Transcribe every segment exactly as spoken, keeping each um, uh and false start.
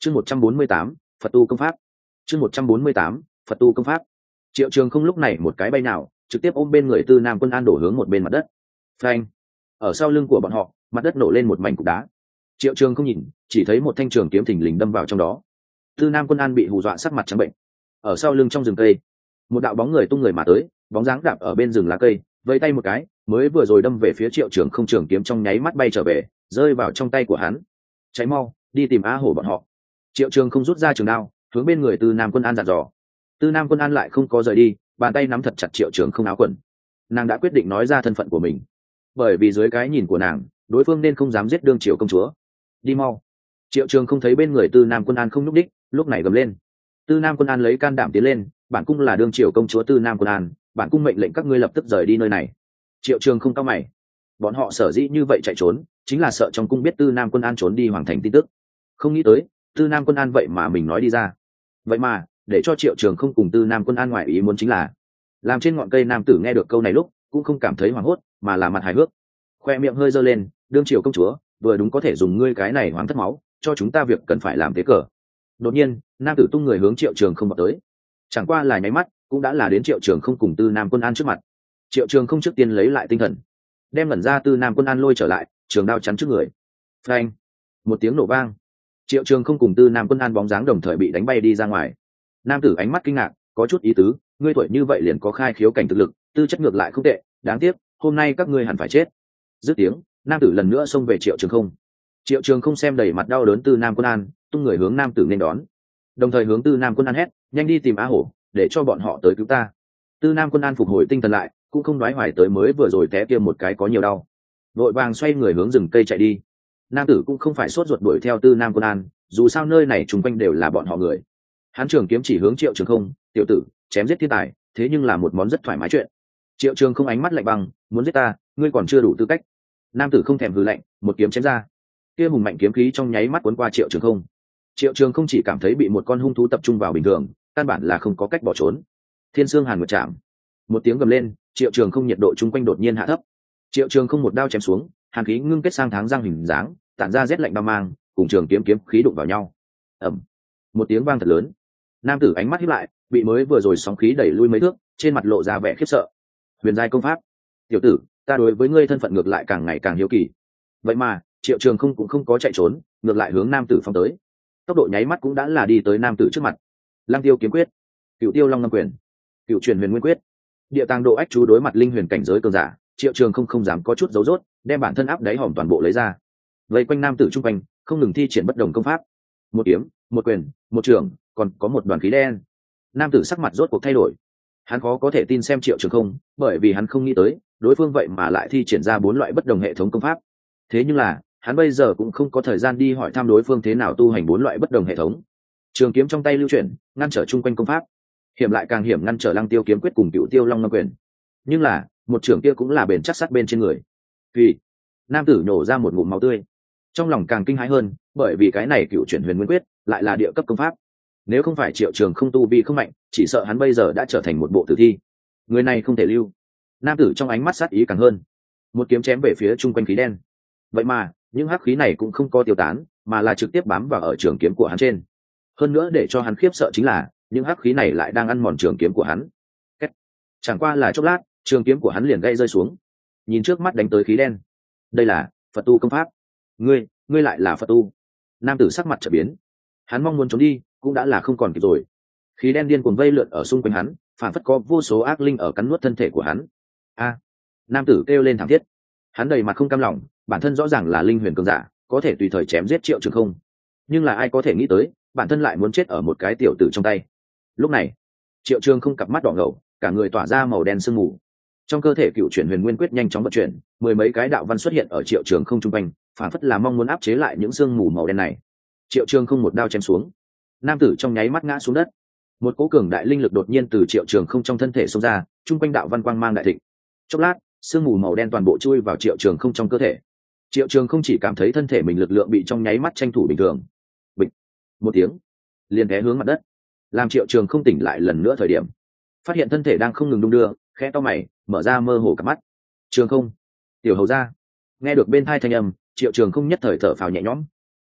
chương một trăm bốn mươi tám Phật tu công pháp. chương một trăm bốn mươi tám Phật tu công pháp. Triệu Trường không lúc này một cái bay nào trực tiếp ôm bên người Tư Nam Quân An đổ hướng một bên mặt đất. Phanh! Ở sau lưng của bọn họ, mặt đất nổ lên một mảnh cục đá. Triệu Trường không nhìn, chỉ thấy một thanh trường kiếm thình lình đâm vào trong đó. Tư Nam Quân An bị hù dọa sắc mặt trắng bệnh. Ở sau lưng trong rừng cây, một đạo bóng người tung người mà tới, bóng dáng đạp ở bên rừng lá cây, vẫy tay một cái, mới vừa rồi đâm về phía Triệu Trường không, trường kiếm trong nháy mắt bay trở về, rơi vào trong tay của hắn. Cháy mau, đi tìm Á Hổ bọn họ. Triệu Trường không rút ra trường đao, hướng bên người Tư Nam Quân An dặn dò. Tư Nam Quân An lại không có rời đi, bàn tay nắm thật chặt Triệu Trường không áo quần. Nàng đã quyết định nói ra thân phận của mình, bởi vì dưới cái nhìn của nàng, đối phương nên không dám giết đương triều công chúa. Đi mau. Triệu Trường không thấy bên người Tư Nam Quân An không nhúc đích, lúc này gầm lên. Tư Nam Quân An lấy can đảm tiến lên, bản cung là đương triều công chúa Tư Nam Quân An, bản cung mệnh lệnh các ngươi lập tức rời đi nơi này. Triệu Trường không cao mày, bọn họ sở dĩ như vậy chạy trốn, chính là sợ trong cung biết Tư Nam Quân An trốn đi hoàng thành tin tức. Không nghĩ tới, Tư Nam Quân An vậy mà mình nói đi ra. Vậy mà, để cho Triệu Trường không cùng Tư Nam Quân An ngoại ý muốn chính là, làm trên ngọn cây nam tử nghe được câu này lúc, cũng không cảm thấy hoảng hốt, mà là mặt hài hước. Khoe miệng hơi giơ lên, đương triều công chúa, vừa đúng có thể dùng ngươi cái này hoáng thất máu, cho chúng ta việc cần phải làm thế cờ. Đột nhiên, nam tử tung người hướng Triệu Trường không vào tới. Chẳng qua là nháy mắt, cũng đã là đến Triệu Trường không cùng Tư Nam Quân An trước mặt. Triệu Trường không trước tiên lấy lại tinh thần, đem lẩn ra Tư Nam Quân An lôi trở lại, trường đao chắn trước người. Phanh! Một tiếng nổ vang. Triệu Trường không cùng Tư Nam Quân An bóng dáng đồng thời bị đánh bay đi ra ngoài. Nam tử ánh mắt kinh ngạc, có chút ý tứ, ngươi tuổi như vậy liền có khai khiếu cảnh thực lực, tư chất ngược lại không tệ, đáng tiếc, hôm nay các ngươi hẳn phải chết. Dứt tiếng, nam tử lần nữa xông về Triệu Trường không. Triệu Trường không xem đầy mặt đau đớn Tư Nam Quân An, tung người hướng nam tử nên đón, đồng thời hướng Tư Nam Quân An hét, nhanh đi tìm Á Hổ, để cho bọn họ tới cứu ta. Tư Nam Quân An phục hồi tinh thần lại, cũng không đoái hoài tới mới vừa rồi té kia một cái có nhiều đau, vội vàng xoay người hướng rừng cây chạy đi. Nam tử cũng không phải sốt ruột đuổi theo Tư Nam Quân An, dù sao nơi này chung quanh đều là bọn họ người. Hắn trường kiếm chỉ hướng Triệu Trường không, tiểu tử, chém giết thiên tài, thế nhưng là một món rất thoải mái chuyện. Triệu Trường không ánh mắt lạnh băng, muốn giết ta, ngươi còn chưa đủ tư cách. Nam tử không thèm hừ lạnh, một kiếm chém ra. Kia hùng mạnh kiếm khí trong nháy mắt cuốn qua Triệu Trường không. Triệu Trường không chỉ cảm thấy bị một con hung thú tập trung vào bình thường, căn bản là không có cách bỏ trốn. Thiên Sương Hàn Nguyệt Trảm. Một tiếng gầm lên, Triệu Trường không nhiệt độ chung quanh đột nhiên hạ thấp. Triệu Trường không một đao chém xuống, hàn khí ngưng kết sang tháng răng hình dáng, tản ra rét lạnh bao mang, cùng trường kiếm kiếm khí đụng vào nhau. Ầm. Một tiếng vang thật lớn. Nam tử ánh mắt híp lại, bị mới vừa rồi sóng khí đẩy lui mấy thước, trên mặt lộ ra vẻ khiếp sợ. Huyền giai công pháp. Tiểu tử, ta đối với ngươi thân phận ngược lại càng ngày càng hiếu kỳ. Vậy mà, Triệu Trường không cũng không có chạy trốn, ngược lại hướng nam tử phong tới. Tốc độ nháy mắt cũng đã là đi tới nam tử trước mặt. Lăng Tiêu kiếm quyết, Cửu Tiêu Long Ngâm quyền, Cửu Truyền Huyền Nguyên quyết. Địa tàng độ ách chú đối mặt linh huyền cảnh giới cường giả, Triệu Trường không không dám có chút dấu rốt, đem bản thân áp đáy hòm toàn bộ lấy ra. Vây quanh nam tử trung quanh, không ngừng thi triển bất đồng công pháp. Một kiếm, một quyền, một trường, còn có một đoàn khí đen. Nam tử sắc mặt rốt cuộc thay đổi. Hắn khó có thể tin xem Triệu Trường không, bởi vì hắn không nghĩ tới, đối phương vậy mà lại thi triển ra bốn loại bất đồng hệ thống công pháp. Thế nhưng là, hắn bây giờ cũng không có thời gian đi hỏi thăm đối phương thế nào tu hành bốn loại bất đồng hệ thống. Trường kiếm trong tay lưu chuyển, ngăn trở chung quanh công pháp. Hiểm lại càng hiểm, ngăn trở Lăng Tiêu kiếm quyết cùng Cửu Tiêu Long Ngâm quyền. Nhưng là, một trường kia cũng là bền chắc sắt bên trên người. Vì nam tử nhổ ra một ngụm máu tươi, trong lòng càng kinh hãi hơn, bởi vì cái này Cửu Chuyển Huyền Nguyên quyết lại là địa cấp công pháp. Nếu không phải Triệu Trường không tu vi không mạnh, chỉ sợ hắn bây giờ đã trở thành một bộ tử thi. Người này không thể lưu. Nam tử trong ánh mắt sát ý càng hơn, một kiếm chém về phía chung quanh khí đen. Vậy mà, những hắc khí này cũng không có tiêu tán, mà là trực tiếp bám vào ở trường kiếm của hắn trên. Hơn nữa để cho hắn khiếp sợ chính là, những hắc khí này lại đang ăn mòn trường kiếm của hắn. Kết. Chẳng qua là chốc lát, trường kiếm của hắn liền gãy rơi xuống. Nhìn trước mắt đánh tới khí đen, đây là Phật tu công pháp. Ngươi, ngươi lại là Phật tu? Nam tử sắc mặt trở biến. Hắn mong muốn trốn đi, cũng đã là không còn kịp rồi. Khí đen điên cuồng vây lượn ở xung quanh hắn, phản phất có vô số ác linh ở cắn nuốt thân thể của hắn. A! Nam tử kêu lên thảm thiết. Hắn đầy mặt không cam lòng, bản thân rõ ràng là linh huyền cường giả, có thể tùy thời chém giết Triệu Trường không. Nhưng là ai có thể nghĩ tới, bản thân lại muốn chết ở một cái tiểu tử trong tay. Lúc này, Triệu Trường không cặp mắt đỏ ngầu, cả người tỏa ra màu đen sương mù. Trong cơ thể Cửu Chuyển Huyền Nguyên quyết nhanh chóng vận chuyển, mười mấy cái đạo văn xuất hiện ở Triệu Trường không trung quanh, phản phất là mong muốn áp chế lại những sương mù màu đen này. Triệu Trường không một đao chém xuống, nam tử trong nháy mắt ngã xuống đất. Một cỗ cường đại linh lực đột nhiên từ Triệu Trường không trong thân thể xông ra, trung quanh đạo văn quang mang đại thịnh. Chốc lát, sương mù màu đen toàn bộ chui vào Triệu Trường không trong cơ thể. Triệu Trường không chỉ cảm thấy thân thể mình lực lượng bị trong nháy mắt tranh thủ bình thường. Bịch, một tiếng, liền té hướng mặt đất. Làm Triệu Trường không tỉnh lại lần nữa thời điểm, phát hiện thân thể đang không ngừng đung đưa, khẽ to mày, mở ra mơ hồ cả mắt. Trường không, tiểu hầu gia. Nghe được bên tai thanh âm, Triệu Trường không nhất thời thở phào nhẹ nhõm.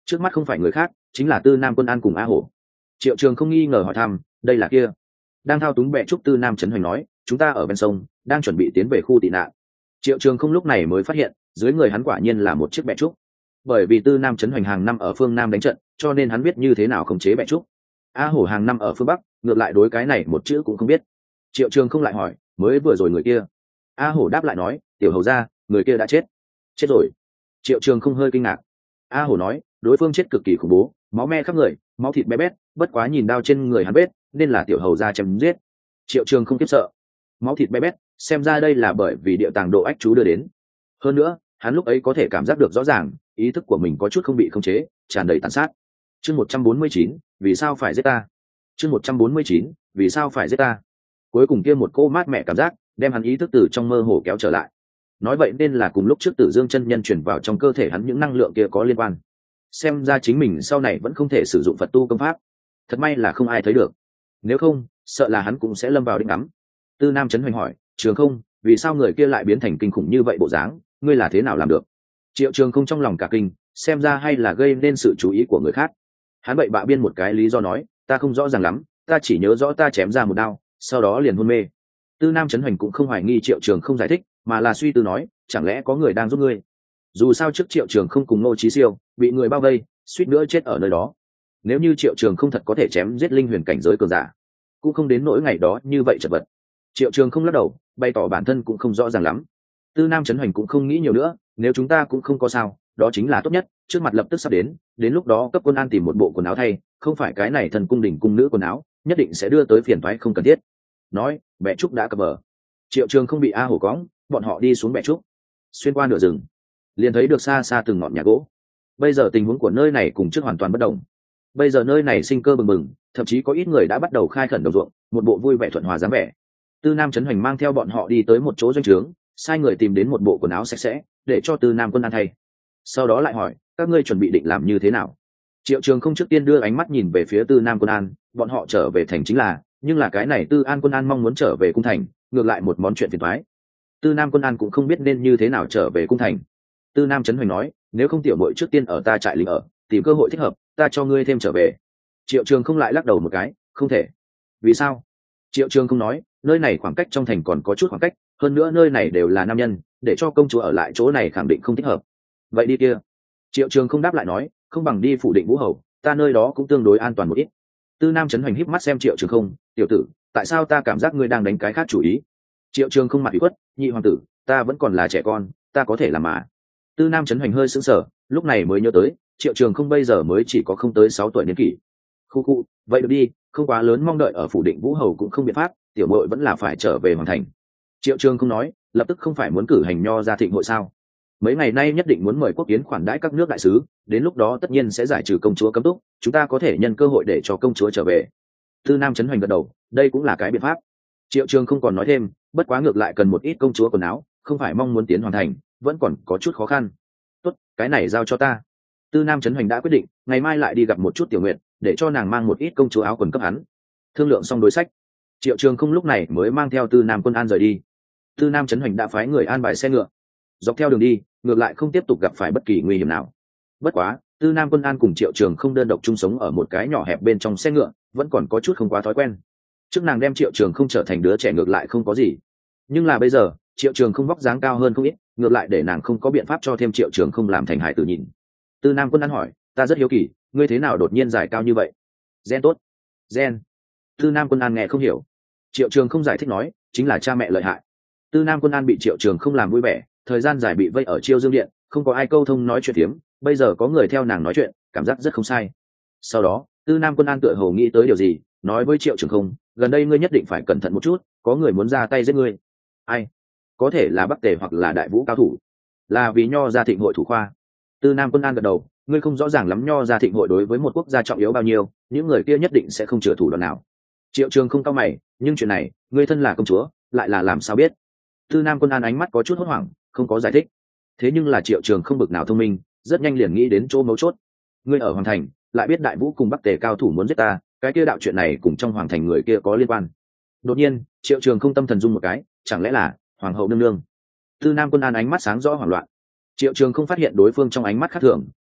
trước mắt không phải người khác, chính là Tư Nam Quân An cùng A Hổ. Triệu Trường không nghi ngờ hỏi thăm, đây là kia đang thao túng bẹ trúc. Tư Nam Chấn Hoành nói, chúng ta ở bên sông đang chuẩn bị tiến về khu tị nạn. Triệu Trường không lúc này mới phát hiện dưới người hắn quả nhiên là một chiếc bẹ trúc, bởi vì Tư Nam Chấn Hoành hàng năm ở phương Nam đánh trận, cho nên hắn biết như thế nào khống chế bẹ trúc. A Hổ hàng năm ở phương Bắc, ngược lại đối cái này một chữ cũng không biết. Triệu Trường không lại hỏi, mới vừa rồi người kia? A Hổ đáp lại nói, tiểu hầu ra, người kia đã chết. Chết rồi? Triệu Trường không hơi kinh ngạc. A Hổ nói, đối phương chết cực kỳ khủng bố, máu me khắp người, máu thịt bé bét, bất quá nhìn đao trên người hắn bết, nên là tiểu hầu ra chém giết. Triệu Trường không kiếp sợ. Máu thịt bé bét, xem ra đây là bởi vì địa tàng độ ách chú đưa đến. Hơn nữa, hắn lúc ấy có thể cảm giác được rõ ràng, ý thức của mình có chút không bị khống chế, tràn đầy tàn sát. Chương một trăm bốn mươi chín, vì sao phải giết ta? Chương một trăm bốn mươi chín, vì sao phải giết ta? Cuối cùng kia một cô mát mẹ cảm giác, đem hắn ý thức từ trong mơ hồ kéo trở lại. Nói vậy nên là cùng lúc trước Tử Dương chân nhân chuyển vào trong cơ thể hắn những năng lượng kia có liên quan. Xem ra chính mình sau này vẫn không thể sử dụng Phật tu công pháp. Thật may là không ai thấy được. Nếu không, sợ là hắn cũng sẽ lâm vào định ngắm. Tư Nam Chấn Hoành hỏi, Trường không, vì sao người kia lại biến thành kinh khủng như vậy bộ dáng, ngươi là thế nào làm được? Triệu Trường không trong lòng cả kinh, xem ra hay là gây nên sự chú ý của người khác. Hắn bậy bạ biên một cái lý do nói, ta không rõ ràng lắm, ta chỉ nhớ rõ ta chém ra một đao, sau đó liền hôn mê. Tư Nam Chấn Hoành cũng không hoài nghi Triệu Trường không giải thích, mà là suy tư nói, chẳng lẽ có người đang giúp ngươi? Dù sao trước Triệu Trường không cùng Ngô Chí Siêu bị người bao vây, suýt nữa chết ở nơi đó. Nếu như Triệu Trường không thật có thể chém giết linh huyền cảnh giới cường giả, cũng không đến nỗi ngày đó như vậy chật vật. Triệu Trường không lắc đầu, bày tỏ bản thân cũng không rõ ràng lắm. Tư Nam Chấn Hoành cũng không nghĩ nhiều nữa, nếu chúng ta cũng không có sao, đó chính là tốt nhất. Trước mặt lập tức sắp đến, đến lúc đó cấp Quân An tìm một bộ quần áo thay, không phải cái này thần cung đỉnh cung nữ quần áo, nhất định sẽ đưa tới phiền toái không cần thiết. Nói, bẹ trúc đã cập bờ. Triệu Trường không bị A Hổ cõng, bọn họ đi xuống bẹ trúc, xuyên qua nửa rừng, liền thấy được xa xa từng ngọn nhà gỗ. Bây giờ tình huống của nơi này cùng trước hoàn toàn bất đồng. Bây giờ nơi này sinh cơ bừng bừng, thậm chí có ít người đã bắt đầu khai khẩn đồng ruộng, một bộ vui vẻ thuận hòa dáng vẻ. Tư Nam Chấn Hoành mang theo bọn họ đi tới một chỗ doanh trướng, sai người tìm đến một bộ quần áo sạch sẽ, để cho Tư Nam Quân An thay. Sau đó lại hỏi, các ngươi chuẩn bị định làm như thế nào? Triệu Trường không trước tiên đưa ánh mắt nhìn về phía Tư Nam Quân An, bọn họ trở về thành chính là, nhưng là cái này Tư An Quân An mong muốn trở về cung thành, ngược lại một món chuyện phiền toái. Tư Nam Quân An cũng không biết nên như thế nào trở về cung thành. Tư Nam Chấn Hoành nói, nếu không tiểu muội trước tiên ở ta trại lính ở, tìm cơ hội thích hợp, ta cho ngươi thêm trở về. Triệu Trường không lại lắc đầu một cái, không thể. Vì sao? Triệu Trường không nói, nơi này khoảng cách trong thành còn có chút khoảng cách, hơn nữa nơi này đều là nam nhân, để cho công chúa ở lại chỗ này khẳng định không thích hợp. Vậy đi kia. Triệu Trường không đáp lại nói, không bằng đi phủ định Vũ Hầu, ta nơi đó cũng tương đối an toàn một ít. Tư Nam Chấn Hoành híp mắt xem Triệu Trường không, tiểu tử, tại sao ta cảm giác ngươi đang đánh cái khác chủ ý? Triệu Trường không mặt ủy khuất, nhị hoàng tử, ta vẫn còn là trẻ con, ta có thể làm mà. Tư Nam Chấn Hoành hơi sững sờ, lúc này mới nhớ tới, Triệu Trường không bây giờ mới chỉ có không tới sáu tuổi niên kỷ. Khu khu, vậy được đi, không quá lớn mong đợi ở phủ định Vũ Hầu cũng không biện pháp, tiểu muội vẫn là phải trở về hoàng thành. Triệu Trường không nói, lập tức không phải muốn cử hành nho ra thịnh hội sao? Mấy ngày nay nhất định muốn mời quốc kiến khoản đãi các nước đại sứ, đến lúc đó tất nhiên sẽ giải trừ công chúa cấm túc, chúng ta có thể nhân cơ hội để cho công chúa trở về. Tư Nam Chấn Hoành gật đầu, đây cũng là cái biện pháp. Triệu Trường không còn nói thêm, bất quá ngược lại cần một ít công chúa quần áo, không phải mong muốn tiến hoàn thành, vẫn còn có chút khó khăn. Tốt, cái này giao cho ta. Tư Nam Chấn Hoành đã quyết định, ngày mai lại đi gặp một chút Tiểu Nguyệt, để cho nàng mang một ít công chúa áo quần cấp hắn. Thương lượng xong đối sách, Triệu Trường không lúc này mới mang theo Tư Nam Quân An rời đi. Tư Nam Chấn Hoành đã phái người an bài xe ngựa, dọc theo đường đi, ngược lại không tiếp tục gặp phải bất kỳ nguy hiểm nào. Bất quá, Tư Nam Quân An cùng Triệu Trường không đơn độc chung sống ở một cái nhỏ hẹp bên trong xe ngựa, vẫn còn có chút không quá thói quen. Trước nàng đem Triệu Trường không trở thành đứa trẻ ngược lại không có gì, nhưng là bây giờ Triệu Trường không vóc dáng cao hơn không ít, ngược lại để nàng không có biện pháp cho thêm Triệu Trường không làm thành hải tử nhìn. Tư Nam Quân An hỏi, ta rất hiếu kỳ, ngươi thế nào đột nhiên giải cao như vậy? Gen tốt. Gen. Tư Nam Quân An nghe không hiểu. Triệu Trường không giải thích nói, chính là cha mẹ lợi hại. Tư Nam Quân An bị Triệu Trường không làm vui vẻ, thời gian dài bị vây ở Chiêu Dương Điện, không có ai câu thông nói chuyện tiếm, bây giờ có người theo nàng nói chuyện, cảm giác rất không sai. Sau đó, Tư Nam Quân An tựa hồ nghĩ tới điều gì, nói với Triệu Trường không, gần đây ngươi nhất định phải cẩn thận một chút, có người muốn ra tay giết ngươi. Ai? Có thể là Bắc Tề hoặc là Đại Vũ cao thủ, là vì Nho gia thịnh hội thủ khoa. Tư Nam Quân An gật đầu, ngươi không rõ ràng lắm Nho gia thịnh hội đối với một quốc gia trọng yếu bao nhiêu, những người kia nhất định sẽ không chừa thủ đoạn nào. Triệu Trường không cau mày, nhưng chuyện này, ngươi thân là công chúa, lại là làm sao biết? Tư Nam Quân An ánh mắt có chút hốt hoảng, không có giải thích. Thế nhưng là Triệu Trường không bực nào thông minh, rất nhanh liền nghĩ đến chỗ mấu chốt. Ngươi ở hoàng thành, lại biết Đại Vũ cùng Bắc Tề cao thủ muốn giết ta, cái kia đạo chuyện này cùng trong hoàng thành người kia có liên quan. Đột nhiên, Triệu Trường không tâm thần rung một cái, chẳng lẽ là hoàng hậu nương nương? Tư Nam Quân An ánh mắt sáng rõ hoảng loạn. Triệu Trường không phát hiện đối phương trong ánh mắt khác thường,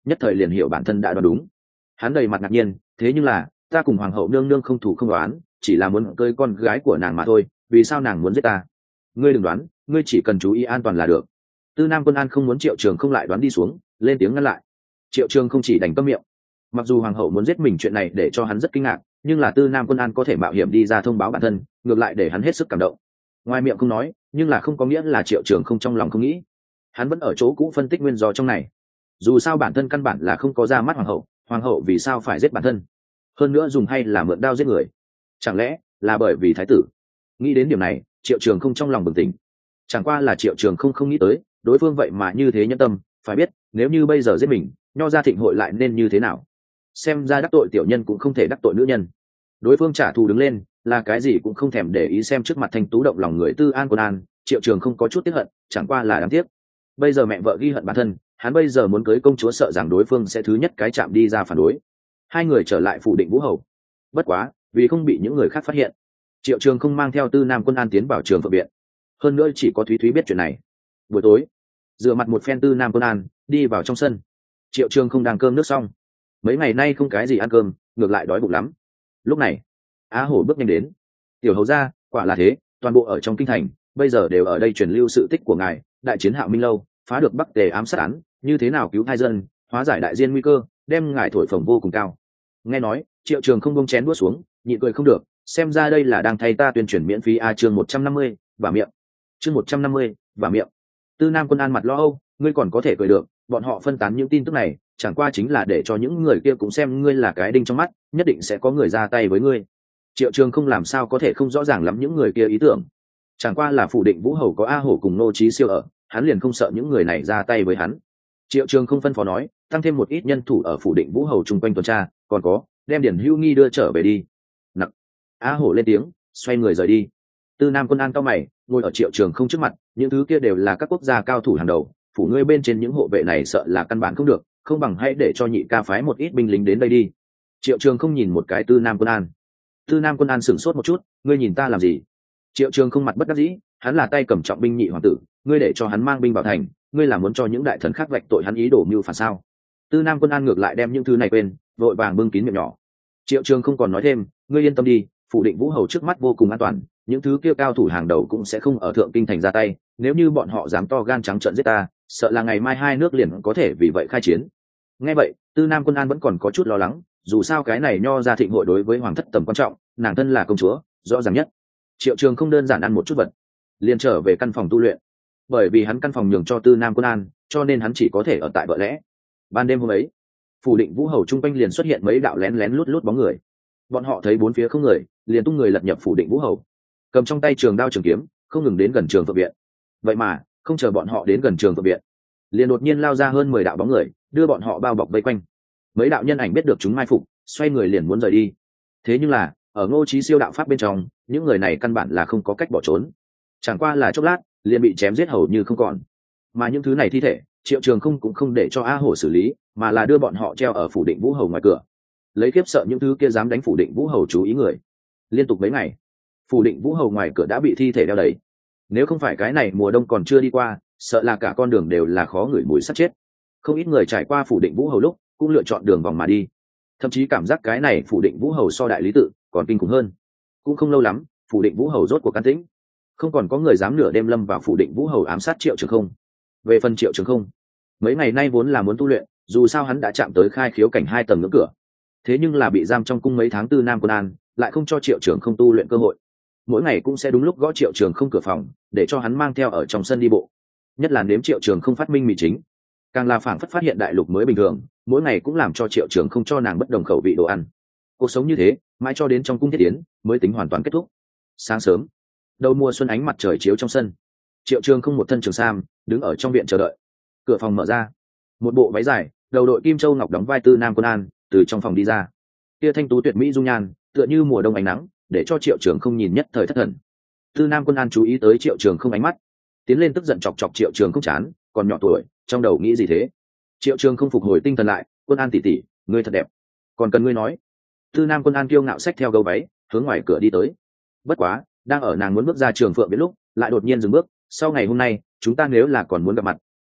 nhất thời liền hiểu bản thân đã đoán đúng. Hắn đầy mặt ngạc nhiên, thế nhưng là ta cùng hoàng hậu nương nương không thủ không đoán, chỉ là muốn cưới con gái của nàng mà thôi, vì sao nàng muốn giết ta? Ngươi đừng đoán, ngươi chỉ cần chú ý an toàn là được. Tư Nam Quân An không muốn Triệu Trường không lại đoán đi xuống, lên tiếng ngăn lại. Triệu Trường không chỉ đành câm miệng. Mặc dù hoàng hậu muốn giết mình chuyện này để cho hắn rất kinh ngạc, nhưng là Tư Nam Quân An có thể mạo hiểm đi ra thông báo bản thân, ngược lại để hắn hết sức cảm động. Ngoài miệng không nói, nhưng là không có nghĩa là Triệu Trường không trong lòng không nghĩ. Hắn vẫn ở chỗ cũ phân tích nguyên do trong này. Dù sao bản thân căn bản là không có ra mắt hoàng hậu, hoàng hậu vì sao phải giết bản thân? Hơn nữa dùng hay là mượn đao giết người? Chẳng lẽ là bởi vì thái tử? Nghĩ đến điểm này, Triệu Trường không trong lòng bừng tỉnh. Chẳng qua là Triệu Trường không không nghĩ tới, đối phương vậy mà như thế nhẫn tâm. Phải biết, nếu như bây giờ giết mình, nho ra thịnh hội lại nên như thế nào? Xem ra đắc tội tiểu nhân cũng không thể đắc tội nữ nhân. Đối phương trả thù đứng lên, là cái gì cũng không thèm để ý, xem trước mặt thanh tú động lòng người Tư An Quân An, Triệu Trường không có chút tiếc hận, chẳng qua là đáng tiếc. Bây giờ mẹ vợ ghi hận bản thân, hắn bây giờ muốn cưới công chúa sợ rằng đối phương sẽ thứ nhất cái chạm đi ra phản đối. Hai người trở lại phủ Định Vũ Hầu. Bất quá, vì không bị những người khác phát hiện, Triệu Trường không mang theo Tư Nam Quân An tiến vào trường phượng viện. Hơn nữa chỉ có Thúy Thúy biết chuyện này. Buổi tối, rửa mặt một phen Tư Nam Quân An đi vào trong sân. Triệu Trường không đang cơm nước xong, mấy ngày nay không cái gì ăn cơm, ngược lại đói bụng lắm. Lúc này, Á Hổ bước nhanh đến. Tiểu hầu gia, quả là thế, toàn bộ ở trong kinh thành bây giờ đều ở đây truyền lưu sự tích của ngài, đại chiến Hạo Minh lâu, phá được Bắc Tề ám sát án, như thế nào cứu thai dân, hóa giải đại diên nguy cơ, đem ngài thổi phồng vô cùng cao. Nghe nói, Triệu Trường không buông chén đũa xuống, nhịn cười không được, xem ra đây là đang thay ta tuyên truyền miễn phí a. Chương một trăm năm mươi, và miệng. Chương một trăm năm mươi, và miệng. Tư Nam Quân An mặt lo âu, ngươi còn có thể cười được, bọn họ phân tán những tin tức này, chẳng qua chính là để cho những người kia cũng xem ngươi là cái đinh trong mắt, nhất định sẽ có người ra tay với ngươi. Triệu Trường không làm sao có thể không rõ ràng lắm những người kia ý tưởng. Chẳng qua là phủ Định Vũ Hầu có A Hổ cùng Nô Chí Siêu ở, hắn liền không sợ những người này ra tay với hắn. Triệu Trường không phân phó nói, tăng thêm một ít nhân thủ ở phủ Định Vũ Hầu chung quanh tuần tra, còn có, đem Điển Hữu Nghi đưa trở về đi. Nặc. A Hổ lên tiếng, xoay người rời đi. Tư Nam Quân An cau mày, ngồi ở Triệu Trường không trước mặt, những thứ kia đều là các quốc gia cao thủ hàng đầu, phủ ngươi bên trên những hộ vệ này sợ là căn bản không được, không bằng hãy để cho nhị ca phái một ít binh lính đến đây đi. Triệu Trường không nhìn một cái Tư Nam Quân An. Tư Nam Quân An sửng sốt một chút, ngươi nhìn ta làm gì? Triệu Trường không mặt bất đắc dĩ, hắn là tay cầm trọng binh nhị hoàng tử, ngươi để cho hắn mang binh vào thành, ngươi là muốn cho những đại thần khác vạch tội hắn ý đồ mưu phản sao? Tư Nam Quân An ngược lại đem những thứ này quên, vội vàng bưng kín miệng nhỏ. Triệu Trường không còn nói thêm, ngươi yên tâm đi, phủ Định Vũ Hầu trước mắt vô cùng an toàn, những thứ kia cao thủ hàng đầu cũng sẽ không ở thượng kinh thành ra tay, nếu như bọn họ dám to gan trắng trợn giết ta, sợ là ngày mai hai nước liền có thể vì vậy khai chiến. Nghe vậy, Tư Nam Quân An vẫn còn có chút lo lắng, dù sao cái này nho ra thịnh hội đối với hoàng thất tầm quan trọng, nàng thân là công chúa, rõ ràng nhất. Triệu Trường không đơn giản ăn một chút vật, liền trở về căn phòng tu luyện. Bởi vì hắn căn phòng nhường cho Tư Nam Quân An, cho nên hắn chỉ có thể ở tại vợ lẽ. Ban đêm hôm ấy, phủ Định Vũ Hầu trung quanh liền xuất hiện mấy đạo lén lén lút lút bóng người. Bọn họ thấy bốn phía không người, liền tung người lật nhập phủ Định Vũ Hầu, cầm trong tay trường đao trường kiếm, không ngừng đến gần trường phượng viện. Vậy mà, không chờ bọn họ đến gần trường phượng viện, liền đột nhiên lao ra hơn mười đạo bóng người, đưa bọn họ bao bọc vây quanh. Mấy đạo nhân ảnh biết được chúng mai phục, xoay người liền muốn rời đi. Thế nhưng là, ở Ngô Chí Siêu đạo pháp bên trong, những người này căn bản là không có cách bỏ trốn. Chẳng qua là chốc lát, liền bị chém giết hầu như không còn. Mà những thứ này thi thể, Triệu Trường không cũng không để cho A Hổ xử lý, mà là đưa bọn họ treo ở phủ Định Vũ Hầu ngoài cửa, lấy kiếp sợ những thứ kia dám đánh phủ Định Vũ Hầu chú ý người. Liên tục mấy ngày, phủ Định Vũ Hầu ngoài cửa đã bị thi thể đeo đầy. Nếu không phải cái này mùa đông còn chưa đi qua, sợ là cả con đường đều là khó ngửi mùi sắp chết. Không ít người trải qua phủ Định Vũ Hầu lúc cũng lựa chọn đường vòng mà đi, thậm chí cảm giác cái này phủ Định Vũ Hầu so đại lý tự còn kinh khủng hơn. Cũng không lâu lắm, phủ Định Vũ Hầu rốt cuộc can tĩnh, không còn có người dám nửa đêm lâm vào phủ Định Vũ Hầu ám sát Triệu Trường không. Về phần Triệu Trường không, mấy ngày nay vốn là muốn tu luyện, dù sao hắn đã chạm tới khai khiếu cảnh hai tầng ngưỡng cửa, thế nhưng là bị giam trong cung mấy tháng. Tư Nam Quân An lại không cho Triệu Trường không tu luyện cơ hội, mỗi ngày cũng sẽ đúng lúc gõ Triệu Trường không cửa phòng, để cho hắn mang theo ở trong sân đi bộ. Nhất là nếm Triệu Trường không phát minh mì chính, càng là phảng phất phát hiện đại lục mới bình thường, mỗi ngày cũng làm cho Triệu Trường không cho nàng bất đồng khẩu vị đồ ăn. Cuộc sống như thế mãi cho đến trong cung thiết tiến mới tính hoàn toàn kết thúc. Sáng sớm, đầu mùa xuân ánh mặt trời chiếu trong sân, Triệu Trường không một thân trường sam đứng ở trong viện chờ đợi. Cửa phòng mở ra, một bộ váy dài, đầu đội kim châu ngọc đóng vai Tư Nam Quân An từ trong phòng đi ra. Kia thanh tú tuyệt mỹ dung nhan tựa như mùa đông ánh nắng, để cho Triệu Trường không nhìn nhất thời thất thần. Tư Nam Quân An chú ý tới Triệu Trường không ánh mắt, tiến lên tức giận chọc chọc Triệu Trường không chán, còn nhỏ tuổi, trong đầu nghĩ gì thế? Triệu Trường không phục hồi tinh thần lại, Quân An tỷ tỷ, ngươi thật đẹp, còn cần ngươi nói. Tư Nam Quân An kiêu ngạo xách theo gấu váy, hướng ngoài cửa đi tới. Bất quá, đang ở nàng muốn bước ra trường phượng biết lúc, lại đột nhiên dừng bước. Sau ngày hôm nay, chúng ta nếu là còn muốn gặp mặt,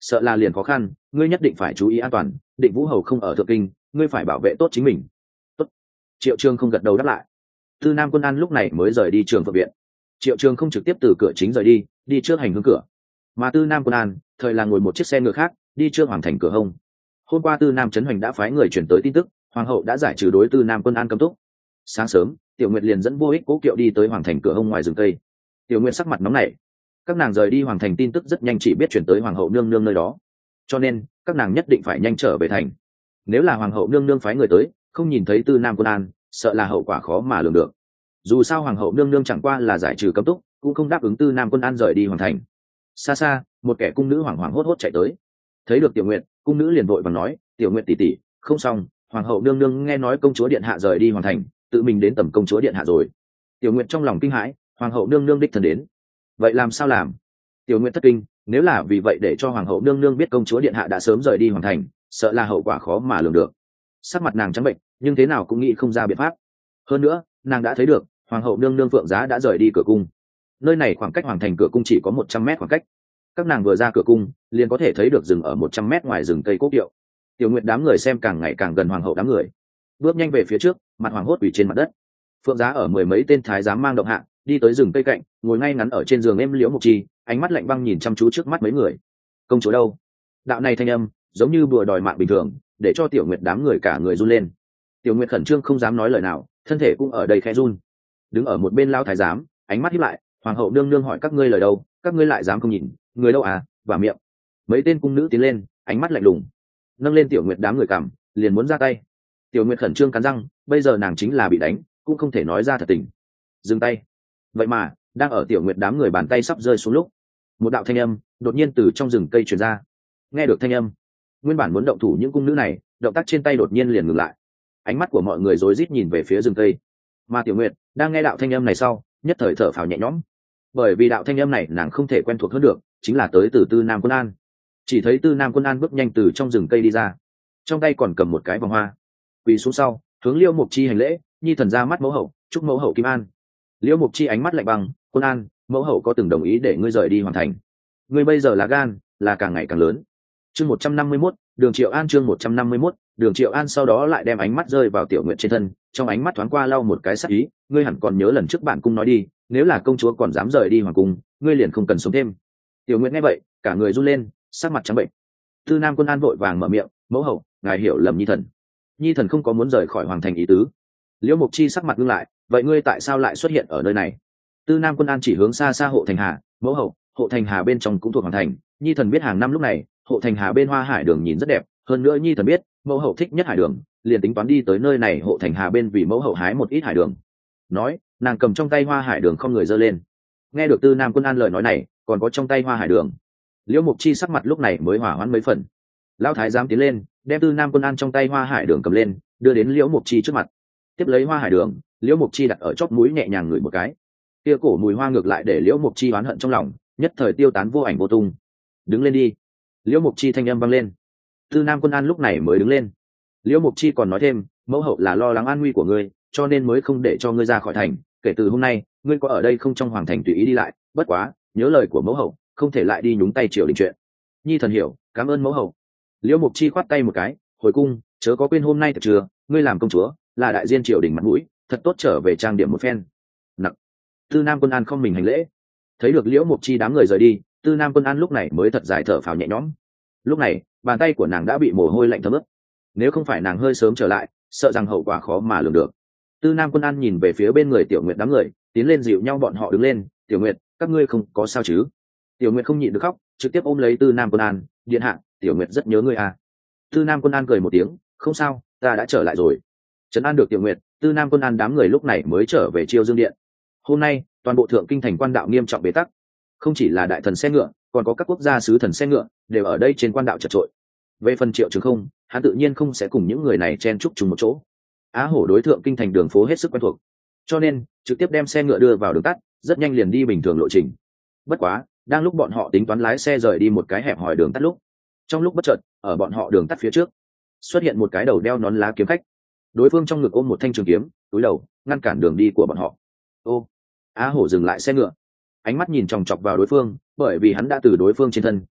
sợ là liền khó khăn, ngươi nhất định phải chú ý an toàn. Định Vũ Hầu không ở thượng kinh, ngươi phải bảo vệ tốt chính mình. Tốt. Triệu Trường không gật đầu đáp lại. Tư Nam Quân An lúc này mới rời đi Trường Phượng viện. Triệu Trường không trực tiếp từ cửa chính rời đi, đi trước hành hương cửa. Mà Tư Nam Quân An thời là ngồi một chiếc xe ngựa khác, đi trước hoàng thành cửa hông. Hôm qua Tư Nam Trấn Hoành đã phái người chuyển tới tin tức, hoàng hậu đã giải trừ đối Tư Nam Quân An cấm túc. Sáng sớm, Tiểu Nguyệt liền dẫn Vô Ích Cố Kiệu đi tới hoàng thành cửa hông ngoài rừng cây. Tiểu Nguyệt sắc mặt nóng nảy. Các nàng rời đi hoàng thành tin tức rất nhanh chỉ biết chuyển tới hoàng hậu nương nương nơi đó, cho nên các nàng nhất định phải nhanh trở về thành. Nếu là hoàng hậu nương nương phái người tới, không nhìn thấy Tư Nam Quân An, sợ là hậu quả khó mà lường được. Dù sao hoàng hậu nương nương chẳng qua là giải trừ cấm túc, cũng không đáp ứng Tư Nam Quân An rời đi hoàng thành. Xa xa, một kẻ cung nữ hoảng hoảng hốt hốt chạy tới, thấy được Tiểu Nguyệt, cung nữ liền vội vàng nói: Tiểu Nguyệt tỷ tỷ, không xong, hoàng hậu nương nương nghe nói công chúa điện hạ rời đi hoàng thành, tự mình đến tầm công chúa điện hạ rồi. Tiểu Nguyệt trong lòng kinh hãi, hoàng hậu nương nương đích thân đến, vậy làm sao làm? Tiểu Nguyệt thất kinh, nếu là vì vậy để cho hoàng hậu nương nương biết công chúa điện hạ đã sớm rời đi hoàng thành, sợ là hậu quả khó mà lường được. Sắc mặt nàng trắng bệnh, nhưng thế nào cũng nghĩ không ra biện pháp. Hơn nữa, nàng đã thấy được hoàng hậu nương nương Phượng Giá đã rời đi cửa cung. Nơi này khoảng cách hoàng thành cửa cung chỉ có một trăm mét khoảng cách. Các nàng vừa ra cửa cung, liền có thể thấy được rừng ở một trăm mét ngoài rừng cây cốt kiệu. Tiểu Nguyệt đám người xem càng ngày càng gần hoàng hậu đám người, bước nhanh về phía trước, mặt hoàng hốt quỳ trên mặt đất. Phượng Giá ở mười mấy tên thái giám mang động hạ, đi tới rừng cây cạnh, ngồi ngay ngắn ở trên giường em liễu mục chi, ánh mắt lạnh băng nhìn chăm chú trước mắt mấy người. Công chúa đâu? Đạo này thanh âm giống như bùa đòi mạng bình thường, để cho Tiểu Nguyệt đám người cả người run lên. Tiểu Nguyệt khẩn trương không dám nói lời nào, thân thể cũng ở đây khẽ run. Đứng ở một bên lao thái giám, ánh mắt híp lại, hoàng hậu nương nương hỏi các ngươi lời đâu, các ngươi lại dám không nhìn, người đâu à? Và miệng. Mấy tên cung nữ tiến lên, ánh mắt lạnh lùng, nâng lên Tiểu Nguyệt đám người cằm, liền muốn ra tay. Tiểu Nguyệt khẩn trương cắn răng, bây giờ nàng chính là bị đánh, cũng không thể nói ra thật tình. Dừng tay. Vậy mà, đang ở Tiểu Nguyệt đám người bàn tay sắp rơi xuống lúc, một đạo thanh âm đột nhiên từ trong rừng cây truyền ra. Nghe được thanh âm, nguyên bản muốn động thủ những cung nữ này, động tác trên tay đột nhiên liền ngừng lại. Ánh mắt của mọi người rối rít nhìn về phía rừng cây. Mà Tiểu Nguyệt đang nghe đạo thanh âm này sau, nhất thời thở phào nhẹ nhõm, bởi vì đạo thanh âm này nàng không thể quen thuộc hơn được, chính là tới từ Tư Nam Quân An. Chỉ thấy Tư Nam Quân An bước nhanh từ trong rừng cây đi ra, trong tay còn cầm một cái vòng hoa, quỳ xuống sau, hướng Liễu Mục Chi hành lễ: Nhi thần ra mắt mẫu hậu, chúc mẫu hậu kim an. Liễu Mục Chi ánh mắt lạnh băng: Quân An, mẫu hậu có từng đồng ý để ngươi rời đi hoàn thành, ngươi bây giờ là gan là càng ngày càng lớn. Chương một trăm năm mươi mốt, Đường Triệu An. Chương một trăm năm mươi mốt, Đường Triệu An sau đó lại đem ánh mắt rơi vào Tiểu Nguyệt trên thân, trong ánh mắt thoáng qua lau một cái sắc ý: ngươi hẳn còn nhớ lần trước bạn cung nói đi, nếu là công chúa còn dám rời đi hoàng cung, ngươi liền không cần sống thêm. Tiểu Nguyệt nghe vậy, cả người run lên, sắc mặt trắng bệnh. Tư Nam Quân An vội vàng mở miệng: mẫu hậu, ngài hiểu lầm Nhi thần, Nhi thần không có muốn rời khỏi hoàng thành ý tứ. Liễu Mục Chi sắc mặt ngưng lại: vậy ngươi tại sao lại xuất hiện ở nơi này? Tư Nam Quân An chỉ hướng xa xa hộ thành hà: mẫu hậu, hộ thành hà bên trong cũng thuộc hoàng thành, Nhi thần biết hàng năm lúc này hộ thành hà bên hoa hải đường nhìn rất đẹp, hơn nữa Nhi thần biết mẫu hậu thích nhất hải đường, liền tính toán đi tới nơi này hộ thành hà bên vì mẫu hậu hái một ít hải đường. Nói, nàng cầm trong tay hoa hải đường không người giơ lên. Nghe được Tư Nam Quân An lời nói này, còn có trong tay hoa hải đường, Liễu Mục Chi sắc mặt lúc này mới hỏa hoãn mấy phần. Lão thái giám tiến lên, đem Tư Nam Quân An trong tay hoa hải đường cầm lên, đưa đến Liễu Mục Chi trước mặt. Tiếp lấy hoa hải đường, Liễu Mục Chi đặt ở chóp mũi nhẹ nhàng ngửi một cái. Kia cổ mùi hoa ngược lại để Liễu Mục Chi oán hận trong lòng, nhất thời tiêu tán vô ảnh vô tung. Đứng lên đi. Liễu Mục Chi thanh âm vang lên. Tư Nam Quân An lúc này mới đứng lên. Liễu Mục Chi còn nói thêm: mẫu hậu là lo lắng an nguy của ngươi, cho nên mới không để cho ngươi ra khỏi thành, kể từ hôm nay ngươi có ở đây không trong hoàng thành tùy ý đi lại, bất quá nhớ lời của mẫu hậu, không thể lại đi nhúng tay triều đình chuyện. Nhi thần hiểu, cảm ơn mẫu hậu. Liễu Mục Chi khoát tay một cái: hồi cung, chớ có quên hôm nay thật chưa, ngươi làm công chúa, là đại diên triều đình mặt mũi, thật tốt trở về trang điểm một phen. Nặc. Tư Nam Quân An không mình hành lễ. Thấy được Liễu Mục Chi đám người rời đi, Tư Nam Quân An lúc này mới thật dài thở phào nhẹ nhõm. Lúc này, bàn tay của nàng đã bị mồ hôi lạnh thấm ướt. Nếu không phải nàng hơi sớm trở lại, sợ rằng hậu quả khó mà lường được. Tư Nam Quân An nhìn về phía bên người Tiểu Nguyệt đám người, tiến lên dịu nhau bọn họ đứng lên: Tiểu Nguyệt, các ngươi không có sao chứ? Tiểu Nguyệt không nhịn được khóc, trực tiếp ôm lấy Tư Nam Quân An: điện hạ, Tiểu Nguyệt rất nhớ ngươi à. Tư Nam Quân An cười một tiếng: không sao, ta đã trở lại rồi. Trấn an được Tiểu Nguyệt, Tư Nam Quân An đám người lúc này mới trở về Chiêu Dương điện. Hôm nay, toàn bộ thượng kinh thành quan đạo nghiêm trọng bế tắc, không chỉ là đại thần xe ngựa, còn có các quốc gia sứ thần xe ngựa đều ở đây trên quan đạo chật trội. Về phần Triệu Trường không, hắn tự nhiên không sẽ cùng những người này chen chúc chung một chỗ. Á Hổ đối thượng kinh thành đường phố hết sức quen thuộc, cho nên trực tiếp đem xe ngựa đưa vào đường tắt, rất nhanh liền đi bình thường lộ trình. Bất quá, đang lúc bọn họ tính toán lái xe rời đi một cái hẹp hòi đường tắt lúc, trong lúc bất chợt, ở bọn họ đường tắt phía trước xuất hiện một cái đầu đeo nón lá kiếm khách. Đối phương trong ngực ôm một thanh trường kiếm, túi đầu ngăn cản đường đi của bọn họ. Ô, Á Hổ dừng lại xe ngựa, ánh mắt nhìn chòng chọc vào đối phương, bởi vì hắn đã từ đối phương trên thân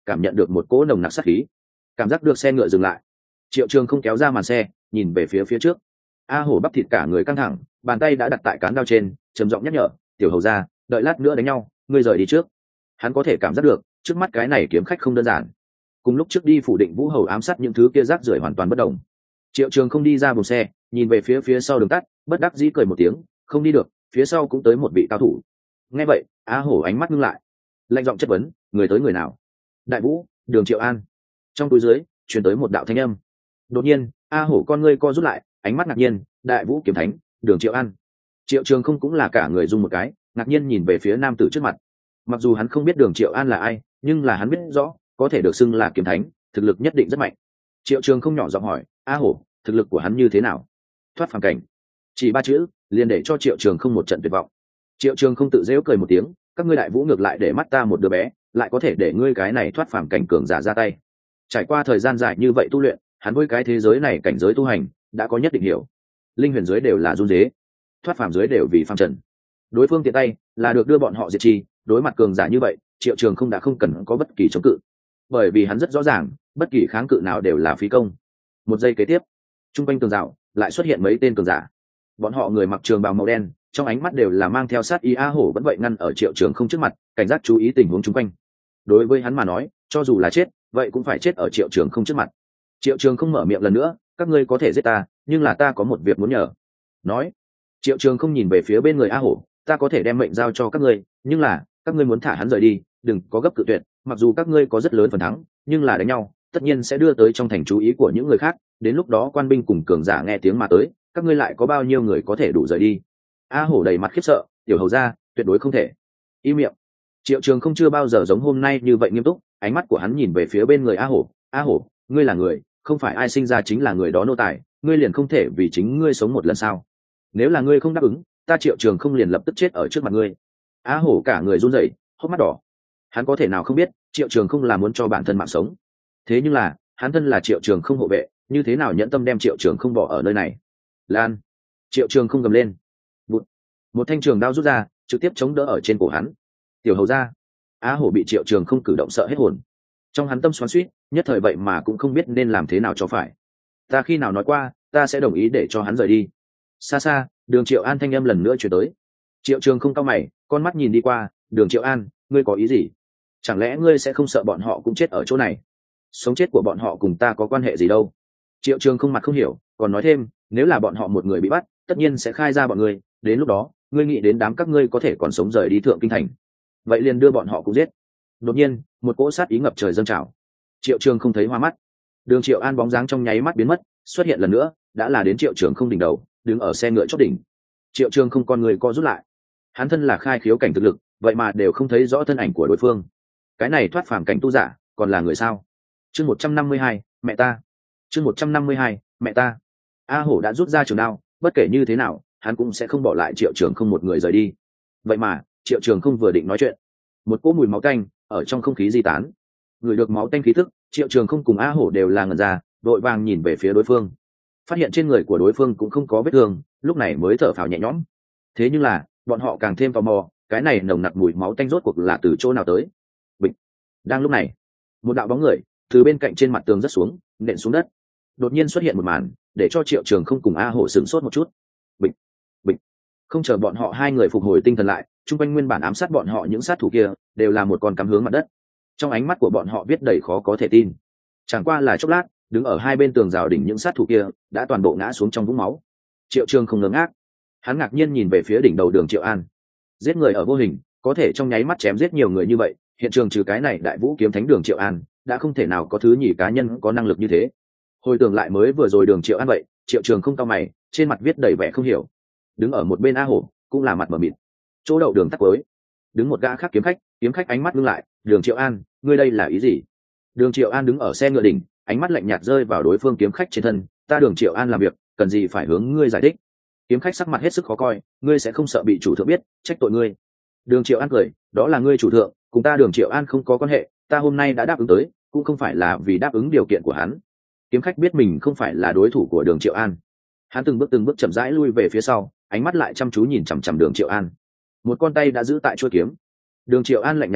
cảm nhận được một cỗ nồng nặc sát khí. Cảm giác được xe ngựa dừng lại, Triệu Trường không kéo ra màn xe, nhìn về phía phía trước. A Hổ bắp thịt cả người căng thẳng, bàn tay đã đặt tại cán đao trên, trầm giọng nhắc nhở, "Tiểu hầu gia, đợi lát nữa đánh nhau, ngươi rời đi trước." Hắn có thể cảm giác được, trước mắt cái này kiếm khách không đơn giản. Cùng lúc trước đi phủ định Vũ Hầu ám sát những thứ kia rác rưởi hoàn toàn bất đồng. Triệu Trường không đi ra buồng xe, nhìn về phía phía sau đường tắt, bất đắc dĩ cười một tiếng, không đi được, phía sau cũng tới một vị cao thủ. Nghe vậy, A Hổ ánh mắt ngưng lại, lạnh giọng chất vấn, người tới người nào? Đại Vũ, Đường Triệu An. Trong túi dưới truyền tới một đạo thanh âm. Đột nhiên, A Hổ con ngươi co rút lại, ánh mắt ngạc nhiên, Đại Vũ kiếm thánh, Đường Triệu An. Triệu Trường không cũng là cả người rung một cái, ngạc nhiên nhìn về phía nam tử trước mặt. Mặc dù hắn không biết Đường Triệu An là ai, nhưng là hắn biết rõ, có thể được xưng là kiếm thánh, thực lực nhất định rất mạnh. Triệu Trường không nhỏ giọng hỏi, A Hổ, thực lực của hắn như thế nào? Thoát phàm cảnh. Chỉ ba chữ, liền để cho Triệu Trường không một trận tuyệt vọng. Triệu Trường không tự giễu cười một tiếng, các ngươi Đại Vũ ngược lại để mắt ta một đứa bé, lại có thể để ngươi cái này thoát phàm cảnh cường giả ra tay. Trải qua thời gian dài như vậy tu luyện, hắn với cái thế giới này cảnh giới tu hành đã có nhất định hiểu. Linh huyền giới đều là run dế, thoát phàm giới đều vì phàm trần. Đối phương tiện tay là được đưa bọn họ diệt chi, đối mặt cường giả như vậy, Triệu Trường không đã không cần có bất kỳ chống cự, bởi vì hắn rất rõ ràng, bất kỳ kháng cự nào đều là phí công. Một giây kế tiếp, trung quanh tường rào lại xuất hiện mấy tên cường giả. Bọn họ người mặc trường bào màu đen, trong ánh mắt đều là mang theo sát ý. A Hổ vẫn vậy ngăn ở Triệu Trường không trước mặt, cảnh giác chú ý tình huống chung quanh. Đối với hắn mà nói, cho dù là chết, vậy cũng phải chết ở Triệu Trường không trước mặt. Triệu Trường không mở miệng lần nữa, các ngươi có thể giết ta, nhưng là ta có một việc muốn nhờ. Nói, Triệu Trường không nhìn về phía bên người A Hổ, ta có thể đem mệnh giao cho các ngươi, nhưng là các ngươi muốn thả hắn rời đi, đừng có gấp cự tuyệt. Mặc dù các ngươi có rất lớn phần thắng, nhưng là đánh nhau, tất nhiên sẽ đưa tới trong thành chú ý của những người khác. Đến lúc đó quan binh cùng cường giả nghe tiếng mà tới, các ngươi lại có bao nhiêu người có thể đủ rời đi? A Hổ đầy mặt khiếp sợ, tiểu hầu gia, tuyệt đối không thể. Im miệng. Triệu Trường không chưa bao giờ giống hôm nay như vậy nghiêm túc, ánh mắt của hắn nhìn về phía bên người A Hổ, A Hổ, ngươi là người, không phải ai sinh ra chính là người đó nô tài, ngươi liền không thể vì chính ngươi sống một lần sao? Nếu là ngươi không đáp ứng, ta Triệu Trường không liền lập tức chết ở trước mặt ngươi. A Hổ cả người run rẩy, hốc mắt đỏ. Hắn có thể nào không biết, Triệu Trường không là muốn cho bản thân mạng sống. Thế nhưng là, hắn thân là Triệu Trường không hộ vệ, như thế nào nhẫn tâm đem Triệu Trường không bỏ ở nơi này? Lan. Triệu Trường không gầm lên. Bụt. Một thanh trường đao rút ra, trực tiếp chống đỡ ở trên cổ hắn. Tiểu hầu gia. Á Hổ bị Triệu Trường không cử động sợ hết hồn. Trong hắn tâm xoắn xuýt, nhất thời vậy mà cũng không biết nên làm thế nào cho phải. Ta khi nào nói qua, ta sẽ đồng ý để cho hắn rời đi. Xa xa, Đường Triệu An thanh âm lần nữa truyền tới. Triệu Trường không cau mày, con mắt nhìn đi qua, Đường Triệu An, ngươi có ý gì? Chẳng lẽ ngươi sẽ không sợ bọn họ cũng chết ở chỗ này? Sống chết của bọn họ cùng ta có quan hệ gì đâu? Triệu Trường không mặt không hiểu, còn nói thêm, nếu là bọn họ một người bị bắt, tất nhiên sẽ khai ra bọn ngươi, đến lúc đó, ngươi nghĩ đến đám các ngươi có thể còn sống rời đi Thượng Kinh thành. Vậy liền đưa bọn họ cũng giết. Đột nhiên, một cỗ sát ý ngập trời dâng trào. Triệu Trường không thấy hoa mắt. Đường Triệu An bóng dáng trong nháy mắt biến mất, xuất hiện lần nữa, đã là đến Triệu Trường không đỉnh đầu, đứng ở xe ngựa chót đỉnh. Triệu Trường không con người co rút lại. Hắn thân là khai khiếu cảnh thực lực, vậy mà đều không thấy rõ thân ảnh của đối phương. Cái này thoát phàm cảnh tu giả, còn là người sao? Chương một trăm năm mươi hai, mẹ ta. Chương một trăm năm mươi hai, mẹ ta. A Hổ đã rút ra trường đao, bất kể như thế nào, hắn cũng sẽ không bỏ lại Triệu Trường không một người rời đi. Vậy mà, Triệu Trường không vừa định nói chuyện, một cỗ mùi máu tanh ở trong không khí di tán. Người được máu tanh khí thức, Triệu Trường không cùng A Hổ đều là ngẩn ra, đội vàng nhìn về phía đối phương, phát hiện trên người của đối phương cũng không có vết thương, lúc này mới thở phào nhẹ nhõm. Thế nhưng là, bọn họ càng thêm tò mò, cái này nồng nặc mùi máu tanh rốt cuộc là từ chỗ nào tới? Bịch. Đang lúc này, một đạo bóng người từ bên cạnh trên mặt tường rớt xuống, nện xuống đất. Đột nhiên xuất hiện một màn, để cho Triệu Trường không cùng A Hổ sửng sốt một chút. Bịch, bịch. Không chờ bọn họ hai người phục hồi tinh thần lại, chung quanh nguyên bản ám sát bọn họ những sát thủ kia đều là một con cắm hướng mặt đất. Trong ánh mắt của bọn họ viết đầy khó có thể tin. Chẳng qua là chốc lát, đứng ở hai bên tường rào đỉnh những sát thủ kia đã toàn bộ ngã xuống trong vũng máu. Triệu Trường không ngớ ngác, hắn ngạc nhiên nhìn về phía đỉnh đầu Đường Triệu An. Giết người ở vô hình, có thể trong nháy mắt chém giết nhiều người như vậy, hiện trường trừ cái này Đại Vũ kiếm thánh Đường Triệu An, đã không thể nào có thứ nhì cá nhân có năng lực như thế. Hồi tưởng lại mới vừa rồi Đường Triệu An vậy, Triệu Trường không cau mày, trên mặt viết đầy vẻ không hiểu. Đứng ở một bên A Hổ cũng là mặt mở mịt. Chỗ đậu đường tắt cuối, đứng một gã khác kiếm khách, kiếm khách ánh mắt ngưng lại, Đường Triệu An, ngươi đây là ý gì? Đường Triệu An đứng ở xe ngựa đỉnh, ánh mắt lạnh nhạt rơi vào đối phương kiếm khách trên thân, ta Đường Triệu An làm việc, cần gì phải hướng ngươi giải thích? Kiếm khách sắc mặt hết sức khó coi, ngươi sẽ không sợ bị chủ thượng biết, trách tội ngươi. Đường Triệu An cười, đó là ngươi chủ thượng, cùng ta Đường Triệu An không có quan hệ, ta hôm nay đã đáp ứng tới, cũng không phải là vì đáp ứng điều kiện của hắn. Kiếm khách biết mình không phải là đối thủ của Đường Triệu An, hắn từng bước từng bước chậm rãi lui về phía sau, ánh mắt lại chăm chú nhìn chằm chằm Đường Triệu An. Một con tay đã giữ tại chuôi kiếm. Đường Triệu An lạnh nhạt nói,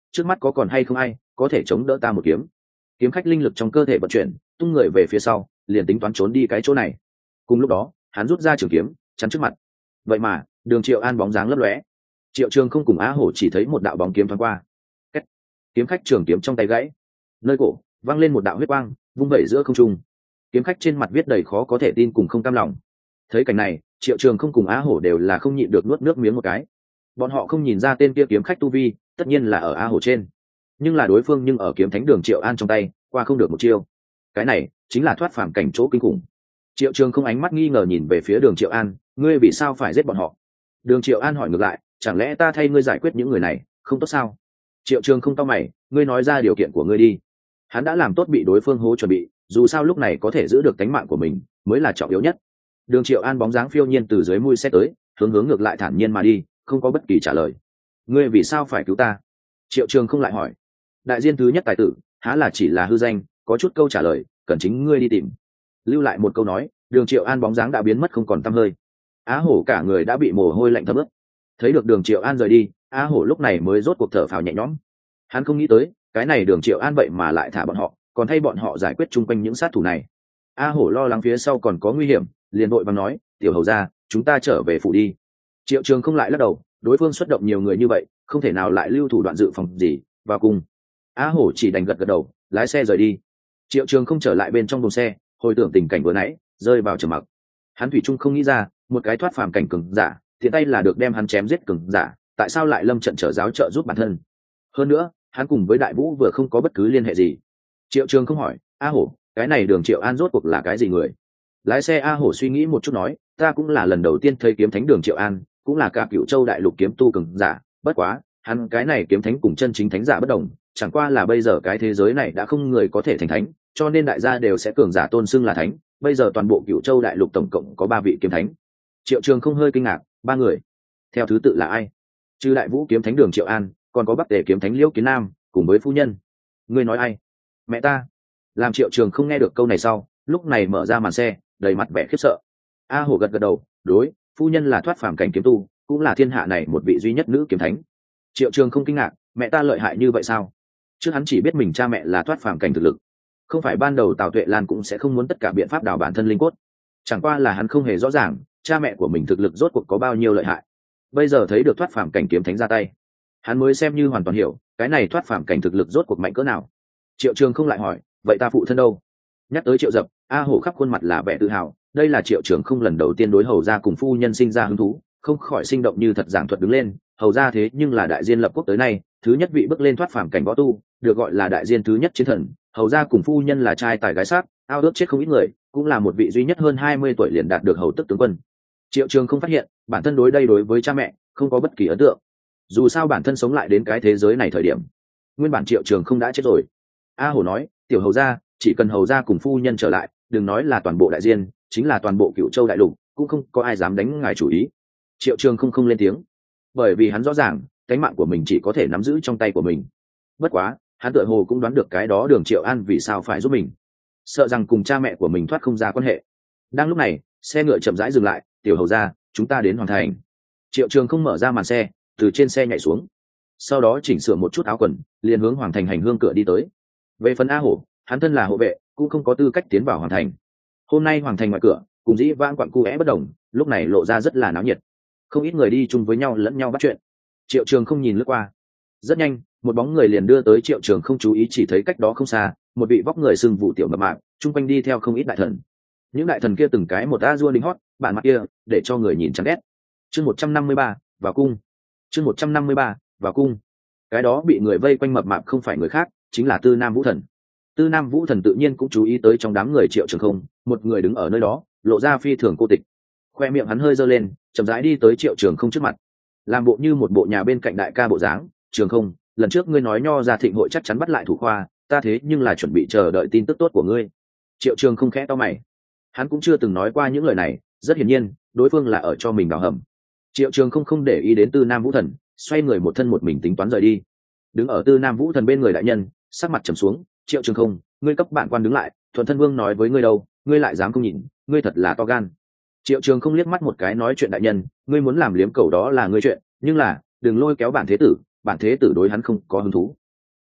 trước mắt có còn hay không ai có thể chống đỡ ta một kiếm. Kiếm khách linh lực trong cơ thể vận chuyển, tung người về phía sau, liền tính toán trốn đi cái chỗ này. Cùng lúc đó hắn rút ra trường kiếm chắn trước mặt. Vậy mà Đường Triệu An bóng dáng lấp lóe, Triệu Trường không cùng Á Hổ chỉ thấy một đạo bóng kiếm thoáng qua. Kết. Kiếm khách trường kiếm trong tay gãy, nơi cổ văng lên một đạo huyết quang, vung vẩy giữa không trung. Kiếm khách trên mặt viết đầy khó có thể tin cùng không cam lòng. Thấy cảnh này, Triệu Trường không cùng Á Hổ đều là không nhịn được nuốt nước miếng một cái. Bọn họ không nhìn ra tên kia kiếm khách tu vi, tất nhiên là ở Á Hổ trên, nhưng là đối phương nhưng ở kiếm thánh Đường Triệu An trong tay, qua không được một chiêu. Cái này chính là thoát phàm cảnh chỗ kinh khủng. Triệu Trường không ánh mắt nghi ngờ nhìn về phía Đường Triệu An, ngươi vì sao phải giết bọn họ? Đường Triệu An hỏi ngược lại, chẳng lẽ ta thay ngươi giải quyết những người này không tốt sao? Triệu Trường không cau mày, ngươi nói ra điều kiện của ngươi đi. Hắn đã làm tốt bị đối phương hố chuẩn bị, dù sao lúc này có thể giữ được tính mạng của mình mới là trọng yếu nhất. Đường Triệu An bóng dáng phiêu nhiên từ dưới mũi xe tới, hướng hướng ngược lại thản nhiên mà đi, không có bất kỳ trả lời. Ngươi vì sao phải cứu ta? Triệu Trường không lại hỏi. Đại diên thứ nhất tài tử, há là chỉ là hư danh, có chút câu trả lời, cần chính ngươi đi tìm. Lưu lại một câu nói, Đường Triệu An bóng dáng đã biến mất không còn tăm hơi. Á Hổ cả người đã bị mồ hôi lạnh thấm ướt. Thấy được Đường Triệu An rời đi, Á Hổ lúc này mới rốt cuộc thở phào nhẹ nhõm. Hắn không nghĩ tới, cái này Đường Triệu An vậy mà lại thả bọn họ, còn thay bọn họ giải quyết chung quanh những sát thủ này. Á Hổ lo lắng phía sau còn có nguy hiểm, liền vội vàng nói, tiểu hầu gia, chúng ta trở về phủ đi. Triệu Trường không lại lắc đầu, đối phương xuất động nhiều người như vậy, không thể nào lại lưu thủ đoạn dự phòng gì, vào cùng. Á Hổ chỉ đành gật gật đầu, lái xe rời đi. Triệu Trường không trở lại bên trong đồn xe, hồi tưởng tình cảnh vừa nãy, rơi vào trầm mặc. Hắn thủy chung không nghĩ ra, một cái thoát phàm cảnh cường giả, thiện tay là được đem hắn chém giết cường giả, tại sao lại lâm trận trở giáo trợ giúp bản thân? Hơn nữa, hắn cùng với Đại Vũ vừa không có bất cứ liên hệ gì. Triệu Trường không hỏi, A Hổ, cái này Đường Triệu An rốt cuộc là cái gì người? Lái xe A Hổ suy nghĩ một chút nói, ta cũng là lần đầu tiên thấy kiếm thánh Đường Triệu An, cũng là cả Cửu Châu đại lục kiếm tu cường giả, bất quá, hắn cái này kiếm thánh cùng chân chính thánh giả bất đồng, chẳng qua là bây giờ cái thế giới này đã không người có thể thành thánh, cho nên đại gia đều sẽ cường giả tôn xưng là thánh. Bây giờ toàn bộ Cửu Châu đại lục tổng cộng có ba vị kiếm thánh. Triệu Trường không hơi kinh ngạc, ba người, theo thứ tự là ai? Trừ Đại Vũ kiếm thánh Đường Triệu An, còn có Bắc Tề kiếm thánh Liễu Kiến Nam, cùng với phu nhân. Ngươi nói ai? Mẹ ta. Làm Triệu Trường không nghe được câu này sau, lúc này mở ra màn xe, đầy mặt vẻ khiếp sợ. A Hổ gật gật đầu, đối, phu nhân là thoát phàm cảnh kiếm tu, cũng là thiên hạ này một vị duy nhất nữ kiếm thánh. Triệu Trường không kinh ngạc, mẹ ta lợi hại như vậy sao? Trước hắn chỉ biết mình cha mẹ là thoát phàm cảnh thực lực, không phải ban đầu Tào Tuệ Lan cũng sẽ không muốn tất cả biện pháp đào bản thân linh cốt. Chẳng qua là hắn không hề rõ ràng, cha mẹ của mình thực lực rốt cuộc có bao nhiêu lợi hại. Bây giờ thấy được thoát phàm cảnh kiếm thánh ra tay, hắn mới xem như hoàn toàn hiểu, cái này thoát phàm cảnh thực lực rốt cuộc mạnh cỡ nào. Triệu Trường không lại hỏi, vậy ta phụ thân đâu? Nhắc tới Triệu Dập, A Hổ khắp khuôn mặt là vẻ tự hào, đây là Triệu Trường không lần đầu tiên đối hầu gia cùng phu nhân sinh ra hứng thú, không khỏi sinh động như thật giảng thuật đứng lên. Hầu gia thế nhưng là đại diên lập quốc tới nay thứ nhất vị bước lên thoát phàm cảnh võ tu, được gọi là đại diên thứ nhất chiến thần. Hầu gia cùng phu nhân là trai tài gái sắc, ao ước chết không ít người, cũng là một vị duy nhất hơn hai mươi tuổi liền đạt được hầu tức tướng quân. Triệu Trường không phát hiện bản thân đối đây đối với cha mẹ không có bất kỳ ấn tượng, dù sao bản thân sống lại đến cái thế giới này thời điểm nguyên bản Triệu Trường không đã chết rồi. A Hổ nói, tiểu hầu gia, chỉ cần hầu gia cùng phu nhân trở lại, đừng nói là toàn bộ đại diên, chính là toàn bộ Cửu Châu đại lục cũng không có ai dám đánh ngài chủ ý. Triệu Trường không không lên tiếng, bởi vì hắn rõ ràng cánh mạng của mình chỉ có thể nắm giữ trong tay của mình. Bất quá hắn tựa hồ cũng đoán được cái đó Đường Triệu An vì sao phải giúp mình, sợ rằng cùng cha mẹ của mình thoát không ra quan hệ. Đang lúc này, xe ngựa chậm rãi dừng lại, tiểu hầu gia, chúng ta đến Hoàng Thành. Triệu Trường không mở ra màn xe, từ trên xe nhảy xuống, sau đó chỉnh sửa một chút áo quần, liền hướng Hoàng Thành hành hương cửa đi tới. Về phần A Hổ, hắn thân là hộ vệ, cũng không có tư cách tiến vào Hoàng Thành. Hôm nay Hoàng Thành ngoài cửa cùng dĩ vãng quặn cu é bất đồng, lúc này lộ ra rất là náo nhiệt, không ít người đi chung với nhau lẫn nhau bắt chuyện. Triệu Trường không nhìn lướt qua, rất nhanh một bóng người liền đưa tới. Triệu Trường không chú ý chỉ thấy cách đó không xa một vị vóc người sưng vụ tiểu mập mạp, chung quanh đi theo không ít đại thần. Những đại thần kia từng cái một a dua đính hót, bản mặt kia để cho người nhìn chán ghét. Chương một trăm năm mươi ba vào cung. Chương một trăm năm mươi ba vào cung. Cái đó bị người vây quanh mập mạp không phải người khác, chính là Tư Nam Vũ Thần. Tư Nam Vũ Thần tự nhiên cũng chú ý tới trong đám người Triệu Trường không, một người đứng ở nơi đó, lộ ra phi thường cô tịch. Khoe miệng hắn hơi giơ lên, chậm rãi đi tới Triệu Trường không trước mặt, làm bộ như một bộ nhà bên cạnh đại ca bộ dáng. Trường không, lần trước ngươi nói Nho ra thịnh hội chắc chắn bắt lại thủ khoa, ta thế nhưng là chuẩn bị chờ đợi tin tức tốt của ngươi. Triệu Trường không khẽ to mày, hắn cũng chưa từng nói qua những lời này, rất hiển nhiên đối phương là ở cho mình vào hầm. Triệu Trường không không để ý đến Tư Nam Vũ Thần, xoay người một thân một mình tính toán rời đi. Đứng ở Tư Nam Vũ Thần bên người đại nhân sắc mặt trầm xuống, Triệu Trường không, ngươi cấp bạn quan đứng lại, Thuận Thân Vương nói với ngươi đâu, ngươi lại dám không nhìn, ngươi thật là to gan. Triệu Trường không liếc mắt một cái nói, chuyện đại nhân, ngươi muốn làm liếm cầu đó là ngươi chuyện, nhưng là đừng lôi kéo bản thế tử, bản thế tử đối hắn không có hứng thú.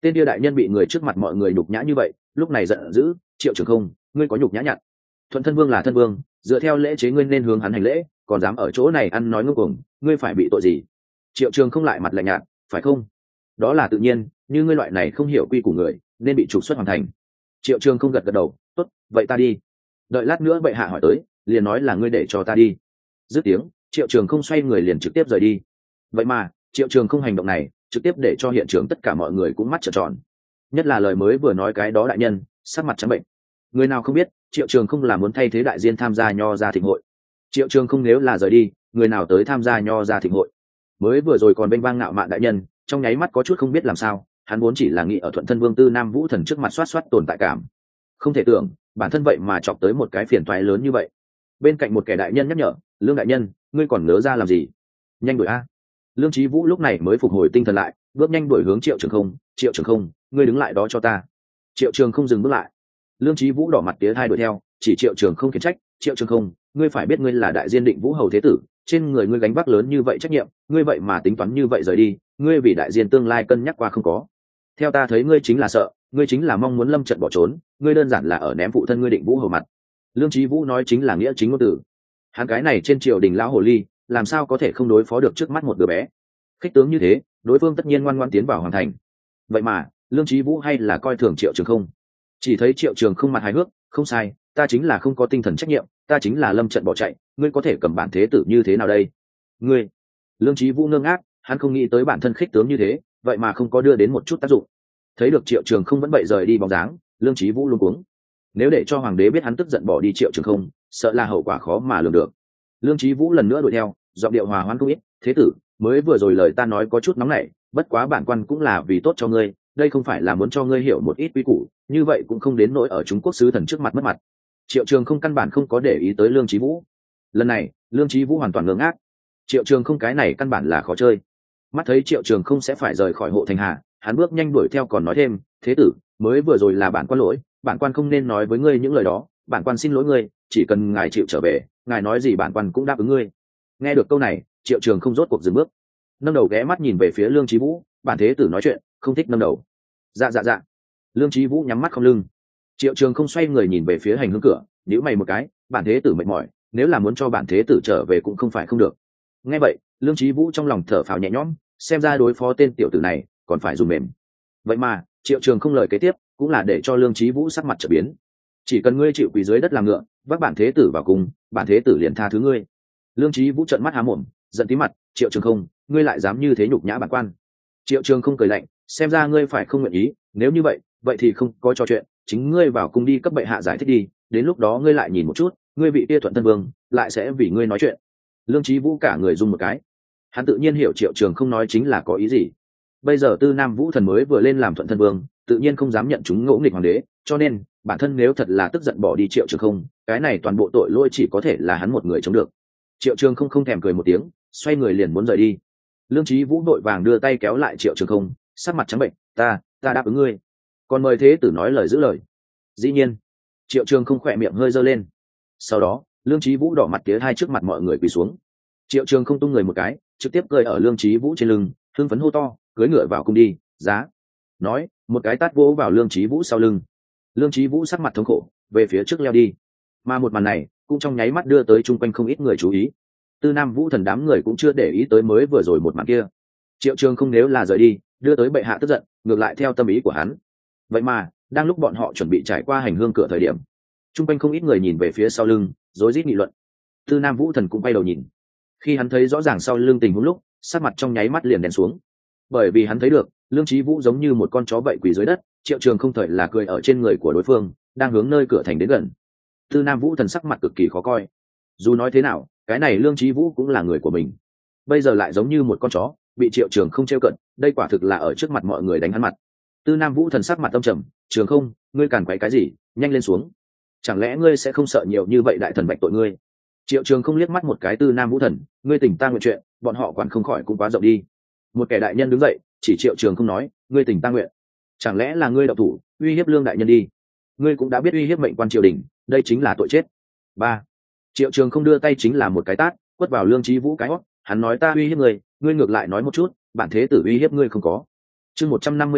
tên kia đại nhân bị người trước mặt mọi người nhục nhã như vậy, lúc này giận dữ: Triệu Trường Không, ngươi có nhục nhã nhặn. Thuận thân vương là thân vương, dựa theo lễ chế ngươi nên hướng hắn hành lễ, còn dám ở chỗ này ăn nói ngông cuồng, ngươi phải bị tội gì? Triệu Trường Không lại mặt lạnh nhạt: phải không? Đó là tự nhiên, như ngươi loại này không hiểu quy của người nên bị trục xuất hoàn thành. Triệu Trường Không gật gật đầu: tốt, vậy ta đi. Đợi lát nữa bệ hạ hỏi tới, liền nói là ngươi để cho ta đi. Dứt tiếng, Triệu Trường Không xoay người liền trực tiếp rời đi. Vậy mà Triệu Trường Không hành động này trực tiếp để cho hiện trường tất cả mọi người cũng mắt trợn tròn, nhất là lời mới vừa nói cái đó đại nhân sắc mặt trắng bệnh. Người nào không biết Triệu Trường Không là muốn thay thế đại diên tham gia nho gia thịnh hội. Triệu Trường Không nếu là rời đi, người nào tới tham gia nho gia thịnh hội? Mới vừa rồi còn bênh vang ngạo mạn đại nhân trong nháy mắt có chút không biết làm sao, hắn vốn chỉ là nghĩ ở Thuận thân vương Tư Nam Vũ Thần trước mặt xoát xoát tồn tại cảm, không thể tưởng bản thân vậy mà chọc tới một cái phiền toái lớn như vậy. Bên cạnh một kẻ đại nhân nhắc nhở: Lương đại nhân, ngươi còn nhớ ra làm gì? Nhanh đuổi a! Lương Chí Vũ lúc này mới phục hồi tinh thần lại, bước nhanh đuổi hướng Triệu Trường Không. Triệu Trường Không, ngươi đứng lại đó cho ta. Triệu Trường Không dừng bước lại. Lương Chí Vũ đỏ mặt tía thai đuổi theo, chỉ Triệu Trường Không khiển trách: Triệu Trường Không, ngươi phải biết ngươi là đại diên định vũ hầu thế tử, trên người ngươi gánh vác lớn như vậy trách nhiệm, ngươi vậy mà tính toán như vậy rời đi, ngươi vì đại diên tương lai cân nhắc qua không có? Theo ta thấy ngươi chính là sợ, ngươi chính là mong muốn lâm trận bỏ trốn, ngươi đơn giản là ở ném phụ thân ngươi định vũ hầu mặt. Lương Chí Vũ nói chính là nghĩa chính ngôn từ. Hắn cái này trên triều đình lão hồ ly, làm sao có thể không đối phó được trước mắt một đứa bé? Khích tướng như thế, đối phương tất nhiên ngoan ngoãn tiến vào hoàng thành. Vậy mà Lương Chí Vũ hay là coi thường Triệu Trường Không. Chỉ thấy Triệu Trường Không mặt hài hước: không sai, ta chính là không có tinh thần trách nhiệm, ta chính là lâm trận bỏ chạy, ngươi có thể cầm bản thế tử như thế nào đây? Ngươi! Lương Chí Vũ ngơ ngác, hắn không nghĩ tới bản thân khích tướng như thế, vậy mà không có đưa đến một chút tác dụng. Thấy được Triệu Trường Không vẫn bậy rời đi bóng dáng, Lương Chí Vũ luống cuống. Nếu để cho hoàng đế biết hắn tức giận bỏ đi Triệu Trường Không, sợ là hậu quả khó mà lường được. Lương Chí Vũ lần nữa đuổi theo, giọng điệu hòa hoãn không ít: thế tử, mới vừa rồi lời ta nói có chút nóng nảy, bất quá bản quan cũng là vì tốt cho ngươi, đây không phải là muốn cho ngươi hiểu một ít quy củ, như vậy cũng không đến nỗi ở Trung Quốc sứ thần trước mặt mất mặt. Triệu Trường Không căn bản không có để ý tới Lương Chí Vũ. Lần này Lương Chí Vũ hoàn toàn ngơ ngác. Triệu Trường Không cái này căn bản là khó chơi. Mắt thấy Triệu Trường Không sẽ phải rời khỏi hộ thành hà, hắn bước nhanh đuổi theo còn nói thêm: thế tử, mới vừa rồi là bản quan lỗi, bản quan không nên nói với ngươi những lời đó, bản quan xin lỗi ngươi, chỉ cần ngài chịu trở về, ngài nói gì bản quan cũng đáp ứng ngươi. Nghe được câu này, Triệu Trường Không rốt cuộc dừng bước, nâng đầu ghé mắt nhìn về phía Lương Chí Vũ: bản thế tử nói chuyện không thích nâng đầu. Dạ dạ dạ. Lương Chí Vũ nhắm mắt không lưng. Triệu Trường Không xoay người nhìn về phía hành hương cửa, nhíu mày một cái: bản thế tử mệt mỏi, nếu là muốn cho bản thế tử trở về cũng không phải không được. Nghe vậy, Lương Chí Vũ trong lòng thở phào nhẹ nhõm, xem ra đối phó tên tiểu tử này còn phải dùng mềm. Vậy mà Triệu Trường Không lời kế tiếp cũng là để cho Lương Chí Vũ sắc mặt trở biến: chỉ cần ngươi chịu quỳ dưới đất làm ngựa, vác bản thế tử vào cùng, bản thế tử liền tha thứ ngươi. Lương Chí Vũ trợn mắt há mồm, giận tí mặt: Triệu Trường Không, ngươi lại dám như thế nhục nhã bản quan? Triệu Trường Không cười lạnh: xem ra ngươi phải không nguyện ý, nếu như vậy vậy thì không có trò chuyện, chính ngươi vào cung đi cấp bệ hạ giải thích đi, đến lúc đó ngươi lại nhìn một chút, ngươi vị tia Thuận thân vương lại sẽ vì ngươi nói chuyện. Lương Chí Vũ cả người run một cái, hắn tự nhiên hiểu Triệu Trường Không nói chính là có ý gì. Bây giờ Tư Nam Vũ Thần mới vừa lên làm Thuận thân vương, tự nhiên không dám nhận chúng ngỗ nghịch hoàng đế, cho nên bản thân nếu thật là tức giận bỏ đi Triệu Trường Không, cái này toàn bộ tội lỗi chỉ có thể là hắn một người chống được. Triệu Trường Không không thèm cười một tiếng, xoay người liền muốn rời đi. Lương Chí Vũ vội vàng đưa tay kéo lại Triệu Trường Không, sắc mặt trắng bệnh: ta ta đáp ứng ngươi, còn mời thế tử nói lời giữ lời. Dĩ nhiên. Triệu Trường Không khỏe miệng hơi giơ lên. Sau đó Lương Chí Vũ đỏ mặt tía hai trước mặt mọi người quỳ xuống. Triệu Trường Không tung người một cái, trực tiếp cười ở Lương Chí Vũ trên lưng, hưng phấn hô to: cưỡi ngựa vào cung đi, giá. Nói một cái tát vỗ vào Lương Chí Vũ sau lưng. Lương Chí Vũ sắc mặt thống khổ, về phía trước leo đi. Mà một màn này cũng trong nháy mắt đưa tới chung quanh không ít người chú ý. Tư Nam Vũ Thần đám người cũng chưa để ý tới mới vừa rồi một màn kia. Triệu Trường Không nếu là rời đi, đưa tới bệ hạ tức giận, ngược lại theo tâm ý của hắn. Vậy mà đang lúc bọn họ chuẩn bị trải qua hành hương cửa thời điểm, chung quanh không ít người nhìn về phía sau lưng, rối rít nghị luận. Tư Nam Vũ Thần cũng quay đầu nhìn. Khi hắn thấy rõ ràng sau lưng tình huống lúc, sắc mặt trong nháy mắt liền đen xuống, bởi vì hắn thấy được Lương Chí Vũ giống như một con chó vậy quỳ dưới đất, Triệu Trường Không thời là cười ở trên người của đối phương, đang hướng nơi cửa thành đến gần. Tư Nam Vũ Thần sắc mặt cực kỳ khó coi. Dù nói thế nào, cái này Lương Chí Vũ cũng là người của mình, bây giờ lại giống như một con chó bị Triệu Trường Không trêu cận, đây quả thực là ở trước mặt mọi người đánh hắn mặt. Tư Nam Vũ Thần sắc mặt âm trầm: Trường Không, ngươi càn quấy cái gì, nhanh lên xuống. Chẳng lẽ ngươi sẽ không sợ nhiều như vậy đại thần bạch tội ngươi? Triệu Trường Không liếc mắt một cái Tư Nam Vũ Thần: ngươi tỉnh ta nguyện chuyện, bọn họ quản không khỏi cũng quá rộng đi. Một kẻ đại nhân đứng dậy chỉ Triệu Trường Không nói: ngươi tỉnh ta nguyện, chẳng lẽ là ngươi động thủ uy hiếp Lương đại nhân đi? Ngươi cũng đã biết uy hiếp mệnh quan triều đình, đây chính là tội chết. Ba. Triệu Trường Không đưa tay chính là một cái tát quất vào Lương Chí Vũ cái hót. Hắn nói ta uy hiếp ngươi, ngươi ngược lại nói một chút, bản thế tử uy hiếp ngươi không có. Chương một trăm năm mươi 154,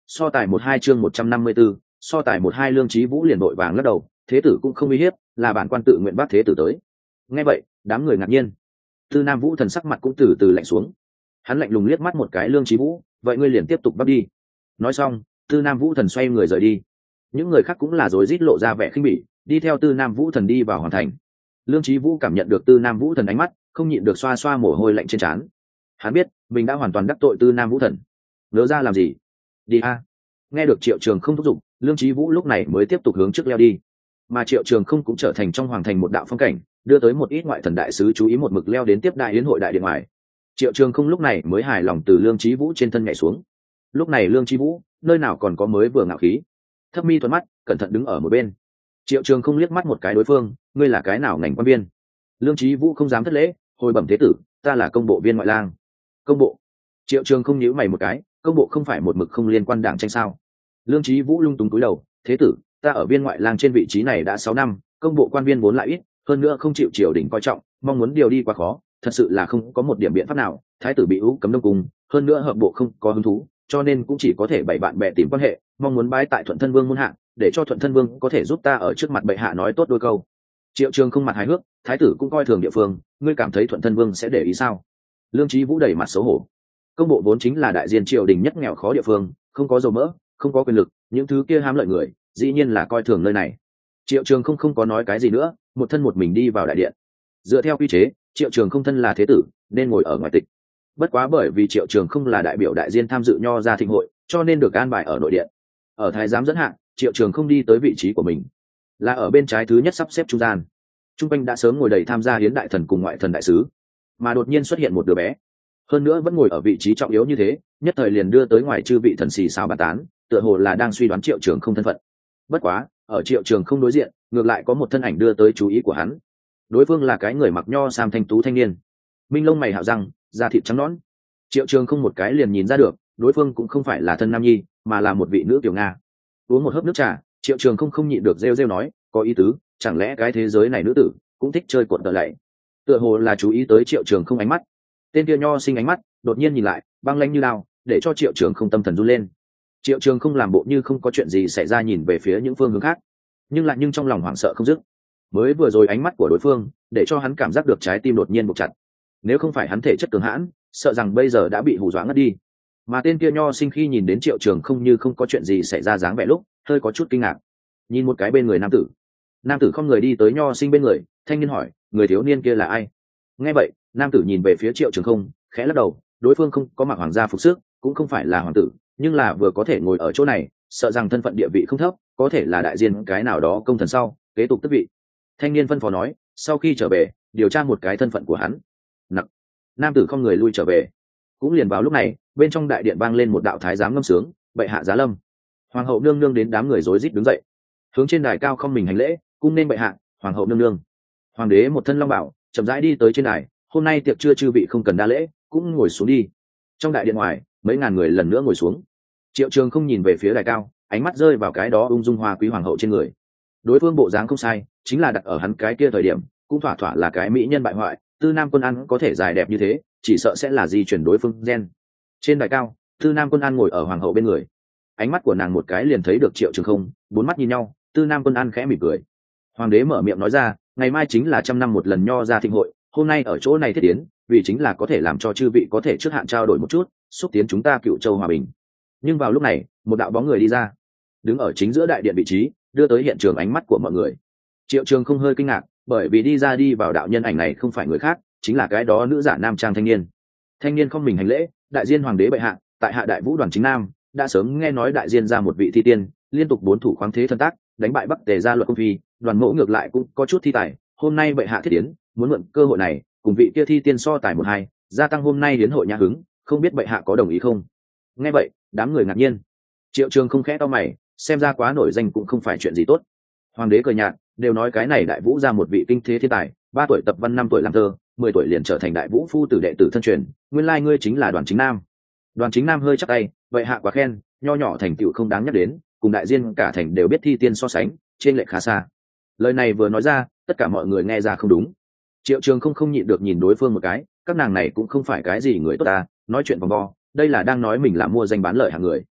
So tài một hai chương một trăm năm mươi 154, so tài một hai Lương Chí Vũ liền đội vàng lắc đầu, thế tử cũng không uy hiếp, là bản quan tự nguyện bắt thế tử tới. Nghe vậy, đám người ngạc nhiên. Tư Nam Vũ thần sắc mặt cũng từ từ lạnh xuống. Hắn lạnh lùng liếc mắt một cái Lương Chí Vũ, vậy ngươi liền tiếp tục bắt đi. Nói xong, Tư Nam Vũ thần xoay người rời đi. Những người khác cũng là rối rít lộ ra vẻ khinh bỉ, đi theo Tư Nam Vũ thần đi vào hoàn thành. Lương Chí Vũ cảm nhận được Tư Nam Vũ thần ánh mắt, không nhịn được xoa xoa mồ hôi lạnh trên trán. Hắn biết, mình đã hoàn toàn đắc tội Tư Nam Vũ thần. Nỡ ra làm gì? Đi a. Nghe được Triệu Trường không thúc giục, Lương Chí Vũ lúc này mới tiếp tục hướng trước leo đi. Mà Triệu Trường không cũng trở thành trong hoàng thành một đạo phong cảnh, đưa tới một ít ngoại thần đại sứ chú ý một mực leo đến tiếp đại yến hội đại điện ngoài. Triệu Trường không lúc này mới hài lòng từ Lương Chí Vũ trên thân nhảy xuống. Lúc này Lương Chí Vũ, nơi nào còn có mới vừa ngạo khí. Thấp mi thuận mắt, cẩn thận đứng ở một bên. Triệu Trường không liếc mắt một cái đối phương, ngươi là cái nào ngành quan viên? Lương Chí Vũ không dám thất lễ, hồi bẩm thế tử, ta là công bộ viên ngoại lang. Công bộ? Triệu Trường không nhíu mày một cái, công bộ không phải một mực không liên quan đảng tranh sao? Lương Chí Vũ lung túng cúi đầu, thế tử, ta ở viên ngoại lang trên vị trí này đã sáu năm, công bộ quan viên vốn lại ít, hơn nữa không chịu triều đình coi trọng, mong muốn điều đi quá khó, thật sự là không có một điểm biện pháp nào. Thái tử bị ú cấm đông cung, hơn nữa hợp bộ không có hứng thú, cho nên cũng chỉ có thể bày bạn bè tìm quan hệ, mong muốn bái tại Thuận Thân Vương muôn hạ, để cho Thuận Thân Vương có thể giúp ta ở trước mặt bệ hạ nói tốt đôi câu. Triệu Trường không mặt hài hước, thái tử cũng coi thường địa phương, ngươi cảm thấy Thuận Thân Vương sẽ để ý sao? Lương Chí Vũ đầy mặt xấu hổ. Công bộ vốn chính là đại diện triều đình nhất nghèo khó địa phương, không có dầu mỡ, không có quyền lực, những thứ kia hám lợi người, dĩ nhiên là coi thường nơi này. Triệu Trường không không có nói cái gì nữa, một thân một mình đi vào đại điện. Dựa theo quy chế, Triệu Trường không thân là thế tử, nên ngồi ở ngoài tịch. Bất quá bởi vì Triệu Trường không là đại biểu đại diện tham dự nho ra thịnh hội, cho nên được an bài ở nội điện. Ở thái giám dẫn hạng, Triệu Trường không đi tới vị trí của mình, là ở bên trái thứ nhất sắp xếp trung gian. Trung quanh đã sớm ngồi đầy tham gia hiến đại thần cùng ngoại thần đại sứ, mà đột nhiên xuất hiện một đứa bé, hơn nữa vẫn ngồi ở vị trí trọng yếu như thế, nhất thời liền đưa tới ngoài chư vị thần xì xào bàn tán, tựa hồ là đang suy đoán Triệu Trường không thân phận. Bất quá, ở Triệu Trường không đối diện, ngược lại có một thân ảnh đưa tới chú ý của hắn. Đối phương là cái người mặc nho sam thanh tú thanh niên, minh lông mày hạo răng, da thịt trắng nõn. Triệu Trường không một cái liền nhìn ra được, đối phương cũng không phải là thân nam nhi, mà là một vị nữ tiểu nga. Uống một hớp nước trà, Triệu Trường không không nhịn được rêu rêu nói, có ý tứ, chẳng lẽ cái thế giới này nữ tử cũng thích chơi cuộn tợ lạy? Tựa hồ là chú ý tới Triệu Trường không ánh mắt. Tên kia nho sinh ánh mắt đột nhiên nhìn lại, băng lãnh như lao, để cho Triệu Trường không tâm thần run lên. Triệu Trường không làm bộ như không có chuyện gì xảy ra, nhìn về phía những phương hướng khác, nhưng lại nhưng trong lòng hoảng sợ không dứt. Mới vừa rồi ánh mắt của đối phương để cho hắn cảm giác được trái tim đột nhiên buộc chặt. Nếu không phải hắn thể chất cường hãn, sợ rằng bây giờ đã bị hù dọa ngất đi. Mà tên kia nho sinh khi nhìn đến Triệu Trường không như không có chuyện gì xảy ra dáng vẻ lúc, hơi có chút kinh ngạc. Nhìn một cái bên người nam tử, nam tử không người đi tới nho sinh bên người, thanh niên hỏi, người thiếu niên kia là ai? Nghe vậy, nam tử nhìn về phía Triệu Trường không, khẽ lắc đầu, đối phương không có mặc hoàng gia phục sức, cũng không phải là hoàng tử, nhưng là vừa có thể ngồi ở chỗ này, sợ rằng thân phận địa vị không thấp, có thể là đại diện cái nào đó công thần sau kế tục tước vị. Thanh niên phân phó nói, sau khi trở về điều tra một cái thân phận của hắn. Nặc. Nam tử không người lui trở về. Cũng liền vào lúc này, bên trong đại điện vang lên một đạo thái giám ngâm sướng, bệ hạ giá lâm. Hoàng hậu nương nương đến, đám người rối rít đứng dậy, hướng trên đài cao không mình hành lễ, cung nên bệ hạ, hoàng hậu nương nương. Hoàng đế một thân long bảo, chậm rãi đi tới trên đài, hôm nay tiệc trưa chư vị không cần đa lễ, cũng ngồi xuống đi. Trong đại điện ngoài, mấy ngàn người lần nữa ngồi xuống. Triệu Trường không nhìn về phía đài cao, ánh mắt rơi vào cái đó ung dung hoa quý hoàng hậu trên người. Đối phương bộ dáng không sai, chính là đặt ở hắn cái kia thời điểm, cũng thỏa thỏa là cái mỹ nhân bại hoại. Tư Nam Quân An có thể dài đẹp như thế, chỉ sợ sẽ là di chuyển đối phương gen. Trên đài cao, Tư Nam Quân An ngồi ở hoàng hậu bên người, ánh mắt của nàng một cái liền thấy được Triệu Trường không, bốn mắt nhìn nhau. Tư Nam Quân An khẽ mỉm cười. Hoàng đế mở miệng nói ra, ngày mai chính là trăm năm một lần nho ra thịnh hội, hôm nay ở chỗ này thiết tiến, vì chính là có thể làm cho chư vị có thể trước hạn trao đổi một chút, xúc tiến chúng ta Cựu Châu hòa bình. Nhưng vào lúc này, một đạo bóng người đi ra, đứng ở chính giữa đại điện vị trí, đưa tới hiện trường ánh mắt của mọi người. Triệu Trường không hơi kinh ngạc, bởi vì đi ra đi vào đạo nhân ảnh này không phải người khác, chính là cái đó nữ giả nam trang thanh niên. Thanh niên không mình hành lễ, đại diên hoàng đế bệ hạ, tại hạ đại vũ đoàn chính nam, đã sớm nghe nói đại diên ra một vị thi tiên, liên tục bốn thủ khoáng thế thân tác, đánh bại Bắc Tề gia luật công phi, đoàn mẫu ngược lại cũng có chút thi tài, hôm nay bệ hạ thiết tiến, muốn mượn cơ hội này cùng vị kia thi tiên so tài một hai, gia tăng hôm nay đến hội nhã hứng, không biết bệ hạ có đồng ý không? Nghe vậy, đám người ngạc nhiên. Triệu Trường không khẽ to mày, xem ra quá nổi danh cũng không phải chuyện gì tốt. Hoàng đế cười nhạt, đều nói cái này đại vũ ra một vị kinh thế thiên tài, ba tuổi tập văn, năm tuổi làm thơ, mười tuổi liền trở thành đại vũ phu tử đệ tử thân truyền, nguyên lai ngươi chính là Đoàn Chính Nam. Đoàn Chính Nam hơi chắc tay, vậy hạ quá khen, nho nhỏ thành tựu không đáng nhắc đến, cùng đại diên cả thành đều biết thi tiên so sánh, trên lệch khá xa. Lời này vừa nói ra, tất cả mọi người nghe ra không đúng. Triệu Trường không không nhịn được nhìn đối phương một cái, các nàng này cũng không phải cái gì người tốt ta, nói chuyện vòng vo, đây là đang nói mình là mua danh bán lợi hàng người.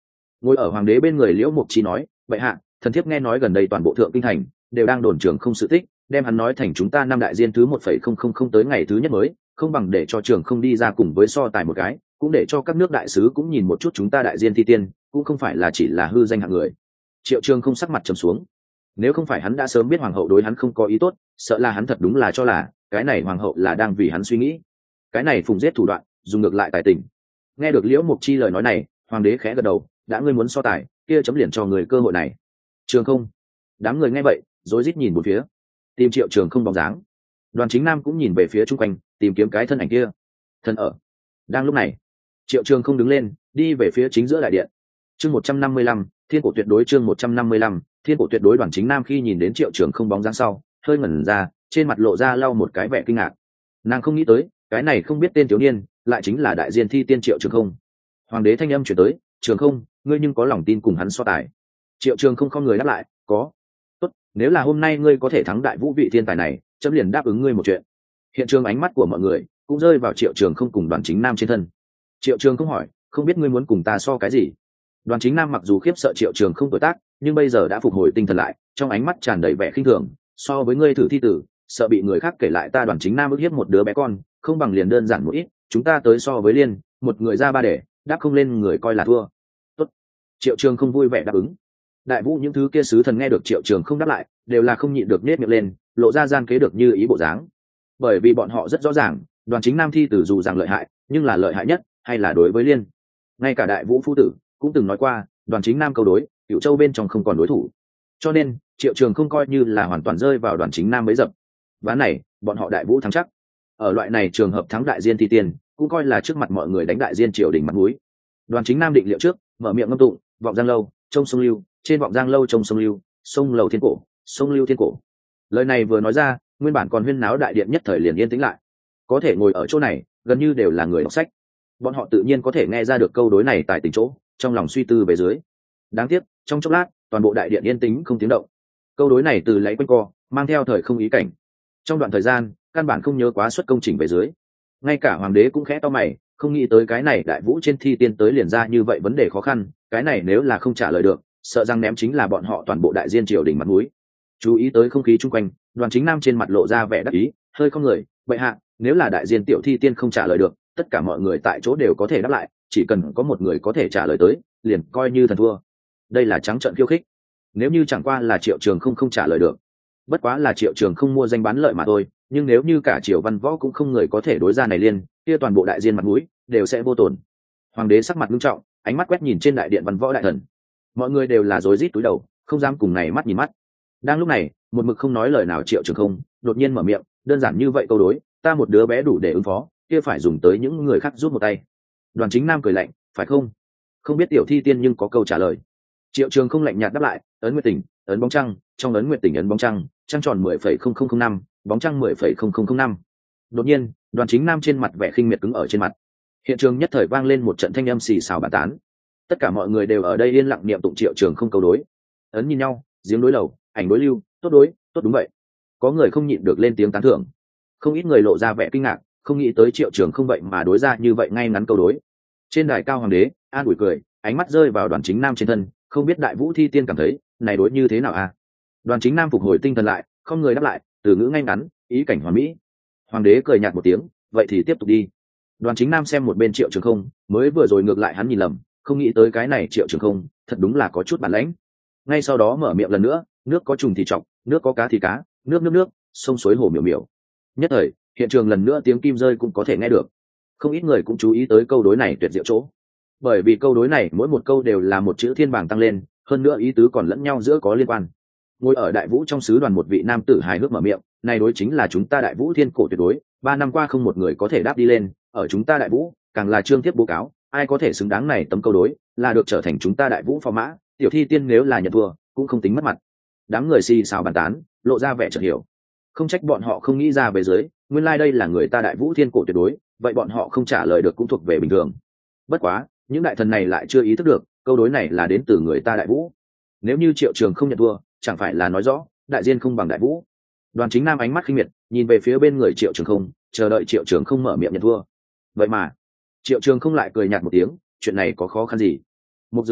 Ngồi ở hoàng đế bên người Liễu Mục Chi nói, vậy hạ, thần thiếp nghe nói gần đây toàn bộ thượng kinh thành đều đang đồn trường không sự tích, đem hắn nói thành chúng ta năm đại diên thứ một phẩy không không không tới ngày thứ nhất mới, không bằng để cho trường không đi ra cùng với so tài một cái, cũng để cho các nước đại sứ cũng nhìn một chút chúng ta đại diên thi tiên, cũng không phải là chỉ là hư danh hạng người. Triệu Trường không sắc mặt trầm xuống. Nếu không phải hắn đã sớm biết hoàng hậu đối hắn không có ý tốt, sợ là hắn thật đúng là cho là cái này hoàng hậu là đang vì hắn suy nghĩ. Cái này phùng giết thủ đoạn, dùng ngược lại tài tình. Nghe được Liễu Mục Chi lời nói này, hoàng đế khẽ gật đầu, đã ngươi muốn so tài, kia chấm liền cho người cơ hội này. Trường không. Đám người nghe vậy, rối rít nhìn một phía, tìm Triệu Trường không bóng dáng. Đoàn Chính Nam cũng nhìn về phía chung quanh, tìm kiếm cái thân ảnh kia. Thân ở. Đang lúc này, Triệu Trường không đứng lên, đi về phía chính giữa đại điện. Chương một trăm năm mươi lăm, Thiên cổ tuyệt đối chương một trăm năm mươi lăm, Thiên cổ tuyệt đối. Đoàn Chính Nam khi nhìn đến Triệu Trường không bóng dáng sau, hơi ngẩn ra, trên mặt lộ ra lau một cái vẻ kinh ngạc. Nàng không nghĩ tới, cái này không biết tên thiếu niên, lại chính là đại diên thi tiên Triệu Trường không. Hoàng đế thanh âm truyền tới, Trường không, ngươi nhưng có lòng tin cùng hắn so tài? Triệu Trường không không người đáp lại, có. Tốt, nếu là hôm nay ngươi có thể thắng đại vũ vị thiên tài này, chấm liền đáp ứng ngươi một chuyện. Hiện trường ánh mắt của mọi người cũng rơi vào Triệu Trường không cùng Đoàn Chính Nam trên thân. Triệu Trường không hỏi, không biết ngươi muốn cùng ta so cái gì? Đoàn Chính Nam mặc dù khiếp sợ Triệu Trường không tuổi tác, nhưng bây giờ đã phục hồi tinh thần lại, trong ánh mắt tràn đầy vẻ khinh thường. So với ngươi thử thi tử, sợ bị người khác kể lại ta Đoàn Chính Nam ức hiếp một đứa bé con, không bằng liền đơn giản một ít, chúng ta tới so với liên, một người ra ba để, đáp không lên người coi là thua. Tốt. Triệu Trường không vui vẻ đáp ứng. Đại vũ những thứ kia sứ thần nghe được Triệu Trường không đáp lại, đều là không nhịn được nết miệng lên, lộ ra gian kế được như ý bộ dáng. Bởi vì bọn họ rất rõ ràng, Đoàn Chính Nam thi tử dù rằng lợi hại, nhưng là lợi hại nhất hay là đối với liên. Ngay cả đại vũ phu tử cũng từng nói qua, Đoàn Chính Nam câu đối, Cửu Châu bên trong không còn đối thủ. Cho nên, Triệu Trường không coi như là hoàn toàn rơi vào Đoàn Chính Nam bấy dập. Ván này, bọn họ đại vũ thắng chắc. Ở loại này trường hợp thắng đại diên thi tiền, cũng coi là trước mặt mọi người đánh đại diên triều đình mặt mũi. Đoàn Chính Nam định liệu trước, mở miệng ngâm tụng, vọng giang lâu, trông sông lưu, trên vọng giang lâu trông sông lưu, sông lầu thiên cổ, sông lưu thiên cổ. Lời này vừa nói ra, nguyên bản còn huyên náo đại điện nhất thời liền yên tĩnh lại. Có thể ngồi ở chỗ này, gần như đều là người đọc sách. Bọn họ tự nhiên có thể nghe ra được câu đối này tại tình chỗ, trong lòng suy tư về dưới. Đáng tiếc, trong chốc lát, toàn bộ đại điện yên tĩnh không tiếng động. Câu đối này từ lấy quanh co, mang theo thời không ý cảnh. Trong đoạn thời gian, căn bản không nhớ quá xuất công trình về dưới. Ngay cả hoàng đế cũng khẽ to mày, không nghĩ tới cái này đại vũ trên thi tiên tới liền ra như vậy vấn đề khó khăn, cái này nếu là không trả lời được, sợ rằng ném chính là bọn họ toàn bộ đại diên triều đình mặt mũi. Chú ý tới không khí chung quanh, Đoàn Chính Nam trên mặt lộ ra vẻ đắc ý, hơi không người, vậy hạ, nếu là đại diên tiểu thi tiên không trả lời được, tất cả mọi người tại chỗ đều có thể đáp lại, chỉ cần có một người có thể trả lời tới, liền coi như thần thua. Đây là trắng trợn khiêu khích. Nếu như chẳng qua là Triệu Trường không không trả lời được, bất quá là Triệu Trường không mua danh bán lợi mà thôi, nhưng nếu như cả triều văn võ cũng không người có thể đối ra này liên, kia toàn bộ đại diên mặt mũi đều sẽ vô tổn. Hoàng đế sắc mặt nghiêm trọng, ánh mắt quét nhìn trên đại điện văn võ đại thần. Mọi người đều là rối rít túi đầu, không dám cùng này mắt nhìn mắt. Đang lúc này, một mực không nói lời nào Triệu Trường không đột nhiên mở miệng, đơn giản như vậy câu đối, ta một đứa bé đủ để ứng phó, kia phải dùng tới những người khác giúp một tay. Đoàn Chính Nam cười lạnh, phải không? Không biết tiểu thi tiên nhưng có câu trả lời. Triệu Trường không lạnh nhạt đáp lại, ấn nguyệt tỉnh, ấn bóng trăng, trong ấn nguyệt tỉnh ấn bóng trăng, trăng tròn mười phẩy không không không năm, bóng trăng mười phẩy không không không năm. Đột nhiên, Đoàn Chính Nam trên mặt vẻ khinh miệt cứng ở trên mặt. Hiện trường nhất thời vang lên một trận thanh âm xì xào bàn tán. Tất cả mọi người đều ở đây yên lặng niệm tụng Triệu Trường không câu đối. Ấn nhìn nhau, giếng đối lầu, ảnh đối lưu, tốt đối, tốt đúng vậy. Có người không nhịn được lên tiếng tán thưởng. Không ít người lộ ra vẻ kinh ngạc, không nghĩ tới Triệu Trường không vậy mà đối ra như vậy ngay ngắn câu đối. Trên đài cao hoàng đế, an ủi cười, ánh mắt rơi vào Đoàn Chính Nam trên thân, không biết đại vũ thi tiên cảm thấy, này đối như thế nào à? Đoàn Chính Nam phục hồi tinh thần lại, không người đáp lại, từ ngữ ngay ngắn, ý cảnh hoàn mỹ. Hoàng đế cười nhạt một tiếng, vậy thì tiếp tục đi. Đoàn Chính Nam xem một bên Triệu Trường không, mới vừa rồi ngược lại hắn nhìn lầm, không nghĩ tới cái này Triệu Trường không, thật đúng là có chút bản lãnh. Ngay sau đó mở miệng lần nữa, nước có trùng thì chọc, nước có cá thì cá, nước nước nước, sông suối hồ miểu miểu. Nhất thời, hiện trường lần nữa tiếng kim rơi cũng có thể nghe được. Không ít người cũng chú ý tới câu đối này tuyệt diệu chỗ. Bởi vì câu đối này mỗi một câu đều là một chữ thiên bảng tăng lên, hơn nữa ý tứ còn lẫn nhau giữa có liên quan. Ngồi ở đại vũ trong sứ đoàn một vị nam tử hài hước mở miệng, này đối chính là chúng ta đại vũ thiên cổ tuyệt đối, ba năm qua không một người có thể đáp đi lên, ở chúng ta đại vũ, càng là trương tiếp bố cáo, ai có thể xứng đáng này tấm câu đối, là được trở thành chúng ta đại vũ phò mã, tiểu thi tiên nếu là nhận thua, cũng không tính mất mặt. Đám người xì xào bàn tán, lộ ra vẻ chợt hiểu. Không trách bọn họ không nghĩ ra về dưới, nguyên lai like đây là người ta đại vũ thiên cổ tuyệt đối, vậy bọn họ không trả lời được cũng thuộc về bình thường. Bất quá, những đại thần này lại chưa ý thức được, câu đối này là đến từ người ta đại vũ. Nếu như Triệu Trường không nhận thua, chẳng phải là nói rõ đại diên không bằng đại vũ. Đoàn Chính Nam ánh mắt khinh miệt, nhìn về phía bên người Triệu Trường không, chờ đợi Triệu Trường không mở miệng nhận thua. Vậy mà Triệu Trường không lại cười nhạt một tiếng, chuyện này có khó khăn gì? Một dưới làm gốc,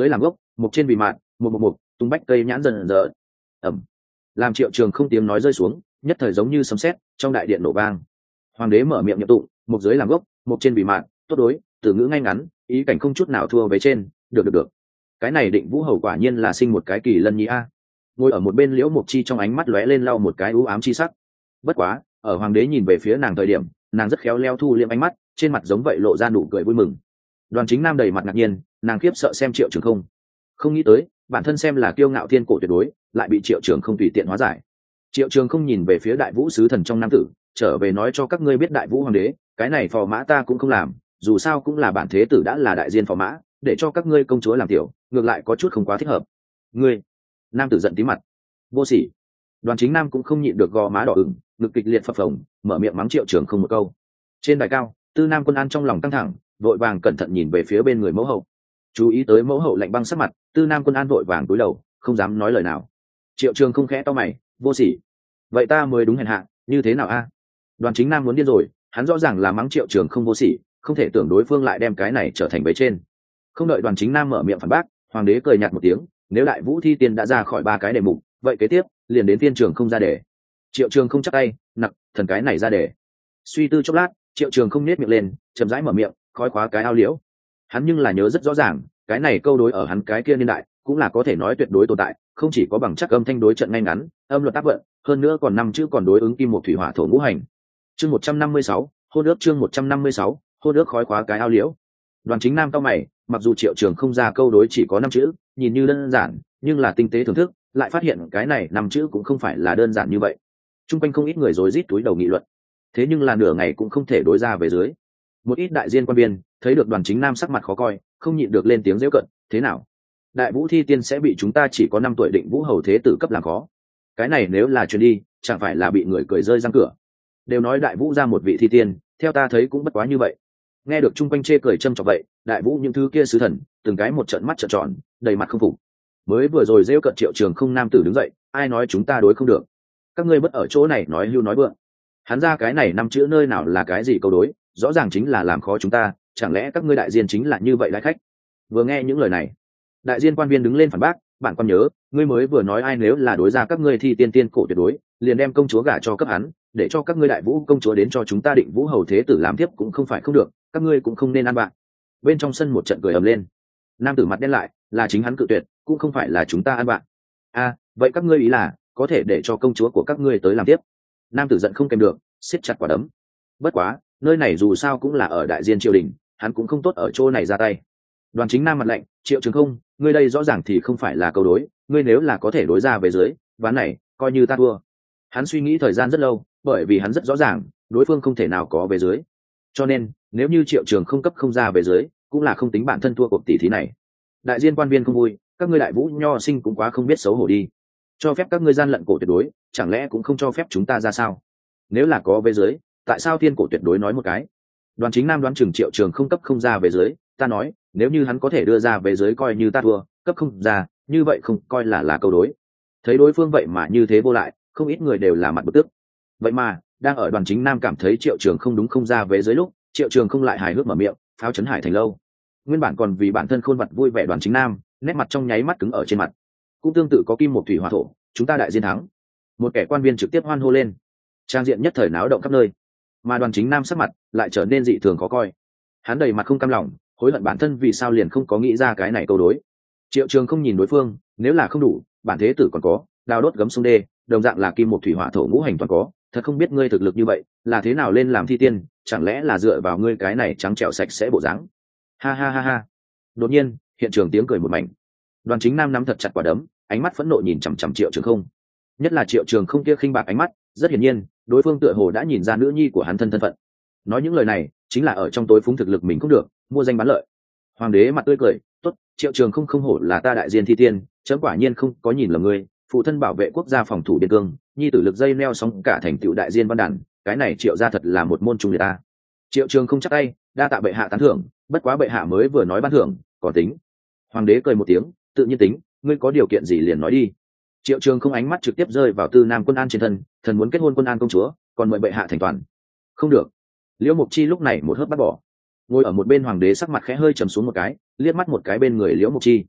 mục trên vì mạn một một mục tung bách cây nhãn dần dần ẩm, làm Triệu Trường không tiếng nói rơi xuống, nhất thời giống như sấm sét trong đại điện nổ vang. Hoàng đế mở miệng nhậm tụng, mục dưới làm gốc, mục trên vì mạn, tốt đối, từ ngữ ngay ngắn, ý cảnh không chút nào thua với trên, được được được. Cái này Định Vũ hầu quả nhiên là sinh một cái kỳ lân nhi a. Ngồi ở một bên Liễu Mục Chi trong ánh mắt lóe lên lau một cái u ám chi sắc. Bất quá, ở hoàng đế nhìn về phía nàng thời điểm, nàng rất khéo léo thu liệm ánh mắt, trên mặt giống vậy lộ ra nụ cười vui mừng. Đoàn Chính Nam đầy mặt ngạc nhiên, nàng khiếp sợ xem Triệu Trường không, không nghĩ tới bản thân xem là kiêu ngạo thiên cổ tuyệt đối, lại bị Triệu Trường không tùy tiện hóa giải. Triệu Trường không nhìn về phía Đại Vũ sứ thần trong nam tử, trở về nói cho các ngươi biết Đại Vũ hoàng đế, cái này phò mã ta cũng không làm, dù sao cũng là bản thế tử đã là đại diên phò mã, để cho các ngươi công chúa làm tiểu, ngược lại có chút không quá thích hợp. Ngươi, nam tử giận tí mặt, vô sỉ. Đoàn Chính Nam cũng không nhịn được gò má đỏ ửng, ngực kịch liệt phập phồng, mở miệng mắng Triệu Trường không một câu. Trên đài cao, Tư Nam Quân An trong lòng căng thẳng, vội vàng cẩn thận nhìn về phía bên người mẫu hậu. Chú ý tới mẫu hậu lạnh băng sắc mặt, Tư Nam Quân An vội vàng cúi đầu, không dám nói lời nào. Triệu Trường không khẽ to mày, vô sỉ. Vậy ta mới đúng hèn hạ, như thế nào a? Đoàn Chính Nam muốn điên rồi, hắn rõ ràng là mắng Triệu Trường không vô sỉ, không thể tưởng đối phương lại đem cái này trở thành bế trên. Không đợi Đoàn Chính Nam mở miệng phản bác, hoàng đế cười nhạt một tiếng, nếu Đại Vũ thi tiên đã ra khỏi ba cái đề mục, vậy kế tiếp liền đến Tiên Trường không ra đề. Triệu Trường không chắc tay, nặc, thần cái này ra đề. Suy tư chốc lát, Triệu Trường không nhếch miệng lên, chậm rãi mở miệng, khói khóa cái ao liễu. Hắn nhưng là nhớ rất rõ ràng, cái này câu đối ở hắn cái kia niên đại, cũng là có thể nói tuyệt đối tồn tại, không chỉ có bằng chắc âm thanh đối trận ngay ngắn, âm luật tác vận, hơn nữa còn năm chữ còn đối ứng kim một thủy hỏa thổ ngũ hành. Chương một trăm năm mươi sáu, hôn ước chương một trăm năm mươi sáu, hôn ước khói khóa cái ao liễu. Đoàn Chính Nam cau mày, mặc dù Triệu Trường không ra câu đối chỉ có năm chữ, nhìn như đơn giản, nhưng là tinh tế thưởng thức, lại phát hiện cái này năm chữ cũng không phải là đơn giản như vậy. Trung quanh không ít người rối rít túi đầu nghị luận. Thế nhưng là nửa ngày cũng không thể đối ra về dưới. Một ít đại diên quan viên thấy được Đoàn Chính Nam sắc mặt khó coi, không nhịn được lên tiếng giễu cận, thế nào? Đại Vũ thi tiên sẽ bị chúng ta chỉ có năm tuổi Định Vũ hầu thế tử cấp làm khó. Cái này nếu là truyền đi, chẳng phải là bị người cười rơi răng cửa. Đều nói Đại Vũ ra một vị thi tiên, theo ta thấy cũng bất quá như vậy. Nghe được trung quanh chê cười châm chọc vậy, Đại Vũ những thứ kia sứ thần, từng cái một trợn mắt trợn tròn, đầy mặt không phục. Mới vừa rồi giễu cận Triệu Trường không nam tử đứng dậy, ai nói chúng ta đối không được? Các ngươi bất ở chỗ này nói hưu nói vượng. Hắn ra cái này năm chữ nơi nào là cái gì câu đối, rõ ràng chính là làm khó chúng ta, chẳng lẽ các ngươi đại diên chính là như vậy đại khách? Vừa nghe những lời này, đại diên quan viên đứng lên phản bác, bản quan nhớ, ngươi mới vừa nói ai nếu là đối ra các ngươi thi tiên tiên cổ tuyệt đối, liền đem công chúa gả cho cấp hắn, để cho các ngươi Đại Vũ công chúa đến cho chúng ta Định Vũ hầu thế tử làm tiếp cũng không phải không được, các ngươi cũng không nên ăn bạn. Bên trong sân một trận cười ầm lên. Nam tử mặt đen lại, là chính hắn cự tuyệt, cũng không phải là chúng ta ăn bạn. A, à, vậy các ngươi ý là có thể để cho công chúa của các ngươi tới làm tiếp? Nam tử giận không kèm được, siết chặt quả đấm. Bất quá, nơi này dù sao cũng là ở đại diên triều đình, hắn cũng không tốt ở chỗ này ra tay. Đoàn Chính Nam mặt lạnh, Triệu Trường không, ngươi đây rõ ràng thì không phải là câu đối, ngươi nếu là có thể đối ra về dưới, ván này coi như ta thua. Hắn suy nghĩ thời gian rất lâu, bởi vì hắn rất rõ ràng, đối phương không thể nào có về dưới. Cho nên, nếu như Triệu Trường không cấp không ra về dưới, cũng là không tính bản thân thua cuộc tỷ thí này. Đại diên quan viên không vui, các ngươi Đại Vũ nho sinh cũng quá không biết xấu hổ đi. Cho phép các ngươi gian lận cổ tuyệt đối, chẳng lẽ cũng không cho phép chúng ta ra sao? Nếu là có về dưới, tại sao thiên cổ tuyệt đối nói một cái? Đoàn Chính Nam đoán chừng Triệu Trường không cấp không ra về dưới, ta nói, nếu như hắn có thể đưa ra về dưới coi như ta thua, cấp không ra, như vậy không coi là là câu đối. Thấy đối phương vậy mà như thế vô lại, không ít người đều là mặt bực tức. Vậy mà, đang ở Đoàn Chính Nam cảm thấy Triệu Trường không đúng không ra về dưới lúc, Triệu Trường không lại hài hước mở miệng, pháo chấn hải thành lâu. Nguyên bản còn vì bản thân khôn vặt vui vẻ Đoàn Chính Nam, nét mặt trong nháy mắt cứng ở trên mặt. Cũng tương tự có kim một thủy hỏa thổ, chúng ta đại diên thắng. Một kẻ quan viên trực tiếp hoan hô lên. Trang diện nhất thời náo động khắp nơi. Mà Đoàn Chính Nam sắc mặt lại trở nên dị thường khó coi. Hắn đầy mặt không cam lòng, hối hận bản thân vì sao liền không có nghĩ ra cái này câu đối. Triệu Trường không nhìn đối phương, nếu là không đủ, bản thế tử còn có, đào đốt gấm sông đê, đồng dạng là kim một thủy hỏa thổ ngũ hành toàn có, thật không biết ngươi thực lực như vậy, là thế nào lên làm thi tiên, chẳng lẽ là dựa vào ngươi cái này trắng trẻo sạch sẽ bộ dáng. Ha ha ha ha. Đột nhiên, hiện trường tiếng cười một mảnh. Đoàn Chính Nam nắm thật chặt quả đấm, ánh mắt phẫn nộ nhìn chằm chằm Triệu Trường không. Nhất là Triệu Trường không kia khinh bạc ánh mắt, rất hiển nhiên, đối phương tựa hồ đã nhìn ra nữ nhi của hắn thân thân phận. Nói những lời này, chính là ở trong tối phúng thực lực mình cũng được, mua danh bán lợi. Hoàng đế mặt tươi cười, tốt, Triệu Trường không không hổ là ta đại diên thi tiên, chấm quả nhiên không có nhìn lầm ngươi, phụ thân bảo vệ quốc gia phòng thủ biên cương, nhi tử lực dây neo sóng cả thành tựu đại diên văn đàn, cái này Triệu gia thật là một môn trung người ta. Triệu Trường không chắc tay, đa tạ bệ hạ tán thưởng, bất quá bệ hạ mới vừa nói ban thưởng, còn tính. Hoàng đế cười một tiếng, tự nhiên tính, ngươi có điều kiện gì liền nói đi. Triệu Trường không ánh mắt trực tiếp rơi vào Tư Nam Quân An trên thân, thần muốn kết hôn Quân An công chúa, còn mời bệ hạ thành toàn. Không được. Liễu Mục Chi lúc này một hớp bắt bỏ. Ngồi ở một bên hoàng đế sắc mặt khẽ hơi trầm xuống một cái, liếc mắt một cái bên người Liễu Mục Chi.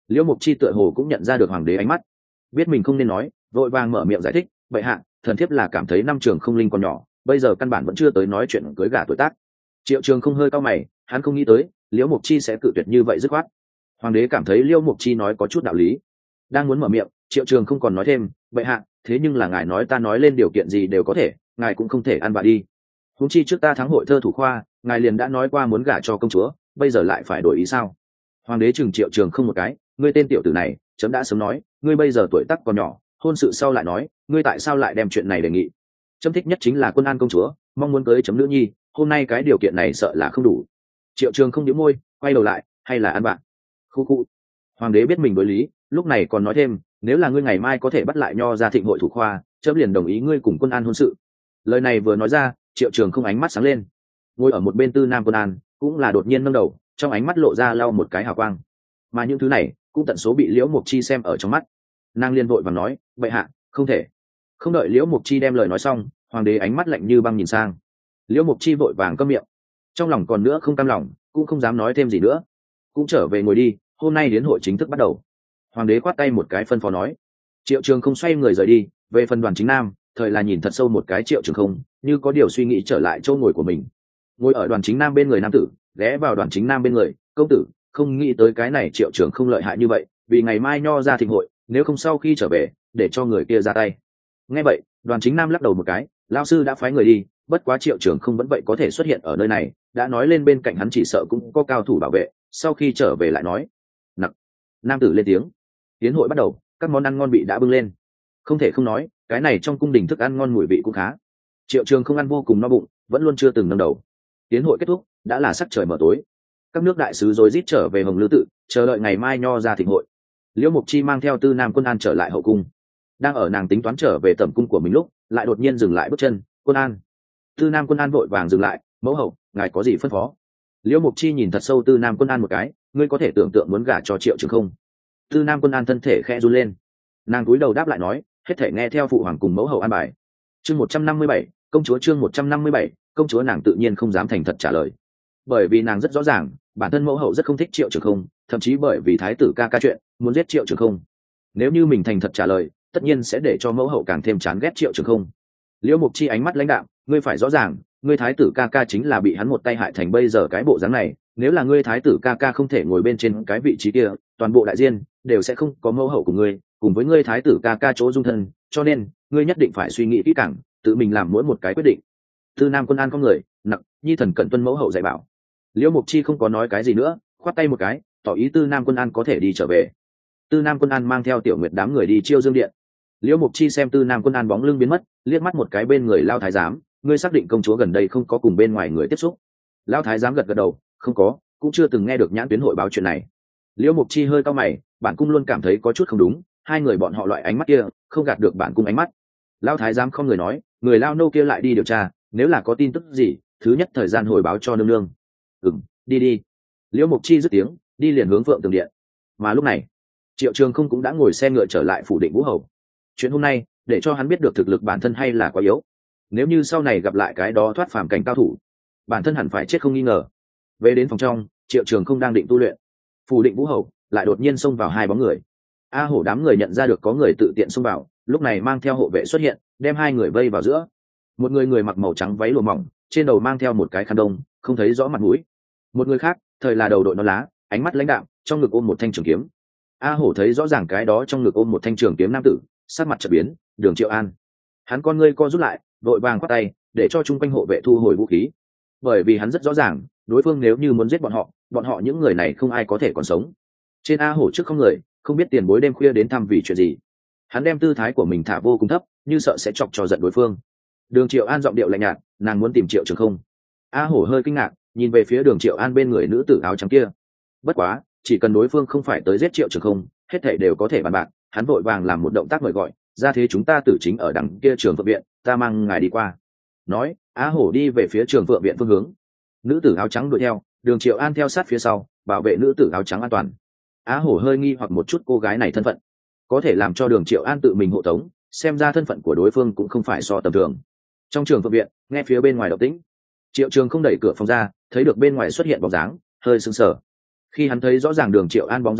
Liễu Mục Chi tựa hồ cũng nhận ra được hoàng đế ánh mắt, biết mình không nên nói, vội vàng mở miệng giải thích, vậy hạ thần thiếp là cảm thấy năm trường không linh còn nhỏ, bây giờ căn bản vẫn chưa tới nói chuyện cưới gả tuổi tác. Triệu Trường không hơi cau mày, hắn không nghĩ tới Liễu Mục Chi sẽ cự tuyệt như vậy dứt khoát. Hoàng đế cảm thấy Liễu Mục Chi nói có chút đạo lý, đang muốn mở miệng, Triệu Trường không còn nói thêm, vậy hạ thế nhưng là ngài nói ta nói lên điều kiện gì đều có thể, ngài cũng không thể ăn vạ đi. Huống chi trước ta thắng hội thơ thủ khoa, ngài liền đã nói qua muốn gả cho công chúa, bây giờ lại phải đổi ý sao? Hoàng đế chừng Triệu Trường không một cái, ngươi tên tiểu tử này, chấm đã sớm nói, ngươi bây giờ tuổi tác còn nhỏ, hôn sự sau lại nói, ngươi tại sao lại đem chuyện này đề nghị? Chấm thích nhất chính là Quân An công chúa, mong muốn cưới chấm nữ nhi, hôm nay cái điều kiện này sợ là không đủ. Triệu Trường không nhíu môi, quay đầu lại, hay là ăn bạn? Khu khu. Hoàng đế biết mình đối lý, lúc này còn nói thêm, nếu là ngươi ngày mai có thể bắt lại Nho ra thịnh hội thủ khoa, chấm liền đồng ý ngươi cùng Quân An hôn sự. Lời này vừa nói ra, Triệu Trường không ánh mắt sáng lên. Ngồi ở một bên Tư Nam Quân An cũng là đột nhiên nâng đầu, trong ánh mắt lộ ra lau một cái hào quang, mà những thứ này cũng tận số bị Liễu Mục Chi xem ở trong mắt. Nàng liên vội và nói, vậy hạ không thể. Không đợi Liễu Mục Chi đem lời nói xong, hoàng đế ánh mắt lạnh như băng nhìn sang. Liễu Mục Chi vội vàng câm miệng, trong lòng còn nữa không cam lòng, cũng không dám nói thêm gì nữa, cũng trở về ngồi đi, hôm nay đến hội chính thức bắt đầu. Hoàng đế quát tay một cái phân phó nói. Triệu Trường không xoay người rời đi, về phần Đoàn Chính Nam thời là nhìn thật sâu một cái Triệu Trường không, như có điều suy nghĩ trở lại chỗ ngồi của mình. Ngồi ở Đoàn Chính Nam bên người nam tử ghé vào Đoàn Chính Nam bên người, công tử không nghĩ tới cái này Triệu Trường không lợi hại như vậy, vì ngày mai Nho ra thịnh hội, nếu không sau khi trở về để cho người kia ra tay. Nghe vậy, Đoàn Chính Nam lắc đầu một cái, lao sư đã phái người đi, bất quá Triệu Trường không vẫn vậy có thể xuất hiện ở nơi này, đã nói lên bên cạnh hắn chỉ sợ cũng có cao thủ bảo vệ, sau khi trở về lại nói. Nặc. Nam tử lên tiếng. Tiến hội bắt đầu, các món ăn ngon bị đã bưng lên. Không thể không nói, cái này trong cung đình thức ăn ngon mùi vị cũng khá. Triệu Trường không ăn vô cùng no bụng, vẫn luôn chưa từng nâng đầu. Tiến hội kết thúc, đã là sắc trời mờ tối. Các nước đại sứ rối rít trở về Hồng Lư tự, chờ đợi ngày mai Nho ra thịnh hội. Liễu Mục Chi mang theo Tư Nam Quân An trở lại hậu cung. Đang ở nàng tính toán trở về tẩm cung của mình lúc, lại đột nhiên dừng lại bước chân. Quân An. Tư Nam Quân An vội vàng dừng lại, mẫu hậu, ngài có gì phân phó? Liễu Mục Chi nhìn thật sâu Tư Nam Quân An một cái, ngươi có thể tưởng tượng muốn gả cho Triệu Trường không? Tư Nam Quân An thân thể khẽ run lên, nàng cúi đầu đáp lại nói, hết thể nghe theo phụ hoàng cùng mẫu hậu an bài. Chương một trăm năm mươi bảy, công chúa chương một trăm năm mươi bảy, công chúa nàng tự nhiên không dám thành thật trả lời, bởi vì nàng rất rõ ràng, bản thân mẫu hậu rất không thích Triệu Trường không, thậm chí bởi vì thái tử ca ca chuyện muốn giết Triệu Trường không. Nếu như mình thành thật trả lời, tất nhiên sẽ để cho mẫu hậu càng thêm chán ghét Triệu Trường không. Liễu Mục Chi ánh mắt lãnh đạm, ngươi phải rõ ràng, ngươi thái tử ca ca chính là bị hắn một tay hại thành bây giờ cái bộ dáng này, nếu là ngươi thái tử ca ca không thể ngồi bên trên cái vị trí kia, toàn bộ đại diên đều sẽ không có mẫu hậu của ngươi, cùng với ngươi thái tử ca ca chỗ dung thân, cho nên ngươi nhất định phải suy nghĩ kỹ càng, tự mình làm mỗi một cái quyết định. Tư Nam Quân An có người nặng, nhi thần cẩn tuân mẫu hậu dạy bảo. Liễu Mục Chi không có nói cái gì nữa, khoát tay một cái, tỏ ý Tư Nam Quân An có thể đi trở về. Tư Nam Quân An mang theo Tiểu Nguyệt đám người đi Chiêu Dương điện. Liễu Mục Chi xem Tư Nam Quân An bóng lưng biến mất, liếc mắt một cái bên người Lao Thái giám, ngươi xác định công chúa gần đây không có cùng bên ngoài người tiếp xúc? Lao Thái giám gật gật đầu, không có, cũng chưa từng nghe được Nhãn Tuyến hội báo chuyện này. Liễu Mục Chi hơi cau mày, bản cung luôn cảm thấy có chút không đúng, hai người bọn họ loại ánh mắt kia không gạt được bản cung ánh mắt. Lao Thái giám không người nói, người Lao nô kia lại đi điều tra, nếu là có tin tức gì, thứ nhất thời gian hồi báo cho nương nương. Ừm, đi đi. Liễu Mục Chi dứt tiếng, đi liền hướng Phượng Tường điện. Mà lúc này, Triệu Trường không cũng đã ngồi xe ngựa trở lại phủ Định Vũ Hầu. Chuyện hôm nay để cho hắn biết được thực lực bản thân hay là quá yếu, nếu như sau này gặp lại cái đó thoát phàm cảnh cao thủ, bản thân hẳn phải chết không nghi ngờ. Về đến phòng trong, Triệu Trường không đang định tu luyện, phủ Định Vũ Hầu lại đột nhiên xông vào hai bóng người. A Hổ đám người nhận ra được có người tự tiện xông vào, lúc này mang theo hộ vệ xuất hiện, đem hai người vây vào giữa. Một người người mặc màu trắng váy lụa mỏng, trên đầu mang theo một cái khăn đông, không thấy rõ mặt mũi. Một người khác thời là đầu đội nón lá, ánh mắt lãnh đạm, trong ngực ôm một thanh trường kiếm. A Hổ thấy rõ ràng cái đó trong ngực ôm một thanh trường kiếm nam tử, sắc mặt chợt biến, Đường Triệu An. Hắn con ngươi co rút lại, đội vàng quát tay để cho chung quanh hộ vệ thu hồi vũ khí, bởi vì hắn rất rõ ràng, đối phương nếu như muốn giết bọn họ, bọn họ những người này không ai có thể còn sống. Trên A Hổ trước không người, không biết tiền bối đêm khuya đến thăm vì chuyện gì. Hắn đem tư thái của mình thả vô cùng thấp, như sợ sẽ chọc cho giận đối phương. Đường Triệu An giọng điệu lạnh nhạt, nàng muốn tìm Triệu Trường không. A Hổ hơi kinh ngạc, nhìn về phía Đường Triệu An bên người nữ tử áo trắng kia. Bất quá, chỉ cần đối phương không phải tới giết Triệu Trường không, hết thảy đều có thể bàn bạc. Hắn vội vàng làm một động tác mời gọi, ra thế chúng ta tử chính ở đằng kia Trường Phượng viện, ta mang ngài đi qua. Nói, Á Hổ đi về phía Trường Phượng viện phương hướng. Nữ tử áo trắng đuổi theo, Đường Triệu An theo sát phía sau, bảo vệ nữ tử áo trắng an toàn. Á Hổ hơi nghi hoặc một chút cô gái này thân phận, có thể làm cho Đường Triệu An tự mình hộ tống, xem ra thân phận của đối phương cũng không phải so tầm thường. Trong Trường Phượng viện, nghe phía bên ngoài động tĩnh, Triệu Trường không đẩy cửa phòng ra, thấy được bên ngoài xuất hiện bóng dáng, hơi sững sờ. Khi hắn thấy rõ ràng Đường Triệu An bóng dáng lúc,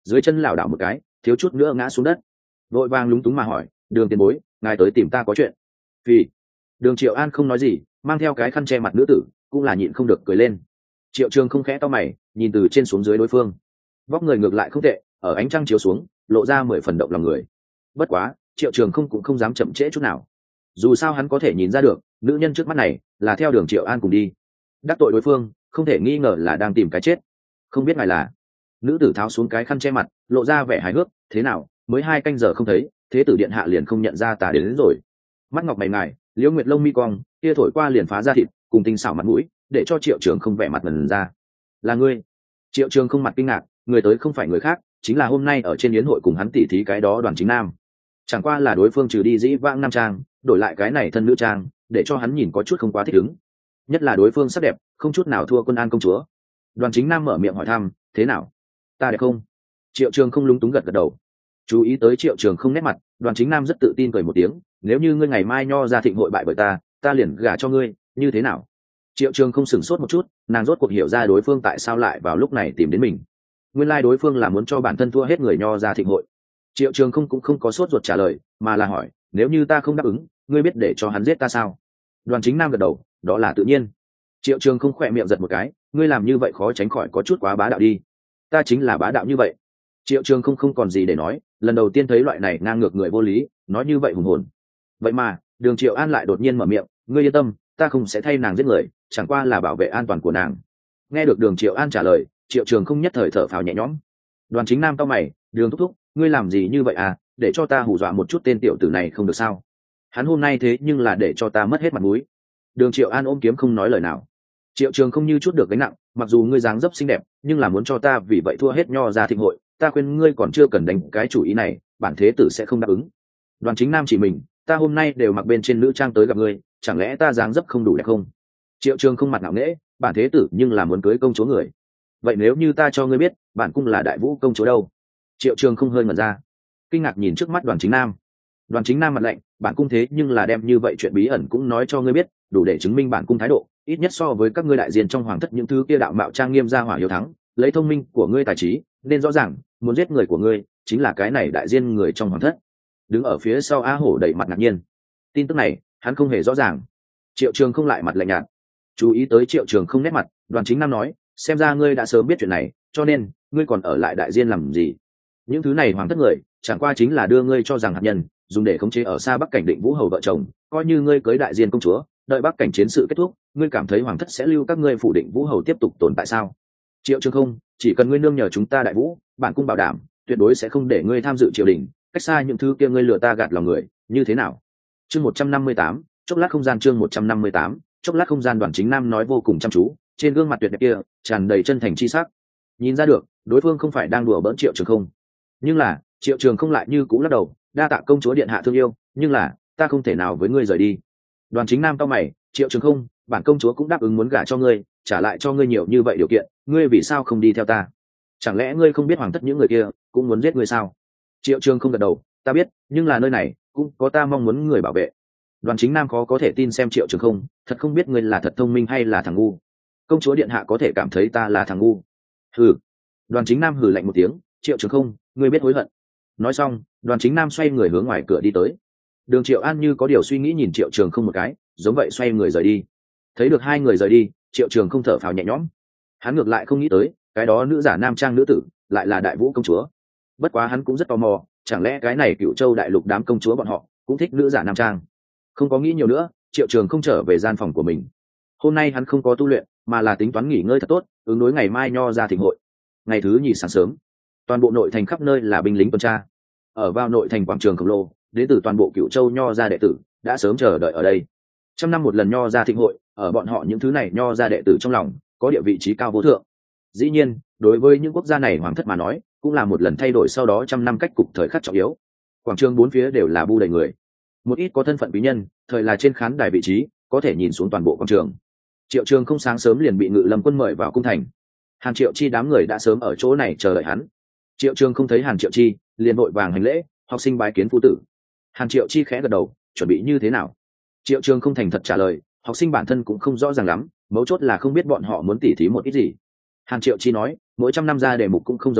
dưới chân lảo đảo một cái thiếu chút nữa ngã xuống đất, vội vàng lúng túng mà hỏi: Đường tiền bối, ngài tới tìm ta có chuyện? Vì Đường Triệu An không nói gì, mang theo cái khăn che mặt nữ tử cũng là nhịn không được cười lên. Triệu Trường không khẽ to mày, nhìn từ trên xuống dưới đối phương, vóc người ngược lại không tệ, ở ánh trăng chiếu xuống lộ ra mười phần động lòng người. Bất quá Triệu Trường không cũng không dám chậm trễ chút nào, dù sao hắn có thể nhìn ra được nữ nhân trước mắt này là theo Đường Triệu An cùng đi, đắc tội đối phương không thể nghi ngờ là đang tìm cái chết. Không biết ngài là? Nữ tử tháo xuống cái khăn che mặt, lộ ra vẻ hài hước: thế nào, mới hai canh giờ không thấy, thế tử điện hạ liền không nhận ra ta đến, đến rồi? Mắt ngọc mày ngài, liễu nguyệt lông mi cong, kia thổi qua liền phá ra thịt, cùng tinh xảo mặt mũi, để cho Triệu Trường không vẻ mặt ngần ra. Là ngươi? Triệu Trường không mặt kinh ngạc, người tới không phải người khác, chính là hôm nay ở trên yến hội cùng hắn tỉ thí cái đó Đoàn Chính Nam. Chẳng qua là đối phương trừ đi dĩ vãng nam trang, đổi lại cái này thân nữ trang, để cho hắn nhìn có chút không quá thích ứng. Nhất là đối phương sắc đẹp không chút nào thua Quân An công chúa. Đoàn Chính Nam mở miệng hỏi thăm: thế nào, ta đẹp không? Triệu Trường không lúng túng gật gật đầu. Chú ý tới Triệu Trường không nét mặt, Đoàn Chính Nam rất tự tin cười một tiếng: nếu như ngươi ngày mai nho ra thịnh hội bại bởi ta, ta liền gả cho ngươi, như thế nào? Triệu Trường không sửng sốt một chút, nàng rốt cuộc hiểu ra đối phương tại sao lại vào lúc này tìm đến mình. Nguyên lai like đối phương là muốn cho bản thân thua hết người nho ra thịnh hội. Triệu Trường không cũng không có sốt ruột trả lời, mà là hỏi: nếu như ta không đáp ứng, ngươi biết để cho hắn giết ta sao? Đoàn Chính Nam gật đầu: đó là tự nhiên. Triệu Trường không khỏe miệng giật một cái: ngươi làm như vậy khó tránh khỏi có chút quá bá đạo đi. Ta chính là bá đạo như vậy. Triệu Trường không không còn gì để nói, lần đầu tiên thấy loại này ngang ngược người vô lý, nói như vậy hùng hồn. Vậy mà Đường Triệu An lại đột nhiên mở miệng: ngươi yên tâm, ta không sẽ thay nàng giết người, chẳng qua là bảo vệ an toàn của nàng. Nghe được Đường Triệu An trả lời, Triệu Trường không nhất thời thở phào nhẹ nhõm. Đoàn Chính Nam cau mày: Đường thúc thúc, ngươi làm gì như vậy à, để cho ta hù dọa một chút tên tiểu tử này không được sao? Hắn hôm nay thế nhưng là để cho ta mất hết mặt mũi. Đường Triệu An ôm kiếm không nói lời nào. Triệu Trường không như chút được gánh nặng: mặc dù ngươi dáng dấp xinh đẹp, nhưng là muốn cho ta vì vậy thua hết nho ra thịnh hội, ta khuyên ngươi còn chưa cần đánh cái chủ ý này, bản thế tử sẽ không đáp ứng. Đoàn Chính Nam chỉ mình: ta hôm nay đều mặc bên trên nữ trang tới gặp ngươi, chẳng lẽ ta dáng dấp không đủ đẹp không? Triệu Trường không mặt ngạo nghễ: bản thế tử nhưng là muốn cưới công chúa người. Vậy nếu như ta cho ngươi biết bản cung là Đại Vũ công chúa đâu? Triệu Trường không hơi ngẩn ra, kinh ngạc nhìn trước mắt Đoàn Chính Nam. Đoàn Chính Nam mặt lạnh: bản cung thế nhưng là đem như vậy chuyện bí ẩn cũng nói cho ngươi biết, đủ để chứng minh bản cung thái độ, ít nhất so với các ngươi đại diện trong hoàng thất những thứ kia đạo mạo trang nghiêm ra hỏa hiếu thắng. Lấy thông minh của ngươi tài trí, nên rõ ràng muốn giết người của ngươi chính là cái này đại diện người trong hoàng thất. Đứng ở phía sau Á Hổ đầy mặt ngạc nhiên, tin tức này hắn không hề rõ ràng. Triệu Trường không lại mặt lạnh nhạt. Chú ý tới Triệu Trường không nét mặt, Đoàn Chính Nam nói: xem ra ngươi đã sớm biết chuyện này, cho nên ngươi còn ở lại đại diện làm gì? Những thứ này hoàng thất người chẳng qua chính là đưa ngươi cho rằng hạt nhân, dùng để khống chế ở xa Bắc Cảnh Định Vũ hầu vợ chồng. Coi như ngươi cưới đại diện công chúa, đợi Bắc Cảnh chiến sự kết thúc, ngươi cảm thấy hoàng thất sẽ lưu các ngươi phủ Định Vũ hầu tiếp tục tồn tại sao? Triệu Trường không, chỉ cần ngươi nương nhờ chúng ta Đại Vũ, bản cung bảo đảm tuyệt đối sẽ không để ngươi tham dự triều đình, cách xa những thứ kia ngươi lừa ta gạt lòng người, như thế nào? Chương một trăm năm mươi tám, chốc lát không gian. Chương một trăm năm mươi tám, chốc lát không gian. Đoàn Chính Nam nói vô cùng chăm chú, trên gương mặt tuyệt đẹp kia tràn đầy chân thành chi sắc. Nhìn ra được đối phương không phải đang đùa bỡn Triệu Trường không, nhưng là Triệu Trường không lại như cũ lắc đầu: đa tạ công chúa điện hạ thương yêu, nhưng là ta không thể nào với ngươi rời đi. Đoàn Chính Nam cau mày: Triệu Trường không, bản công chúa cũng đáp ứng muốn gả cho ngươi, trả lại cho ngươi nhiều như vậy điều kiện, ngươi vì sao không đi theo ta? Chẳng lẽ ngươi không biết hoàng thất những người kia cũng muốn giết ngươi sao? Triệu Trường không gật đầu: ta biết, nhưng là nơi này cũng có ta mong muốn người bảo vệ. Đoàn Chính Nam khó có thể tin xem Triệu Trường không, thật không biết ngươi là thật thông minh hay là thằng ngu. Công chúa điện hạ có thể cảm thấy ta là thằng ngu? Hừ. Đoàn Chính Nam hừ lạnh một tiếng: Triệu Trường không, ngươi biết hối hận. Nói xong, Đoàn Chính Nam xoay người hướng ngoài cửa đi tới. Đường Triệu An như có điều suy nghĩ nhìn Triệu Trường không một cái, giống vậy xoay người rời đi. Thấy được hai người rời đi, Triệu Trường không thở phào nhẹ nhõm. Hắn ngược lại không nghĩ tới cái đó nữ giả nam trang nữ tử lại là Đại Vũ công chúa. Bất quá hắn cũng rất tò mò, chẳng lẽ cái này Cựu Châu đại lục đám công chúa bọn họ cũng thích nữ giả nam trang? Không có nghĩ nhiều nữa, Triệu Trường không trở về gian phòng của mình. Hôm nay hắn không có tu luyện, mà là tính toán nghỉ ngơi thật tốt, ứng đối ngày mai nho ra thịnh hội. Ngày thứ nhì sáng sớm, toàn bộ nội thành khắp nơi là binh lính tuần tra. Ở vào nội thành quảng trường khổng lồ, đến từ toàn bộ Cựu Châu nho gia đệ tử đã sớm chờ đợi ở đây. Trăm năm một lần nho ra thịnh hội, ở bọn họ những thứ này nho gia đệ tử trong lòng có địa vị trí cao vô thượng. Dĩ nhiên, đối với những quốc gia này hoàng thất mà nói, cũng là một lần thay đổi sau đó trăm năm cách cục thời khắc trọng yếu. Quảng trường bốn phía đều là bu đầy người, một ít có thân phận quý nhân, thời là trên khán đài vị trí có thể nhìn xuống toàn bộ quảng trường. Triệu Trường không sáng sớm liền bị Ngự Lâm quân mời vào cung thành. Hàn Triệu Chi đám người đã sớm ở chỗ này chờ đợi hắn. Triệu Trường không thấy Hàn Triệu Chi, liền vội vàng hành lễ: học sinh bái kiến phu tử. Hàn Triệu Chi khẽ gật đầu: chuẩn bị như thế nào? Triệu Trường không thành thật trả lời: học sinh bản thân cũng không rõ ràng lắm, mấu chốt là không biết bọn họ muốn tỉ thí một ít gì. Hàn Triệu Chi nói: mỗi trăm năm ra đề mục cũng không giống nhau,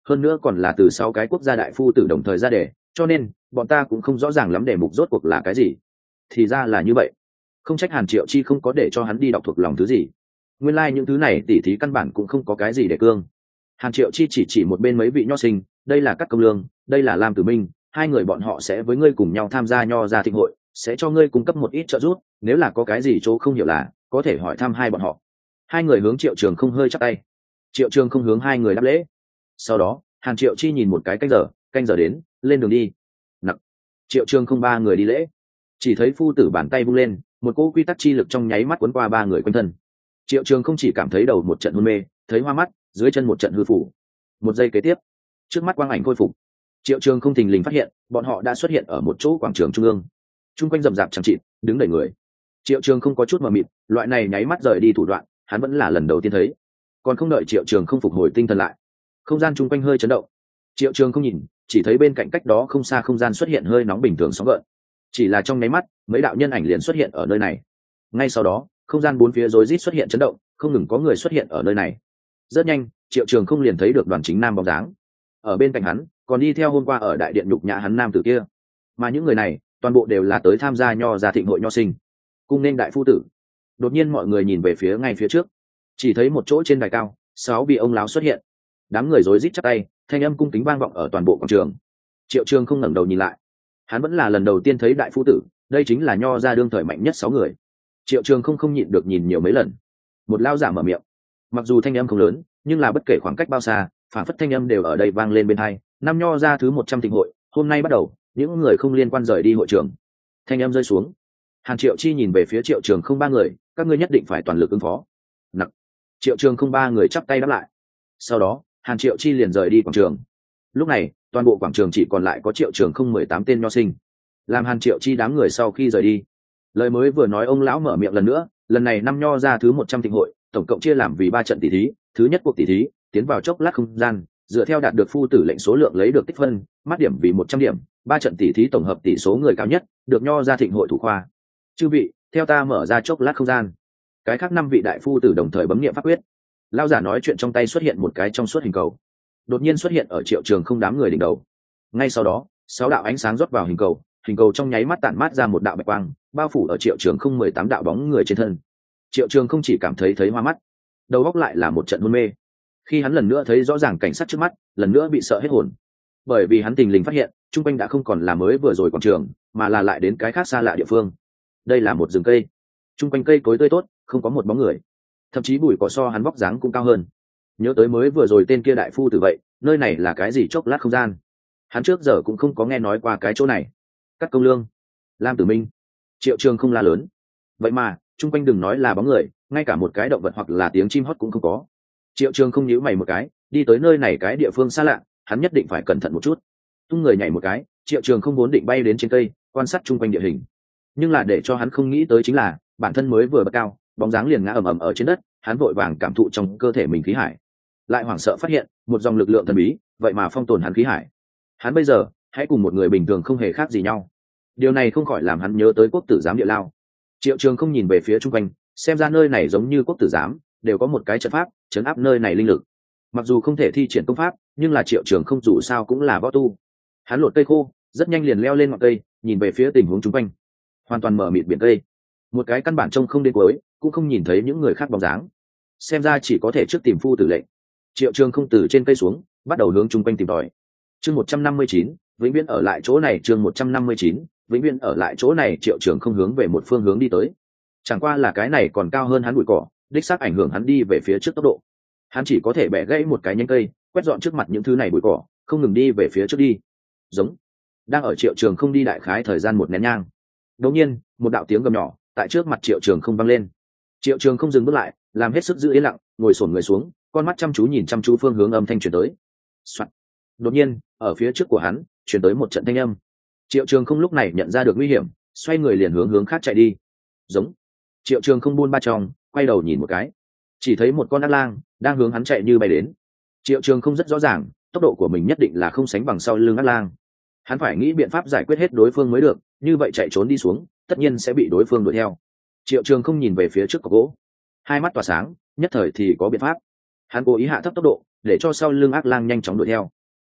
hơn nữa còn là từ sáu cái quốc gia đại phu tử đồng thời ra đề, cho nên bọn ta cũng không rõ ràng lắm đề mục rốt cuộc là cái gì. Thì ra là như vậy, không trách Hàn Triệu Chi không có để cho hắn đi đọc thuộc lòng thứ gì. Nguyên lai like những thứ này tỉ thí căn bản cũng không có cái gì để cương. Hàn Triệu Chi chỉ chỉ một bên mấy vị nho sinh, đây là Cát Công Lương, đây là Lam Tử Minh, hai người bọn họ sẽ với ngươi cùng nhau tham gia nho gia thịnh hội, sẽ cho ngươi cung cấp một ít trợ giúp, nếu là có cái gì chỗ không hiểu là có thể hỏi thăm hai bọn họ. Hai người hướng Triệu Trường không hơi chắp tay. Triệu Trường không hướng hai người đáp lễ. Sau đó Hàn Triệu Chi nhìn một cái canh giờ, canh giờ đến, lên đường đi. Nặc. Triệu Trường không ba người đi lễ. Chỉ thấy phu tử bàn tay vung lên, một cỗ quy tắc chi lực trong nháy mắt cuốn qua ba người quanh thân. Triệu Trường không chỉ cảm thấy đầu một trận hôn mê, thấy hoa mắt, dưới chân một trận hư phủ. Một giây kế tiếp, trước mắt quang ảnh khôi phục. Triệu Trường không thình lình phát hiện, bọn họ đã xuất hiện ở một chỗ quảng trường trung ương. Trung quanh rậm rạp chẳng chịt, đứng đầy người. Triệu Trường không có chút mờ mịt, loại này nháy mắt rời đi thủ đoạn, hắn vẫn là lần đầu tiên thấy. Còn không đợi Triệu Trường không phục hồi tinh thần lại, không gian chung quanh hơi chấn động. Triệu Trường không nhìn, chỉ thấy bên cạnh cách đó không xa không gian xuất hiện hơi nóng bình thường sóng gợn. Chỉ là trong nháy mắt, mấy đạo nhân ảnh liền xuất hiện ở nơi này. Ngay sau đó, không gian bốn phía rối rít xuất hiện chấn động, không ngừng có người xuất hiện ở nơi này. Rất nhanh, Triệu Trường không liền thấy được Đoàn Chính Nam bóng dáng. Ở bên cạnh hắn, còn đi theo hôm qua ở đại điện nhục nhã hắn nam tử kia. Mà những người này, toàn bộ đều là tới tham gia nho gia thịnh hội nho sinh. Cung nên đại phu tử. Đột nhiên mọi người nhìn về phía ngay phía trước, chỉ thấy một chỗ trên đài cao, sáu vị ông lão xuất hiện. Đám người rối rít chắp tay, thanh âm cung kính vang vọng ở toàn bộ quảng trường. Triệu Trường không ngẩng đầu nhìn lại, hắn vẫn là lần đầu tiên thấy đại phu tử, đây chính là nho gia đương thời mạnh nhất sáu người. Triệu Trường không không nhịn được nhìn nhiều mấy lần. Một lão giả mở miệng, mặc dù thanh âm không lớn, nhưng là bất kể khoảng cách bao xa, phản phất thanh âm đều ở đây vang lên bên tai. Năm nho gia thứ một trăm thịnh hội, hôm nay bắt đầu, những người không liên quan rời đi hội trường. Thanh âm rơi xuống, Hàn Triệu Chi nhìn về phía Triệu Trường không ba người, các ngươi nhất định phải toàn lực ứng phó. Nặc. Triệu Trường không ba người chắp tay đáp lại. Sau đó, Hàn Triệu Chi liền rời đi quảng trường. Lúc này, toàn bộ quảng trường chỉ còn lại có Triệu Trường không mười tám tên nho sinh. Làm Hàn Triệu Chi đám người sau khi rời đi, lời mới vừa nói ông lão mở miệng lần nữa, lần này năm nho ra thứ một trăm thịnh hội, tổng cộng chia làm vì ba trận tỷ thí, thứ nhất cuộc tỷ thí, tiến vào chốc lát không gian, dựa theo đạt được phu tử lệnh số lượng lấy được tích phân, mắt điểm vì một trăm điểm, ba trận tỷ thí tổng hợp tỷ số người cao nhất, được nho ra thịnh hội thủ khoa. Chư vị, theo ta mở ra chốc lát không gian. Cái khác năm vị đại phu tử đồng thời bấm niệm pháp quyết. Lão giả nói chuyện trong tay xuất hiện một cái trong suốt hình cầu, đột nhiên xuất hiện ở Triệu Trường không đám người đỉnh đầu. Ngay sau đó, sáu đạo ánh sáng rót vào hình cầu, hình cầu trong nháy mắt tản mát ra một đạo bạch quang, bao phủ ở Triệu Trường không mười tám đạo bóng người trên thân. Triệu Trường không chỉ cảm thấy thấy hoa mắt, đầu óc lại là một trận hôn mê. Khi hắn lần nữa thấy rõ ràng cảnh sát trước mắt, lần nữa bị sợ hết hồn, bởi vì hắn tình lình phát hiện trung quanh đã không còn là mới vừa rồi quảng trường, mà là lại đến cái khác xa lạ địa phương. Đây là một rừng cây, trung quanh cây cối tươi tốt, không có một bóng người, thậm chí bụi cỏ so hắn vóc dáng cũng cao hơn. Nhớ tới mới vừa rồi tên kia đại phu tử vậy, nơi này là cái gì chốc lát không gian, hắn trước giờ cũng không có nghe nói qua cái chỗ này. Cát Công Lương, Lam Tử Minh, Triệu Trường không la lớn. Vậy mà trung quanh đừng nói là bóng người, ngay cả một cái động vật hoặc là tiếng chim hót cũng không có. Triệu Trường không nhíu mày một cái, đi tới nơi này cái địa phương xa lạ, hắn nhất định phải cẩn thận một chút. Tung người nhảy một cái, Triệu Trường không vốn định bay đến trên cây, quan sát trung quanh địa hình. Nhưng là để cho hắn không nghĩ tới chính là, bản thân mới vừa bật cao, bóng dáng liền ngã ầm ầm ở trên đất, hắn vội vàng cảm thụ trong cơ thể mình khí hải. Lại hoảng sợ phát hiện, một dòng lực lượng thần bí, vậy mà phong tồn hắn khí hải. Hắn bây giờ, hãy cùng một người bình thường không hề khác gì nhau. Điều này không khỏi làm hắn nhớ tới quốc tử giám địa lao. Triệu Trường không nhìn về phía trung quanh, xem ra nơi này giống như quốc tử giám, đều có một cái trận pháp chấn áp nơi này linh lực. Mặc dù không thể thi triển công pháp, nhưng là Triệu Trường không dù sao cũng là võ tu. Hắn lột cây khô, rất nhanh liền leo lên ngọn cây, nhìn về phía tình huống trung quanh, hoàn toàn mở mịt biển cây, một cái căn bản trông không đến cuối, cũng không nhìn thấy những người khác bóng dáng. Xem ra chỉ có thể trước tìm phu tử lệnh. Triệu Trường không từ trên cây xuống, bắt đầu hướng trung quanh tìm tòi. Chương một trăm năm mươi chín, vĩnh viễn ở lại chỗ này. Chương một trăm năm mươi chín, vĩnh viễn ở lại chỗ này. Triệu Trường không hướng về một phương hướng đi tới. Chẳng qua là cái này còn cao hơn hắn bụi cỏ, đích xác ảnh hưởng hắn đi về phía trước tốc độ. Hắn chỉ có thể bẻ gãy một cái nhánh cây, quét dọn trước mặt những thứ này bụi cỏ, không ngừng đi về phía trước đi. Giống. Đang ở Triệu Trường không đi đại khái thời gian một nén nhang, đột nhiên một đạo tiếng gầm nhỏ tại trước mặt Triệu Trường không vang lên. Triệu Trường không dừng bước lại, làm hết sức giữ yên lặng, ngồi xổm người xuống, con mắt chăm chú nhìn chăm chú phương hướng âm thanh truyền tới. Soạn. Đột nhiên ở phía trước của hắn truyền tới một trận thanh âm. Triệu Trường không lúc này nhận ra được nguy hiểm, xoay người liền hướng hướng khác chạy đi. Giống. Triệu Trường không buôn ba trong, quay đầu nhìn một cái, chỉ thấy một con ác lang đang hướng hắn chạy như bay đến. Triệu Trường không rất rõ ràng, tốc độ của mình nhất định là không sánh bằng sau lưng ác lang. Hắn phải nghĩ biện pháp giải quyết hết đối phương mới được, như vậy chạy trốn đi xuống, tất nhiên sẽ bị đối phương đuổi theo. Triệu Trường không nhìn về phía trước cọc gỗ, hai mắt tỏa sáng, nhất thời thì có biện pháp. Hắn cố ý hạ thấp tốc độ, để cho sau lưng ác lang nhanh chóng đuổi theo.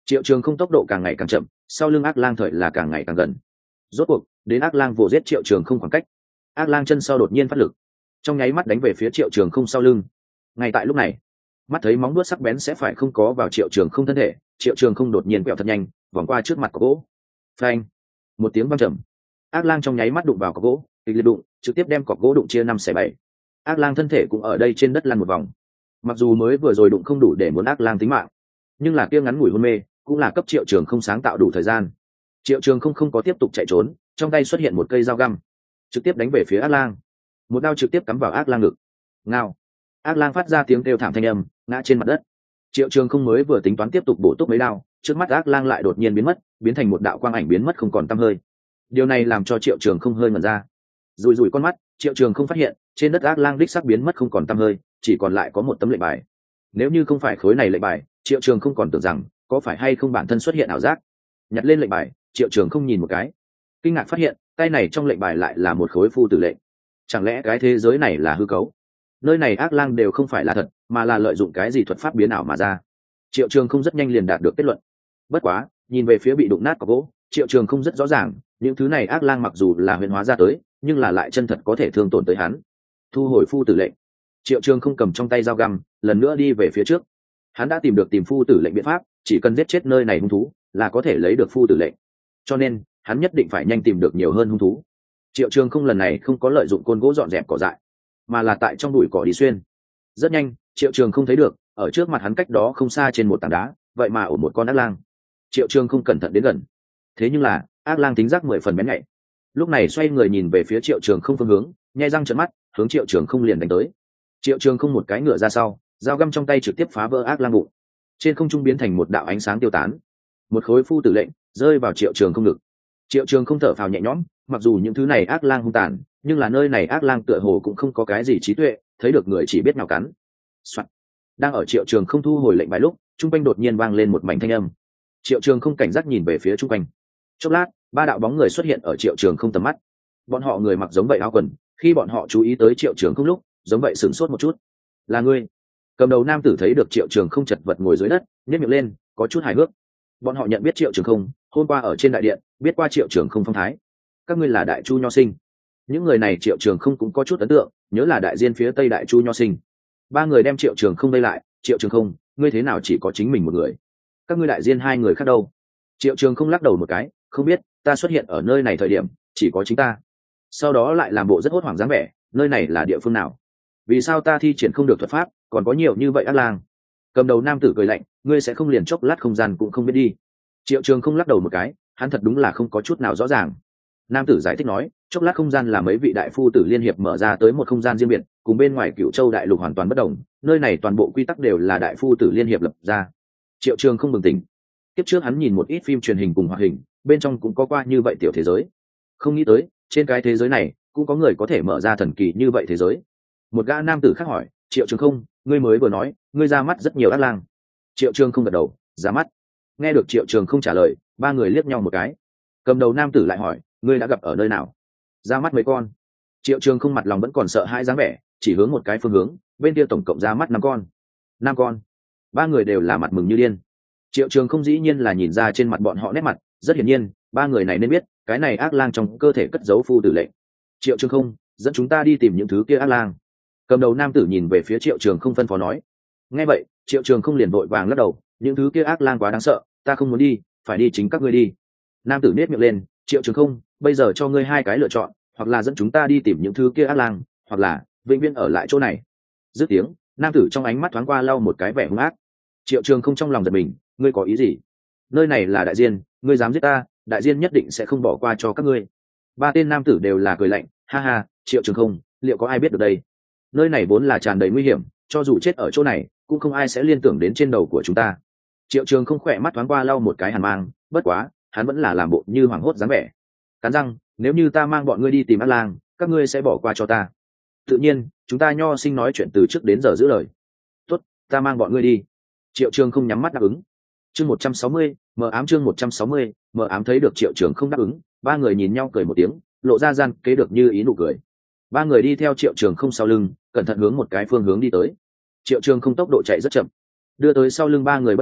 Triệu Trường không tốc độ càng ngày càng chậm, sau lưng ác lang thời là càng ngày càng gần. Rốt cuộc đến ác lang vồ giết Triệu Trường không khoảng cách. Ác lang chân sau đột nhiên phát lực, trong nháy mắt đánh về phía Triệu Trường không sau lưng. Ngay tại lúc này, mắt thấy móng vuốt sắc bén sẽ phải không có vào Triệu Trường không thân thể, Triệu Trường không đột nhiên quẹo thật nhanh, vòng qua trước mặt cọc gỗ. Phanh! Một tiếng vang trầm. Ác lang trong nháy mắt đụng vào cọc gỗ, kịch liệt đụng, trực tiếp đem cọc gỗ đụng chia năm xẻ bảy. Ác lang thân thể cũng ở đây trên đất lăn một vòng. Mặc dù mới vừa rồi đụng không đủ để muốn ác lang tính mạng, nhưng là kia ngắn ngủi hôn mê cũng là cấp Triệu Trường không sáng tạo đủ thời gian. Triệu Trường không không có tiếp tục chạy trốn, trong tay xuất hiện một cây dao găm, trực tiếp đánh về phía ác lang. Một đao trực tiếp cắm vào ác lang ngực. Ngao! Ác lang phát ra tiếng kêu thảm thanh âm, ngã trên mặt đất. Triệu Trường không mới vừa tính toán tiếp tục bổ túc mấy đao, trước mắt ác lang lại đột nhiên biến mất, biến thành một đạo quang ảnh biến mất không còn tăm hơi. Điều này làm cho Triệu Trường không hơi ngẩn ra. Rùi rùi con mắt, Triệu Trường không phát hiện trên đất ác lang đích sắc biến mất không còn tăm hơi, chỉ còn lại có một tấm lệnh bài. Nếu như không phải khối này lệnh bài, Triệu Trường không còn tưởng rằng có phải hay không bản thân xuất hiện ảo giác. Nhặt lên lệnh bài, Triệu Trường không nhìn một cái, kinh ngạc phát hiện tay này trong lệnh bài lại là một khối phu tử lệnh. Chẳng lẽ cái thế giới này là hư cấu? Nơi này ác lang đều không phải là thật, mà là lợi dụng cái gì thuật pháp biến ảo mà ra. Triệu Trường không rất nhanh liền đạt được kết luận. Bất quá, nhìn về phía bị đụng nát của gỗ, Triệu Trường không rất rõ ràng, những thứ này ác lang mặc dù là huyền hóa ra tới, nhưng là lại chân thật có thể thương tổn tới hắn. Thu hồi phu tử lệnh, Triệu Trường không cầm trong tay dao găm, lần nữa đi về phía trước. Hắn đã tìm được tìm phu tử lệnh biện pháp, chỉ cần giết chết nơi này hung thú, là có thể lấy được phu tử lệnh. Cho nên, hắn nhất định phải nhanh tìm được nhiều hơn hung thú. Triệu Trường không lần này không có lợi dụng côn gỗ dọn dẹp cỏ dại, mà là tại trong bụi cỏ đi xuyên. Rất nhanh, Triệu Trường không thấy được, ở trước mặt hắn cách đó không xa trên một tảng đá, vậy mà ở một con ác lang. Triệu Trường không cẩn thận đến gần. Thế nhưng là, ác lang tính giác mười phần bén nhạy. Lúc này xoay người nhìn về phía Triệu Trường không phương hướng, nhai răng trợn mắt, hướng Triệu Trường không liền đánh tới. Triệu Trường không một cái ngựa ra sau, dao găm trong tay trực tiếp phá vỡ ác lang bụng. Trên không trung biến thành một đạo ánh sáng tiêu tán. Một khối phu tử lệnh rơi vào Triệu Trường không ngực. Triệu Trường không thở phào nhẹ nhõm, mặc dù những thứ này ác lang hung tàn, nhưng là nơi này ác lang tựa hồ cũng không có cái gì trí tuệ, thấy được người chỉ biết nào cắn. Soạn. Đang ở Triệu Trường không thu hồi lệnh bài lúc, trung quanh đột nhiên vang lên một mảnh thanh âm. Triệu Trường không cảnh giác nhìn về phía trung quanh. Chốc lát, ba đạo bóng người xuất hiện ở Triệu Trường không tầm mắt. Bọn họ người mặc giống vậy áo quần, khi bọn họ chú ý tới Triệu Trường không lúc, giống vậy sửng sốt một chút. Là ngươi? Cầm đầu nam tử thấy được Triệu Trường không chật vật ngồi dưới đất, nhếch miệng lên, có chút hài hước. Bọn họ nhận biết Triệu Trường không, hôm qua ở trên đại điện, biết qua Triệu Trường không phong thái. Các ngươi là Đại Chu Nho Sinh. Những người này Triệu Trường không cũng có chút ấn tượng, nhớ là đại diên phía Tây Đại Chu Nho Sinh. Ba người đem Triệu Trường không vây lại. Triệu Trường không, ngươi thế nào chỉ có chính mình một người? Các ngươi đại diên hai người khác đâu? Triệu Trường không lắc đầu một cái, không biết, ta xuất hiện ở nơi này thời điểm chỉ có chính ta. Sau đó lại làm bộ rất hốt hoảng dáng vẻ, nơi này là địa phương nào? Vì sao ta thi triển không được thuật pháp, còn có nhiều như vậy ác lang? Cầm đầu nam tử cười lạnh, ngươi sẽ không liền chốc lát không gian cũng không biết đi. Triệu Trường không lắc đầu một cái, hắn thật đúng là không có chút nào rõ ràng. Nam tử giải thích nói, chốc lát không gian là mấy vị đại phu tử liên hiệp mở ra tới một không gian riêng biệt, cùng bên ngoài Cửu Châu đại lục hoàn toàn bất đồng, nơi này toàn bộ quy tắc đều là đại phu tử liên hiệp lập ra. Triệu Trường không bừng tỉnh. Tiếp trước hắn nhìn một ít phim truyền hình cùng hoạt hình, bên trong cũng có qua như vậy tiểu thế giới. Không nghĩ tới, trên cái thế giới này cũng có người có thể mở ra thần kỳ như vậy thế giới. Một gã nam tử khác hỏi, Triệu Trường không, ngươi mới vừa nói, ngươi ra mắt rất nhiều ác lang. Triệu Trường không gật đầu, ra mắt. Nghe được Triệu Trường không trả lời, ba người liếc nhau một cái. Cầm đầu nam tử lại hỏi, ngươi đã gặp ở nơi nào? Ra mắt mấy con? Triệu Trường không mặt lòng vẫn còn sợ hãi dáng vẻ, chỉ hướng một cái phương hướng, bên kia tổng cộng ra mắt năm con. Năm con. Ba người đều là mặt mừng như điên. Triệu Trường không dĩ nhiên là nhìn ra trên mặt bọn họ nét mặt, rất hiển nhiên, ba người này nên biết, cái này ác lang trong cơ thể cất giấu phu tử lệnh. Triệu Trường không, dẫn chúng ta đi tìm những thứ kia ác lang. Cầm đầu nam tử nhìn về phía Triệu Trường không phân phó nói. Nghe vậy, Triệu Trường không liền vội vàng lắc đầu, những thứ kia ác lang quá đáng sợ, ta không muốn đi, phải đi chính các ngươi đi. Nam tử nét miệng lên, Triệu Trường không, bây giờ cho ngươi hai cái lựa chọn, hoặc là dẫn chúng ta đi tìm những thứ kia ác lang, hoặc là vĩnh viễn ở lại chỗ này. Dứt tiếng, nam tử trong ánh mắt thoáng qua lau một cái vẻ hung ác. Triệu Trường không trong lòng giật mình, ngươi có ý gì? Nơi này là đại diên, ngươi dám giết ta, đại diên nhất định sẽ không bỏ qua cho các ngươi. Ba tên nam tử đều là cười lạnh, ha ha, Triệu Trường không, liệu có ai biết được đây? Nơi này vốn là tràn đầy nguy hiểm, cho dù chết ở chỗ này, cũng không ai sẽ liên tưởng đến trên đầu của chúng ta. Triệu Trường không khỏe mắt thoáng qua lau một cái hàn mang, bất quá, hắn vẫn là làm bộ như hoảng hốt dáng vẻ. Cắn răng, nếu như ta mang bọn ngươi đi tìm ác lang, các ngươi sẽ bỏ qua cho ta. Tự nhiên, chúng ta Nho Sinh nói chuyện từ trước đến giờ giữ lời. Tốt, ta mang bọn ngươi đi. Triệu Trường không nhắm mắt đáp ứng. Chương một trăm sáu mươi, mờ ám chương một trăm sáu mươi, mờ ám thấy được Triệu Trường không đáp ứng, ba người nhìn nhau cười một tiếng, lộ ra gian kế được như ý nụ cười. Ba người đi theo Triệu Trường không sau lưng, cẩn thận hướng một cái phương hướng đi tới. Triệu Trường không tốc độ chạy rất chậm, đưa tới sau lưng ba người bất mãn,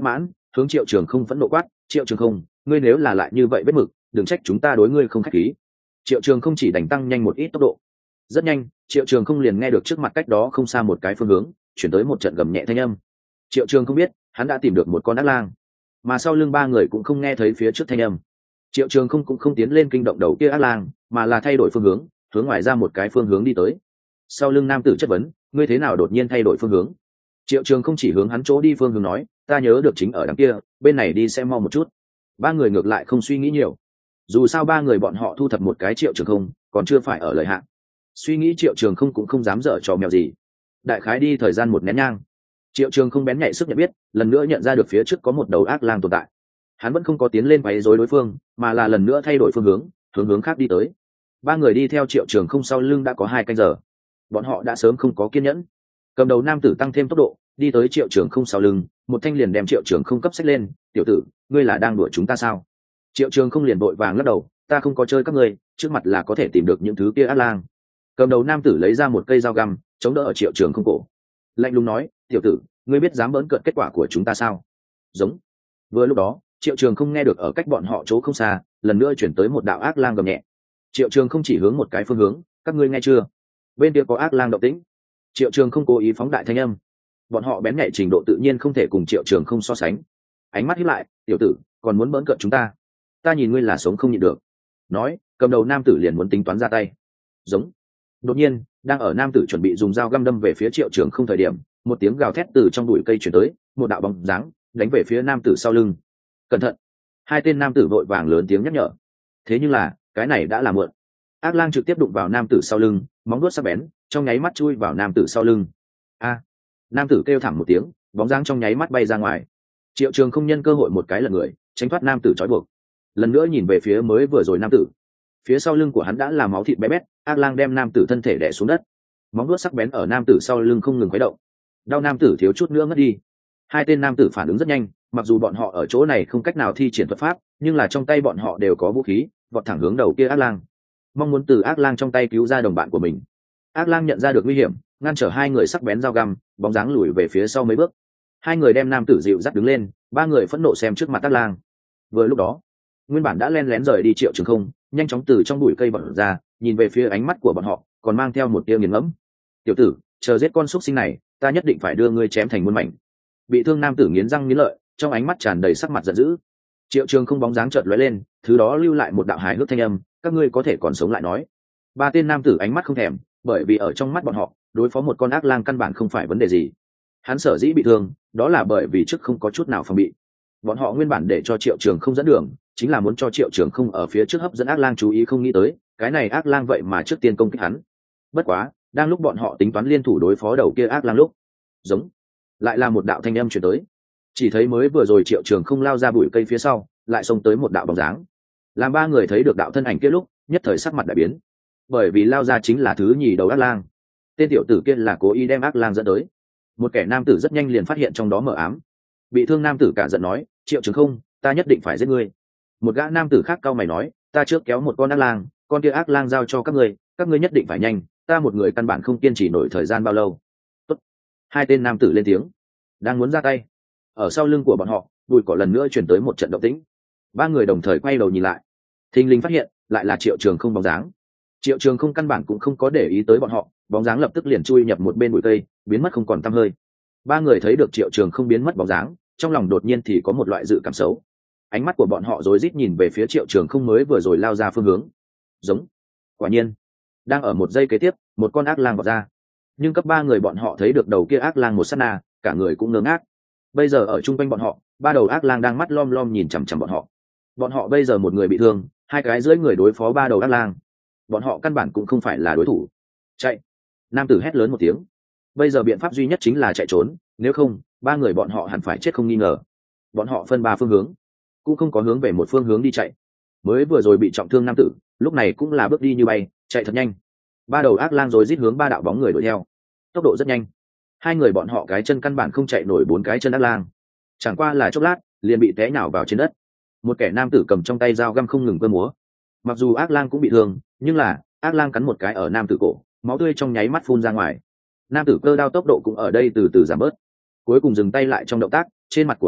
hướng Triệu Trường Không phẫn nộ quát: Triệu Trường Không, ngươi nếu là lại như vậy vết mực, đừng trách chúng ta đối ngươi không khách khí. Triệu Trường Không chỉ đành tăng nhanh một ít tốc độ. Rất nhanh, Triệu Trường Không liền nghe được trước mặt cách đó không xa một cái phương hướng chuyển tới một trận gầm nhẹ thanh âm. Triệu Trường Không biết hắn đã tìm được một con ác lang, mà sau lưng ba người cũng không nghe thấy phía trước thanh âm. Triệu Trường Không cũng không tiến lên kinh động đầu kia ác lang, mà là thay đổi phương hướng, hướng ngoài ra một cái phương hướng đi tới. Sau lưng nam tử chất vấn: ngươi thế nào đột nhiên thay đổi phương hướng? Triệu Trường Không chỉ hướng hắn chỗ đi phương hướng nói: ta nhớ được chính ở đằng kia, bên này đi xem mau một chút. Ba người ngược lại không suy nghĩ nhiều, dù sao ba người bọn họ thu thập một cái Triệu Trường Không còn chưa phải ở lợi hạn. Suy nghĩ Triệu Trường Không cũng không dám dở trò mèo gì. Đại khái đi thời gian một nén nhang, Triệu Trường Không bén nhạy sức nhận biết, lần nữa nhận ra được phía trước có một đầu ác lang tồn tại. Hắn vẫn không có tiến lên quấy rối đối phương, mà là lần nữa thay đổi phương hướng, hướng hướng khác đi tới. Ba người đi theo Triệu Trường Không sau lưng đã có hai canh giờ, bọn họ đã sớm không có kiên nhẫn. Cầm đầu nam tử tăng thêm tốc độ, đi tới Triệu Trường Không sau lưng, một thanh liền đem Triệu Trường Không cấp xách lên. Tiểu tử, ngươi là đang đùa chúng ta sao? Triệu Trường Không liền vội vàng lắc đầu: ta không có chơi các ngươi, trước mặt là có thể tìm được những thứ kia ác lang. Cầm đầu nam tử lấy ra một cây dao găm chống đỡ ở Triệu Trường Không cổ, lạnh lùng nói: tiểu tử, ngươi biết dám bỡn cợt kết quả của chúng ta sao? Giống. Vừa lúc đó, Triệu Trường Không nghe được ở cách bọn họ chỗ không xa, lần nữa chuyển tới một đạo ác lang gầm nhẹ. Triệu Trường Không chỉ hướng một cái phương hướng: các ngươi nghe chưa? Bên kia có ác lang động tĩnh. Triệu Trường Không cố ý phóng đại thanh âm. Bọn họ bén nhạy trình độ tự nhiên không thể cùng Triệu Trường Không so sánh. Ánh mắt híp lại: tiểu tử, còn muốn bỡn cợt chúng ta? Ta nhìn ngươi là sống không nhịn được. Nói, cầm đầu nam tử liền muốn tính toán ra tay. Giống. Đột nhiên, đang ở nam tử chuẩn bị dùng dao găm đâm về phía Triệu Trường Không thời điểm, một tiếng gào thét từ trong bụi cây chuyển tới, một đạo bóng dáng đánh về phía nam tử sau lưng. Cẩn thận! Hai tên nam tử vội vàng lớn tiếng nhắc nhở. Thế nhưng là, cái này đã là muộn. Ác lang trực tiếp đụng vào nam tử sau lưng, móng vuốt sắc bén trong nháy mắt chui vào nam tử sau lưng. A! Nam tử kêu thảm một tiếng, bóng dáng trong nháy mắt bay ra ngoài. Triệu Trường Không nhân cơ hội một cái lật người, tránh thoát nam tử trói buộc. Lần nữa nhìn về phía mới vừa rồi nam tử, phía sau lưng của hắn đã là máu thịt bé bét. Ác lang đem nam tử thân thể đè xuống đất, móng vuốt sắc bén ở nam tử sau lưng không ngừng khuấy động. Đau nam tử thiếu chút nữa ngất đi. Hai tên nam tử phản ứng rất nhanh, mặc dù bọn họ ở chỗ này không cách nào thi triển thuật pháp, nhưng là trong tay bọn họ đều có vũ khí, vọt thẳng hướng đầu kia ác lang, mong muốn từ ác lang trong tay cứu ra đồng bạn của mình. Ác lang nhận ra được nguy hiểm, ngăn trở hai người sắc bén dao găm, bóng dáng lùi về phía sau mấy bước. Hai người đem nam tử dịu dắt đứng lên, ba người phẫn nộ xem trước mặt ác lang. Vừa lúc đó, nguyên bản đã len lén rời đi Triệu Trường Không nhanh chóng từ trong bụi cây bật ra, nhìn về phía ánh mắt của bọn họ còn mang theo một tia nghiền ngẫm. Tiểu tử, chờ giết con xúc sinh này, ta nhất định phải đưa ngươi chém thành muôn mảnh. Bị thương nam tử nghiến răng nghiến lợi, trong ánh mắt tràn đầy sắc mặt giận dữ. Triệu Trường Không bóng dáng chợt lóe lên, thứ đó lưu lại một đạo hài hước thanh âm: các ngươi có thể còn sống lại nói. Ba tên nam tử ánh mắt không thèm, bởi vì ở trong mắt bọn họ, đối phó một con ác lang căn bản không phải vấn đề gì. Hắn sở dĩ bị thương, đó là bởi vì trước không có chút nào phòng bị. Bọn họ nguyên bản để cho Triệu Trường Không dẫn đường, chính là muốn cho Triệu Trường Không ở phía trước hấp dẫn ác lang chú ý, không nghĩ tới cái này ác lang vậy mà trước tiên công kích hắn. Bất quá, đang lúc bọn họ tính toán liên thủ đối phó đầu kia ác lang lúc, giống lại là một đạo thanh âm truyền tới. Chỉ thấy mới vừa rồi Triệu Trường Không lao ra bụi cây phía sau, lại xông tới một đạo bóng dáng. Làm ba người thấy được đạo thân ảnh kia lúc, nhất thời sắc mặt đại biến, bởi vì lao ra chính là thứ nhì đầu ác lang. Tên tiểu tử kia là cố ý đem ác lang dẫn tới. Một kẻ nam tử rất nhanh liền phát hiện trong đó mờ ám. Bị thương nam tử cả giận nói: Triệu Trường Không, ta nhất định phải giết ngươi. Một gã nam tử khác cau mày nói: ta trước kéo một con ác lang, con kia ác lang giao cho các ngươi, các ngươi nhất định phải nhanh, ta một người căn bản không kiên trì nổi thời gian bao lâu. Tốt. Hai tên nam tử lên tiếng, đang muốn ra tay. Ở sau lưng của bọn họ, bụi cỏ lần nữa chuyển tới một trận động tĩnh. Ba người đồng thời quay đầu nhìn lại, thình lình phát hiện lại là Triệu Trường Không bóng dáng. Triệu Trường Không căn bản cũng không có để ý tới bọn họ, bóng dáng lập tức liền chui nhập một bên bụi cây, biến mất không còn tăm hơi. Ba người thấy được Triệu Trường Không biến mất bóng dáng, trong lòng đột nhiên thì có một loại dự cảm xấu. Ánh mắt của bọn họ rối rít nhìn về phía Triệu Trường Không mới vừa rồi lao ra phương hướng. Giống. Quả nhiên, đang ở một giây kế tiếp, một con ác lang vọt ra. Nhưng cấp ba người bọn họ thấy được đầu kia ác lang một sát na, cả người cũng ngơ ngác. Bây giờ ở chung quanh bọn họ, ba đầu ác lang đang mắt lom lom nhìn chằm chằm bọn họ. Bọn họ bây giờ một người bị thương, hai cái dưới người đối phó ba đầu ác lang. Bọn họ căn bản cũng không phải là đối thủ. Chạy! Nam tử hét lớn một tiếng. Bây giờ biện pháp duy nhất chính là chạy trốn, nếu không, ba người bọn họ hẳn phải chết không nghi ngờ. Bọn họ phân ba phương hướng, cũng không có hướng về một phương hướng đi chạy. Mới vừa rồi bị trọng thương nam tử, lúc này cũng là bước đi như bay, chạy thật nhanh. Ba đầu ác lang rồi rít hướng ba đạo bóng người đuổi theo, tốc độ rất nhanh. Hai người bọn họ cái chân căn bản không chạy nổi bốn cái chân ác lang, chẳng qua là chốc lát liền bị té nhào vào trên đất. Một kẻ nam tử cầm trong tay dao găm không ngừng cơ múa. Mặc dù ác lang cũng bị thương, nhưng là ác lang cắn một cái ở nam tử cổ, máu tươi trong nháy mắt phun ra ngoài. Nam tử cơ đao tốc độ cũng ở đây từ từ giảm bớt, cuối cùng dừng tay lại trong động tác. Trên mặt của hắn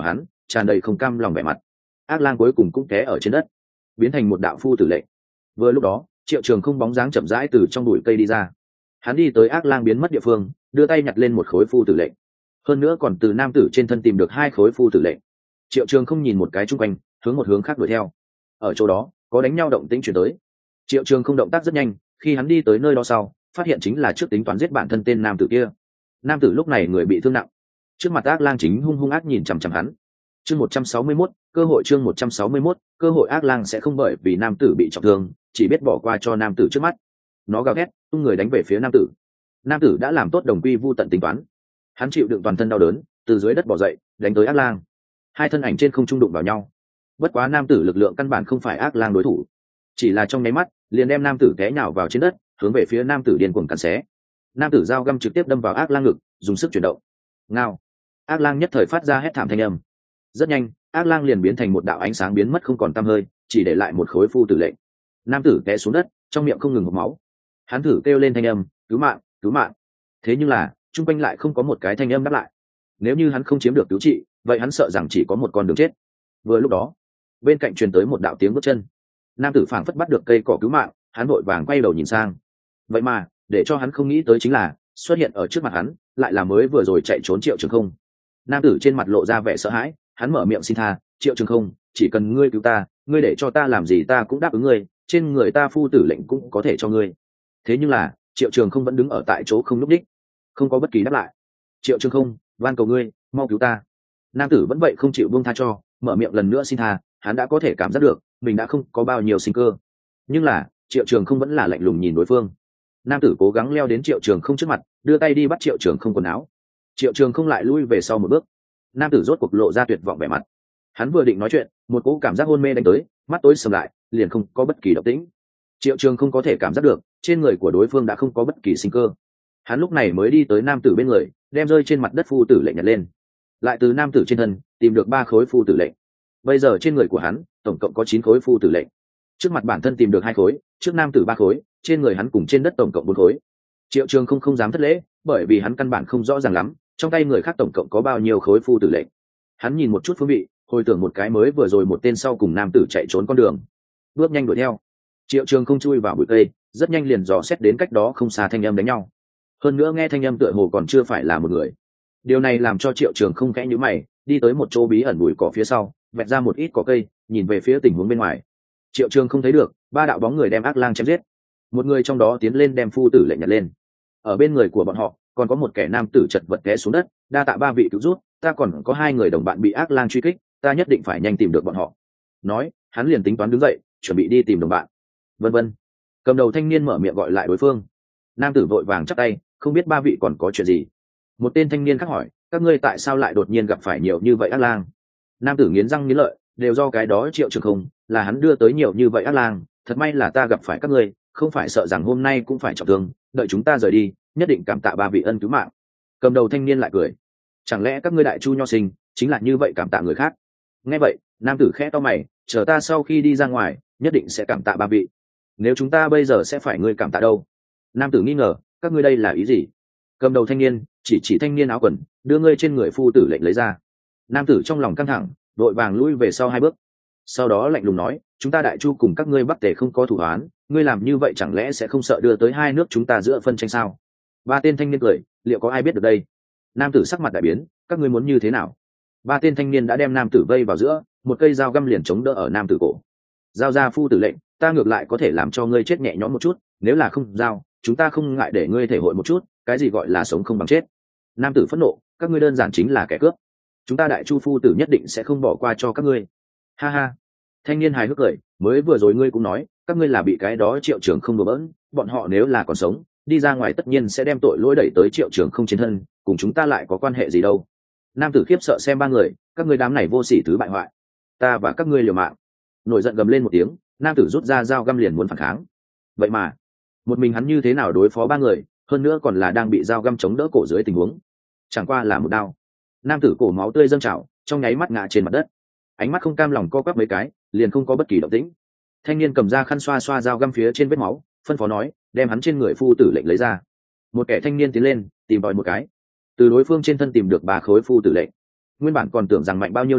tràn đầy không cam lòng vẻ mặt. Ác lang cuối cùng cũng té ở trên đất, biến thành một đạo phu tử lệnh. Vừa lúc đó Triệu Trường không bóng dáng chậm rãi từ trong bụi cây đi ra, hắn đi tới ác lang biến mất địa phương, đưa tay nhặt lên một khối phu tử lệnh, hơn nữa còn từ nam tử trên thân tìm được hai khối phu tử lệnh. Triệu Trường không nhìn một cái chung quanh, hướng một hướng khác đuổi theo. Ở chỗ đó có đánh nhau động tĩnh chuyển tới. Triệu Trường không động tác rất nhanh, khi hắn đi tới nơi đó sau, phát hiện chính là trước tính toán giết bản thân tên nam tử kia. Nam tử lúc này người bị thương nặng, trước mặt ác lang chính hung hung ác nhìn chằm chằm hắn. Chương một trăm sáu mươi mốt, cơ hội chương một trăm sáu mươi mốt, cơ hội. Ác lang sẽ không bởi vì nam tử bị trọng thương, chỉ biết bỏ qua cho nam tử trước mắt. Nó gào thét, tung người đánh về phía nam tử. Nam tử đã làm tốt đồng quy vu tận tính toán, hắn chịu đựng toàn thân đau đớn, từ dưới đất bò dậy, đánh tới ác lang. Hai thân ảnh trên không trung đụng vào nhau. Bất quá nam tử lực lượng căn bản không phải ác lang đối thủ, chỉ là trong nháy mắt liền đem nam tử té nhào vào trên đất, hướng về phía nam tử điên cuồng cắn xé. Nam tử dao găm trực tiếp đâm vào ác lang ngực, dùng sức chuyển động. Ngao! Ác lang nhất thời phát ra hét thảm thanh âm. Rất nhanh ác lang liền biến thành một đạo ánh sáng biến mất không còn tăm hơi, chỉ để lại một khối phu tử lệnh. Nam tử té xuống đất, trong miệng không ngừng hộc máu. Hắn thử kêu lên thanh âm, cứu mạng, cứu mạng. Thế nhưng là chung quanh lại không có một cái thanh âm đáp lại. Nếu như hắn không chiếm được cứu trị, vậy hắn sợ rằng chỉ có một con đường chết. Vừa lúc đó bên cạnh truyền tới một đạo tiếng bước chân. Nam tử phảng phất bắt được cây cỏ cứu mạng, hắn vội vàng quay đầu nhìn sang. Vậy mà để cho hắn không nghĩ tới chính là xuất hiện ở trước mặt hắn lại là mới vừa rồi chạy trốn Triệu Trường không. Nam tử trên mặt lộ ra vẻ sợ hãi, hắn mở miệng xin tha, Triệu Trường không, chỉ cần ngươi cứu ta, ngươi để cho ta làm gì ta cũng đáp ứng ngươi, trên người ta phu tử lệnh cũng có thể cho ngươi. Thế nhưng là Triệu Trường không vẫn đứng ở tại chỗ không nhúc đích, không có bất kỳ đáp lại. Triệu Trường không, van cầu ngươi mau cứu ta. Nam tử vẫn vậy không chịu buông tha cho, mở miệng lần nữa xin tha. Hắn đã có thể cảm giác được mình đã không có bao nhiêu sinh cơ, nhưng là Triệu Trường không vẫn là lạnh lùng nhìn đối phương. Nam tử cố gắng leo đến Triệu Trường không trước mặt, đưa tay đi bắt Triệu Trường không quần áo. Triệu Trường không lại lui về sau một bước. Nam tử rốt cuộc lộ ra tuyệt vọng vẻ mặt. Hắn vừa định nói chuyện, một cỗ cảm giác hôn mê đánh tới, mắt tối sầm lại, liền không có bất kỳ động tĩnh. Triệu Trường không có thể cảm giác được trên người của đối phương đã không có bất kỳ sinh cơ. Hắn lúc này mới đi tới nam tử bên người, đem rơi trên mặt đất phu tử lệnh nhặt lên, lại từ nam tử trên thân tìm được ba khối phu tử lệnh. Bây giờ trên người của hắn tổng cộng có chín khối phu tử lệnh. Trước mặt bản thân tìm được hai khối, trước nam tử ba khối, trên người hắn cùng trên đất tổng cộng bốn khối. Triệu Trường không không dám thất lễ, bởi vì hắn căn bản không rõ ràng lắm trong tay người khác tổng cộng có bao nhiêu khối phu tử lệnh. Hắn nhìn một chút phương vị, hồi tưởng một cái mới vừa rồi một tên sau cùng nam tử chạy trốn con đường, bước nhanh đuổi theo. Triệu Trường không chui vào bụi cây, rất nhanh liền dò xét đến cách đó không xa thanh âm đánh nhau. Hơn nữa nghe thanh âm tựa hồ còn chưa phải là một người. Điều này làm cho Triệu Trường không khẽ nhíu mày, đi tới một chỗ bí ẩn bụi cỏ phía sau, vẹt ra một ít cỏ cây, nhìn về phía tình huống bên ngoài. Triệu Trường không thấy được ba đạo bóng người đem ác lang chém giết, một người trong đó tiến lên đem phu tử lệnh nhặt lên. Ở bên người của bọn họ còn có một kẻ nam tử chật vật té xuống đất, đa tạ ba vị cứu rút, ta còn có hai người đồng bạn bị ác lang truy kích, ta nhất định phải nhanh tìm được bọn họ. Nói hắn liền tính toán đứng dậy, chuẩn bị đi tìm đồng bạn. Vân vân. Cầm đầu thanh niên mở miệng gọi lại đối phương. Nam tử vội vàng chắp tay, không biết ba vị còn có chuyện gì. Một tên thanh niên khác hỏi, các ngươi tại sao lại đột nhiên gặp phải nhiều như vậy ác lang? Nam tử nghiến răng nghiến lợi, đều do cái đó Triệu Trường không, là hắn đưa tới nhiều như vậy ác lang, thật may là ta gặp phải các ngươi, không phải sợ rằng hôm nay cũng phải trọng thương, đợi chúng ta rời đi, nhất định cảm tạ ba vị ân cứu mạng. Cầm đầu thanh niên lại cười, chẳng lẽ các ngươi đại chu nho sinh chính là như vậy cảm tạ người khác? Nghe vậy nam tử khẽ to mày, chờ ta sau khi đi ra ngoài nhất định sẽ cảm tạ ba vị. Nếu chúng ta bây giờ sẽ phải ngươi cảm tạ đâu? Nam tử nghi ngờ, các ngươi đây là ý gì? Cầm đầu thanh niên chỉ chỉ thanh niên áo quần, đưa ngươi trên người phu tử lệnh lấy ra. Nam tử trong lòng căng thẳng, vội vàng lui về sau hai bước, sau đó lạnh lùng nói, chúng ta đại chu cùng các ngươi bắc tề không có thủ oán, ngươi làm như vậy chẳng lẽ sẽ không sợ đưa tới hai nước chúng ta giữa phân tranh sao? Ba tên thanh niên cười, liệu có ai biết được đây? Nam tử sắc mặt đại biến, các ngươi muốn như thế nào? Ba tên thanh niên đã đem nam tử vây vào giữa, một cây dao găm liền chống đỡ ở nam tử cổ. Giao ra phu tử lệnh, ta ngược lại có thể làm cho ngươi chết nhẹ nhõm một chút, nếu là không giao, chúng ta không ngại để ngươi thể hội một chút cái gì gọi là sống không bằng chết. Nam tử phẫn nộ, các ngươi đơn giản chính là kẻ cướp, chúng ta đại chu phu tử nhất định sẽ không bỏ qua cho các ngươi. Ha ha. Thanh niên hài hước cười, mới vừa rồi ngươi cũng nói các ngươi là bị cái đó Triệu Trường không đùa bỡn, bọn họ nếu là còn sống đi ra ngoài tất nhiên sẽ đem tội lỗi đẩy tới Triệu Trường không trên thân, cùng chúng ta lại có quan hệ gì đâu. Nam tử khiếp sợ xem ba người, các ngươi đám này vô sỉ thứ bại hoại, ta và các ngươi liều mạng. Nổi giận gầm lên một tiếng, nam tử rút ra dao găm liền muốn phản kháng. Vậy mà một mình hắn như thế nào đối phó ba người, hơn nữa còn là đang bị dao găm chống đỡ cổ dưới tình huống, chẳng qua là một đao. Nam tử cổ máu tươi dâng trào, trong nháy mắt ngã trên mặt đất, ánh mắt không cam lòng co quắp mấy cái, liền không có bất kỳ động tĩnh. Thanh niên cầm ra khăn xoa xoa dao găm phía trên vết máu, phân phó nói, đem hắn trên người phu tử lệnh lấy ra. Một kẻ thanh niên tiến lên tìm tòi một cái, từ đối phương trên thân tìm được ba khối phu tử lệnh. Nguyên bản còn tưởng rằng mạnh bao nhiêu đâu,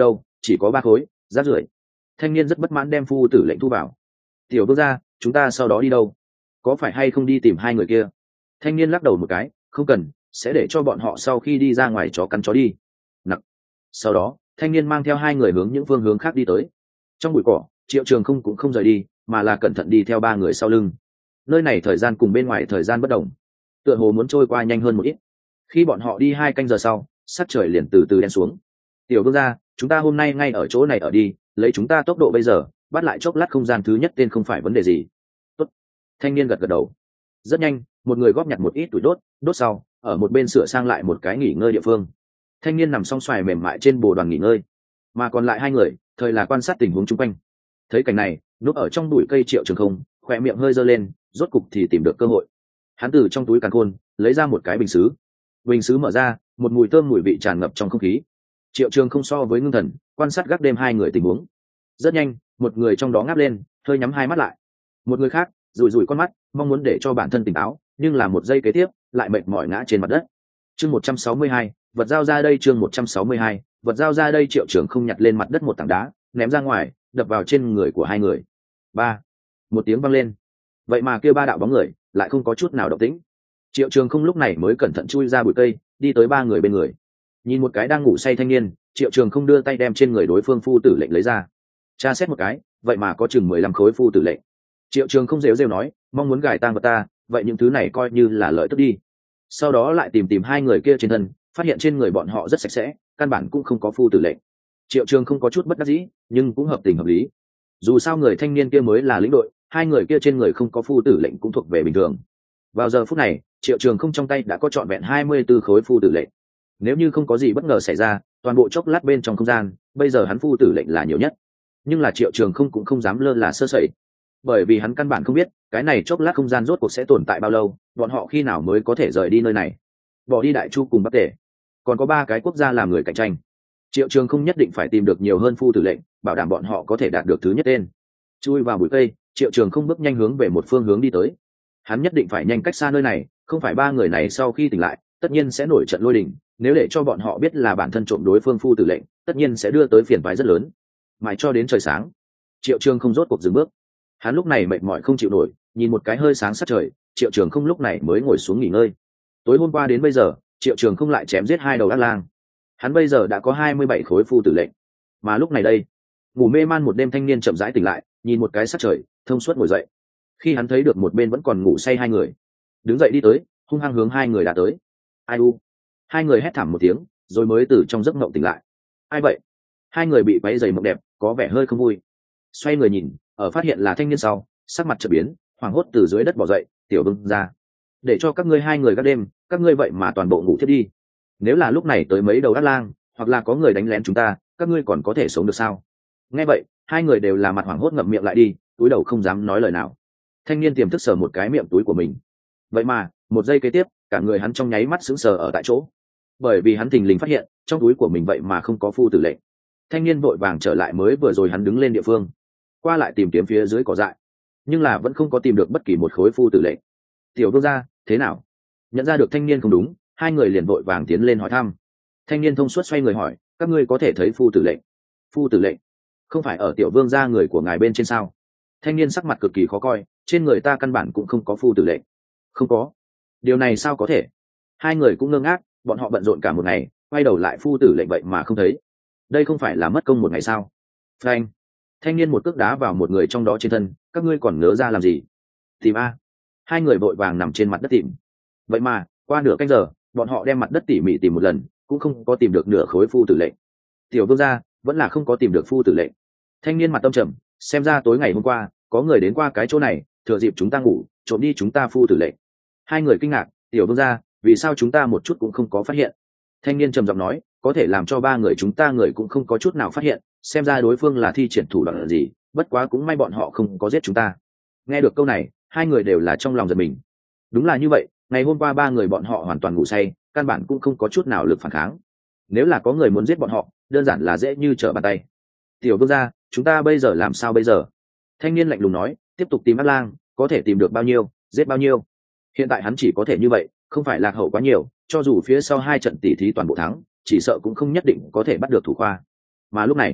chỉ có ba khối, rác rưởi. Thanh niên rất bất mãn đem phu tử lệnh thu vào. Tiểu vương gia, chúng ta sau đó đi đâu? Có phải hay không đi tìm hai người kia? Thanh niên lắc đầu một cái, không cần, sẽ để cho bọn họ sau khi đi ra ngoài chó cắn chó đi. Nặng. Sau đó thanh niên mang theo hai người hướng những phương hướng khác đi tới. Trong bụi cỏ, Triệu Trường không cũng không rời đi, mà là cẩn thận đi theo ba người sau lưng. Nơi này thời gian cùng bên ngoài thời gian bất đồng, tựa hồ muốn trôi qua nhanh hơn một ít. Khi bọn họ đi hai canh giờ sau, sắc trời liền từ từ đen xuống. Tiểu vương gia, chúng ta hôm nay ngay ở chỗ này ở đi, lấy chúng ta tốc độ bây giờ, bắt lại chốc lát không gian thứ nhất tên không phải vấn đề gì. Tốt. Thanh niên gật gật đầu. Rất nhanh, một người góp nhặt một ít tuổi đốt, đốt sau, ở một bên sửa sang lại một cái nghỉ ngơi địa phương. Thanh niên nằm song xoài mềm mại trên bồ đoàn nghỉ ngơi, mà còn lại hai người thời là quan sát tình huống chung quanh. Thấy cảnh này, núp ở trong bụi cây Triệu Trường không khỏe miệng hơi giơ lên, rốt cục thì tìm được cơ hội. Hắn từ trong túi càn khôn lấy ra một cái bình sứ. Bình sứ mở ra, một mùi thơm mùi vị tràn ngập trong không khí. Triệu Trường không so với ngưng thần quan sát gác đêm hai người tình huống. Rất nhanh, một người trong đó ngáp lên, hơi nhắm hai mắt lại. Một người khác rủi rủi con mắt, mong muốn để cho bản thân tỉnh táo, nhưng là một giây kế tiếp lại mệt mỏi ngã trên mặt đất. Chương một trăm sáu mươi hai, vật giao ra đây. Chương một trăm sáu mươi hai, vật giao ra đây. Triệu Trường không nhặt lên mặt đất một tảng đá, ném ra ngoài, đập vào trên người của hai người. Ba, một tiếng vang lên. Vậy mà kia ba đạo bóng người lại không có chút nào động tĩnh. Triệu Trường không lúc này mới cẩn thận chui ra bụi cây, đi tới ba người bên người. Nhìn một cái đang ngủ say thanh niên, Triệu Trường không đưa tay đem trên người đối phương phu tử lệnh lấy ra. Tra xét một cái, vậy mà có chừng mười lăm khối phu tử lệnh. Triệu Trường không rêu rêu nói, mong muốn gài tang vật ta, vậy những thứ này coi như là lợi tức đi. Sau đó lại tìm tìm hai người kia trên thân, phát hiện trên người bọn họ rất sạch sẽ, căn bản cũng không có phu tử lệnh. Triệu Trường không có chút bất đắc dĩ, nhưng cũng hợp tình hợp lý. Dù sao người thanh niên kia mới là lĩnh đội, hai người kia trên người không có phu tử lệnh cũng thuộc về bình thường. Vào giờ phút này, Triệu Trường không trong tay đã có trọn vẹn hai mươi tư khối phu tử lệnh. Nếu như không có gì bất ngờ xảy ra, toàn bộ chốc lát bên trong không gian, bây giờ hắn phu tử lệnh là nhiều nhất. Nhưng là Triệu Trường không cũng không dám lơ là sơ sẩy, bởi vì hắn căn bản không biết cái này chốc lát không gian rốt cuộc sẽ tồn tại bao lâu, bọn họ khi nào mới có thể rời đi nơi này. Bỏ đi Đại Chu cùng Bắc Tề, còn có ba cái quốc gia làm người cạnh tranh. Triệu Trường không nhất định phải tìm được nhiều hơn phu tử lệnh, bảo đảm bọn họ có thể đạt được thứ nhất tên. Chui vào bụi cây, Triệu Trường không bước nhanh hướng về một phương hướng đi tới. Hắn nhất định phải nhanh cách xa nơi này, không phải ba người này sau khi tỉnh lại tất nhiên sẽ nổi trận lôi đình, nếu để cho bọn họ biết là bản thân trộm đối phương phu tử lệnh, tất nhiên sẽ đưa tới phiền toái rất lớn. Mãi cho đến trời sáng, Triệu Trường không rốt cuộc dừng bước. Hắn lúc này mệt mỏi không chịu nổi, nhìn một cái hơi sáng sát trời, Triệu Trường không lúc này mới ngồi xuống nghỉ ngơi. Tối hôm qua đến bây giờ, Triệu Trường không lại chém giết hai đầu ác lang. Hắn bây giờ đã có hai mươi bảy khối phu tử lệnh. Mà lúc này đây, ngủ mê man một đêm thanh niên chậm rãi tỉnh lại, nhìn một cái sát trời, thông suốt ngồi dậy. Khi hắn thấy được một bên vẫn còn ngủ say hai người, đứng dậy đi tới, hung hăng hướng hai người đã tới. Ai u? Hai người hét thảm một tiếng, rồi mới từ trong giấc mộng tỉnh lại. Ai vậy? Hai người bị quấy giày mộng đẹp, có vẻ hơi không vui. Xoay người nhìn, ở phát hiện là thanh niên sau, sắc mặt chợt biến, hoảng hốt từ dưới đất bò dậy. Tiểu Vương ra, để cho các ngươi hai người gác đêm, các ngươi vậy mà toàn bộ ngủ thiết đi. Nếu là lúc này tới mấy đầu ác lang, hoặc là có người đánh lén chúng ta, các ngươi còn có thể sống được sao? Nghe vậy, hai người đều là mặt hoảng hốt ngậm miệng lại đi, túi đầu không dám nói lời nào. Thanh niên tiềm thức sờ một cái miệng túi của mình, vậy mà một giây kế tiếp, cả người hắn trong nháy mắt sững sờ ở tại chỗ, bởi vì hắn thình lình phát hiện trong túi của mình vậy mà không có phu tử lệnh. Thanh niên vội vàng trở lại mới vừa rồi hắn đứng lên địa phương, qua lại tìm kiếm phía dưới cỏ dại, nhưng là vẫn không có tìm được bất kỳ một khối phu tử lệnh. Tiểu Vương gia, thế nào? Nhận ra được thanh niên không đúng, hai người liền vội vàng tiến lên hỏi thăm. Thanh niên thông suốt xoay người hỏi, các ngươi có thể thấy phu tử lệnh? Phu tử lệnh không phải ở Tiểu Vương gia người của ngài bên trên sao? Thanh niên sắc mặt cực kỳ khó coi, trên người ta căn bản cũng không có phu tử lệnh. Không có? Điều này sao có thể? Hai người cũng ngơ ngác, bọn họ bận rộn cả một ngày, quay đầu lại phu tử lệnh vậy mà không thấy. Đây không phải là mất công một ngày sao? Frank. Thanh niên một cước đá vào một người trong đó trên thân, các ngươi còn ngớ ra làm gì? Tìm a. Hai người vội vàng nằm trên mặt đất tìm. Vậy mà qua nửa canh giờ, bọn họ đem mặt đất tỉ mỉ tìm một lần, cũng không có tìm được nửa khối phu tử lệnh. Tiểu Vương gia, vẫn là không có tìm được phu tử lệnh. Thanh niên mặt tâm trầm, xem ra tối ngày hôm qua có người đến qua cái chỗ này, thừa dịp chúng ta ngủ trộm đi chúng ta phu tử lệnh. Hai người kinh ngạc, Tiểu Vương gia, vì sao chúng ta một chút cũng không có phát hiện? Thanh niên trầm giọng nói, có thể làm cho ba người chúng ta người cũng không có chút nào phát hiện, xem ra đối phương là thi triển thủ đoạn gì, bất quá cũng may bọn họ không có giết chúng ta. Nghe được câu này, hai người đều là trong lòng giật mình. Đúng là như vậy, ngày hôm qua ba người bọn họ hoàn toàn ngủ say, căn bản cũng không có chút nào lực phản kháng. Nếu là có người muốn giết bọn họ, đơn giản là dễ như trở bàn tay. Tiểu Vương gia, chúng ta bây giờ làm sao bây giờ? Thanh niên lạnh lùng nói, tiếp tục tìm ác lang, có thể tìm được bao nhiêu giết bao nhiêu. Hiện tại hắn chỉ có thể như vậy, không phải lạc hậu quá nhiều, cho dù phía sau hai trận tỉ thí toàn bộ thắng, chỉ sợ cũng không nhất định có thể bắt được thủ khoa. Mà lúc này,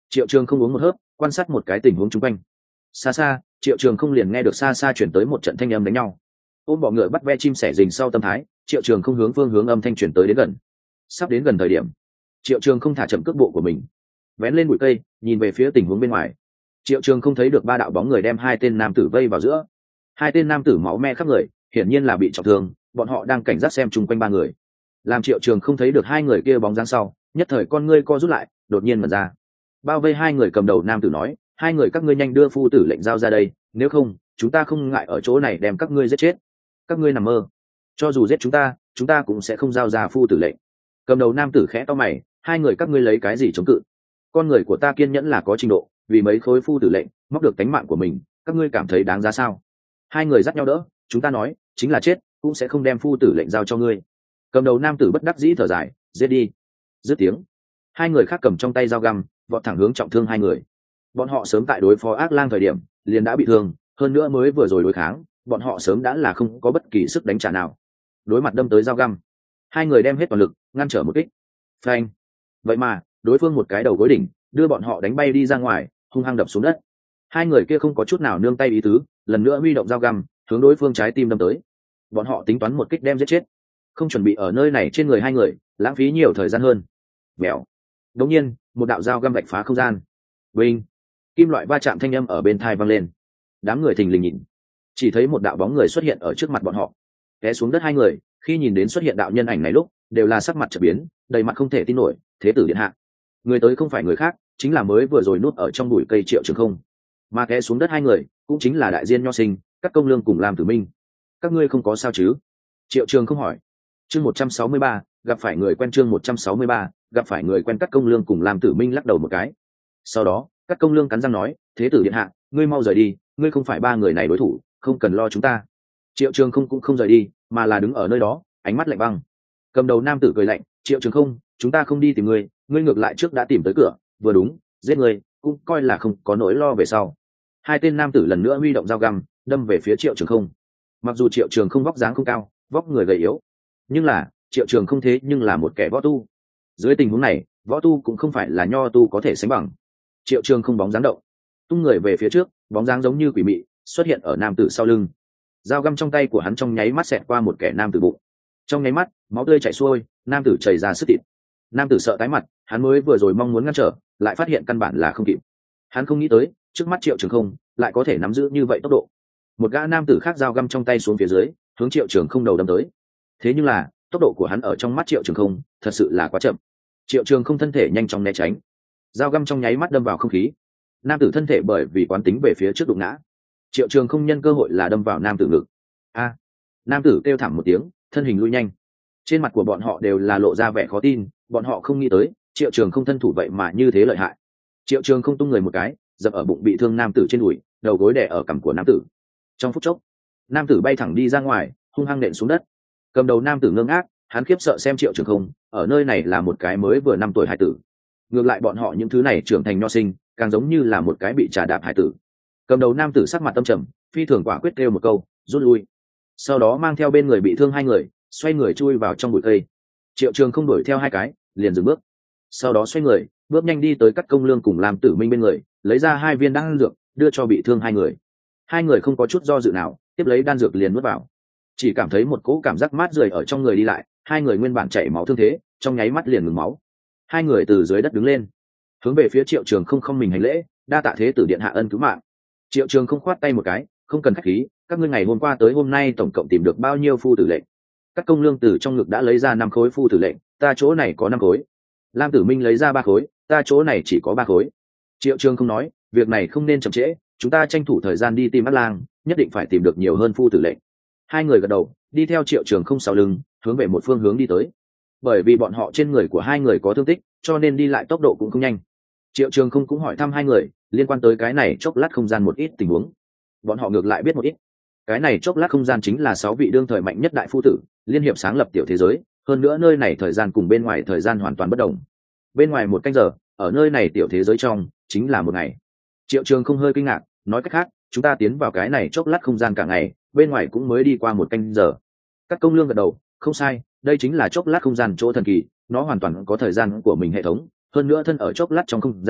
Triệu Trường không uống một hớp, quan sát một cái tình huống chung quanh. Xa xa, Triệu Trường không liền nghe được xa xa chuyển tới một trận thanh âm đánh nhau. Ôm bọ ngựa bắt ve chim sẻ rình sau tâm thái, Triệu Trường không hướng phương hướng âm thanh chuyển tới đến gần. Sắp đến gần thời điểm, Triệu Trường không thả chậm cước bộ của mình, vén lên bụi cây, nhìn về phía tình huống bên ngoài. Triệu Trường không thấy được ba đạo bóng người đem hai tên nam tử vây vào giữa. Hai tên nam tử máu me khắp người, hiển nhiên là bị trọng thương, bọn họ đang cảnh giác xem chung quanh ba người. Làm Triệu Trường không thấy được hai người kia bóng dáng sau, nhất thời con ngươi co rút lại, đột nhiên mở ra. Bao vây hai người cầm đầu nam tử nói, hai người các ngươi nhanh đưa phu tử lệnh giao ra đây, nếu không chúng ta không ngại ở chỗ này đem các ngươi giết chết. Các ngươi nằm mơ, cho dù giết chúng ta chúng ta cũng sẽ không giao ra phu tử lệnh. Cầm đầu nam tử khẽ to mày, hai người các ngươi lấy cái gì chống cự? Con người của ta kiên nhẫn là có trình độ, vì mấy khối phu tử lệnh móc được tánh mạng của mình, các ngươi cảm thấy đáng giá sao? Hai người dắt nhau đỡ, chúng ta nói chính là chết cũng sẽ không đem phu tử lệnh giao cho ngươi. Cầm đầu nam tử bất đắc dĩ thở dài, giết đi. Dứt tiếng, hai người khác cầm trong tay dao găm vọt thẳng hướng trọng thương hai người. Bọn họ sớm tại đối phó ác lang thời điểm liền đã bị thương, hơn nữa mới vừa rồi đối kháng bọn họ sớm đã là không có bất kỳ sức đánh trả nào. Đối mặt đâm tới dao găm, hai người đem hết toàn lực ngăn trở một kích. Phanh! Vậy mà đối phương một cái đầu gối đỉnh đưa bọn họ đánh bay đi ra ngoài, hung hăng đập xuống đất. Hai người kia không có chút nào nương tay ý tứ, lần nữa huy động dao găm hướng đối phương trái tim đâm tới. Bọn họ tính toán một kích đem giết chết, không chuẩn bị ở nơi này trên người hai người lãng phí nhiều thời gian hơn. Bèo! Đột nhiên một đạo dao găm vạch phá không gian. Vinh! Kim loại va chạm thanh âm ở bên tai vang lên. Đám người thình lình nhìn, chỉ thấy một đạo bóng người xuất hiện ở trước mặt bọn họ. Té xuống đất hai người khi nhìn đến xuất hiện đạo nhân ảnh này lúc đều là sắc mặt chợt biến, đầy mặt không thể tin nổi. Thế tử điện hạ! Người tới không phải người khác, chính là mới vừa rồi núp ở trong bụi cây Triệu Trường không. Mà té xuống đất hai người cũng chính là đại diên nho sinh, các công lương cùng Lam Tử Minh. Các ngươi không có sao chứ? Triệu Trường không hỏi. Chương một trăm sáu mươi ba, gặp phải người quen. Chương một trăm sáu mươi ba, gặp phải người quen. Các công lương cùng Lam Tử Minh lắc đầu một cái. Sau đó các công lương cắn răng nói, thế tử điện hạ, ngươi mau rời đi, ngươi không phải ba người này đối thủ, không cần lo chúng ta. Triệu Trường không cũng không rời đi, mà là đứng ở nơi đó, ánh mắt lạnh băng. Cầm đầu nam tử cười lạnh, Triệu Trường không, chúng ta không đi tìm ngươi, ngươi ngược lại trước đã tìm tới cửa, vừa đúng giết ngươi cũng coi là không có nỗi lo về sau. Hai tên nam tử lần nữa huy động dao găm đâm về phía Triệu Trường không. Mặc dù Triệu Trường không vóc dáng không cao, vóc người gầy yếu, nhưng là Triệu Trường không thế nhưng là một kẻ võ tu. Dưới tình huống này võ tu cũng không phải là nho tu có thể sánh bằng. Triệu Trường không bóng dáng động, tung người về phía trước, bóng dáng giống như quỷ mị xuất hiện ở nam tử sau lưng. Dao găm trong tay của hắn trong nháy mắt xẹt qua một kẻ nam tử bụng. Trong nháy mắt máu tươi chảy xuôi, nam tử chảy ra sức thịt. Nam tử sợ tái mặt, hắn mới vừa rồi mong muốn ngăn trở, lại phát hiện căn bản là không kịp. Hắn không nghĩ tới trước mắt Triệu Trường không lại có thể nắm giữ như vậy tốc độ. Một gã nam tử khác dao găm trong tay xuống phía dưới, hướng Triệu Trường không đầu đâm tới. Thế nhưng là tốc độ của hắn ở trong mắt Triệu Trường không thật sự là quá chậm. Triệu Trường không thân thể nhanh chóng né tránh, dao găm trong nháy mắt đâm vào không khí. Nam tử thân thể bởi vì quán tính về phía trước đụng ngã. Triệu Trường không nhân cơ hội là đâm vào nam tử ngực. A! Nam tử kêu thảm một tiếng, thân hình lui nhanh. Trên mặt của bọn họ đều là lộ ra vẻ khó tin, bọn họ không nghĩ tới Triệu Trường không thân thủ vậy mà như thế lợi hại. Triệu Trường không tung người một cái, dập ở bụng bị thương nam tử trên đùi, đầu gối đè ở cằm của nam tử. Trong phút chốc, nam tử bay thẳng đi ra ngoài, hung hăng nện xuống đất. Cầm đầu nam tử ngơ ngác, hắn khiếp sợ xem Triệu Trường không, ở nơi này là một cái mới vừa năm tuổi hải tử. Ngược lại bọn họ những thứ này trưởng thành nho sinh, càng giống như là một cái bị trà đạp hải tử. Cầm đầu nam tử sắc mặt tâm trầm, phi thường quả quyết kêu một câu, rút lui. Sau đó mang theo bên người bị thương hai người, xoay người chui vào trong bụi cây. Triệu Trường không đuổi theo hai cái, liền dừng bước. Sau đó xoay người, bước nhanh đi tới Cắt Công Lương cùng Lam Tử Minh bên người, lấy ra hai viên đan dược, đưa cho bị thương hai người. Hai người không có chút do dự nào, tiếp lấy đan dược liền nuốt vào. Chỉ cảm thấy một cỗ cảm giác mát rượi ở trong người đi lại, hai người nguyên bản chảy máu thương thế, trong nháy mắt liền ngừng máu. Hai người từ dưới đất đứng lên, hướng về phía Triệu Trường không không mình hành lễ, đa tạ thế tử điện hạ ân cứu mạng. Triệu Trường không khoát tay một cái, không cần khách khí, các ngươi ngày hôm qua tới hôm nay tổng cộng tìm được bao nhiêu phu tử lệnh? Các công lương từ trong ngực đã lấy ra năm khối phu tử lệnh, ta chỗ này có năm khối. Lam Tử Minh lấy ra ba khối, ta chỗ này chỉ có ba khối. Triệu Trường không nói, việc này không nên chậm trễ, chúng ta tranh thủ thời gian đi tìm Át Lang, nhất định phải tìm được nhiều hơn phu tử lệnh. Hai người gật đầu, đi theo Triệu Trường không sau lưng, hướng về một phương hướng đi tới. Bởi vì bọn họ trên người của hai người có thương tích, cho nên đi lại tốc độ cũng không nhanh. Triệu Trường không cũng hỏi thăm hai người liên quan tới cái này chốc lát không gian một ít tình huống. Bọn họ ngược lại biết một ít. Cái này chốc lát không gian chính là sáu vị đương thời mạnh nhất đại phu tử liên hiệp sáng lập tiểu thế giới, hơn nữa nơi này thời gian cùng bên ngoài thời gian hoàn toàn bất đồng. Bên ngoài một canh giờ, ở nơi này tiểu thế giới trong chính là một ngày. Triệu Trường không hơi kinh ngạc, nói cách khác chúng ta tiến vào cái này chốc lát không gian cả ngày, bên ngoài cũng mới đi qua một canh giờ. Các công lương gật đầu, không sai, đây chính là chốc lát không gian chỗ thần kỳ, nó hoàn toàn có thời gian của mình hệ thống, hơn nữa thân ở chốc lát trong không gian,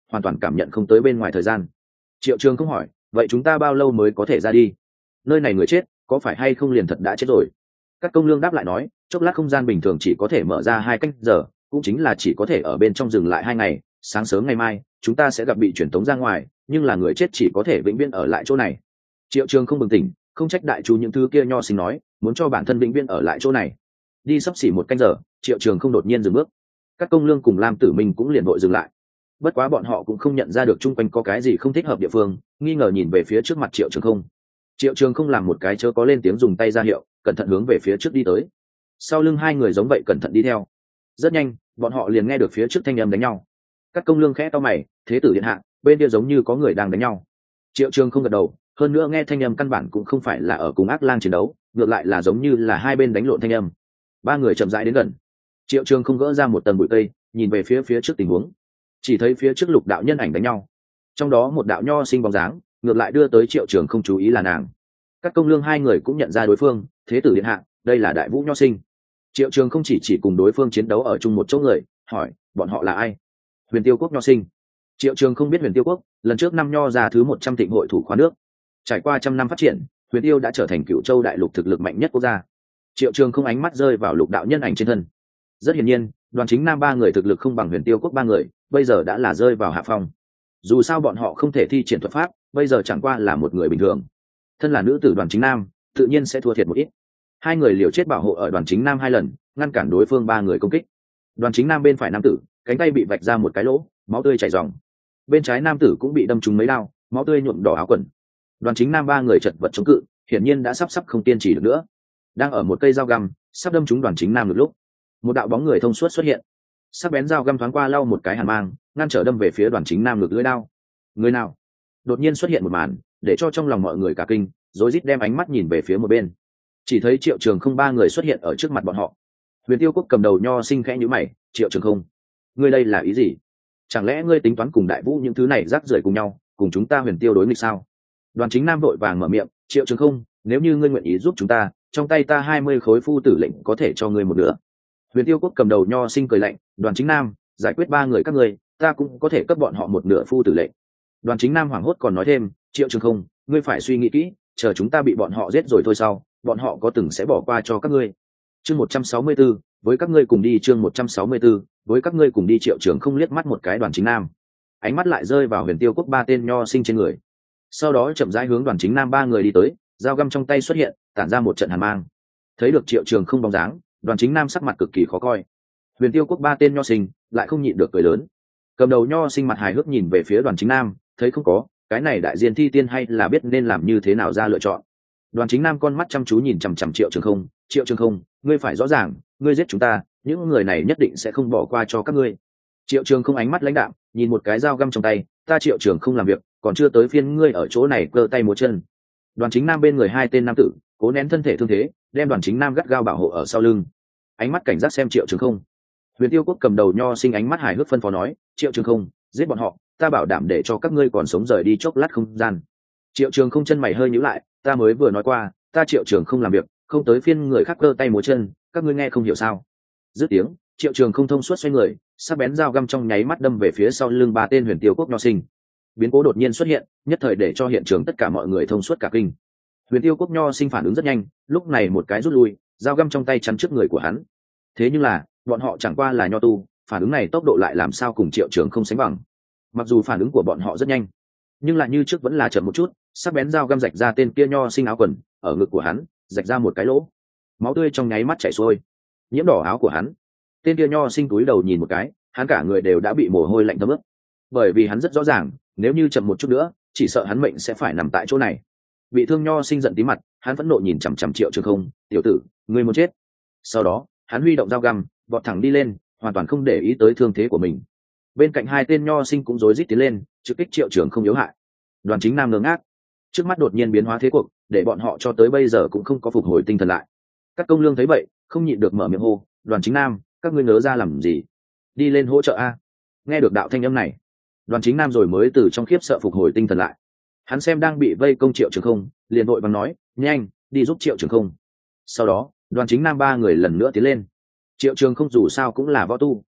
hoàn toàn cảm nhận không tới bên ngoài thời gian. Triệu Trường không hỏi, vậy chúng ta bao lâu mới có thể ra đi? Nơi này người chết có phải hay không liền thật đã chết rồi? Các công lương đáp lại nói, chốc lát không gian bình thường chỉ có thể mở ra hai canh giờ, cũng chính là chỉ có thể ở bên trong dừng lại hai ngày. Sáng sớm ngày mai chúng ta sẽ gặp bị chuyển tống ra ngoài, nhưng là người chết chỉ có thể vĩnh viễn ở lại chỗ này. Triệu Trường không bừng tỉnh, không trách đại chú những thứ kia nho sinh nói muốn cho bản thân vĩnh viễn ở lại chỗ này. Đi sắp xỉ một canh giờ, Triệu Trường không đột nhiên dừng bước. Các công lương cùng Lam Tử Minh cũng liền vội dừng lại. Bất quá bọn họ cũng không nhận ra được chung quanh có cái gì không thích hợp địa phương, nghi ngờ nhìn về phía trước mặt Triệu Trường không. Triệu Trường không làm một cái chớ có lên tiếng dùng tay ra hiệu, cẩn thận hướng về phía trước đi tới. Sau lưng hai người giống vậy cẩn thận đi theo. Rất nhanh, bọn họ liền nghe được phía trước thanh âm đánh nhau. Các công lương khẽ to mày, thế tử điện hạ, bên kia giống như có người đang đánh nhau. Triệu Trường không gật đầu, hơn nữa nghe thanh âm căn bản cũng không phải là ở cùng ác lang chiến đấu, ngược lại là giống như là hai bên đánh lộn thanh âm. Ba người chậm rãi đến gần. Triệu Trường không gỡ ra một tầng bụi cây, nhìn về phía phía trước tình huống. Chỉ thấy phía trước lục đạo nhân ảnh đánh nhau, trong đó một đạo nho sinh bóng dáng ngược lại đưa tới Triệu Trường không chú ý là nàng. Các công lương hai người cũng nhận ra đối phương, thế tử điện hạ, đây là đại vũ nho sinh. Triệu Trường không chỉ chỉ cùng đối phương chiến đấu ở chung một chỗ người, hỏi bọn họ là ai? Huyền Tiêu Quốc nho sinh. Triệu Trường không biết Huyền Tiêu Quốc, lần trước năm nho ra thứ một trăm thịnh hội thủ khoa nước, trải qua trăm năm phát triển, Huyền Tiêu đã trở thành Cựu Châu đại lục thực lực mạnh nhất quốc gia. Triệu Trường không ánh mắt rơi vào lục đạo nhân ảnh trên thân. Rất hiển nhiên, Đoàn Chính Nam ba người thực lực không bằng Huyền Tiêu Quốc ba người, bây giờ đã là rơi vào hạ phong. Dù sao bọn họ không thể thi triển thuật pháp, bây giờ chẳng qua là một người bình thường. Thân là nữ tử Đoàn Chính Nam, tự nhiên sẽ thua thiệt một ít. Hai người liều chết bảo hộ ở Đoàn Chính Nam hai lần, ngăn cản đối phương ba người công kích. Đoàn Chính Nam bên phải nam tử, cánh tay bị vạch ra một cái lỗ, máu tươi chảy ròng. Bên trái nam tử cũng bị đâm trúng mấy đao, máu tươi nhuộm đỏ áo quần. Đoàn Chính Nam ba người chật vật chống cự, hiển nhiên đã sắp sắp không kiên trì được nữa. Đang ở một cây dao găm, sắp đâm trúng Đoàn Chính Nam một lúc, một đạo bóng người thông suốt xuất hiện, sắc bén dao găm thoáng qua lau một cái hàn mang, ngăn trở đâm về phía Đoàn Chính Nam ngực lưỡi đao. Người nào? Đột nhiên xuất hiện một màn, để cho trong lòng mọi người cả kinh, rối rít đem ánh mắt nhìn về phía một bên. Chỉ thấy Triệu Trường không ba người xuất hiện ở trước mặt bọn họ. Huyền Tiêu Quốc cầm đầu nho sinh khẽ nhíu mày, Triệu Trường không, ngươi đây là ý gì? Chẳng lẽ ngươi tính toán cùng Đại Vũ những thứ này rác rưởi cùng nhau, cùng chúng ta Huyền Tiêu đối nghịch sao? Đoàn Chính Nam vội vàng mở miệng, Triệu Trường không, nếu như ngươi nguyện ý giúp chúng ta, trong tay ta hai mươi khối phu tử lệnh có thể cho ngươi một nửa. Huyền Tiêu Quốc cầm đầu nho sinh cười lạnh, Đoàn Chính Nam, giải quyết ba người các ngươi, ta cũng có thể cấp bọn họ một nửa phu tử lệnh. Đoàn Chính Nam hoảng hốt còn nói thêm, Triệu Trường không, ngươi phải suy nghĩ kỹ, chờ chúng ta bị bọn họ giết rồi thôi sau, bọn họ có từng sẽ bỏ qua cho các ngươi. Chương một trăm sáu mươi 164, với các ngươi cùng đi chương một trăm sáu mươi 164, với các ngươi cùng đi. Triệu Trường không liếc mắt một cái Đoàn Chính Nam, ánh mắt lại rơi vào Huyền Tiêu Quốc ba tên nho sinh trên người. Sau đó chậm rãi hướng Đoàn Chính Nam ba người đi tới, dao găm trong tay xuất hiện, tản ra một trận hàn mang. Thấy được Triệu Trường không bóng dáng, Đoàn Chính Nam sắc mặt cực kỳ khó coi. Huyền Tiêu Quốc ba tên nho sinh lại không nhịn được cười lớn. Cầm đầu nho sinh mặt hài hước nhìn về phía Đoàn Chính Nam, thấy không có, cái này đại diện thi tiên hay là biết nên làm như thế nào ra lựa chọn. Đoàn Chính Nam con mắt chăm chú nhìn chằm chằm Triệu Trường không, Triệu Trường không, ngươi phải rõ ràng, ngươi giết chúng ta, những người này nhất định sẽ không bỏ qua cho các ngươi. Triệu Trường không ánh mắt lãnh đạm, nhìn một cái dao găm trong tay, ta Triệu Trường không làm việc, còn chưa tới phiên ngươi ở chỗ này cơ tay múa chân. Đoàn Chính Nam bên người hai tên nam tử, cố nén thân thể thương thế, đem Đoàn Chính Nam gắt gao bảo hộ ở sau lưng. Ánh mắt cảnh giác xem Triệu Trường không. Huyền Tiêu Quốc cầm đầu nho sinh ánh mắt hài hước phân phó nói, Triệu Trường không, giết bọn họ, ta bảo đảm để cho các ngươi còn sống rời đi chốc lát không gian. Triệu Trường không chân mày hơi nhíu lại, ta mới vừa nói qua, ta Triệu Trường không làm việc, không tới phiên người khác cơ tay múa chân, các ngươi nghe không hiểu sao? Dứt tiếng, Triệu Trường không thông suốt xoay người, sắc bén dao găm trong nháy mắt đâm về phía sau lưng ba tên Huyền Tiêu Quốc nho sinh. Biến cố đột nhiên xuất hiện, nhất thời để cho hiện trường tất cả mọi người thông suốt cả kinh. Huyền Tiêu Quốc nho sinh phản ứng rất nhanh, lúc này một cái rút lui, dao găm trong tay chắn trước người của hắn. Thế nhưng là, bọn họ chẳng qua là nho tu, phản ứng này tốc độ lại làm sao cùng Triệu Trường không sánh bằng. Mặc dù phản ứng của bọn họ rất nhanh, nhưng lại như trước vẫn là chậm một chút, sắc bén dao găm rạch ra tên kia nho sinh áo quần, ở ngực của hắn rạch ra một cái lỗ, máu tươi trong nháy mắt chảy xuôi, nhiễm đỏ áo của hắn. Tên kia nho sinh cúi đầu nhìn một cái, hắn cả người đều đã bị mồ hôi lạnh thấm ướt, bởi vì hắn rất rõ ràng, nếu như chậm một chút nữa, chỉ sợ hắn mệnh sẽ phải nằm tại chỗ này. Bị thương nho sinh giận tí mặt, hắn phẫn nộ nhìn chằm chằm Triệu Trường không, tiểu tử, ngươi muốn chết. Sau đó, hắn huy động dao găm, vọt thẳng đi lên, hoàn toàn không để ý tới thương thế của mình. Bên cạnh hai tên nho sinh cũng rối rít tiến lên, trực kích Triệu Trường không yếu hại. Đoàn Chính Nam ngơ ngác, trước mắt đột nhiên biến hóa thế cuộc, để bọn họ cho tới bây giờ cũng không có phục hồi tinh thần lại. Các công lương thấy vậy, không nhịn được mở miệng hô, Đoàn Chính Nam, các ngươi nớ ra làm gì? Đi lên hỗ trợ a! Nghe được đạo thanh âm này, Đoàn Chính Nam rồi mới từ trong khiếp sợ phục hồi tinh thần lại. Hắn xem đang bị vây công Triệu Trường không, liền vội vàng nói, nhanh, đi giúp Triệu Trường không. Sau đó, Đoàn Chính Nam ba người lần nữa tiến lên. Triệu Trường không dù sao cũng là võ tu,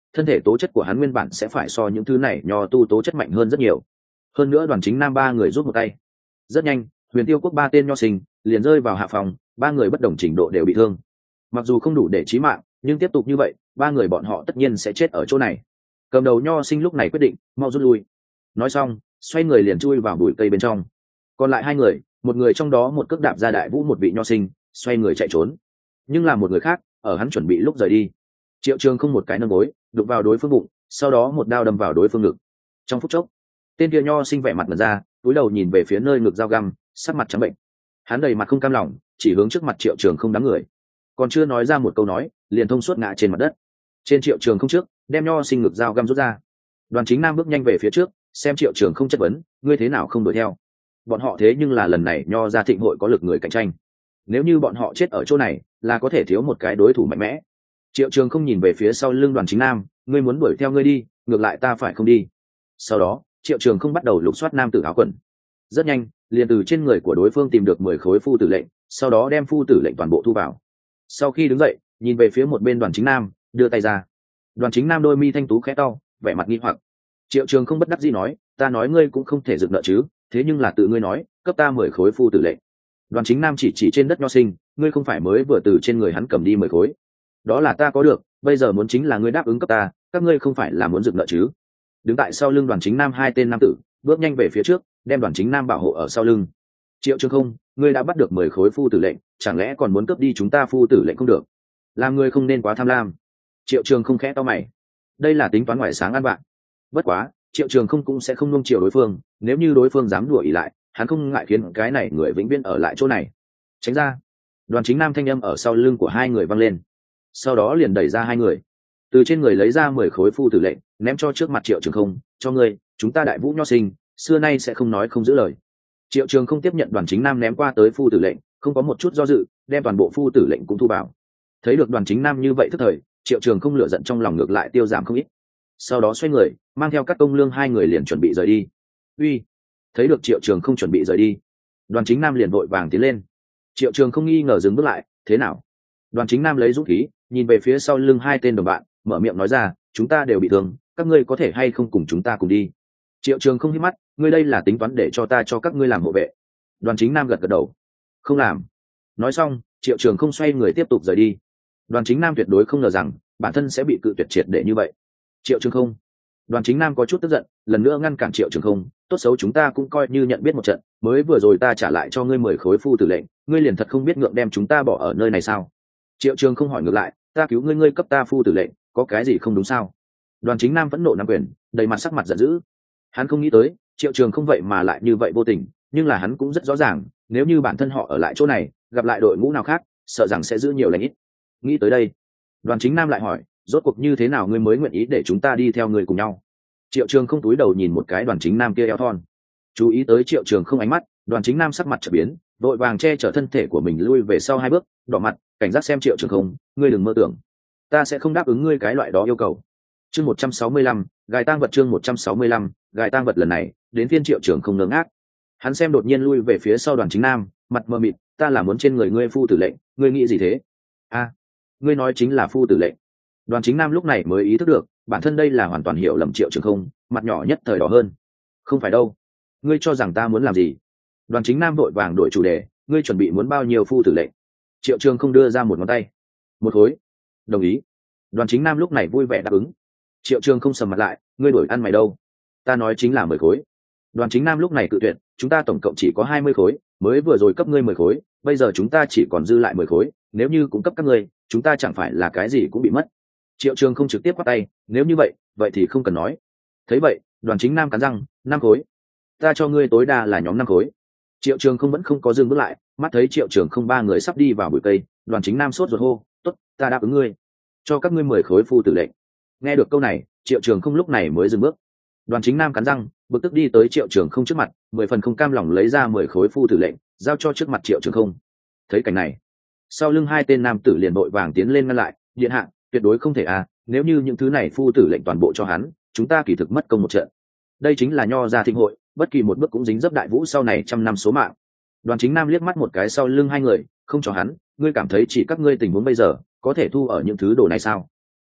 thân thể tố chất của hắn nguyên bản sẽ phải so những thứ này nho tu tố chất mạnh hơn rất nhiều. Hơn nữa Đoàn Chính Nam ba người rút một tay, rất nhanh Huyền Tiêu Quốc ba tên nho sinh liền rơi vào hạ phòng, ba người bất đồng trình độ đều bị thương, mặc dù không đủ để chí mạng, nhưng tiếp tục như vậy ba người bọn họ tất nhiên sẽ chết ở chỗ này. Cầm đầu nho sinh lúc này quyết định mau rút lui, nói xong xoay người liền chui vào bụi cây bên trong. Còn lại hai người, một người trong đó một cước đạp ra đại vũ một vị nho sinh, xoay người chạy trốn. Nhưng là một người khác ở hắn chuẩn bị lúc rời đi, Triệu Trường không một cái nâng gối đụng vào đối phương bụng, sau đó một đao đâm vào đối phương ngực. Trong phút chốc tên kia nho sinh vẻ mặt mật ra, cúi đầu nhìn về phía nơi ngực dao găm, sắc mặt trắng bệnh. Hắn đầy mặt không cam lòng, chỉ hướng trước mặt Triệu Trường không đám người, còn chưa nói ra một câu nói liền thông suốt ngã trên mặt đất. Trên Triệu Trường không trước đem nho sinh ngực dao găm rút ra. Đoàn Chính Nam bước nhanh về phía trước, xem Triệu Trường không chất vấn, ngươi thế nào không đuổi theo? Bọn họ thế nhưng là lần này nho ra thịnh hội có lực người cạnh tranh, nếu như bọn họ chết ở chỗ này là có thể thiếu một cái đối thủ mạnh mẽ. Triệu Trường không nhìn về phía sau lưng Đoàn Chính Nam, ngươi muốn đuổi theo ngươi đi, ngược lại ta phải không đi. Sau đó Triệu Trường không bắt đầu lục soát nam tử áo quần, rất nhanh liền từ trên người của đối phương tìm được mười khối phu tử lệnh, sau đó đem phu tử lệnh toàn bộ thu vào. Sau khi đứng dậy nhìn về phía một bên Đoàn Chính Nam, đưa tay ra. Đoàn Chính Nam đôi mi thanh tú khẽ cau, vẻ mặt nghi hoặc. Triệu Trường không bất đắc dĩ nói, ta nói ngươi cũng không thể dựng nợ chứ, thế nhưng là tự ngươi nói cấp ta mười khối phu tử lệnh. Đoàn Chính Nam chỉ chỉ trên đất nho sinh, ngươi không phải mới vừa từ trên người hắn cầm đi mười khối? Đó là ta có được, bây giờ muốn chính là ngươi đáp ứng cấp ta, các ngươi không phải là muốn dựng nợ chứ? Đứng tại sau lưng Đoàn Chính Nam hai tên nam tử bước nhanh về phía trước, đem Đoàn Chính Nam bảo hộ ở sau lưng. Triệu Trường không, ngươi đã bắt được mười khối phu tử lệnh, chẳng lẽ còn muốn cướp đi chúng ta phu tử lệnh không được? Làm ngươi không nên quá tham lam. Triệu Trường không khẽ to mày, đây là tính toán ngoài sáng ăn bạn. Bất quá Triệu Trường không cũng sẽ không nuông chiều đối phương, nếu như đối phương dám đùa ỉ lại, hắn không ngại khiến cái này người vĩnh viễn ở lại chỗ này. Tránh ra. Đoàn Chính Nam thanh âm ở sau lưng của hai người vang lên, sau đó liền đẩy ra hai người, từ trên người lấy ra mười khối phu tử lệnh, ném cho trước mặt Triệu Trường không, cho ngươi, chúng ta đại vũ nho sinh xưa nay sẽ không nói không giữ lời. Triệu Trường không tiếp nhận Đoàn Chính Nam ném qua tới phu tử lệnh, không có một chút do dự, đem toàn bộ phu tử lệnh cũng thu vào. Thấy được Đoàn Chính Nam như vậy tức thời, Triệu Trường không lựa giận trong lòng ngược lại tiêu giảm không ít. Sau đó xoay người mang theo các công lương hai người liền chuẩn bị rời đi. Uy! Thấy được Triệu Trường không chuẩn bị rời đi, Đoàn Chính Nam liền vội vàng tiến lên. Triệu Trường không nghi ngờ dừng bước lại, thế nào? Đoàn Chính Nam lấy dũng khí nhìn về phía sau lưng hai tên đồng bạn, mở miệng nói ra, chúng ta đều bị thương, các ngươi có thể hay không cùng chúng ta cùng đi? Triệu Trường không hít mắt, ngươi đây là tính toán để cho ta cho các ngươi làm hộ vệ? Đoàn Chính Nam gật gật đầu, không làm. Nói xong Triệu Trường không xoay người tiếp tục rời đi. Đoàn Chính Nam tuyệt đối không ngờ rằng bản thân sẽ bị cự tuyệt triệt để như vậy. Triệu Trường không. Đoàn Chính Nam có chút tức giận, lần nữa ngăn cản Triệu Trường không, tốt xấu chúng ta cũng coi như nhận biết một trận, mới vừa rồi ta trả lại cho ngươi mười khối phu tử lệnh, ngươi liền thật không biết ngượng đem chúng ta bỏ ở nơi này sao? Triệu Trường không hỏi ngược lại, ta cứu ngươi, ngươi cấp ta phu tử lệnh, có cái gì không đúng sao? Đoàn Chính Nam vẫn nộ nắm quyền, đầy mặt sắc mặt giận dữ. Hắn không nghĩ tới Triệu Trường không vậy mà lại như vậy vô tình, nhưng là hắn cũng rất rõ ràng, nếu như bản thân họ ở lại chỗ này, gặp lại đội ngũ nào khác, sợ rằng sẽ giữ nhiều lãnh ít. Nghĩ tới đây, Đoàn Chính Nam lại hỏi, rốt cuộc như thế nào ngươi mới nguyện ý để chúng ta đi theo ngươi cùng nhau? Triệu Trường không túi đầu nhìn một cái Đoàn Chính Nam kia eo thon, chú ý tới Triệu Trường không ánh mắt, Đoàn Chính Nam sắc mặt trở biến, vội vàng che chở thân thể của mình lui về sau hai bước, đỏ mặt cảnh giác xem Triệu Trường không, ngươi đừng mơ tưởng, ta sẽ không đáp ứng ngươi cái loại đó yêu cầu. Chương một trăm sáu mươi lăm, gài tang vật. Chương một trăm sáu mươi lăm, gài tang vật. Lần này đến phiên Triệu Trường không ngớ ngác, hắn xem đột nhiên lui về phía sau Đoàn Chính Nam, mặt mờ mịt, ta là muốn trên người ngươi phu tử lệnh, ngươi nghĩ gì thế? A, à, ngươi nói chính là phu tử lệnh? Đoàn Chính Nam lúc này mới ý thức được bản thân đây là hoàn toàn hiểu lầm Triệu Trường không, mặt nhỏ nhất thời đỏ hơn. Không phải đâu, ngươi cho rằng ta muốn làm gì? Đoàn Chính Nam vội vàng đổi chủ đề, ngươi chuẩn bị muốn bao nhiêu phu tử lệnh? Triệu Trường không đưa ra một ngón tay, một khối. Đồng ý. Đoàn Chính Nam lúc này vui vẻ đáp ứng. Triệu Trường không sầm mặt lại, ngươi đổi ăn mày đâu? Ta nói chính là mười khối. Đoàn Chính Nam lúc này cự tuyệt, chúng ta tổng cộng chỉ có hai mươi khối, mới vừa rồi cấp ngươi mười khối, bây giờ chúng ta chỉ còn dư lại mười khối, nếu như cũng cấp các ngươi, chúng ta chẳng phải là cái gì cũng bị mất. Triệu Trường không trực tiếp quát tay, nếu như vậy vậy thì không cần nói. Thấy vậy Đoàn Chính Nam cắn răng, năm khối. Ta cho ngươi tối đa là nhóm năm khối. Triệu Trường không vẫn không có dừng bước lại, mắt thấy Triệu Trường không ba người sắp đi vào bụi cây, Đoàn Chính Nam sốt ruột hô, tốt, ta đáp ứng ngươi, cho các ngươi mười khối phu tử lệnh. Nghe được câu này Triệu Trường không lúc này mới dừng bước. Đoàn Chính Nam cắn răng, bực tức đi tới Triệu Trường không trước mặt, mười phần không cam lòng lấy ra mười khối phu tử lệnh, giao cho trước mặt Triệu Trường không. Thấy cảnh này, sau lưng hai tên nam tử liền vội vàng tiến lên ngăn lại, điện hạ, tuyệt đối không thể à, nếu như những thứ này phu tử lệnh toàn bộ cho hắn, chúng ta kỳ thực mất công một trận. Đây chính là nho gia thịnh hội, bất kỳ một bước cũng dính dấp đại vũ sau này trăm năm số mạng. Đoàn Chính Nam liếc mắt một cái sau lưng hai người, không cho hắn, ngươi cảm thấy chỉ các ngươi tình huống bây giờ có thể thu ở những thứ đồ này sao?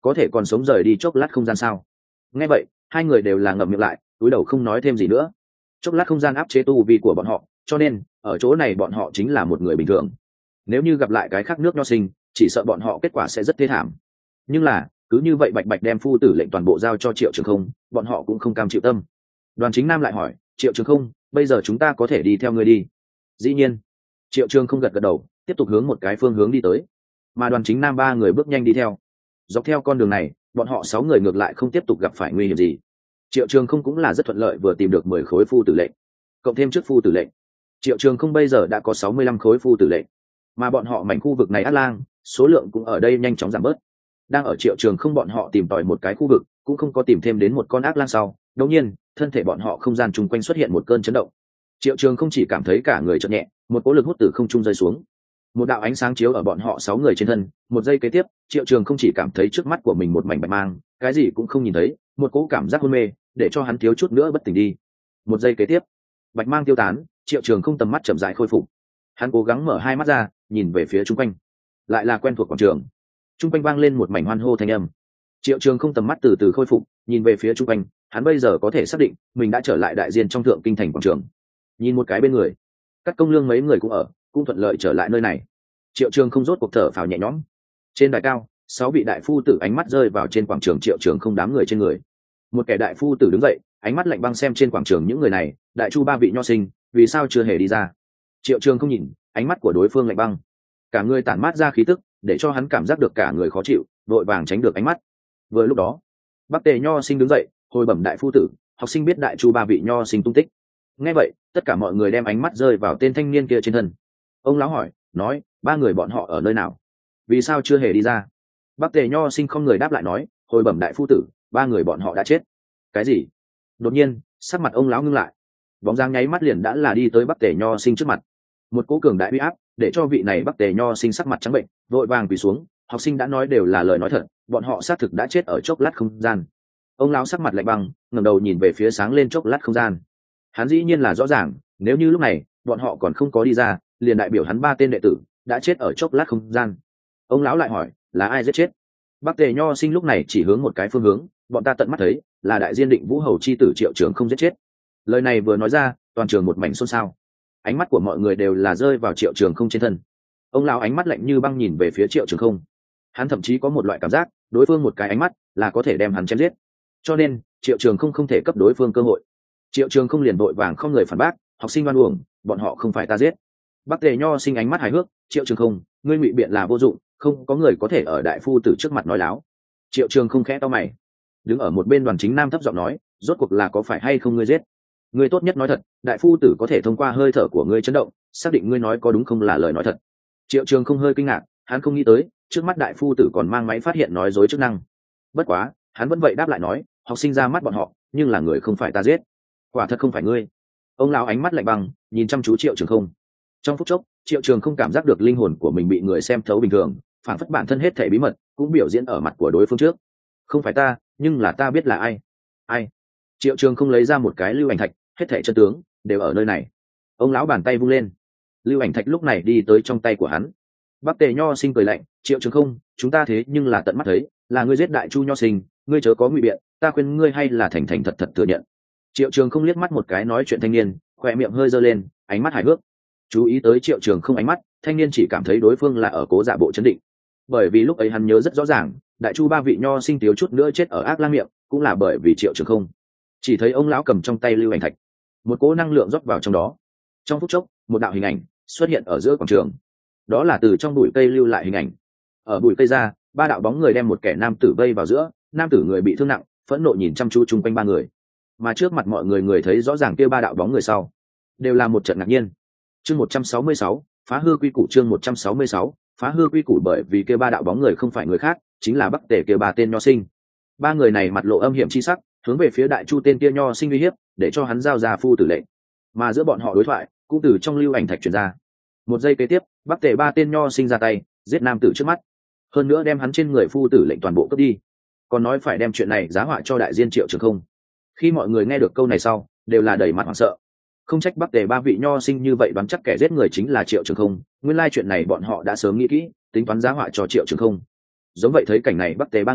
có thể còn sống rời đi chốc lát không gian sao? Nghe vậy hai người đều là ngậm miệng lại, cúi đầu không nói thêm gì nữa. Chốc lát không gian áp chế tu vi của bọn họ, cho nên ở chỗ này bọn họ chính là một người bình thường. Nếu như gặp lại cái khác nước nho sinh, chỉ sợ bọn họ kết quả sẽ rất thê thảm. Nhưng là cứ như vậy bạch bạch đem phu tử lệnh toàn bộ giao cho Triệu Trường Không, bọn họ cũng không cam chịu tâm. Đoàn Chính Nam lại hỏi, Triệu Trường Không, bây giờ chúng ta có thể đi theo ngươi đi? Dĩ nhiên. Triệu Trường Không gật gật đầu, tiếp tục hướng một cái phương hướng đi tới. Mà Đoàn Chính Nam ba người bước nhanh đi theo. Dọc theo con đường này, bọn họ sáu người ngược lại không tiếp tục gặp phải nguy hiểm gì. Triệu Trường Không cũng là rất thuận lợi vừa tìm được mười khối phu tử lệnh, cộng thêm trước phu tử lệnh. Triệu Trường Không bây giờ đã có sáu mươi lăm khối phu tử lệnh, mà bọn họ mảnh khu vực này át lang, số lượng cũng ở đây nhanh chóng giảm bớt. Đang ở Triệu Trường Không bọn họ tìm tòi một cái khu vực, cũng không có tìm thêm đến một con ác lang sau, đột nhiên, thân thể bọn họ không gian chung quanh xuất hiện một cơn chấn động. Triệu Trường Không chỉ cảm thấy cả người chợt nhẹ, một cỗ lực hút từ không trung rơi xuống. Một đạo ánh sáng chiếu ở bọn họ sáu người trên thân, một giây kế tiếp, Triệu Trường Không chỉ cảm thấy trước mắt của mình một mảnh bạch mang, cái gì cũng không nhìn thấy, một cỗ cảm giác hôn mê, để cho hắn thiếu chút nữa bất tỉnh đi. Một giây kế tiếp, bạch mang tiêu tán, Triệu Trường Không tầm mắt chậm rãi khôi phục. Hắn cố gắng mở hai mắt ra, nhìn về phía chung quanh, lại là quen thuộc quảng trường. Chung quanh vang lên một mảnh hoan hô thanh âm. Triệu Trường Không tầm mắt từ từ khôi phục, nhìn về phía chung quanh, hắn bây giờ có thể xác định mình đã trở lại đại diên trong thượng kinh thành quảng trường. Nhìn một cái bên người, các công lương mấy người cũng ở, cũng thuận lợi trở lại nơi này. Triệu Trường Không rốt cuộc thở phào nhẹ nhõm. Trên đài cao, sáu vị đại phu tử ánh mắt rơi vào trên quảng trường Triệu Trường Không đám người trên người. Một kẻ đại phu tử đứng dậy, ánh mắt lạnh băng xem trên quảng trường những người này, đại chu ba vị nho sinh, vì sao chưa hề đi ra? Triệu Trường Không nhìn, ánh mắt của đối phương lạnh băng, cả người tản mát ra khí tức, để cho hắn cảm giác được cả người khó chịu, vội vàng tránh được ánh mắt. Vừa lúc đó, Bắc Tề nho sinh đứng dậy, hồi bẩm đại phu tử, học sinh biết đại chu ba vị nho sinh tung tích. Nghe vậy, tất cả mọi người đem ánh mắt rơi vào tên thanh niên kia trên thân. Ông lão hỏi, nói, ba người bọn họ ở nơi nào? Vì sao chưa hề đi ra? Bắc Tề nho sinh không người đáp lại nói, hồi bẩm đại phu tử, ba người bọn họ đã chết. Cái gì? Đột nhiên, sắc mặt ông lão ngưng lại, bóng dáng nháy mắt liền đã là đi tới Bắc Tề nho sinh trước mặt. Một cỗ cường đại uy áp, để cho vị này Bắc Tề nho sinh sắc mặt trắng bệnh, vội vàng quỳ xuống. Học sinh đã nói đều là lời nói thật, bọn họ xác thực đã chết ở chốc lát không gian. Ông lão sắc mặt lạnh băng, ngẩng đầu nhìn về phía sáng lên chốc lát không gian. Hắn dĩ nhiên là rõ ràng, nếu như lúc này bọn họ còn không có đi ra, liền đại biểu hắn ba tên đệ tử đã chết ở chốc lát không gian. Ông lão lại hỏi, là ai giết chết? Bắc Tề nho sinh lúc này chỉ hướng một cái phương hướng, bọn ta tận mắt thấy, là đại diên định vũ hầu chi tử Triệu Trường Không giết chết. Lời này vừa nói ra, toàn trường một mảnh xôn xao. Ánh mắt của mọi người đều là rơi vào Triệu Trường Không trên thân. Ông lão ánh mắt lạnh như băng nhìn về phía Triệu Trường Không. Hắn thậm chí có một loại cảm giác, đối phương một cái ánh mắt là có thể đem hắn chém giết. Cho nên, Triệu Trường Không không thể cấp đối phương cơ hội. Triệu Trường Không liền vội vàng không người phản bác, học sinh oan uổng, bọn họ không phải ta giết. Bắc Tề nho sinh ánh mắt hài hước, Triệu Trường Không, ngươi ngụy biện là vô dụng, không có người có thể ở đại phu tử trước mặt nói láo. Triệu Trường Không khẽ to mày. Đứng ở một bên Đoàn Chính Nam thấp giọng nói, rốt cuộc là có phải hay không ngươi giết? Ngươi tốt nhất nói thật, đại phu tử có thể thông qua hơi thở của ngươi chấn động, xác định ngươi nói có đúng không là lời nói thật. Triệu Trường Không hơi kinh ngạc, hắn không nghĩ tới, trước mắt đại phu tử còn mang máy phát hiện nói dối chức năng. Bất quá, hắn vẫn vậy đáp lại nói, học sinh ra mắt bọn họ, nhưng là người không phải ta giết. Quả thật không phải ngươi. Ông lão ánh mắt lạnh băng, nhìn chăm chú Triệu Trường Không. Trong phút chốc, Triệu Trường Không cảm giác được linh hồn của mình bị người xem thấu bình thường, phản phất bản thân hết thảy bí mật cũng biểu diễn ở mặt của đối phương trước. Không phải ta, nhưng là ta biết là ai. Ai? Triệu Trường Không lấy ra một cái lưu ảnh thạch, hết thảy chân tướng đều ở nơi này. Ông lão bàn tay vung lên, lưu ảnh thạch lúc này đi tới trong tay của hắn. Bắc Tề nho sinh cười lạnh, Triệu Trường Không, chúng ta thế nhưng là tận mắt thấy, là ngươi giết đại chu nho sinh, ngươi chớ có ngụy biện, ta khuyên ngươi hay là thành thành thật thật thừa nhận. Triệu Trường Không liếc mắt một cái nói chuyện thanh niên, khỏe miệng hơi giơ lên, ánh mắt hài hước. Chú ý tới Triệu Trường Không ánh mắt, thanh niên chỉ cảm thấy đối phương là ở cố giả bộ chấn định, bởi vì lúc ấy hắn nhớ rất rõ ràng, đại chu ba vị nho sinh thiếu chút nữa chết ở ác lang miệng, cũng là bởi vì Triệu Trường Không. Chỉ thấy ông lão cầm trong tay lưu ảnh thạch, một cỗ năng lượng rót vào trong đó. Trong phút chốc, một đạo hình ảnh xuất hiện ở giữa quảng trường. Đó là từ trong bụi cây lưu lại hình ảnh. Ở bụi cây ra, ba đạo bóng người đem một kẻ nam tử vây vào giữa, nam tử người bị thương nặng, phẫn nộ nhìn chăm chú chung quanh ba người. Mà trước mặt mọi người người thấy rõ ràng kia ba đạo bóng người sau, đều là một trận ngạc nhiên. Chương một trăm sáu mươi sáu, phá hư quy củ. Chương một trăm sáu mươi sáu, phá hư quy củ. Bởi vì kia ba đạo bóng người không phải người khác, chính là Bắc Tề kia ba tên nho sinh. Ba người này mặt lộ âm hiểm chi sắc, hướng về phía đại chu tên kia nho sinh uy hiếp, để cho hắn giao ra phu tử lệnh. Mà giữa bọn họ đối thoại cũng từ trong lưu ảnh thạch truyền ra. Một giây kế tiếp, Bắc Tề ba tên nho sinh ra tay, giết nam tử trước mắt, hơn nữa đem hắn trên người phu tử lệnh toàn bộ cướp đi, còn nói phải đem chuyện này giá họa cho đại diên Triệu Trường Không. Khi mọi người nghe được câu này sau, đều là đầy mặt hoảng sợ. Không trách Bắc Tề ba vị nho sinh như vậy đoán chắc kẻ giết người chính là Triệu Trường Không, nguyên lai chuyện này bọn họ đã sớm nghĩ kỹ, tính toán giá họa cho Triệu Trường Không. Giống vậy thấy cảnh này, Bắc Tề ba người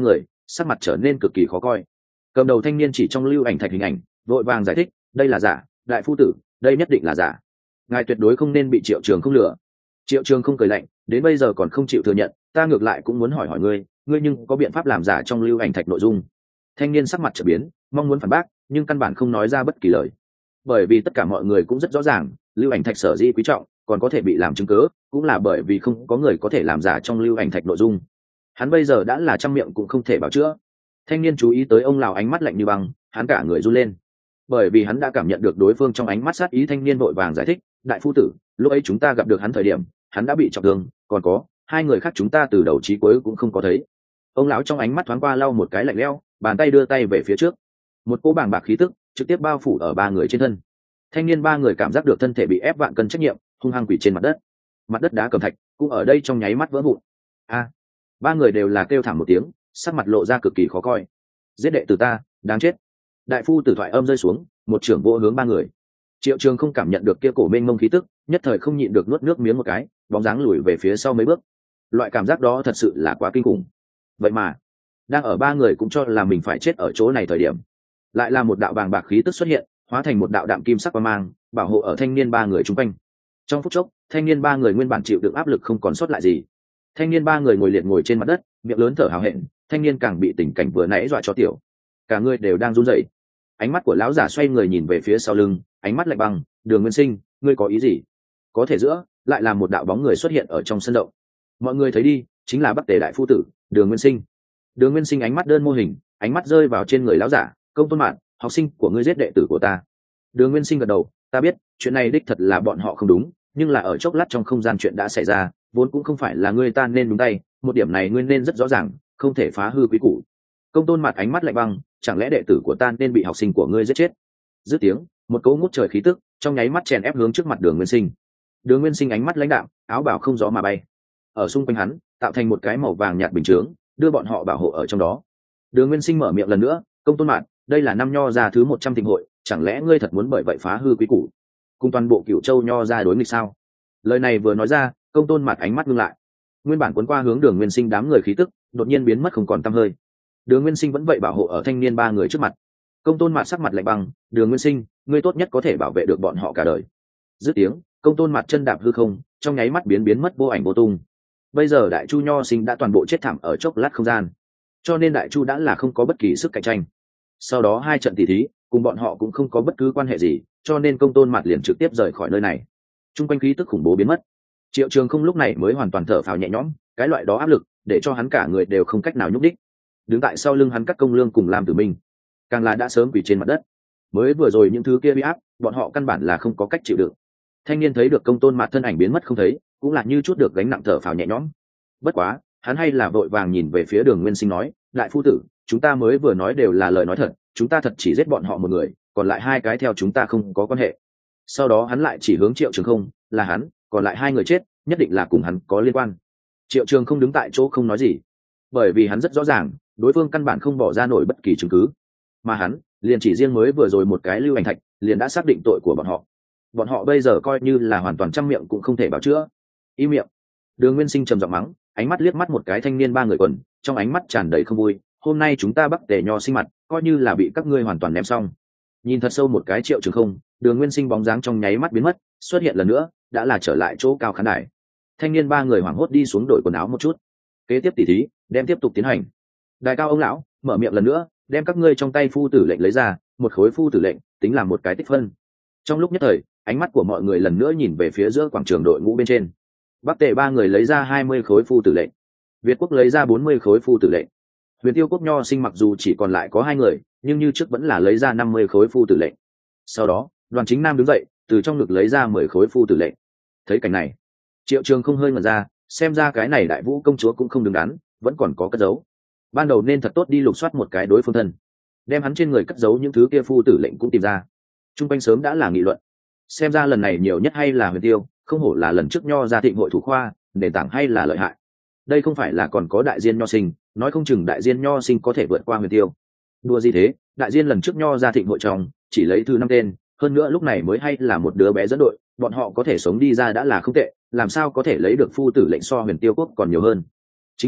sắc mặt trở nên cực kỳ khó coi. Cầm đầu thanh niên chỉ trong lưu ảnh thạch hình ảnh vội vàng giải thích, đây là giả, đại phu tử, đây nhất định là giả, ngài tuyệt đối không nên bị Triệu Trường không lừa. Triệu Trường không cười lạnh, đến bây giờ còn không chịu thừa nhận, ta ngược lại cũng muốn hỏi hỏi ngươi, ngươi nhưng có biện pháp làm giả trong lưu ảnh thạch nội dung? Thanh niên sắc mặt trở biến, mong muốn phản bác nhưng căn bản không nói ra bất kỳ lời, bởi vì tất cả mọi người cũng rất rõ ràng, lưu ảnh thạch sở dĩ quý trọng còn có thể bị làm chứng cớ cũng là bởi vì không có người có thể làm giả trong lưu ảnh thạch nội dung. Hắn bây giờ đã là trăm miệng cũng không thể bảo chữa. Thanh niên chú ý tới ông lão ánh mắt lạnh như băng, hắn cả người run lên, bởi vì hắn đã cảm nhận được đối phương trong ánh mắt sát ý. Thanh niên vội vàng giải thích, đại phu tử, lúc ấy chúng ta gặp được hắn thời điểm hắn đã bị trọng thương, còn có hai người khác chúng ta từ đầu chí cuối cũng không có thấy. Ông lão trong ánh mắt thoáng qua lau một cái lạnh lẽo, bàn tay đưa tay về phía trước, một cỗ bàng bạc khí tức trực tiếp bao phủ ở ba người trên thân. Thanh niên ba người cảm giác được thân thể bị ép vạn cân trách nhiệm, hung hăng quỳ trên mặt đất, mặt đất đá cẩm thạch cũng ở đây trong nháy mắt vỡ vụn. A, ba người đều là kêu thảm một tiếng, sắc mặt lộ ra cực kỳ khó coi. Giết đệ tử ta, đáng chết. Đại phu tử thoại âm rơi xuống, một trưởng vỗ hướng ba người. Triệu Trường không cảm nhận được kia cổ mênh mông khí tức, nhất thời không nhịn được nuốt nước miếng một cái, bóng dáng lùi về phía sau mấy bước. Loại cảm giác đó thật sự là quá kinh khủng. Vậy mà đang ở ba người cũng cho là mình phải chết ở chỗ này thời điểm, lại là một đạo bàng bạc khí tức xuất hiện, hóa thành một đạo đạm kim sắc quang mang, bảo hộ ở thanh niên ba người chung quanh. Trong phút chốc, thanh niên ba người nguyên bản chịu đựng áp lực không còn sót lại gì. Thanh niên ba người ngồi liệt ngồi trên mặt đất, miệng lớn thở hào hẹn. Thanh niên càng bị tình cảnh vừa nãy dọa cho tiểu, cả người đều đang run rẩy. Ánh mắt của lão giả xoay người nhìn về phía sau lưng, ánh mắt lạnh băng, Đường Nguyên Sinh, ngươi có ý gì? Có thể giữa lại là một đạo bóng người xuất hiện ở trong sân động. Mọi người thấy đi, chính là Bắc Tề đại phu tử Đường Nguyên Sinh. Đường Nguyên Sinh ánh mắt đơn mô hình, ánh mắt rơi vào trên người lão giả, Công Tôn Mạn, học sinh của ngươi giết đệ tử của ta. Đường Nguyên Sinh gật đầu, ta biết chuyện này đích thật là bọn họ không đúng, nhưng là ở chốc lát trong không gian chuyện đã xảy ra, vốn cũng không phải là ngươi ta nên đúng tay, một điểm này ngươi nên rất rõ ràng, không thể phá hư quý củ. Công Tôn Mạn ánh mắt lạnh băng, chẳng lẽ đệ tử của ta nên bị học sinh của ngươi giết chết? Dứt tiếng, một cỗ ngút trời khí tức trong nháy mắt chèn ép hướng trước mặt Đường Nguyên Sinh. Đường Nguyên Sinh ánh mắt lãnh đạm, áo bào không gió mà bay, ở xung quanh hắn tạo thành một cái màu vàng nhạt bình chướng, đưa bọn họ bảo hộ ở trong đó. Đường Nguyên Sinh mở miệng lần nữa, Công Tôn Mạn, đây là năm nho gia thứ một trăm thịnh hội, chẳng lẽ ngươi thật muốn bởi vậy phá hư quý củ, cùng toàn bộ Cửu Châu nho gia đối nghịch sao? Lời này vừa nói ra, Công Tôn Mạn ánh mắt ngưng lại, nguyên bản cuốn qua hướng Đường Nguyên Sinh đám người khí tức đột nhiên biến mất không còn tăm hơi. Đường Nguyên Sinh vẫn vậy bảo hộ ở thanh niên ba người trước mặt. Công Tôn Mạn sắc mặt lạnh băng, Đường Nguyên Sinh, ngươi tốt nhất có thể bảo vệ được bọn họ cả đời. Dứt tiếng, Công Tôn Mạn chân đạp hư không, trong nháy mắt biến biến mất vô ảnh vô tung. Bây giờ Đại Chu nho sinh đã toàn bộ chết thảm ở chốc lát không gian, cho nên Đại Chu đã là không có bất kỳ sức cạnh tranh. Sau đó hai trận tỷ thí cùng bọn họ cũng không có bất cứ quan hệ gì, cho nên Công Tôn Mạn liền trực tiếp rời khỏi nơi này. Trung quanh khí tức khủng bố biến mất, Triệu Trường không lúc này mới hoàn toàn thở phào nhẹ nhõm, cái loại đó áp lực để cho hắn cả người đều không cách nào nhúc đích. Đứng tại sau lưng hắn các công lương cùng Lam Tử Minh càng là đã sớm quỳ trên mặt đất. Mới vừa rồi những thứ kia uy áp, bọn họ căn bản là không có cách chịu đựng. Thanh niên thấy được Công Tôn Mạn thân ảnh biến mất không thấy, cũng là như chút được gánh nặng, thở phào nhẹ nhõm. Bất quá hắn hay là vội vàng nhìn về phía Đường Nguyên Sinh nói, đại phu tử, chúng ta mới vừa nói đều là lời nói thật, chúng ta thật chỉ giết bọn họ một người, còn lại hai cái theo chúng ta không có quan hệ. Sau đó hắn lại chỉ hướng Triệu Trường không, là hắn, còn lại hai người chết nhất định là cùng hắn có liên quan. Triệu Trường không đứng tại chỗ không nói gì, bởi vì hắn rất rõ ràng đối phương căn bản không bỏ ra nổi bất kỳ chứng cứ, mà hắn liền chỉ riêng mới vừa rồi một cái lưu ảnh thạch liền đã xác định tội của bọn họ. Bọn họ bây giờ coi như là hoàn toàn trăm miệng cũng không thể bảo chữa. Im miệng. Đường Nguyên Sinh trầm giọng mắng, ánh mắt liếc mắt một cái thanh niên ba người quần, trong ánh mắt tràn đầy không vui, hôm nay chúng ta Bắc Tề nho sinh mặt coi như là bị các ngươi hoàn toàn ném xong. Nhìn thật sâu một cái Triệu Trường không, Đường Nguyên Sinh bóng dáng trong nháy mắt biến mất, xuất hiện lần nữa đã là trở lại chỗ cao khán đài. Thanh niên ba người hoảng hốt đi xuống đổi quần áo một chút. Kế tiếp tỷ thí đem tiếp tục tiến hành. Đại cao ông lão mở miệng lần nữa, đem các ngươi trong tay phu tử lệnh lấy ra, một khối phu tử lệnh tính là một cái tích phân. Trong lúc nhất thời ánh mắt của mọi người lần nữa nhìn về phía giữa quảng trường đội ngũ bên trên. Bắc Tề ba người lấy ra hai mươi khối phu tử lệnh, Việt quốc lấy ra bốn mươi khối phu tử lệnh. Huyền Tiêu quốc nho sinh mặc dù chỉ còn lại có hai người, nhưng như trước vẫn là lấy ra năm mươi khối phu tử lệnh. Sau đó Đoàn Chính Nam đứng dậy, từ trong ngực lấy ra mười khối phu tử lệnh. Thấy cảnh này, Triệu Trường không hơi ngẩn ra, xem ra cái này Đại Vũ công chúa cũng không đứng đắn, vẫn còn có cất giấu. Ban đầu nên thật tốt đi lục soát một cái đối phương thân, đem hắn trên người cất giấu những thứ kia phu tử lệnh cũng tìm ra. Trung quanh sớm đã là nghị luận, xem ra lần này nhiều nhất hay là Huyền Tiêu, không hổ là lần trước nho ra thịnh hội thủ khoa, nền tảng hay là lợi hại. Đây không phải là còn có đại diên nho sinh, nói không chừng đại diên nho sinh có thể vượt qua Huyền Tiêu. Đùa gì thế, đại diên lần trước nho ra thịnh hội trong chỉ lấy thứ năm tên, hơn nữa lúc này mới hay là một đứa bé dẫn đội, bọn họ có thể sống đi ra đã là không tệ, làm sao có thể lấy được phu tử lệnh so Huyền Tiêu quốc còn nhiều hơn. Chính là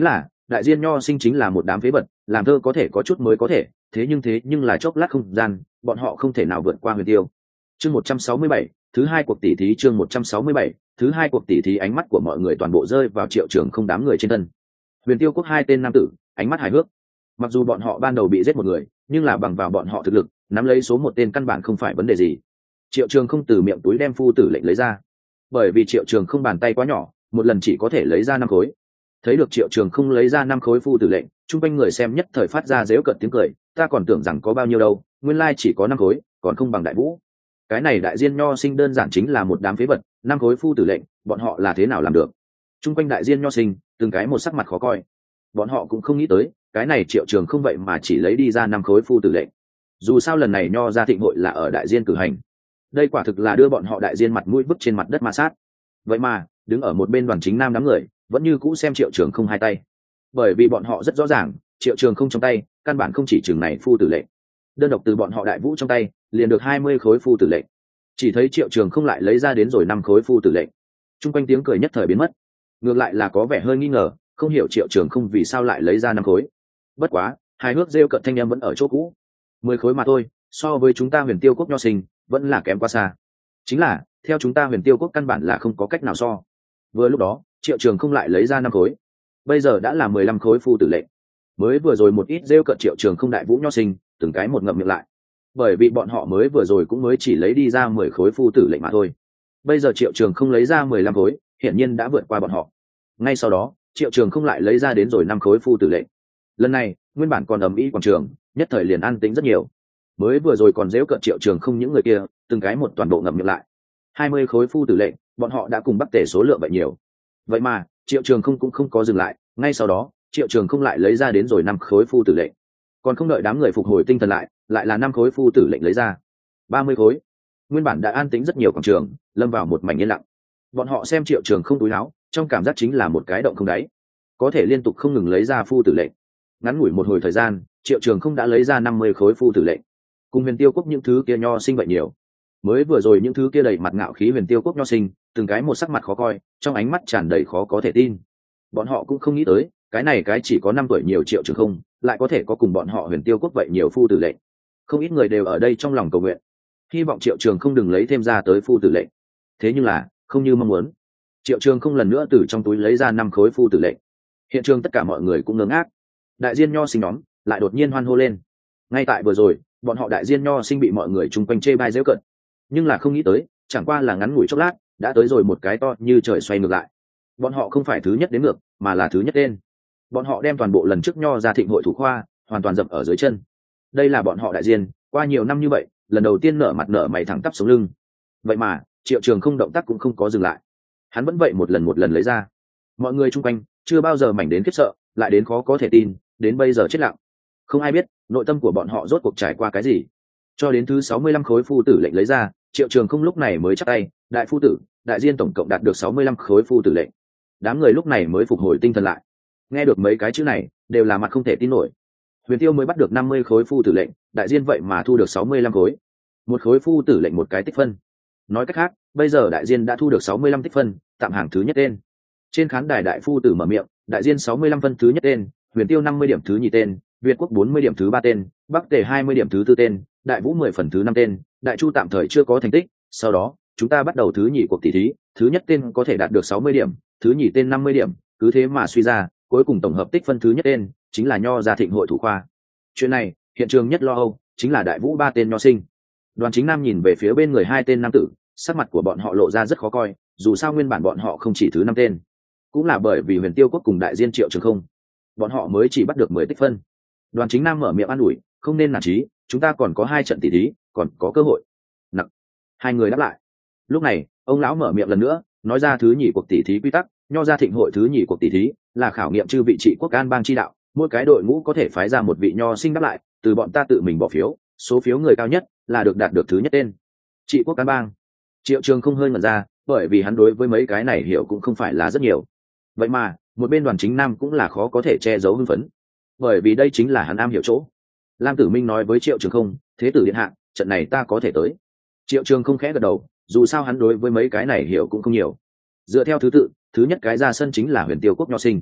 đại diên nho sinh chính là một đám phế vật, làm thơ có thể có chút mới có thể, thế nhưng thế nhưng là chốc lát không gian, bọn họ không thể nào vượt qua Huyền Tiêu. Chương một trăm sáu mươi bảy, thứ hai cuộc tỷ thí. Chương một trăm sáu mươi bảy, thứ hai cuộc tỷ thí. Ánh mắt của mọi người toàn bộ rơi vào Triệu Trường không đám người trên thân. Huyền Tiêu quốc hai tên nam tử, ánh mắt hài hước. Mặc dù bọn họ ban đầu bị giết một người, nhưng là bằng vào bọn họ thực lực, nắm lấy số một tên căn bản không phải vấn đề gì. Triệu Trường không từ miệng túi đem phu tử lệnh lấy ra, bởi vì Triệu Trường không bàn tay quá nhỏ, một lần chỉ có thể lấy ra năm khối. Thấy được Triệu Trường không lấy ra năm khối phu tử lệnh, chung quanh người xem nhất thời phát ra dếu cợt tiếng cười, ta còn tưởng rằng có bao nhiêu đâu, nguyên lai chỉ có năm khối, còn không bằng Đại Vũ. Cái này đại diên nho sinh đơn giản chính là một đám phế vật, năm khối phu tử lệnh, bọn họ là thế nào làm được? Chung quanh đại diên nho sinh, từng cái một sắc mặt khó coi. Bọn họ cũng không nghĩ tới, cái này Triệu Trường không vậy mà chỉ lấy đi ra năm khối phu tử lệnh. Dù sao lần này nho ra thịnh hội là ở đại diên cử hành, đây quả thực là đưa bọn họ đại diên mặt mũi vứt trên mặt đất ma sát. Vậy mà đứng ở một bên Đoàn Chính Nam đám người vẫn như cũ xem Triệu Trường không hai tay, bởi vì bọn họ rất rõ ràng Triệu Trường không trong tay căn bản không chỉ chừng này phu tử lệnh, đơn độc từ bọn họ Đại Vũ trong tay liền được hai mươi khối phu tử lệnh. Chỉ thấy Triệu Trường không lại lấy ra đến rồi năm khối phu tử lệnh, chung quanh tiếng cười nhất thời biến mất, ngược lại là có vẻ hơi nghi ngờ, không hiểu Triệu Trường không vì sao lại lấy ra năm khối. Bất quá hài hước rêu cận thanh em vẫn ở chỗ cũ, mười khối mà thôi, so với chúng ta Huyền Tiêu quốc nho sinh vẫn là kém quá xa. Chính là theo chúng ta Huyền Tiêu quốc căn bản là không có cách nào so. Vừa lúc đó Triệu Trường không lại lấy ra năm khối, bây giờ đã là mười lăm khối phu tử lệnh. Mới vừa rồi một ít rêu cận Triệu Trường không Đại Vũ nho sinh từng cái một ngậm miệng lại, bởi vì bọn họ mới vừa rồi cũng mới chỉ lấy đi ra mười khối phu tử lệnh mà thôi. Bây giờ Triệu Trường không lấy ra mười lăm khối, hiển nhiên đã vượt qua bọn họ. Ngay sau đó Triệu Trường không lại lấy ra đến rồi năm khối phu tử lệnh. Lần này nguyên bản còn ầm ĩ quảng trường nhất thời liền an tĩnh rất nhiều. Mới vừa rồi còn dễu cợt Triệu Trường không những người kia từng cái một toàn bộ ngậm miệng lại. Hai mươi khối phu tử lệnh, bọn họ đã cùng Bắc Tề số lượng vậy nhiều. Vậy mà Triệu Trường không cũng không có dừng lại, ngay sau đó Triệu Trường không lại lấy ra đến rồi năm khối phu tử lệnh. Còn không đợi đám người phục hồi tinh thần lại, lại là năm khối phu tử lệnh lấy ra. Ba mươi khối. Nguyên bản đã an tĩnh rất nhiều quảng trường lâm vào một mảnh yên lặng. Bọn họ xem Triệu Trường không túi áo, trong cảm giác chính là một cái động không đáy, có thể liên tục không ngừng lấy ra phu tử lệnh. Ngắn ngủi một hồi thời gian, Triệu Trường không đã lấy ra năm mươi khối phu tử lệnh. Cùng Huyền Tiêu quốc những thứ kia nho sinh vậy nhiều. Mới vừa rồi những thứ kia đầy mặt ngạo khí Huyền Tiêu quốc nho sinh từng cái một sắc mặt khó coi, trong ánh mắt tràn đầy khó có thể tin. Bọn họ cũng không nghĩ tới, cái này cái chỉ có năm tuổi nhiều Triệu Trường không lại có thể có cùng bọn họ Huyền Tiêu quốc vậy nhiều phu tử lệnh. Không ít người đều ở đây trong lòng cầu nguyện, hy vọng Triệu Trường không đừng lấy thêm ra tới phu tử lệnh. Thế nhưng là không như mong muốn, Triệu Trường không lần nữa từ trong túi lấy ra năm khối phu tử lệnh. Hiện trường tất cả mọi người cũng ngớ ngác. Đại diên nho sinh nhóm lại đột nhiên hoan hô lên. Ngay tại vừa rồi bọn họ đại diên nho sinh bị mọi người chung quanh chê bai giễu cợt, nhưng là không nghĩ tới chẳng qua là ngắn ngủi chốc lát đã tới rồi một cái to như trời xoay ngược lại. Bọn họ không phải thứ nhất đến ngược, mà là thứ nhất tên. Bọn họ đem toàn bộ lần trước nho ra thịnh hội thủ khoa hoàn toàn dập ở dưới chân. Đây là bọn họ đại diên qua nhiều năm như vậy lần đầu tiên nở mặt nở mày thẳng tắp sống lưng. Vậy mà Triệu Trường không động tác cũng không có dừng lại, hắn vẫn vậy một lần một lần lấy ra. Mọi người chung quanh chưa bao giờ mảnh đến khiếp sợ, lại đến khó có thể tin, đến bây giờ chết lặng. Không ai biết nội tâm của bọn họ rốt cuộc trải qua cái gì. Cho đến thứ sáu mươi lăm khối phu tử lệnh lấy ra, Triệu Trường không lúc này mới chắp tay, đại phu tử, đại diên tổng cộng đạt được sáu mươi lăm khối phu tử lệnh. Đám người lúc này mới phục hồi tinh thần lại. Nghe được mấy cái chữ này, đều là mặt không thể tin nổi. Huyền Tiêu mới bắt được năm mươi khối phu tử lệnh, đại diên vậy mà thu được sáu mươi lăm khối. Một khối phu tử lệnh một cái tích phân. Nói cách khác, bây giờ đại diên đã thu được sáu mươi lăm tích phân, tạm hàng thứ nhất tên. Trên khán đài đại phu tử mở miệng, đại diên sáu mươi lăm phân thứ nhất tên, Huyền Tiêu năm mươi điểm thứ nhì tên, Việt quốc bốn mươi điểm thứ ba tên, Bắc Tề hai mươi điểm thứ tư tên, Đại Vũ mười phần thứ năm tên, Đại Chu tạm thời chưa có thành tích, sau đó, chúng ta bắt đầu thứ nhì cuộc tỷ thí, thứ nhất tên có thể đạt được sáu mươi điểm, thứ nhì tên năm mươi điểm, cứ thế mà suy ra, cuối cùng tổng hợp tích phân thứ nhất tên chính là nho gia thịnh hội thủ khoa. Chuyện này, hiện trường nhất lo âu chính là Đại Vũ ba tên nho sinh. Đoàn Chính Nam nhìn về phía bên người hai tên nam tử, sắc mặt của bọn họ lộ ra rất khó coi, dù sao nguyên bản bọn họ không chỉ thứ năm tên, cũng là bởi vì Huyền Tiêu quốc cùng đại diên Triệu Trường không, bọn họ mới chỉ bắt được mười tích phân. Đoàn Chính Nam mở miệng an ủi, không nên nản chí, chúng ta còn có hai trận tỷ thí, còn có cơ hội. Nặng. Hai người đáp lại. Lúc này ông lão mở miệng lần nữa, nói ra thứ nhì cuộc tỷ thí quy tắc. Nho gia thịnh hội thứ nhì cuộc tỷ thí là khảo nghiệm chư vị trị quốc an bang chi đạo, mỗi cái đội ngũ có thể phái ra một vị nho sinh đáp lại, từ bọn ta tự mình bỏ phiếu, số phiếu người cao nhất là được đạt được thứ nhất tên. Trị quốc an bang. Triệu Trường không hơi ngẩn ra, bởi vì hắn đối với mấy cái này hiểu cũng không phải là rất nhiều. Vậy mà một bên Đoàn Chính Nam cũng là khó có thể che giấu hưng phấn, bởi vì đây chính là hắn am hiểu chỗ. Lam Tử Minh nói với Triệu Trường không, thế tử điện hạ, trận này ta có thể tới. Triệu Trường không khẽ gật đầu, dù sao hắn đối với mấy cái này hiểu cũng không nhiều. Dựa theo thứ tự, thứ nhất cái ra sân chính là Huyền Tiêu quốc nho sinh.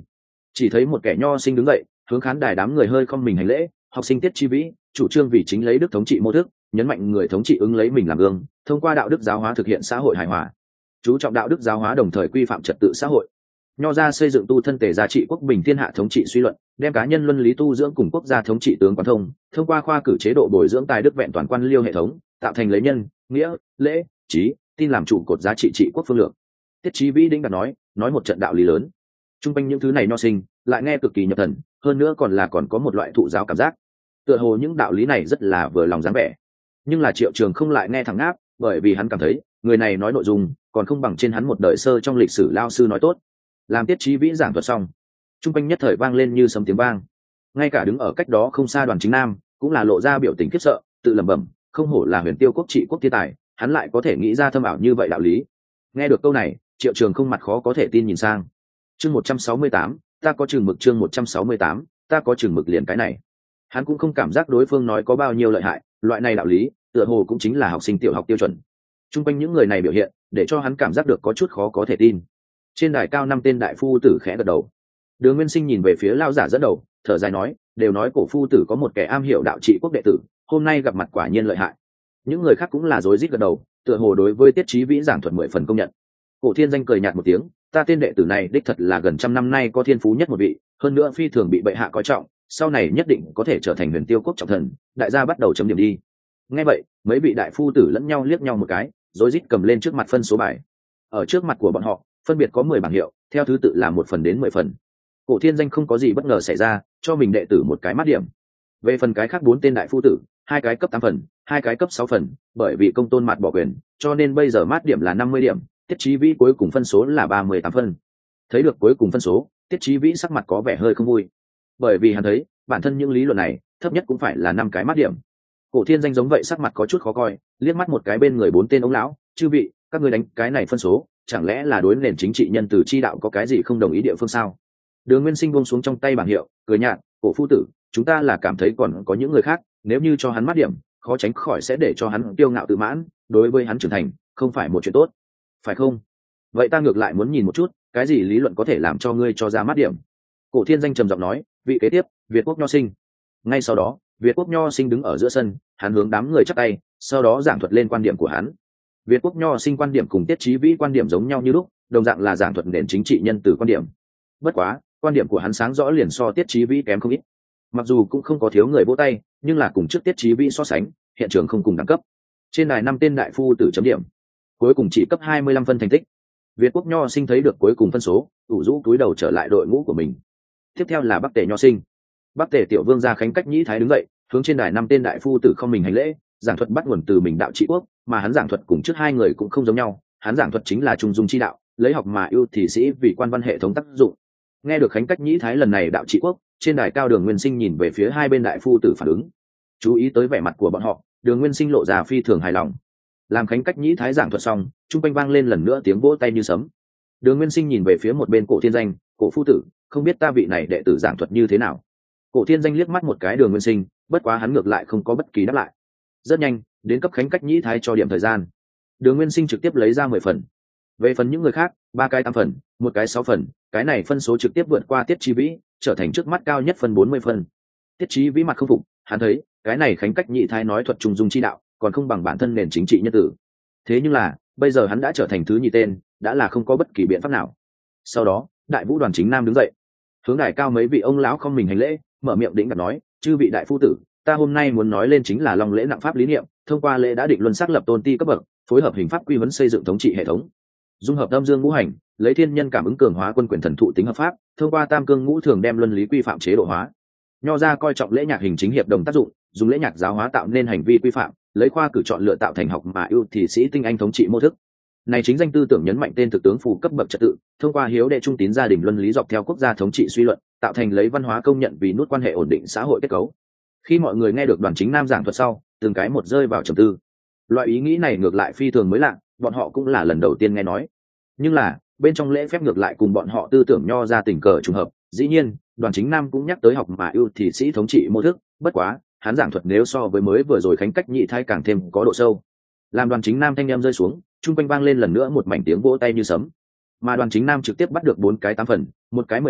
Chỉ thấy một kẻ nho sinh đứng dậy, hướng khán đài đám người hơi không mình hành lễ. Học sinh Tiết Chí Vĩ, chủ trương vì chính lấy đức thống trị mô thức, nhấn mạnh người thống trị ứng lấy mình làm gương, thông qua đạo đức giáo hóa thực hiện xã hội hài hòa, chú trọng đạo đức giáo hóa đồng thời quy phạm trật tự xã hội. Nho ra xây dựng tu thân tề giá trị quốc bình thiên hạ thống trị suy luận, đem cá nhân luân lý tu dưỡng cùng quốc gia thống trị tướng quán thông, thông qua khoa cử chế độ bồi dưỡng tài đức vẹn toàn quan liêu hệ thống, tạo thành lấy nhân, nghĩa, lễ, trí, tin làm trụ cột giá trị trị quốc phương lược. Tiết Chí Vĩ đĩnh đạt nói, nói một trận đạo lý lớn. Trung quanh những thứ này nho sinh lại nghe cực kỳ nhập thần, hơn nữa còn là còn có một loại thụ giáo cảm giác. Tựa hồ những đạo lý này rất là vừa lòng dáng vẻ. Nhưng là Triệu Trường không lại nghe thẳng ngáp, bởi vì hắn cảm thấy, người này nói nội dung còn không bằng trên hắn một đời sơ trong lịch sử lao sư nói tốt. Làm Tiết Chí Vĩ giảng thuật xong, trung quanh nhất thời vang lên như sấm tiếng vang. Ngay cả đứng ở cách đó không xa Đoàn Chính Nam cũng là lộ ra biểu tình khiếp sợ, tự lẩm bẩm, không hổ là huyền tiêu quốc trị quốc thiên tài, hắn lại có thể nghĩ ra thâm ảo như vậy đạo lý. Nghe được câu này, Triệu Trường không mặt khó có thể tin nhìn sang. Chương một trăm sáu mươi tám, ta có chừng mực. Chương một trăm sáu mươi tám, ta có chừng mực liền cái này. Hắn cũng không cảm giác đối phương nói có bao nhiêu lợi hại, loại này đạo lý, tựa hồ cũng chính là học sinh tiểu học tiêu chuẩn. Trung quanh những người này biểu hiện, để cho hắn cảm giác được có chút khó có thể tin. Trên đài cao năm tên đại phu tử khẽ gật đầu. Đường Nguyên Sinh nhìn về phía lao giả dẫn đầu, thở dài nói, đều nói cổ phu tử có một kẻ am hiểu đạo trị quốc đệ tử, hôm nay gặp mặt quả nhiên lợi hại. Những người khác cũng là rối rít gật đầu, tựa hồ đối với Tiết Chí Vĩ giảng thuật mười phần công nhận. Cổ Thiên Danh cười nhạt một tiếng, ta tên đệ tử này đích thật là gần trăm năm nay có thiên phú nhất một vị, hơn nữa phi thường bị bệ hạ coi trọng, sau này nhất định có thể trở thành huyền tiêu quốc trọng thần. Đại gia bắt đầu chấm điểm đi. Nghe vậy, mấy vị đại phu tử lẫn nhau liếc nhau một cái, rối rít cầm lên trước mặt phân số bài. Ở trước mặt của bọn họ, phân biệt có mười bảng hiệu, theo thứ tự là một phần đến mười phần. Cổ Thiên Danh không có gì bất ngờ xảy ra, cho mình đệ tử một cái mát điểm. Về phần cái khác bốn tên đại phu tử, hai cái cấp tám phần, hai cái cấp sáu phần, bởi vì công tôn mạt bỏ quyền, cho nên bây giờ mát điểm là năm mươi điểm, Tiết Chí Vĩ cuối cùng phân số là ba mươi tám phân. Thấy được cuối cùng phân số, Tiết Chí Vĩ sắc mặt có vẻ hơi không vui, bởi vì hắn thấy bản thân những lý luận này thấp nhất cũng phải là năm cái mát điểm. Cổ Thiên Danh giống vậy sắc mặt có chút khó coi, liếc mắt một cái bên người bốn tên ông lão, chư vị, các ngươi đánh cái này phân số, chẳng lẽ là đối nền chính trị nhân từ chi đạo có cái gì không đồng ý địa phương sao? Đường Nguyên Sinh buông xuống trong tay bảng hiệu, cười nhạt, cổ phu tử, chúng ta là cảm thấy còn có những người khác, nếu như cho hắn mát điểm, khó tránh khỏi sẽ để cho hắn kiêu ngạo tự mãn, đối với hắn trưởng thành không phải một chuyện tốt, phải không? Vậy ta ngược lại muốn nhìn một chút, cái gì lý luận có thể làm cho ngươi cho ra mát điểm. Cổ Thiên Danh trầm giọng nói, vị kế tiếp, Việt Quốc Nho Sinh. Ngay sau đó, Việt Quốc Nho Sinh đứng ở giữa sân, hắn hướng đám người chắp tay, sau đó giảng thuật lên quan điểm của hắn. Việt Quốc Nho Sinh quan điểm cùng Tiết Chí Vĩ quan điểm giống nhau như lúc, đồng dạng là giảng thuật nền chính trị nhân từ quan điểm. Bất quá, quan điểm của hắn sáng rõ liền so Tiết Chí Vĩ kém không ít. Mặc dù cũng không có thiếu người vỗ tay, nhưng là cùng trước Tiết Chí Vĩ so sánh, hiện trường không cùng đẳng cấp. Trên đài năm tên đại phu tử chấm điểm, cuối cùng chỉ cấp hai mươi lăm phân thành tích. Việt Quốc Nho Sinh thấy được cuối cùng phân số, ủ rũ cúi đầu trở lại đội ngũ của mình. Tiếp theo là Bắc Tề Nho Sinh. Bắc Tề tiểu vương gia Khánh Cách Nhĩ Thái đứng dậy, hướng trên đài năm tên đại phu tử không mình hành lễ, giảng thuật bắt nguồn từ mình đạo trị quốc, mà hắn giảng thuật cùng trước hai người cũng không giống nhau, hắn giảng thuật chính là trung dung chi đạo, lấy học mà ưu thì sĩ vì quan văn hệ thống tác dụng. Nghe được Khánh Cách Nhĩ Thái lần này đạo trị quốc, trên đài cao Đường Nguyên Sinh nhìn về phía hai bên đại phu tử phản ứng, chú ý tới vẻ mặt của bọn họ, Đường Nguyên Sinh lộ ra phi thường hài lòng. Làm Khánh Cách Nhĩ Thái giảng thuật xong, trung quanh vang lên lần nữa tiếng vỗ tay như sấm. Đường Nguyên Sinh nhìn về phía một bên Cổ Thiên Danh, cổ phu tử, không biết ta vị này đệ tử giảng thuật như thế nào. Cổ Thiên Danh liếc mắt một cái Đường Nguyên Sinh, bất quá hắn ngược lại không có bất kỳ đáp lại. Rất nhanh, đến cấp Khánh Cách Nhĩ Thái cho điểm thời gian. Đường Nguyên Sinh trực tiếp lấy ra mười phần. Về phần những người khác, ba cái tám phần, một cái sáu phần, cái này phân số trực tiếp vượt qua Tiết Chí Vĩ, trở thành trước mắt cao nhất phân bốn mươi phân. Tiết Chí Vĩ mặt không phục, hắn thấy, cái này Khánh Cách Nhĩ Thái nói thuật trung dung chi đạo, còn không bằng bản thân nền chính trị nhân tử. Thế nhưng là, bây giờ hắn đã trở thành thứ nhì tên, đã là không có bất kỳ biện pháp nào. Sau đó, Đại Vũ Đoàn Chính Nam đứng dậy, hướng đài cao mấy vị ông lão không mình hành lễ, mở miệng đĩnh đạc nói, chư vị đại phu tử, ta hôm nay muốn nói lên chính là long lễ nặng pháp lý niệm, thông qua lễ đã định luân xác lập tôn ti cấp bậc, phối hợp hình pháp quy huấn xây dựng thống trị hệ thống, dung hợp âm dương ngũ hành, lấy thiên nhân cảm ứng cường hóa quân quyền thần thụ tính hợp pháp, thông qua tam cương ngũ thường đem luân lý quy phạm chế độ hóa. Nho ra coi trọng lễ nhạc hình chính hiệp đồng tác dụng, dùng lễ nhạc giáo hóa tạo nên hành vi quy phạm, lấy khoa cử chọn lựa tạo thành học mà ưu thì sĩ tinh anh thống trị mô thức. Này chính danh tư tưởng nhấn mạnh tên thực tướng phù cấp bậc trật tự, thông qua hiếu đệ trung tín gia đình luân lý dọc theo quốc gia thống trị suy luận, tạo thành lấy văn hóa công nhận vì nút quan hệ ổn định xã hội kết cấu. Khi mọi người nghe được Đoàn Chính Nam giảng thuật sau, từng cái một rơi vào trầm tư. Loại ý nghĩ này ngược lại phi thường mới lạ, bọn họ cũng là lần đầu tiên nghe nói. Nhưng là, bên trong lễ phép ngược lại cùng bọn họ tư tưởng nho ra tình cờ trùng hợp. Dĩ nhiên, Đoàn Chính Nam cũng nhắc tới học mà ưu thì sĩ thống trị mô thức, bất quá, hắn giảng thuật nếu so với mới vừa rồi Khánh Cách Nhĩ Thái càng thêm có độ sâu. Làm Đoàn Chính Nam thanh em rơi xuống, trung quanh vang lên lần nữa một mảnh tiếng vỗ tay như sấm. Mà Đoàn Chính Nam trực tiếp bắt được bốn cái tám phần, một cái mười phần,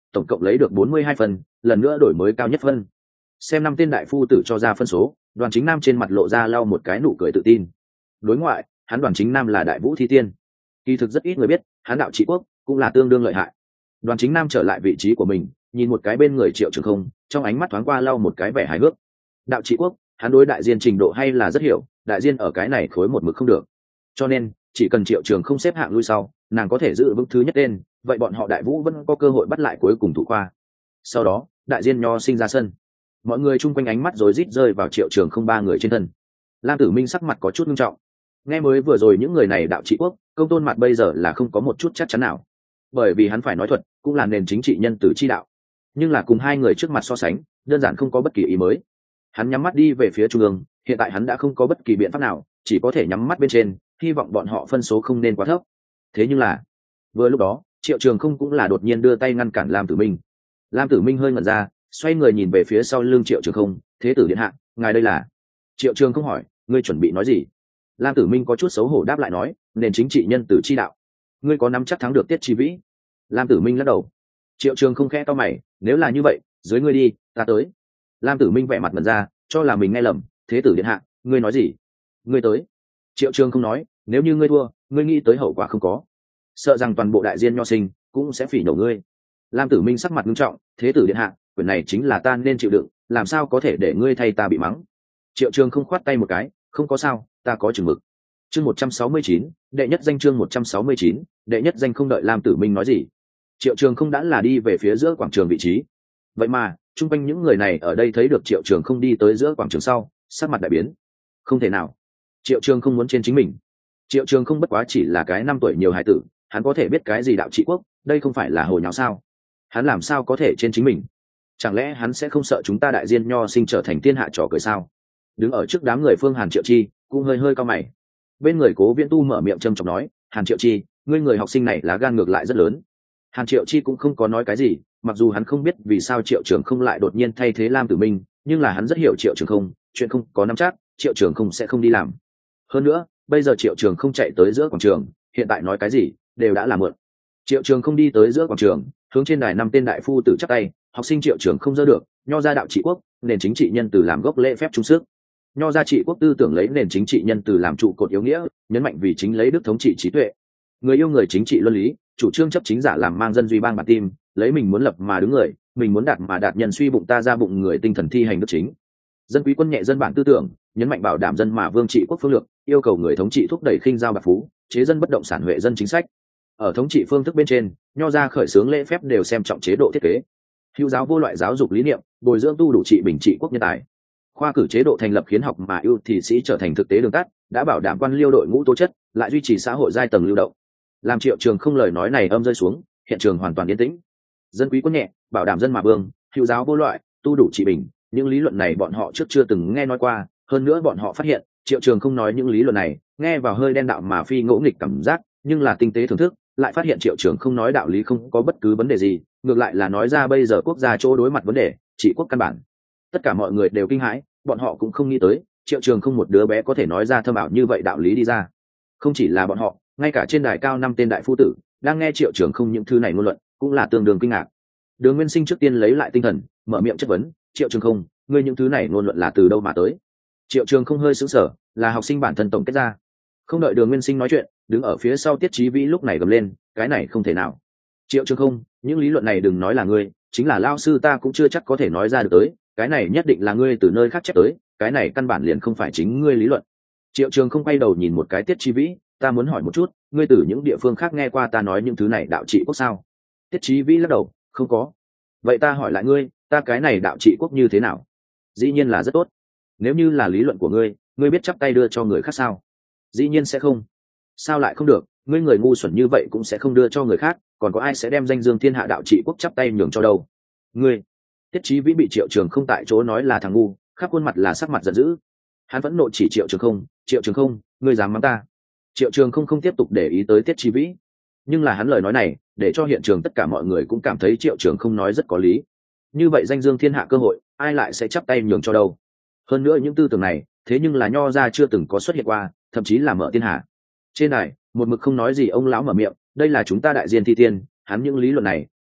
tổng cộng lấy được bốn mươi hai phân, lần nữa đổi mới cao nhất phân. Xem năm tên đại phu tử cho ra phân số, Đoàn Chính Nam trên mặt lộ ra lau một cái nụ cười tự tin. Đối ngoại, hắn Đoàn Chính Nam là đại vũ thi tiên. Kỳ thực rất ít người biết, hắn đạo trị quốc cũng là tương đương lợi hại. Đoàn Chính Nam trở lại vị trí của mình, nhìn một cái bên người Triệu Trường Không, trong ánh mắt thoáng qua lau một cái vẻ hài hước. Đạo trị quốc, hắn đối đại diên trình độ hay là rất hiểu, đại diên ở cái này khối một mực không được. Cho nên, chỉ cần Triệu Trường Không xếp hạng lui sau, nàng có thể giữ vững thứ nhất tên, vậy bọn họ đại vũ vẫn có cơ hội bắt lại cuối cùng thủ khoa. Sau đó, đại diên nho sinh ra sân. Mọi người chung quanh ánh mắt rối rít rơi vào Triệu Trường Không ba người trên thân. Lam Tử Minh sắc mặt có chút nghiêm trọng. Nghe mới vừa rồi những người này đạo trị quốc, công tôn mặt bây giờ là không có một chút chắc chắn nào, bởi vì hắn phải nói thuật cũng là nền chính trị nhân tử chi đạo, nhưng là cùng hai người trước mặt so sánh, đơn giản không có bất kỳ ý mới. Hắn nhắm mắt đi về phía trung ương, hiện tại hắn đã không có bất kỳ biện pháp nào, chỉ có thể nhắm mắt bên trên, hy vọng bọn họ phân số không nên quá thấp. Thế nhưng là vừa lúc đó, Triệu Trường Không cũng là đột nhiên đưa tay ngăn cản Lam Tử Minh. Lam Tử Minh hơi ngẩn ra, xoay người nhìn về phía sau lưng Triệu Trường Không, thế tử điện hạ, ngài đây là? Triệu Trường Không hỏi, ngươi chuẩn bị nói gì? Lam Tử Minh có chút xấu hổ đáp lại nói, nền chính trị nhân tử chi đạo, ngươi có nắm chắc thắng được Tiết Chi Vĩ? Lam Tử Minh lắc đầu. Triệu Trường Không khẽ to mày, nếu là như vậy, dưới ngươi đi, ta tới. Lam Tử Minh vẻ mặt mẩn ra, cho là mình nghe lầm, thế tử điện hạ, ngươi nói gì? Ngươi tới. Triệu Trường Không nói, nếu như ngươi thua, ngươi nghĩ tới hậu quả không có, sợ rằng toàn bộ đại diên nho sinh cũng sẽ phỉ nhổ ngươi. Lam Tử Minh sắc mặt nghiêm trọng, thế tử điện hạ, quyền này chính là ta nên chịu đựng, làm sao có thể để ngươi thay ta bị mắng? Triệu Trường Không khoát tay một cái, không có sao, ta có chừng mực. Chương một trăm sáu mươi chín, đệ nhất danh. Chương một trăm sáu mươi chín, đệ nhất danh. Không đợi Lam Tử Minh nói gì, Triệu Trường Không đã là đi về phía giữa quảng trường vị trí. Vậy mà chung quanh những người này ở đây thấy được Triệu Trường Không đi tới giữa quảng trường sau, sắc mặt đại biến. Không thể nào, Triệu Trường Không muốn trên chính mình. Triệu Trường Không bất quá chỉ là cái năm tuổi nhiều hải tử, hắn có thể biết cái gì đạo trị quốc, đây không phải là hồi nháo sao? Hắn làm sao có thể trên chính mình? Chẳng lẽ hắn sẽ không sợ chúng ta đại diên nho sinh trở thành thiên hạ trò cười sao? Đứng ở trước đám người Phương Hàn Triệu Chi cũng hơi hơi cao mày. Bên người Cố Viễn Tu mở miệng trầm trọng nói, Hàn Triệu Chi, ngươi người học sinh này lá gan ngược lại rất lớn. Hàn Triệu Chi cũng không có nói cái gì, mặc dù hắn không biết vì sao Triệu Trường Không lại đột nhiên thay thế Lam Tử Minh, nhưng là hắn rất hiểu Triệu Trường Không, chuyện không có nắm chắc, Triệu Trường Không sẽ không đi làm. Hơn nữa, bây giờ Triệu Trường Không chạy tới giữa quảng trường, hiện tại nói cái gì đều đã là mượn. Triệu Trường Không đi tới giữa quảng trường, hướng trên đài năm tên đại phu tử chắp tay, học sinh Triệu Trường Không dơ được, nho gia đạo trị quốc, nền chính trị nhân từ làm gốc lễ phép trung sức. Nho gia trị quốc tư tưởng lấy nền chính trị nhân từ làm trụ cột yếu nghĩa, nhấn mạnh vì chính lấy đức thống trị trí tuệ. Người yêu người chính trị luân lý, chủ trương chấp chính giả làm mang dân duy bang bản tim, lấy mình muốn lập mà đứng người, mình muốn đạt mà đạt nhân suy bụng ta ra bụng người tinh thần thi hành đức chính. Dân quý quân nhẹ dân bản tư tưởng, nhấn mạnh bảo đảm dân mà vương trị quốc phương lược, yêu cầu người thống trị thúc đẩy khinh giao bạc phú, chế dân bất động sản huệ dân chính sách. Ở thống trị phương thức bên trên, nho gia khởi xướng lễ phép đều xem trọng chế độ thiết kế. Hữu giáo vô loại giáo dục lý niệm, bồi dưỡng tu đủ trị bình trị quốc nhân tài. Khoa cử chế độ thành lập khiến học mà ưu thị sĩ trở thành thực tế đường tắt, đã bảo đảm quan liêu đội ngũ tố chất, lại duy trì xã hội giai tầng lưu động. Làm Triệu Trường Không lời nói này âm rơi xuống, hiện trường hoàn toàn yên tĩnh. Dân quý quân nhẹ, bảo đảm dân mà vương, hữu giáo vô loại, tu đủ trị bình, những lý luận này bọn họ trước chưa từng nghe nói qua, hơn nữa bọn họ phát hiện, Triệu Trường Không nói những lý luận này, nghe vào hơi đen đạo mà phi ngỗ nghịch cảm giác, nhưng là tinh tế thưởng thức, lại phát hiện Triệu Trường Không nói đạo lý không có bất cứ vấn đề gì, ngược lại là nói ra bây giờ quốc gia chỗ đối mặt vấn đề, trị quốc căn bản. Tất cả mọi người đều kinh hãi, bọn họ cũng không nghĩ tới, Triệu Trường Không một đứa bé có thể nói ra thâm ảo như vậy đạo lý đi ra. Không chỉ là bọn họ, ngay cả trên đài cao năm tên đại phu tử đang nghe Triệu Trường Không những thứ này ngôn luận, cũng là tương đương kinh ngạc. Đường Nguyên Sinh trước tiên lấy lại tinh thần, mở miệng chất vấn, Triệu Trường Không, ngươi những thứ này ngôn luận là từ đâu mà tới? Triệu Trường Không hơi sững sờ, là học sinh bản thân tổng kết ra. Không đợi Đường Nguyên Sinh nói chuyện, đứng ở phía sau Tiết Chí Vĩ lúc này gầm lên, cái này không thể nào. Triệu Trường Không, những lý luận này đừng nói là ngươi, chính là lao sư ta cũng chưa chắc có thể nói ra được tới, cái này nhất định là ngươi từ nơi khác chép tới, cái này căn bản liền không phải chính ngươi lý luận. Triệu Trường Không quay đầu nhìn một cái Tiết Chí Vĩ, ta muốn hỏi một chút, ngươi từ những địa phương khác nghe qua ta nói những thứ này đạo trị quốc sao? Tiết Chí Vĩ lắc đầu, không có. Vậy ta hỏi lại ngươi, ta cái này đạo trị quốc như thế nào? Dĩ nhiên là rất tốt. Nếu như là lý luận của ngươi, ngươi biết chắp tay đưa cho người khác sao? Dĩ nhiên sẽ không. Sao lại không được? Ngươi người ngu xuẩn như vậy cũng sẽ không đưa cho người khác, còn có ai sẽ đem danh dương thiên hạ đạo trị quốc chắp tay nhường cho đâu? Ngươi. Tiết Chí Vĩ bị Triệu Trường Không tại chỗ nói là thằng ngu, khắp khuôn mặt là sắc mặt giận dữ. Hắn vẫn nộ chỉ Triệu Trường Không, Triệu Trường Không, ngươi dám mắng ta? Triệu Trường Không không tiếp tục để ý tới Tiết Chí Vĩ, nhưng là hắn lời nói này để cho hiện trường tất cả mọi người cũng cảm thấy Triệu Trường Không nói rất có lý. Như vậy danh dương thiên hạ cơ hội, ai lại sẽ chắp tay nhường cho đâu? Hơn nữa những tư tưởng này, thế nhưng là nho gia chưa từng có xuất hiện qua, thậm chí là mở thiên hạ. Trên này, một mực không nói gì ông lão mở miệng, đây là chúng ta đại diên thi tiên, hắn những lý luận này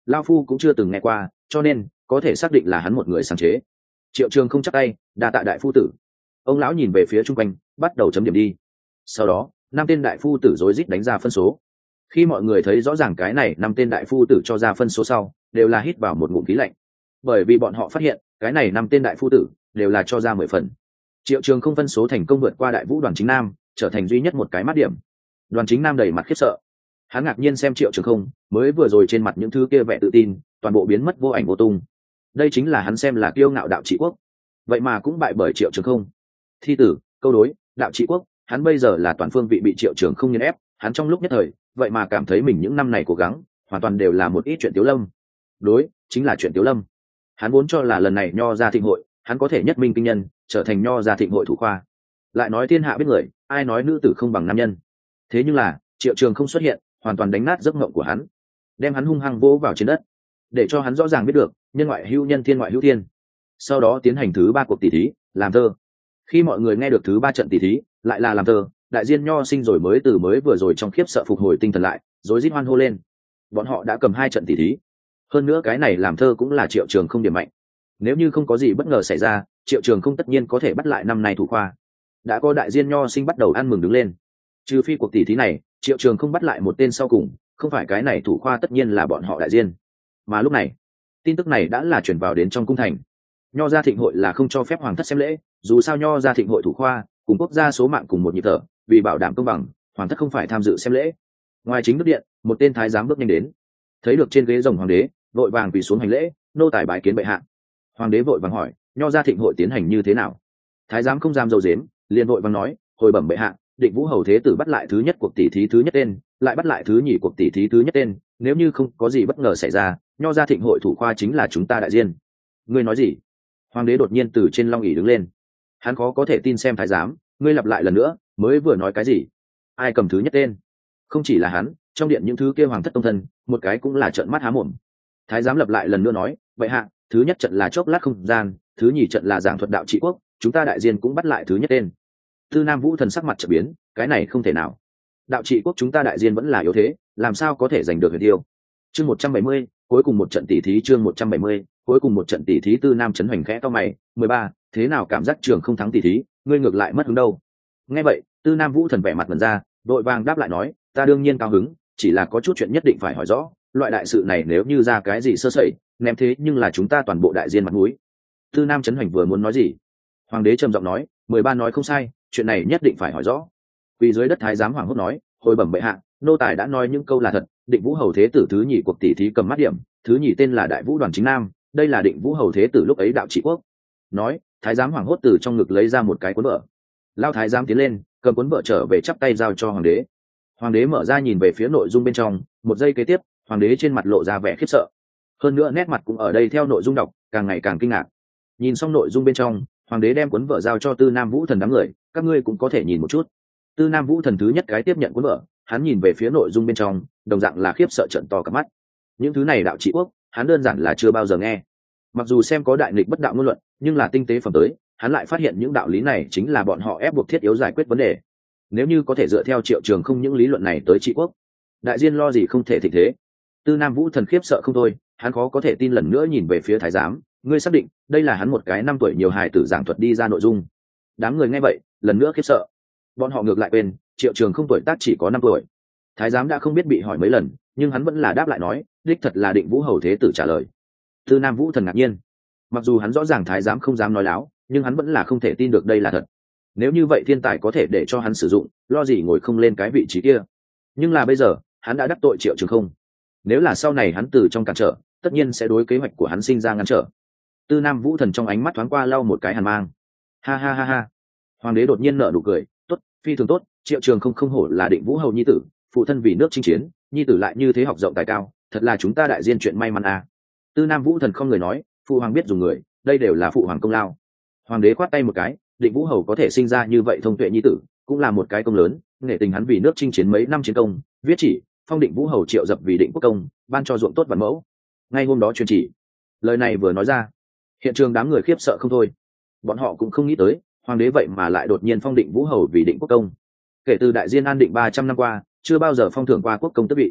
lao phu cũng chưa từng nghe qua, cho nên có thể xác định là hắn một người sáng chế. Triệu Trường không chắc tay, đa tạ đại phu tử. Ông lão nhìn về phía chung quanh, bắt đầu chấm điểm đi. Sau đó năm tên đại phu tử rối rít đánh ra phân số. Khi mọi người thấy rõ ràng cái này năm tên đại phu tử cho ra phân số sau, đều là hít vào một ngụm khí lạnh, bởi vì bọn họ phát hiện cái này năm tên đại phu tử đều là cho ra mười phần. Triệu Trường không phân số thành công vượt qua đại vũ Đoàn Chính Nam, trở thành duy nhất một cái mắt điểm. Đoàn Chính Nam đầy mặt khiếp sợ, hắn ngạc nhiên xem Triệu Trường không, mới vừa rồi trên mặt những thứ kia vẻ tự tin toàn bộ biến mất vô ảnh vô tung. Đây chính là hắn xem là kiêu ngạo đạo trị quốc, vậy mà cũng bại bởi Triệu Trường không. Thi tử, câu đối, đạo trị quốc, hắn bây giờ là toàn phương vị bị Triệu Trường không nghiền ép, hắn trong lúc nhất thời vậy mà cảm thấy mình những năm này cố gắng hoàn toàn đều là một ít chuyện tiểu lâm. Đối, chính là chuyện tiểu lâm. Hắn vốn cho là lần này nho ra thịnh hội hắn có thể nhất minh kinh nhân, trở thành nho ra thịnh hội thủ khoa. Lại nói thiên hạ biết người, ai nói nữ tử không bằng nam nhân. Thế nhưng là Triệu Trường không xuất hiện, hoàn toàn đánh nát giấc mộng của hắn, đem hắn hung hăng vỗ vào trên đất, để cho hắn rõ ràng biết được nhân ngoại hữu nhân, thiên ngoại hữu thiên. Sau đó tiến hành thứ ba cuộc tỷ thí, làm thơ. Khi mọi người nghe được thứ ba trận tỷ thí lại là làm thơ, đại diên nho sinh rồi mới từ mới vừa rồi trong khiếp sợ phục hồi tinh thần lại, rối rít hoan hô lên. Bọn họ đã cầm hai trận tỷ thí, hơn nữa cái này làm thơ cũng là Triệu Trường không điểm mạnh. Nếu như không có gì bất ngờ xảy ra, Triệu Trường không tất nhiên có thể bắt lại năm nay thủ khoa. Đã có đại diên nho sinh bắt đầu ăn mừng đứng lên. Trừ phi cuộc tỷ thí này Triệu Trường không bắt lại một tên sau cùng, không phải cái này thủ khoa tất nhiên là bọn họ đại diên. Mà lúc này tin tức này đã là chuyển vào đến trong cung thành. Nho gia thịnh hội là không cho phép hoàng thất xem lễ, dù sao nho gia thịnh hội thủ khoa cùng quốc gia số mạng cùng một nhịp thở, vì bảo đảm công bằng hoàng thất không phải tham dự xem lễ. Ngoài chính đức điện, một tên thái giám bước nhanh đến, thấy được trên ghế rồng hoàng đế, vội vàng quỳ xuống hành lễ, nô tài bái kiến bệ hạ. Hoàng đế vội vàng hỏi, nho gia thịnh hội tiến hành như thế nào? Thái giám không dám dâu dếm, liền vội vàng nói, hồi bẩm bệ hạ, Định Vũ hầu thế tử bắt lại thứ nhất cuộc tỷ thí thứ nhất tên, lại bắt lại thứ nhì cuộc tỷ thí thứ nhất tên, nếu như không có gì bất ngờ xảy ra, nho gia thịnh hội thủ khoa chính là chúng ta đại diên. Ngươi nói gì? Hoàng đế đột nhiên từ trên long ỷ đứng lên, hắn khó có thể tin xem thái giám, ngươi lặp lại lần nữa, mới vừa nói cái gì? Ai cầm thứ nhất tên? Không chỉ là hắn, trong điện những thứ kia hoàng thất tông thân, một cái cũng là trợn mắt há mồm. Thái giám lặp lại lần nữa nói, bệ hạ, thứ nhất trận là chốc lát không gian, thứ nhì trận là giảng thuật đạo trị quốc, chúng ta đại diên cũng bắt lại thứ nhất tên. Tư Nam Vũ thần sắc mặt chợt biến, cái này không thể nào. Đạo trị quốc chúng ta đại diên vẫn là yếu thế, làm sao có thể giành được huyền tiêu? Chương một trăm bảy mươi, cuối cùng một trận tỷ thí chương một trăm bảy mươi, cuối cùng một trận tỷ thí. Tư Nam chấn hoành khẽ cau mày, mười ba, thế nào cảm giác trường không thắng tỷ thí, ngươi ngược lại mất hứng đâu? Nghe vậy, Tư Nam Vũ thần vẻ mặt mẩn ra, đội vàng đáp lại nói, ta đương nhiên cao hứng, chỉ là có chút chuyện nhất định phải hỏi rõ, loại đại sự này nếu như ra cái gì sơ sẩy, ném thế nhưng là chúng ta toàn bộ đại diên mặt mũi. Tư Nam chấn hoành vừa muốn nói gì, hoàng đế trầm giọng nói, mười ba nói không sai, chuyện này nhất định phải hỏi rõ. Quỳ dưới đất thái giám hoảng hốt nói, hồi bẩm bệ hạ, nô tài đã nói những câu là thật, Định Vũ hầu thế tử thứ nhì cuộc tỷ thí cầm mắt điểm, thứ nhì tên là Đại Vũ Đoàn Chính Nam, đây là Định Vũ hầu thế tử lúc ấy đạo trị quốc. Nói, thái giám hoảng hốt từ trong ngực lấy ra một cái cuốn vở. Lao thái giám tiến lên, cầm cuốn vở trở về chắp tay giao cho hoàng đế. Hoàng đế mở ra nhìn về phía nội dung bên trong, một giây kế tiếp, hoàng đế trên mặt lộ ra vẻ khiếp sợ. Hơn nữa nét mặt cũng ở đây theo nội dung đọc, càng ngày càng kinh ngạc. Nhìn xong nội dung bên trong, hoàng đế đem cuốn vở giao cho Tư Nam Vũ thần đám người, các ngươi cũng có thể nhìn một chút. Tư Nam Vũ thần thứ nhất cái tiếp nhận cuốn vở, hắn nhìn về phía nội dung bên trong, đồng dạng là khiếp sợ trợn to cả mắt. Những thứ này đạo trị quốc, hắn đơn giản là chưa bao giờ nghe. Mặc dù xem có đại nghịch bất đạo ngôn luận, nhưng là tinh tế phẩm tới, hắn lại phát hiện những đạo lý này chính là bọn họ ép buộc thiết yếu giải quyết vấn đề. Nếu như có thể dựa theo Triệu Trường không những lý luận này tới trị quốc, đại diên lo gì không thể thịnh thế. Tư Nam Vũ thần khiếp sợ không thôi, hắn khó có thể tin lần nữa nhìn về phía thái giám, ngươi xác định đây là hắn một cái năm tuổi nhiều hài tử giảng thuật đi ra nội dung? Đám người nghe vậy lần nữa khiếp sợ, bọn họ ngược lại quên Triệu Trường không tuổi tác chỉ có năm tuổi. Thái giám đã không biết bị hỏi mấy lần, nhưng hắn vẫn là đáp lại nói, đích thật là Định Vũ hầu thế tử trả lời. Tư Nam Vũ thần ngạc nhiên, mặc dù hắn rõ ràng thái giám không dám nói láo, nhưng hắn vẫn là không thể tin được đây là thật. Nếu như vậy thiên tài có thể để cho hắn sử dụng, lo gì ngồi không lên cái vị trí kia. Nhưng là bây giờ hắn đã đắc tội Triệu Trường không, nếu là sau này hắn từ trong cản trở, tất nhiên sẽ đối kế hoạch của hắn sinh ra ngăn trở. Tư Nam Vũ thần trong ánh mắt thoáng qua lau một cái hàn mang, ha ha ha ha. Hoàng đế đột nhiên nở nụ cười, tốt, phi thường tốt, Triệu Trường không không hổ là Định Vũ hầu nhi tử, phụ thân vì nước chinh chiến, nhi tử lại như thế học rộng tài cao, thật là chúng ta đại diên chuyện may mắn à. Tư Nam Vũ thần không người nói, phụ hoàng biết dùng người, đây đều là phụ hoàng công lao. Hoàng đế khoát tay một cái, Định Vũ hầu có thể sinh ra như vậy thông tuệ nhi tử, cũng là một cái công lớn, nể tình hắn vì nước chinh chiến mấy năm chiến công, viết chỉ phong Định Vũ hầu triệu dập vì định quốc công, ban cho ruộng tốt vạn mẫu. Ngay hôm đó truyền chỉ, lời này vừa nói ra, hiện trường đám người khiếp sợ không thôi. Bọn họ cũng không nghĩ tới hoàng đế vậy mà lại đột nhiên phong Định Vũ hầu vì định quốc công. Kể từ đại diên an định ba trăm năm qua, chưa bao giờ phong thưởng qua quốc công tước vị.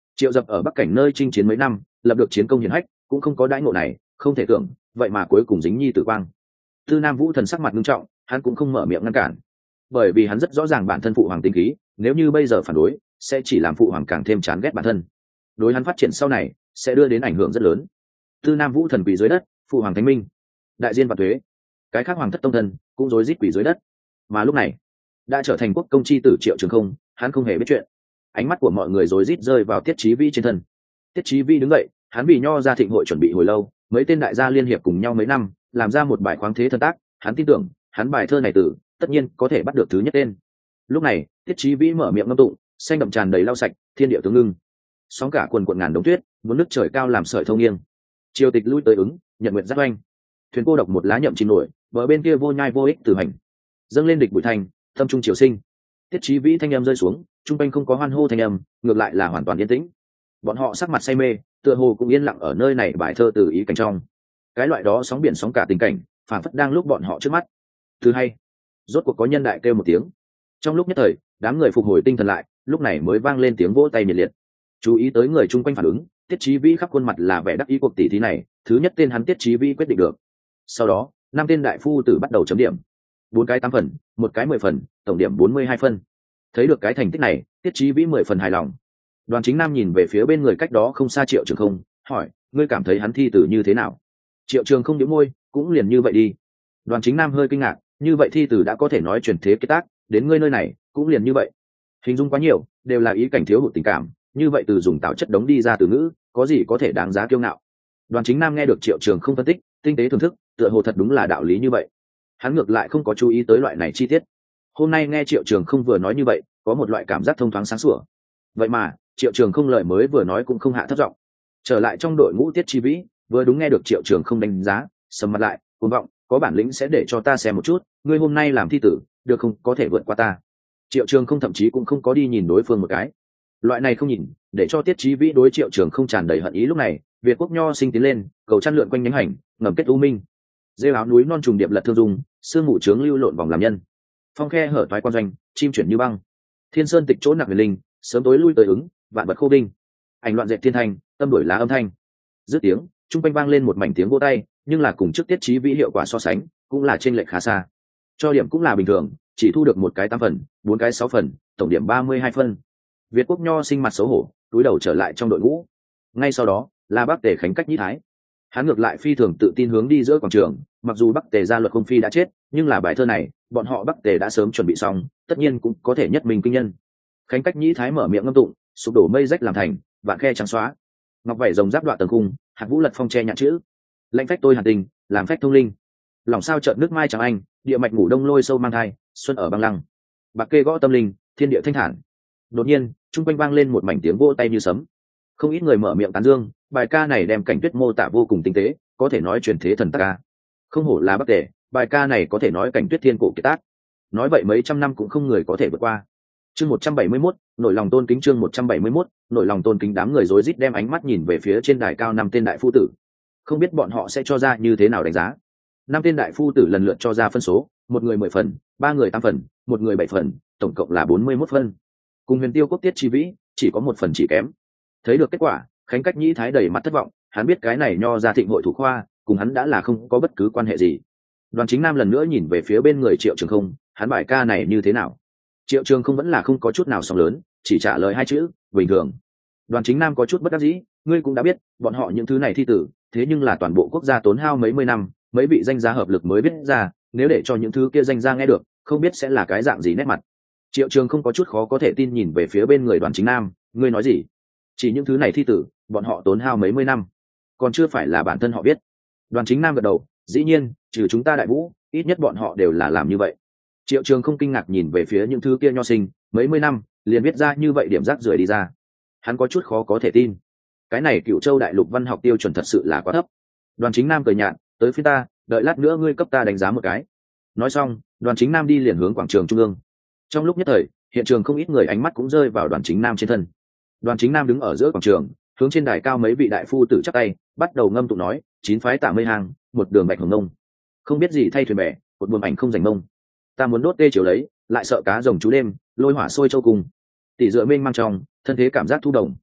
Triệu Dập ở Bắc Cảnh nơi chinh chiến mấy năm, lập được chiến công hiển hách, cũng không có đãi ngộ này, không thể tưởng, vậy mà cuối cùng dính nhi tử quang. Tư Nam Vũ thần sắc mặt nghiêm trọng, hắn cũng không mở miệng ngăn cản, bởi vì hắn rất rõ ràng bản thân phụ hoàng tinh khí, nếu như bây giờ phản đối, sẽ chỉ làm phụ hoàng càng thêm chán ghét bản thân. Đối hắn phát triển sau này sẽ đưa đến ảnh hưởng rất lớn. Tư Nam Vũ thần quỳ dưới đất, phụ hoàng thánh minh, đại diên và thuế, cái khác hoàng thất tông thần cũng rối rít quỳ dưới đất. Mà lúc này đã trở thành quốc công chi tử Triệu Trường Không, hắn không hề biết chuyện. Ánh mắt của mọi người rối rít rơi vào Tiết Chí Vĩ trên thân. Tiết Chí Vĩ đứng dậy, hắn vì Nho gia thịnh hội chuẩn bị hồi lâu, mấy tên đại gia liên hiệp cùng nhau mấy năm, làm ra một bài khoáng thế thân tác, hắn tin tưởng, hắn bài thơ này tử, tất nhiên có thể bắt được thứ nhất tên. Lúc này, Tiết Chí Vĩ mở miệng ngâm tụng, xanh đậm tràn đầy lau sạch, thiên địa tướng ngưng. Sóng cả quần quần ngàn đống tuyết, muốn nước trời cao làm sợi thông nghiêng. Triều tịch lui tới ứng, nhận nguyện giác oanh. Thuyền cô độc một lá nhậm chìm nổi, bờ bên kia vô nhai vô ích tử hành. Dâng lên địch bụi thành, tâm trung triều sinh. Tiết Chí Vĩ thanh âm rơi xuống, trung quanh không có hoan hô thanh âm, ngược lại là hoàn toàn yên tĩnh. Bọn họ sắc mặt say mê, tựa hồ cũng yên lặng ở nơi này bài thơ từ ý cảnh trong. Cái loại đó sóng biển sóng cả tình cảnh, phảng phất đang lúc bọn họ trước mắt. Thứ hay, rốt cuộc có nhân đại kêu một tiếng. Trong lúc nhất thời, đám người phục hồi tinh thần lại, lúc này mới vang lên tiếng vỗ tay nhiệt liệt. Chú ý tới người chung quanh phản ứng, Tiết Chí Vĩ khắp khuôn mặt là vẻ đắc ý cuộc tỷ thí này, thứ nhất tên hắn Tiết Chí Vĩ quyết định được. Sau đó, năm tên đại phu tử bắt đầu chấm điểm. Bốn cái tám phần, một cái mười phần, tổng điểm bốn mươi hai phân. Thấy được cái thành tích này, Tiết Chí Vĩ mười phần hài lòng. Đoàn Chính Nam nhìn về phía bên người cách đó không xa Triệu Trường Không, hỏi: "Ngươi cảm thấy hắn thi tử như thế nào?" Triệu Trường Không nhíu môi, cũng liền như vậy đi. Đoàn Chính Nam hơi kinh ngạc, như vậy thi tử đã có thể nói truyền thế kết tác, đến ngươi nơi này, cũng liền như vậy. Hình dung quá nhiều, đều là ý cảnh thiếu hụt tình cảm, như vậy từ dùng tạo chất đống đi ra từ ngữ, có gì có thể đáng giá kiêu ngạo. Đoàn Chính Nam nghe được Triệu Trường Không phân tích, tinh tế thưởng thức, tựa hồ thật đúng là đạo lý như vậy. Hắn ngược lại không có chú ý tới loại này chi tiết. Hôm nay nghe Triệu Trường Không vừa nói như vậy, có một loại cảm giác thông thoáng sáng sủa. Vậy mà, Triệu Trường Không lời mới vừa nói cũng không hạ thấp giọng. Trở lại trong đội ngũ Tiết Chí Vĩ, vừa đúng nghe được Triệu Trường Không đánh giá, sầm mặt lại, cuồng vọng, có bản lĩnh sẽ để cho ta xem một chút, ngươi hôm nay làm thi tử, được không, có thể vượt qua ta. Triệu Trường Không thậm chí cũng không có đi nhìn đối phương một cái. Loại này không nhìn, để cho Tiết Chí Vĩ đối Triệu Trường Không tràn đầy hận ý. Lúc này, Việt Quốc Nho sinh tiến lên, cầu chăn lượn quanh nhánh hành, ngầm kết u minh. Rêu áo núi non trùng điệp lật thương dung, sương mù trướng lưu lộn vòng làm nhân. Phong khe hở toái quan doanh, chim chuyển như băng. Thiên sơn tịch chỗ nặng huyền linh, sớm tối lui tới ứng, vạn vật khô binh. Ảnh loạn dệt thiên thành, tâm đổi lá âm thanh. Dứt tiếng, trung quanh vang lên một mảnh tiếng vỗ tay, nhưng là cùng trước Tiết Chí Vĩ hiệu quả so sánh, cũng là chênh lệch khá xa. Cho điểm cũng là bình thường, chỉ thu được một cái tám phần, bốn cái sáu phần, tổng điểm ba mươi hai phân. Việt Quốc Nho sinh mặt xấu hổ, cúi đầu trở lại trong đội ngũ. Ngay sau đó, là Bắc Tề Khánh Cách Nhĩ Thái. Hắn ngược lại phi thường tự tin hướng đi giữa quảng trường, mặc dù Bắc Tề gia luật không phi đã chết, nhưng là bài thơ này, bọn họ Bắc Tề đã sớm chuẩn bị xong, tất nhiên cũng có thể nhất mình kinh nhân. Khánh Cách Nhĩ Thái mở miệng ngâm tụng, sụp đổ mây rách làm thành, vạn khe trắng xóa. Ngọc vảy rồng giáp đoạn tầng cung, hạt vũ lật phong che nhạn chữ. Lạnh phách tôi hàn tình, làm phách thông linh. Lòng sao chợt nước mai chẳng anh, địa mạch ngủ đông lôi sâu mang thai, xuân ở băng lăng. Bạc kê gõ tâm linh, thiên địa thanh thản. Đột nhiên, trung quanh vang lên một mảnh tiếng vỗ tay như sấm. Không ít người mở miệng tán dương, bài ca này đem cảnh tuyết mô tả vô cùng tinh tế, có thể nói truyền thế thần tác ca. Không hổ là Bắc Tề, bài ca này có thể nói cảnh tuyết thiên cổ kiệt tác. Nói vậy mấy trăm năm cũng không người có thể vượt qua. Chương một trăm bảy mươi mốt, nổi lòng tôn kính. Chương một trăm bảy mươi mốt, nổi lòng tôn kính. Đám người rối rít đem ánh mắt nhìn về phía trên đài cao năm tên đại phu tử. Không biết bọn họ sẽ cho ra như thế nào đánh giá. Năm tên đại phu tử lần lượt cho ra phân số, một người mười phần, ba người tám phần, một người bảy phần, tổng cộng là bốn mươi mốt phân. Cùng Huyền Tiêu Quốc Tiết Chí Vĩ chỉ có một phần chỉ kém. Thấy được kết quả, Khánh Cách Nhĩ Thái đầy mặt thất vọng, hắn biết cái này Nho gia thịnh hội thủ khoa, cùng hắn đã là không có bất cứ quan hệ gì. Đoàn Chính Nam lần nữa nhìn về phía bên người Triệu Trường Không, hắn bài ca này như thế nào? Triệu Trường Không vẫn là không có chút nào sóng lớn, chỉ trả lời hai chữ, bình thường. Đoàn Chính Nam có chút bất đắc dĩ, ngươi cũng đã biết, bọn họ những thứ này thi tử, thế nhưng là toàn bộ quốc gia tốn hao mấy mươi năm, mấy vị danh gia hợp lực mới viết ra, nếu để cho những thứ kia danh gia nghe được, không biết sẽ là cái dạng gì nét mặt. Triệu Trường không có chút khó có thể tin nhìn về phía bên người Đoàn Chính Nam, ngươi nói gì? Chỉ những thứ này thi tử, bọn họ tốn hao mấy mươi năm, còn chưa phải là bản thân họ viết. Đoàn Chính Nam gật đầu, dĩ nhiên, trừ chúng ta Đại Vũ, ít nhất bọn họ đều là làm như vậy. Triệu Trường không kinh ngạc nhìn về phía những thứ kia nho sinh, mấy mươi năm liền viết ra như vậy điểm rác rưởi đi ra. Hắn có chút khó có thể tin. Cái này Cựu Châu đại lục văn học tiêu chuẩn thật sự là quá thấp. Đoàn Chính Nam cười nhạt, tới phía ta, đợi lát nữa ngươi cấp ta đánh giá một cái. Nói xong, Đoàn Chính Nam đi liền hướng quảng trường trung ương. Trong lúc nhất thời, hiện trường không ít người ánh mắt cũng rơi vào Đoàn Chính Nam trên thân. Đoàn Chính Nam đứng ở giữa quảng trường, hướng trên đài cao mấy vị đại phu tử chắp tay, bắt đầu ngâm tụng nói, chín phái tả mây hàng, một đường bạch hồng nông, không biết gì thay thuyền bè, một buồm ảnh không rảnh mông. Ta muốn đốt tê chiều lấy, lại sợ cá rồng chú đêm, lôi hỏa sôi châu cùng. Tỷ dựa mênh mang trong, thân thế cảm giác thu đồng.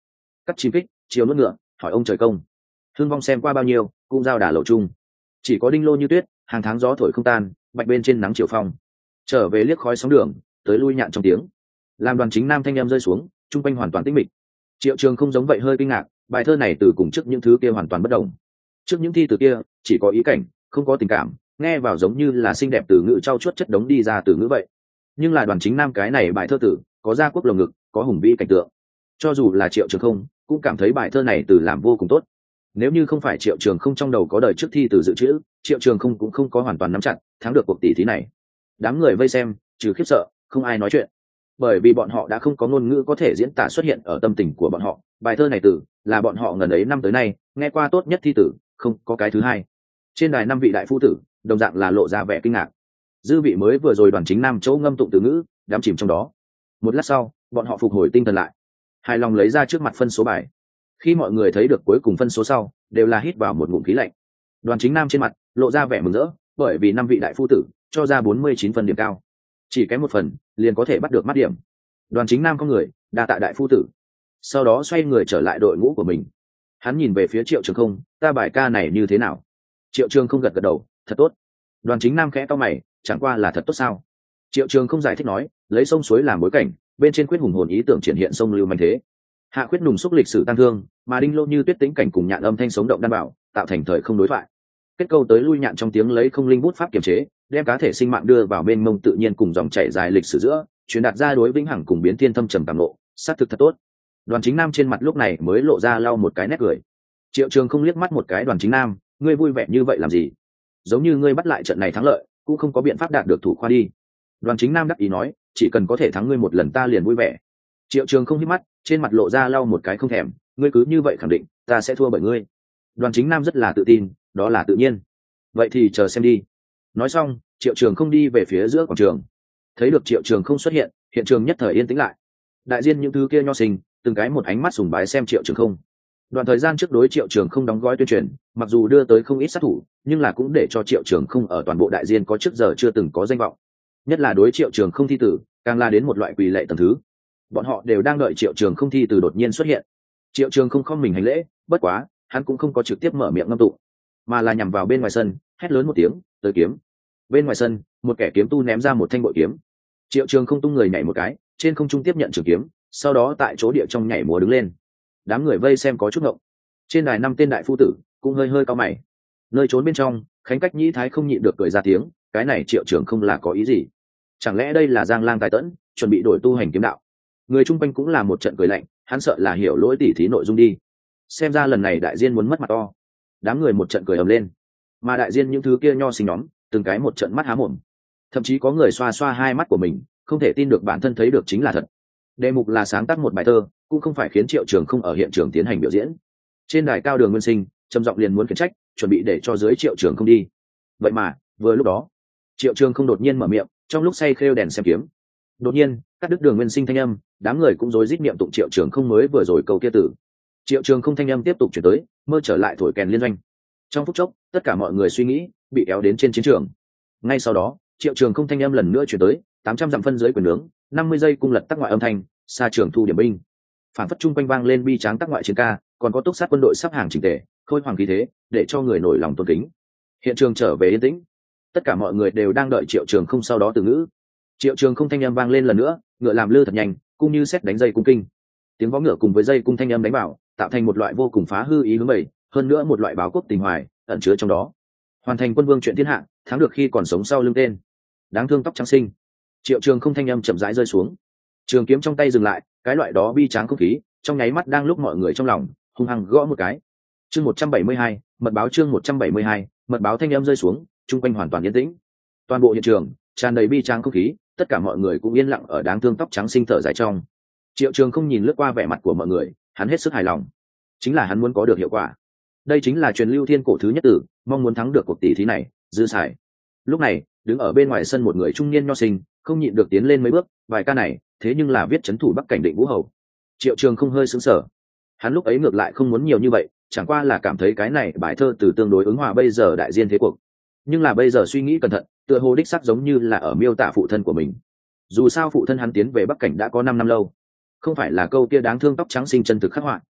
cắt chim kích chiều nuốt ngựa hỏi ông trời công. Hương vong xem qua bao nhiêu cũng giao đà lộ chung, chỉ có đinh lô như tuyết hàng tháng gió thổi không tan, bạch bên trên nắng chiều phong, trở về liếc khói sóng đường tới lui nhạn trong tiếng. Làm Đoàn Chính Nam thanh em rơi xuống, chung quanh hoàn toàn tĩnh mịch. Triệu Trường không giống vậy hơi kinh ngạc, bài thơ này từ cùng trước những thứ kia hoàn toàn bất đồng. Trước những thi từ kia chỉ có ý cảnh, không có tình cảm, nghe vào giống như là xinh đẹp từ ngữ trau chuốt chất đống đi ra từ ngữ vậy. Nhưng là Đoàn Chính Nam cái này bài thơ tử có gia quốc lồng ngực, có hùng vĩ cảnh tượng, cho dù là Triệu Trường không cũng cảm thấy bài thơ này từ làm vô cùng tốt. Nếu như không phải Triệu Trường không trong đầu có đời trước thi từ dự trữ, Triệu Trường không cũng không có hoàn toàn nắm chặt thắng được cuộc tỷ thí này. Đám người vây xem trừ khiếp sợ không ai nói chuyện, bởi vì bọn họ đã không có ngôn ngữ có thể diễn tả xuất hiện ở tâm tình của bọn họ. Bài thơ này từ là bọn họ ngần ấy năm tới nay nghe qua tốt nhất thi tử, không có cái thứ hai. Trên đài năm vị đại phu tử đồng dạng là lộ ra vẻ kinh ngạc. Dư vị mới vừa rồi Đoàn Chính Nam chỗ ngâm tụng từ ngữ đắm chìm trong đó. Một lát sau bọn họ phục hồi tinh thần lại, hài lòng lấy ra trước mặt phân số bài. Khi mọi người thấy được cuối cùng phân số sau, đều là hít vào một ngụm khí lạnh. Đoàn Chính Nam trên mặt lộ ra vẻ mừng rỡ, bởi vì năm vị đại phu tử cho ra bốn mươi chín phần điểm cao, chỉ kém một phần liền có thể bắt được mắt điểm. Đoàn Chính Nam có người đa tạ đại phu tử, sau đó xoay người trở lại đội ngũ của mình. Hắn nhìn về phía Triệu Trường không, ta bài ca này như thế nào? Triệu Trường không gật gật đầu, thật tốt. Đoàn Chính Nam khẽ cau mày, chẳng qua là thật tốt sao? Triệu Trường không giải thích nói, lấy sông suối làm bối cảnh, bên trên quyết hùng hồn ý tưởng triển hiện sông lưu manh thế, hạ quyết nùng xúc lịch sử tăng thương, mà đinh lô như tuyết tĩnh cảnh cùng nhạn âm thanh sống động đan bảo, tạo thành thời không đối thoại. Kết câu tới lui nhạn trong tiếng lấy không linh bút pháp kiềm chế, đem cá thể sinh mạng đưa vào bên mông tự nhiên cùng dòng chảy dài lịch sử giữa, truyền đạt ra đối vĩnh hằng cùng biến thiên thâm trầm cảm ngộ, sát thực thật tốt. Đoàn Chính Nam trên mặt lúc này mới lộ ra lau một cái nét cười. Triệu Trường không liếc mắt một cái Đoàn Chính Nam, ngươi vui vẻ như vậy làm gì? Giống như ngươi bắt lại trận này thắng lợi, cũng không có biện pháp đạt được thủ khoa đi. Đoàn Chính Nam đắc ý nói, chỉ cần có thể thắng ngươi một lần ta liền vui vẻ. Triệu Trường không hít mắt, trên mặt lộ ra lau một cái không thèm, ngươi cứ như vậy khẳng định ta sẽ thua bởi ngươi. Đoàn Chính Nam rất là tự tin, đó là tự nhiên. Vậy thì chờ xem đi. Nói xong, Triệu Trường không đi về phía giữa quảng trường. Thấy được Triệu Trường không xuất hiện, hiện trường nhất thời yên tĩnh lại. Đại diện những thứ kia nho sinh từng cái một ánh mắt sùng bái xem Triệu Trường không. Đoạn thời gian trước đối Triệu Trường không đóng gói tuyên truyền, mặc dù đưa tới không ít sát thủ, nhưng là cũng để cho Triệu Trường không ở toàn bộ đại diện có trước giờ chưa từng có danh vọng. Nhất là đối Triệu Trường không thi tử, càng là đến một loại quỳ lệ tầng thứ. Bọn họ đều đang đợi Triệu Trường không thi tử đột nhiên xuất hiện. Triệu Trường không không mình hành lễ, bất quá hắn cũng không có trực tiếp mở miệng ngâm tụng, mà là nhằm vào bên ngoài sân hét lớn một tiếng, tới kiếm. Bên ngoài sân một kẻ kiếm tu ném ra một thanh bội kiếm. Triệu Trường không tung người nhảy một cái trên không trung tiếp nhận trường kiếm, sau đó tại chỗ địa trong nhảy múa đứng lên. Đám người vây xem có chút ngộng. Trên đài năm tên đại phu tử cũng hơi hơi cao mày. Nơi trốn bên trong Khánh Cách Nhĩ Thái không nhịn được cười ra tiếng, cái này Triệu Trường không là có ý gì? Chẳng lẽ đây là Giang Lang tài tẫn chuẩn bị đổi tu hành kiếm đạo? Người chung quanh cũng là một trận cười lạnh, hắn sợ là hiểu lỗi tỉ thí nội dung đi. Xem ra lần này đại diên muốn mất mặt to. Đám người một trận cười ầm lên, mà đại diên những thứ kia nho sinh nhóm từng cái một trận mắt há mồm, thậm chí có người xoa xoa hai mắt của mình, không thể tin được bản thân thấy được chính là thật. Đề mục là sáng tác một bài thơ, cũng không phải khiến Triệu Trường không ở hiện trường tiến hành biểu diễn. Trên đài cao Đường Nguyên Sinh trầm giọng liền muốn khiển trách, chuẩn bị để cho dưới Triệu Trường không đi. Vậy mà vừa lúc đó Triệu Trường không đột nhiên mở miệng, trong lúc say khêu đèn xem kiếm, đột nhiên cắt đứt Đường Nguyên Sinh thanh âm, đám người cũng rối rít niệm tụng Triệu Trường không mới vừa rồi câu kia tử. Triệu Trường không thanh âm tiếp tục chuyển tới, mơ trở lại thổi kèn liên doanh. Trong phút chốc tất cả mọi người suy nghĩ bị kéo đến trên chiến trường. Ngay sau đó Triệu Trường không thanh âm lần nữa chuyển tới, tám trăm dặm phân dưới quyền nướng, năm mươi giây cung lật tắc ngoại âm thanh, xa trường thu điểm binh. Phản phất chung quanh vang lên bi tráng tắc ngoại chiến ca, còn có túc sát quân đội sắp hàng chỉnh tề, khôi hoàng khí thế, để cho người nổi lòng tôn kính. Hiện trường trở về yên tĩnh, tất cả mọi người đều đang đợi Triệu Trường không sau đó từ ngữ. Triệu Trường không thanh âm vang lên lần nữa, ngựa làm lư thật nhanh, cũng như xét đánh dây cung kinh. Tiếng vó ngựa cùng với dây cung thanh âm đánh vào, tạo thành một loại vô cùng phá hư ý hướng bầy, hơn nữa một loại báo quốc tình hoài ẩn chứa trong đó. Hoàn thành quân vương chuyện thiên hạ, thắng được khi còn sống sau lưng tên. Đáng thương tóc trắng sinh. Triệu Trường không thanh âm chậm rãi rơi xuống, trường kiếm trong tay dừng lại, cái loại đó bi tráng không khí trong nháy mắt đang lúc mọi người trong lòng hung hăng gõ một cái. Chương một trăm bảy mươi hai, mật báo. Chương một trăm bảy mươi hai, mật báo. Thanh âm rơi xuống, chung quanh hoàn toàn yên tĩnh. Toàn bộ hiện trường tràn đầy bi tráng không khí, tất cả mọi người cũng yên lặng ở đáng thương tóc trắng sinh thở dài trong. Triệu Trường không nhìn lướt qua vẻ mặt của mọi người, hắn hết sức hài lòng. Chính là hắn muốn có được hiệu quả. Đây chính là truyền lưu thiên cổ thứ nhất tử, mong muốn thắng được cuộc tỷ thí này, dư xài. Lúc này, đứng ở bên ngoài sân một người trung niên nho sinh, không nhịn được tiến lên mấy bước, vài ca này, thế nhưng là viết trấn thủ Bắc Cảnh Định Vũ Hầu. Triệu Trường không hơi sững sờ. Hắn lúc ấy ngược lại không muốn nhiều như vậy, chẳng qua là cảm thấy cái này bài thơ từ tương đối ứng hòa bây giờ đại diên thế cuộc. Nhưng là bây giờ suy nghĩ cẩn thận, tựa hồ đích xác giống như là ở miêu tả phụ thân của mình. Dù sao phụ thân hắn tiến về Bắc Cảnh đã có năm năm lâu, không phải là câu kia đáng thương tóc trắng sinh chân thực khắc họa.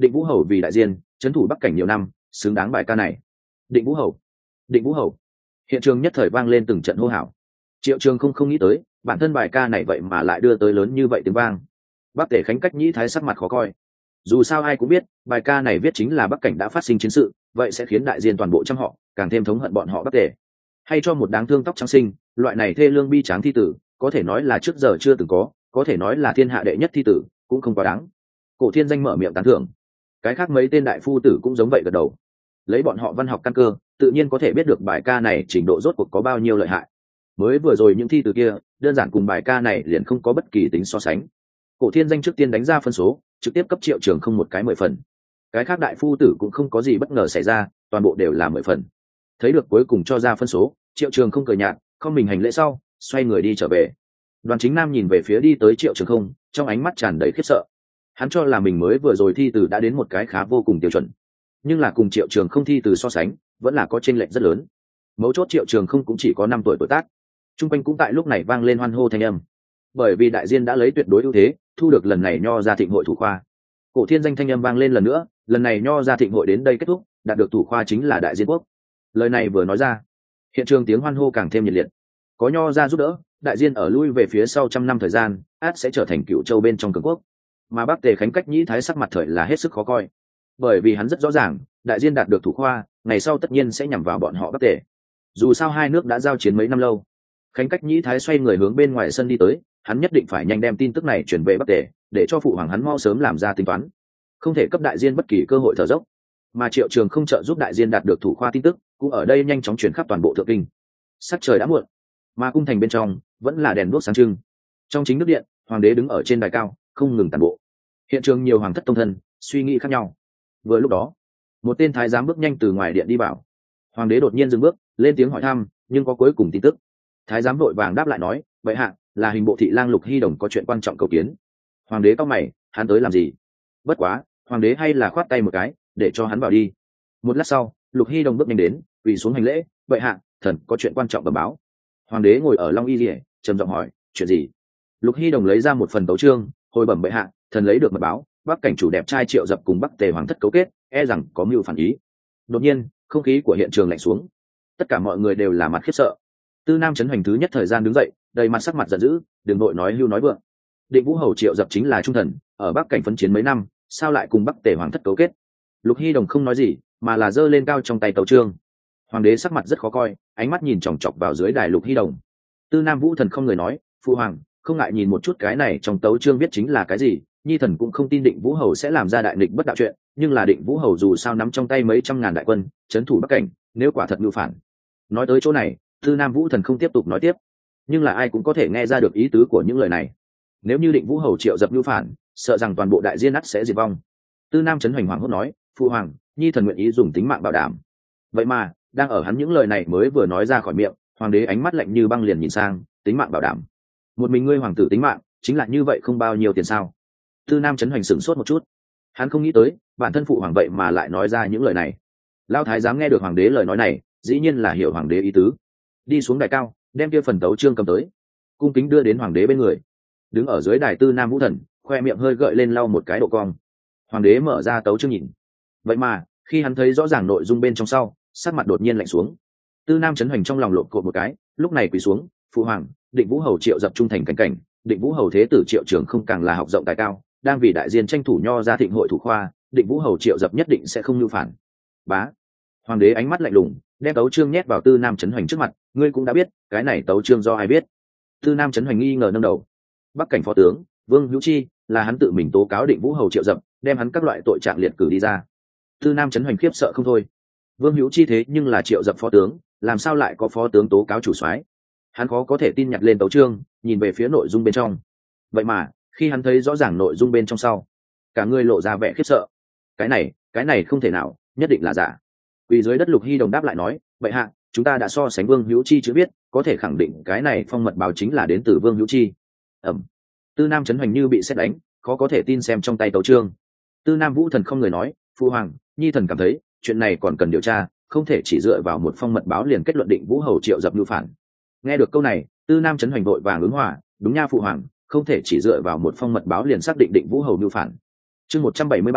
Định Vũ Hầu vì đại diên trấn thủ Bắc Cảnh nhiều năm, xứng đáng bài ca này. Định Vũ Hầu, Định Vũ Hầu. Hiện trường nhất thời vang lên từng trận hô hào. Triệu Trường không không nghĩ tới bản thân bài ca này vậy mà lại đưa tới lớn như vậy tiếng vang. Bắc Tề Khánh Cách Nhĩ Thái sắc mặt khó coi. Dù sao ai cũng biết bài ca này viết chính là Bắc Cảnh đã phát sinh chiến sự, vậy sẽ khiến đại diên toàn bộ trăm họ càng thêm thống hận bọn họ Bắc Tề. Hay cho một đáng thương tóc trắng sinh, loại này thê lương bi tráng thi tử có thể nói là trước giờ chưa từng có, có thể nói là thiên hạ đệ nhất thi tử cũng không quá đáng. Cổ Thiên Danh mở miệng tán thưởng, cái khác mấy tên đại phu tử cũng giống vậy gật đầu. Lấy bọn họ văn học căn cơ, tự nhiên có thể biết được bài ca này trình độ rốt cuộc có bao nhiêu lợi hại. Mới vừa rồi những thi tử kia đơn giản cùng bài ca này liền không có bất kỳ tính so sánh. Cổ Thiên Danh trước tiên đánh ra phân số, trực tiếp cấp Triệu Trường không một cái mười phần. Cái khác đại phu tử cũng không có gì bất ngờ xảy ra, toàn bộ đều là mười phần. Thấy được cuối cùng cho ra phân số, Triệu Trường không cười nhạt, không mình hành lễ sau, xoay người đi trở về. Đoàn Chính Nam nhìn về phía đi tới Triệu Trường không, trong ánh mắt tràn đầy khiếp sợ. Hắn cho là mình mới vừa rồi thi từ đã đến một cái khá vô cùng tiêu chuẩn, nhưng là cùng Triệu Trường không thi từ so sánh, vẫn là có chênh lệch rất lớn. Mấu chốt Triệu Trường không cũng chỉ có năm tuổi tuổi tác. Trung quanh cũng tại lúc này vang lên hoan hô thanh âm, bởi vì đại diên đã lấy tuyệt đối ưu thế, thu được lần này nho ra thịnh hội thủ khoa. Cổ Thiên Danh thanh âm vang lên lần nữa, lần này nho ra thịnh hội đến đây kết thúc, đạt được thủ khoa chính là đại diên quốc. Lời này vừa nói ra, hiện trường tiếng hoan hô càng thêm nhiệt liệt. Có nho ra giúp đỡ, đại diên ở lui về phía sau trăm năm thời gian, át sẽ trở thành cựu châu bên trong cường quốc. Mà Bắc Tề Khánh Cách Nhĩ Thái sắc mặt thời là hết sức khó coi, bởi vì hắn rất rõ ràng, đại diên đạt được thủ khoa, ngày sau tất nhiên sẽ nhằm vào bọn họ Bắc Tề. Dù sao hai nước đã giao chiến mấy năm lâu. Khánh Cách Nhĩ Thái xoay người hướng bên ngoài sân đi tới, hắn nhất định phải nhanh đem tin tức này chuyển về Bắc Tề, để cho phụ hoàng hắn mau sớm làm ra tính toán, không thể cấp đại diên bất kỳ cơ hội thở dốc. Mà Triệu Trường không trợ giúp đại diên đạt được thủ khoa tin tức, cũng ở đây nhanh chóng truyền khắp toàn bộ thượng kinh. Sắc trời đã muộn, mà cung thành bên trong vẫn là đèn đuốc sáng trưng. Trong chính đức điện, hoàng đế đứng ở trên đài cao, không ngừng tản bộ. Hiện trường nhiều hoàng thất tông thân, suy nghĩ khác nhau. Vừa lúc đó, một tên thái giám bước nhanh từ ngoài điện đi vào. Hoàng đế đột nhiên dừng bước, lên tiếng hỏi thăm, nhưng có cuối cùng tin tức. Thái giám vội vàng đáp lại nói, vậy hạ, là hình bộ thị lang Lục Hy Đồng có chuyện quan trọng cầu kiến. Hoàng đế cau mày, hắn tới làm gì? Bất quá, hoàng đế hay là khoát tay một cái, để cho hắn vào đi. Một lát sau, Lục Hy Đồng bước nhanh đến, quỳ xuống hành lễ, vậy hạ, thần có chuyện quan trọng bẩm báo. Hoàng đế ngồi ở long y liễu, trầm giọng hỏi, chuyện gì? Lục Hy Đồng lấy ra một phần tấu chương, hồi bẩm bệ hạ, thần lấy được mật báo, Bắc Cảnh chủ đẹp trai Triệu Dập cùng Bắc Tề hoàng thất cấu kết, e rằng có mưu phản ý. Đột nhiên, không khí của hiện trường lạnh xuống, tất cả mọi người đều là mặt khiếp sợ. Tư Nam Chấn Hoành thứ nhất thời gian đứng dậy, đầy mặt sắc mặt giận dữ, đừng nội nói hưu nói vượng. Định Vũ Hầu Triệu Dập chính là trung thần, ở Bắc Cảnh phấn chiến mấy năm, sao lại cùng Bắc Tề hoàng thất cấu kết? Lục Hy Đồng không nói gì, mà là giơ lên cao trong tay tấu chương. Hoàng đế sắc mặt rất khó coi, ánh mắt nhìn chòng chọc vào dưới đài Lục Hy Đồng. Tư Nam Vũ Thần không người nói, phụ hoàng, không ngại nhìn một chút cái này trong tấu chương viết chính là cái gì. Nhi thần cũng không tin Định Vũ Hầu sẽ làm ra đại nghịch bất đạo chuyện, nhưng là Định Vũ Hầu dù sao nắm trong tay mấy trăm ngàn đại quân, trấn thủ Bắc Cảnh, nếu quả thật mưu phản. Nói tới chỗ này, Tư Nam Vũ Thần không tiếp tục nói tiếp, nhưng là ai cũng có thể nghe ra được ý tứ của những lời này. Nếu như Định Vũ Hầu Triệu Dập mưu phản, sợ rằng toàn bộ đại diên ắt sẽ diệt vong. Tư Nam Chấn Hoành hoàng hốt nói, phụ hoàng, Nhi thần nguyện ý dùng tính mạng bảo đảm. Vậy mà, đang ở hắn những lời này mới vừa nói ra khỏi miệng, hoàng đế ánh mắt lạnh như băng liền nhìn sang, tính mạng bảo đảm? Một mình ngươi hoàng tử tính mạng, chính là như vậy không bao nhiêu tiền sao? Tư Nam Chấn Hoành sửng sốt một chút, hắn không nghĩ tới bản thân phụ hoàng vậy mà lại nói ra những lời này. Lão thái giám nghe được hoàng đế lời nói này, dĩ nhiên là hiểu hoàng đế ý tứ, đi xuống đài cao, đem kia phần tấu chương cầm tới, cung kính đưa đến hoàng đế bên người. Đứng ở dưới đài Tư Nam Vũ Thần, khoe miệng hơi gợi lên lau một cái độ cong. Hoàng đế mở ra tấu chương nhìn, vậy mà khi hắn thấy rõ ràng nội dung bên trong sau, sắc mặt đột nhiên lạnh xuống. Tư Nam Chấn Hoành trong lòng lộn cột một cái, lúc này quỳ xuống, phụ hoàng, Định Vũ Hầu Triệu Dập trung thành cảnh cảnh, Định Vũ Hầu thế tử Triệu Trường không càng là học rộng tài cao, đang vì đại diên tranh thủ nho ra thịnh hội thủ khoa, Định Vũ Hầu Triệu Dập nhất định sẽ không mưu phản. Bá. Hoàng đế ánh mắt lạnh lùng, đem tấu chương nhét vào Tư Nam Chấn Hoành trước mặt, ngươi cũng đã biết, cái này tấu chương do ai biết? Tư Nam Chấn Hoành nghi ngờ nâng đầu. Bắc Cảnh phó tướng Vương Hữu Chi, là hắn tự mình tố cáo Định Vũ Hầu Triệu Dập, đem hắn các loại tội trạng liệt cử đi ra. Tư Nam Chấn Hoành khiếp sợ không thôi. Vương Hữu Chi thế nhưng là Triệu Dập phó tướng, làm sao lại có phó tướng tố cáo chủ soái? Hắn khó có thể tin nhặt lên tấu chương, nhìn về phía nội dung bên trong. Vậy mà, khi hắn thấy rõ ràng nội dung bên trong sau, cả người lộ ra vẻ khiếp sợ. Cái này, cái này không thể nào, nhất định là giả. Vì dưới đất Lục Hy Đồng đáp lại nói, vậy hạ, chúng ta đã so sánh Vương Hữu Chi chữ viết, có thể khẳng định cái này phong mật báo chính là đến từ Vương Hữu Chi. Ẩm. Tư Nam Chấn Hoành như bị sét đánh, khó có thể tin xem trong tay tấu chương. Tư Nam Vũ Thần không người nói, phu hoàng, Nhi thần cảm thấy chuyện này còn cần điều tra, không thể chỉ dựa vào một phong mật báo liền kết luận Định Vũ Hầu Triệu Dập mưu phản. Nghe được câu này, Tư Nam Chấn Hoành vội vàng ứng hòa, đúng nha phụ hoàng, không thể chỉ dựa vào một phong mật báo liền xác định Định Vũ Hầu mưu phản. Chương một trăm bảy mươi ba,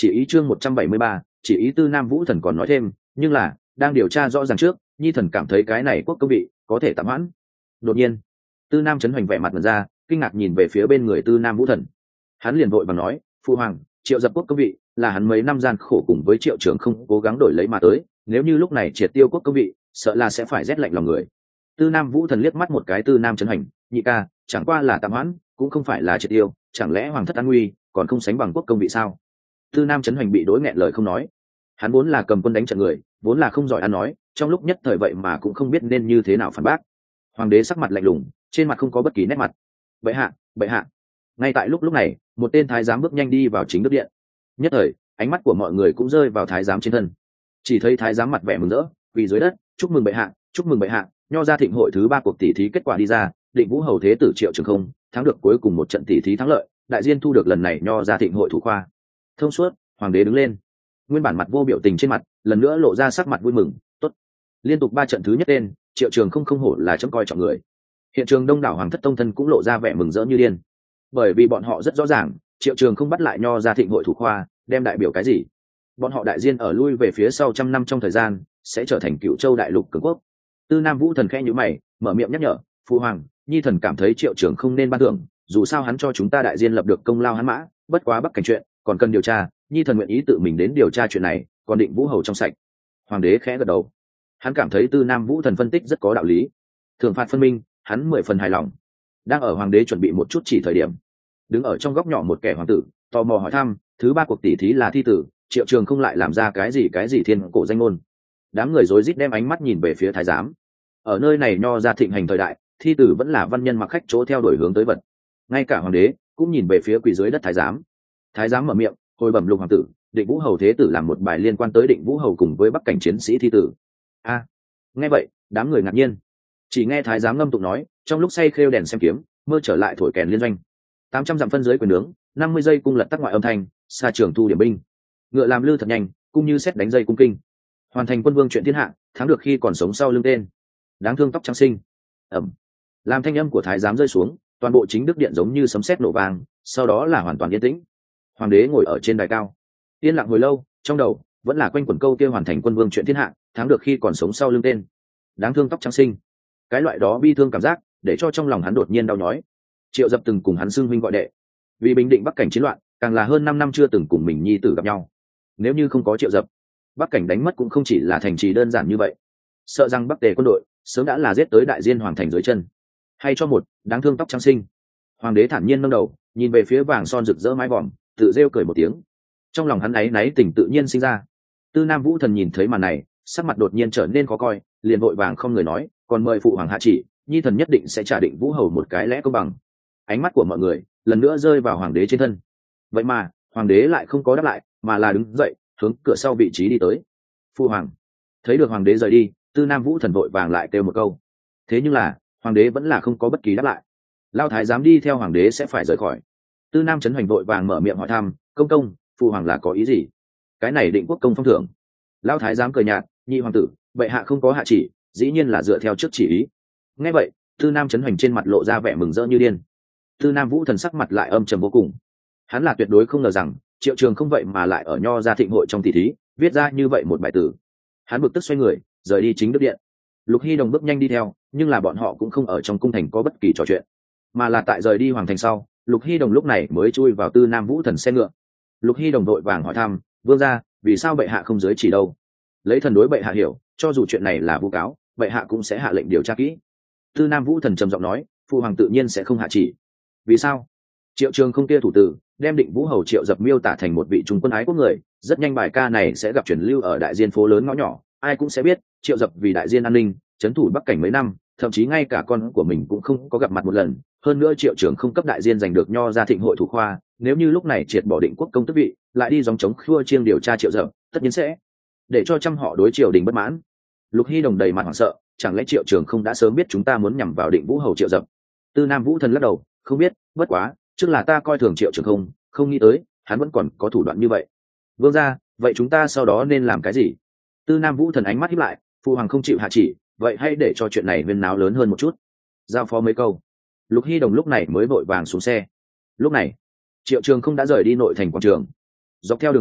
chỉ ý chương một trăm bảy mươi ba, chỉ ý tư nam vũ thần còn nói thêm, nhưng là đang điều tra rõ ràng trước, nhi thần cảm thấy cái này quốc công vị có thể tạm hoãn. Đột nhiên tư nam chấn hoành vẻ mặt mật ra, kinh ngạc nhìn về phía bên người tư nam vũ thần. Hắn liền vội bằng nói, phụ hoàng, triệu dập quốc công vị là hắn mấy năm gian khổ cùng với triệu trường không cố gắng đổi lấy mà tới, nếu như lúc này triệt tiêu quốc công vị sợ là sẽ phải rét lạnh lòng người. Tư nam vũ thần liếc mắt một cái tư nam chấn hoành, nhị ca, chẳng qua là tạm hoãn, cũng không phải là triệt tiêu, chẳng lẽ hoàng thất an nguy còn không sánh bằng quốc công vị sao? Tư nam chấn hoành bị đối nghẹn lời không nói. Hắn vốn là cầm quân đánh trận người, vốn là không giỏi ăn nói, trong lúc nhất thời vậy mà cũng không biết nên như thế nào phản bác. Hoàng đế sắc mặt lạnh lùng, trên mặt không có bất kỳ nét mặt. Bệ hạ, bệ hạ. Ngay tại lúc lúc này, một tên thái giám bước nhanh đi vào chính đức điện. Nhất thời, ánh mắt của mọi người cũng rơi vào thái giám trên thân. Chỉ thấy thái giám mặt vẻ mừng rỡ, quỳ dưới đất, chúc mừng bệ hạ, chúc mừng bệ hạ, nho ra thịnh hội thứ ba cuộc tỷ thí kết quả đi ra, định vũ hầu thế tử triệu trường không thắng được cuối cùng một trận tỷ thí thắng lợi, đại diên thu được lần này nho ra thịnh hội thủ khoa. Thông suốt, hoàng đế đứng lên, nguyên bản mặt vô biểu tình trên mặt lần nữa lộ ra sắc mặt vui mừng. Tốt, liên tục ba trận thứ nhất tên triệu trường không không hổ là chấm coi trọng người. Hiện trường đông đảo hoàng thất tông thân cũng lộ ra vẻ mừng rỡ như điên, bởi vì bọn họ rất rõ ràng triệu trường không bắt lại nho ra thịnh hội thủ khoa đem đại biểu cái gì. Bọn họ đại diên ở lui về phía sau trăm năm trong thời gian sẽ trở thành cựu châu đại lục cường quốc. Tư nam vũ thần khẽ nhíu mày, mở miệng nhắc nhở, phụ hoàng, nhi thần cảm thấy triệu trường không nên ban thưởng, dù sao hắn cho chúng ta đại diên lập được công lao hắn mã, bất quá bắc cảnh chuyện còn cần điều tra, nhi thần nguyện ý tự mình đến điều tra chuyện này, còn định vũ hầu trong sạch. Hoàng đế khẽ gật đầu, hắn cảm thấy tư nam vũ thần phân tích rất có đạo lý, thưởng phạt phân minh, hắn mười phần hài lòng. Đang ở hoàng đế chuẩn bị một chút chỉ thời điểm, đứng ở trong góc nhỏ một kẻ hoàng tử tò mò hỏi thăm, thứ ba cuộc tỷ thí là thi tử, triệu trường không lại làm ra cái gì cái gì thiên cổ danh ngôn. Đám người rối rít đem ánh mắt nhìn về phía thái giám. Ở nơi này nho ra thịnh hành thời đại, thi tử vẫn là văn nhân mặc khách chỗ theo đuổi hướng tới vật. Ngay cả hoàng đế cũng nhìn về phía quỳ dưới đất thái giám. Thái giám mở miệng hồi bẩm lục hoàng tử, định vũ hầu thế tử làm một bài liên quan tới định vũ hầu cùng với bắc cảnh chiến sĩ thi tử. A, à, nghe vậy đám người ngạc nhiên, chỉ nghe thái giám ngâm tụng nói, trong lúc say khêu đèn xem kiếm, mơ trở lại thổi kèn liên doanh, tám trăm dặm phân dưới quyền nướng, năm mươi giây cung lật tắc ngoại âm thanh, xa trường thu điểm binh, ngựa làm lư thật nhanh, cung như xét đánh dây cung kinh, hoàn thành quân vương chuyện thiên hạ, thắng được khi còn sống sau lưng tên, đáng thương tóc trắng sinh. Ẩm, làm thanh âm của thái giám rơi xuống, toàn bộ chính đức điện giống như sấm sét nổ vang, sau đó là hoàn toàn yên tĩnh. Hoàng đế ngồi ở trên đài cao, yên lặng hồi lâu, trong đầu vẫn là quanh quẩn câu kia hoàn thành quân vương chuyện thiên hạ, thắng được khi còn sống sau lưng tên, đáng thương tóc trắng sinh. Cái loại đó bi thương cảm giác để cho trong lòng hắn đột nhiên đau nhói. Triệu Dập từng cùng hắn xưng huynh gọi đệ, vì bình định bắc cảnh chiến loạn, càng là hơn năm năm chưa từng cùng mình nhi tử gặp nhau. Nếu như không có Triệu Dập, bắc cảnh đánh mất cũng không chỉ là thành trì đơn giản như vậy, sợ rằng bắc tề quân đội sớm đã là giết tới đại diên hoàng thành dưới chân. Hay cho một đáng thương tóc trắng sinh. Hoàng đế thản nhiên nâng đầu nhìn về phía vàng son rực rỡ mái vòm, tự rêu cười một tiếng. Trong lòng hắn áy náy tình tự nhiên sinh ra. Tư nam vũ thần nhìn thấy màn này, sắc mặt đột nhiên trở nên khó coi, liền vội vàng không người nói, còn mời phụ hoàng hạ chỉ, nhi thần nhất định sẽ trả định vũ hầu một cái lẽ công bằng. Ánh mắt của mọi người lần nữa rơi vào hoàng đế trên thân. Vậy mà hoàng đế lại không có đáp lại, mà là đứng dậy hướng cửa sau vị trí đi tới. Phụ hoàng. Thấy được hoàng đế rời đi, tư nam vũ thần vội vàng lại kêu một câu. Thế nhưng là hoàng đế vẫn là không có bất kỳ đáp lại. Lao thái dám đi theo hoàng đế sẽ phải rời khỏi. Tư nam trấn hoành vội vàng mở miệng hỏi thăm, công công, phụ hoàng là có ý gì? Cái này định quốc công phong thưởng. Lao thái dám cười nhạt, nhị hoàng tử, bệ hạ không có hạ chỉ, dĩ nhiên là dựa theo trước chỉ ý. Nghe vậy, tư nam trấn hoành trên mặt lộ ra vẻ mừng rỡ như điên. Tư nam vũ thần sắc mặt lại âm trầm vô cùng. Hắn là tuyệt đối không ngờ rằng triệu trường không vậy mà lại ở nho ra thịnh hội trong tỷ thí viết ra như vậy một bài tử. Hắn bực tức xoay người rời đi chính đức điện. Lục Hy Đồng bước nhanh đi theo, nhưng là bọn họ cũng không ở trong cung thành có bất kỳ trò chuyện, mà là tại rời đi hoàng thành sau, Lục Hy Đồng lúc này mới chui vào tư nam vũ thần xe ngựa. Lục Hy Đồng đội vàng hỏi thăm, vương gia, vì sao bệ hạ không dưới chỉ đâu? Lấy thần đối bệ hạ hiểu, cho dù chuyện này là vu cáo, bệ hạ cũng sẽ hạ lệnh điều tra kỹ. Tư nam vũ thần trầm giọng nói, phụ hoàng tự nhiên sẽ không hạ chỉ. Vì sao? Triệu trường không kia thủ tử đem định vũ hầu Triệu Dập miêu tả thành một vị trung quân ái quốc người, rất nhanh bài ca này sẽ gặp truyền lưu ở đại diên phố lớn ngõ nhỏ, ai cũng sẽ biết Triệu Dập vì đại diên an ninh trấn thủ bắc cảnh mấy năm, thậm chí ngay cả con của mình cũng không có gặp mặt một lần. Hơn nữa Triệu trường không cấp đại diên giành được nho ra thịnh hội thủ khoa, nếu như lúc này triệt bỏ định quốc công tước vị, lại đi dòng chống khua chiêng điều tra Triệu Dập, tất nhiên sẽ để cho trăm họ đối triều đình bất mãn. Lục Hy Đồng đầy mặt hoảng sợ, chẳng lẽ Triệu trường không đã sớm biết chúng ta muốn nhằm vào định vũ hầu Triệu Dập? Tư nam vũ thần lắc đầu, không biết, bất quá trước là ta coi thường Triệu trường không, không nghĩ tới hắn vẫn còn có thủ đoạn như vậy. Vương gia, vậy chúng ta sau đó nên làm cái gì? Tư nam vũ thần ánh mắt híp lại, phụ hoàng không chịu hạ chỉ, vậy hãy để cho chuyện này huyên náo lớn hơn một chút, giao phó mấy câu. Lục Hy Đồng lúc này mới vội vàng xuống xe. Lúc này Triệu trường không đã rời đi nội thành quảng trường. Dọc theo đường đi,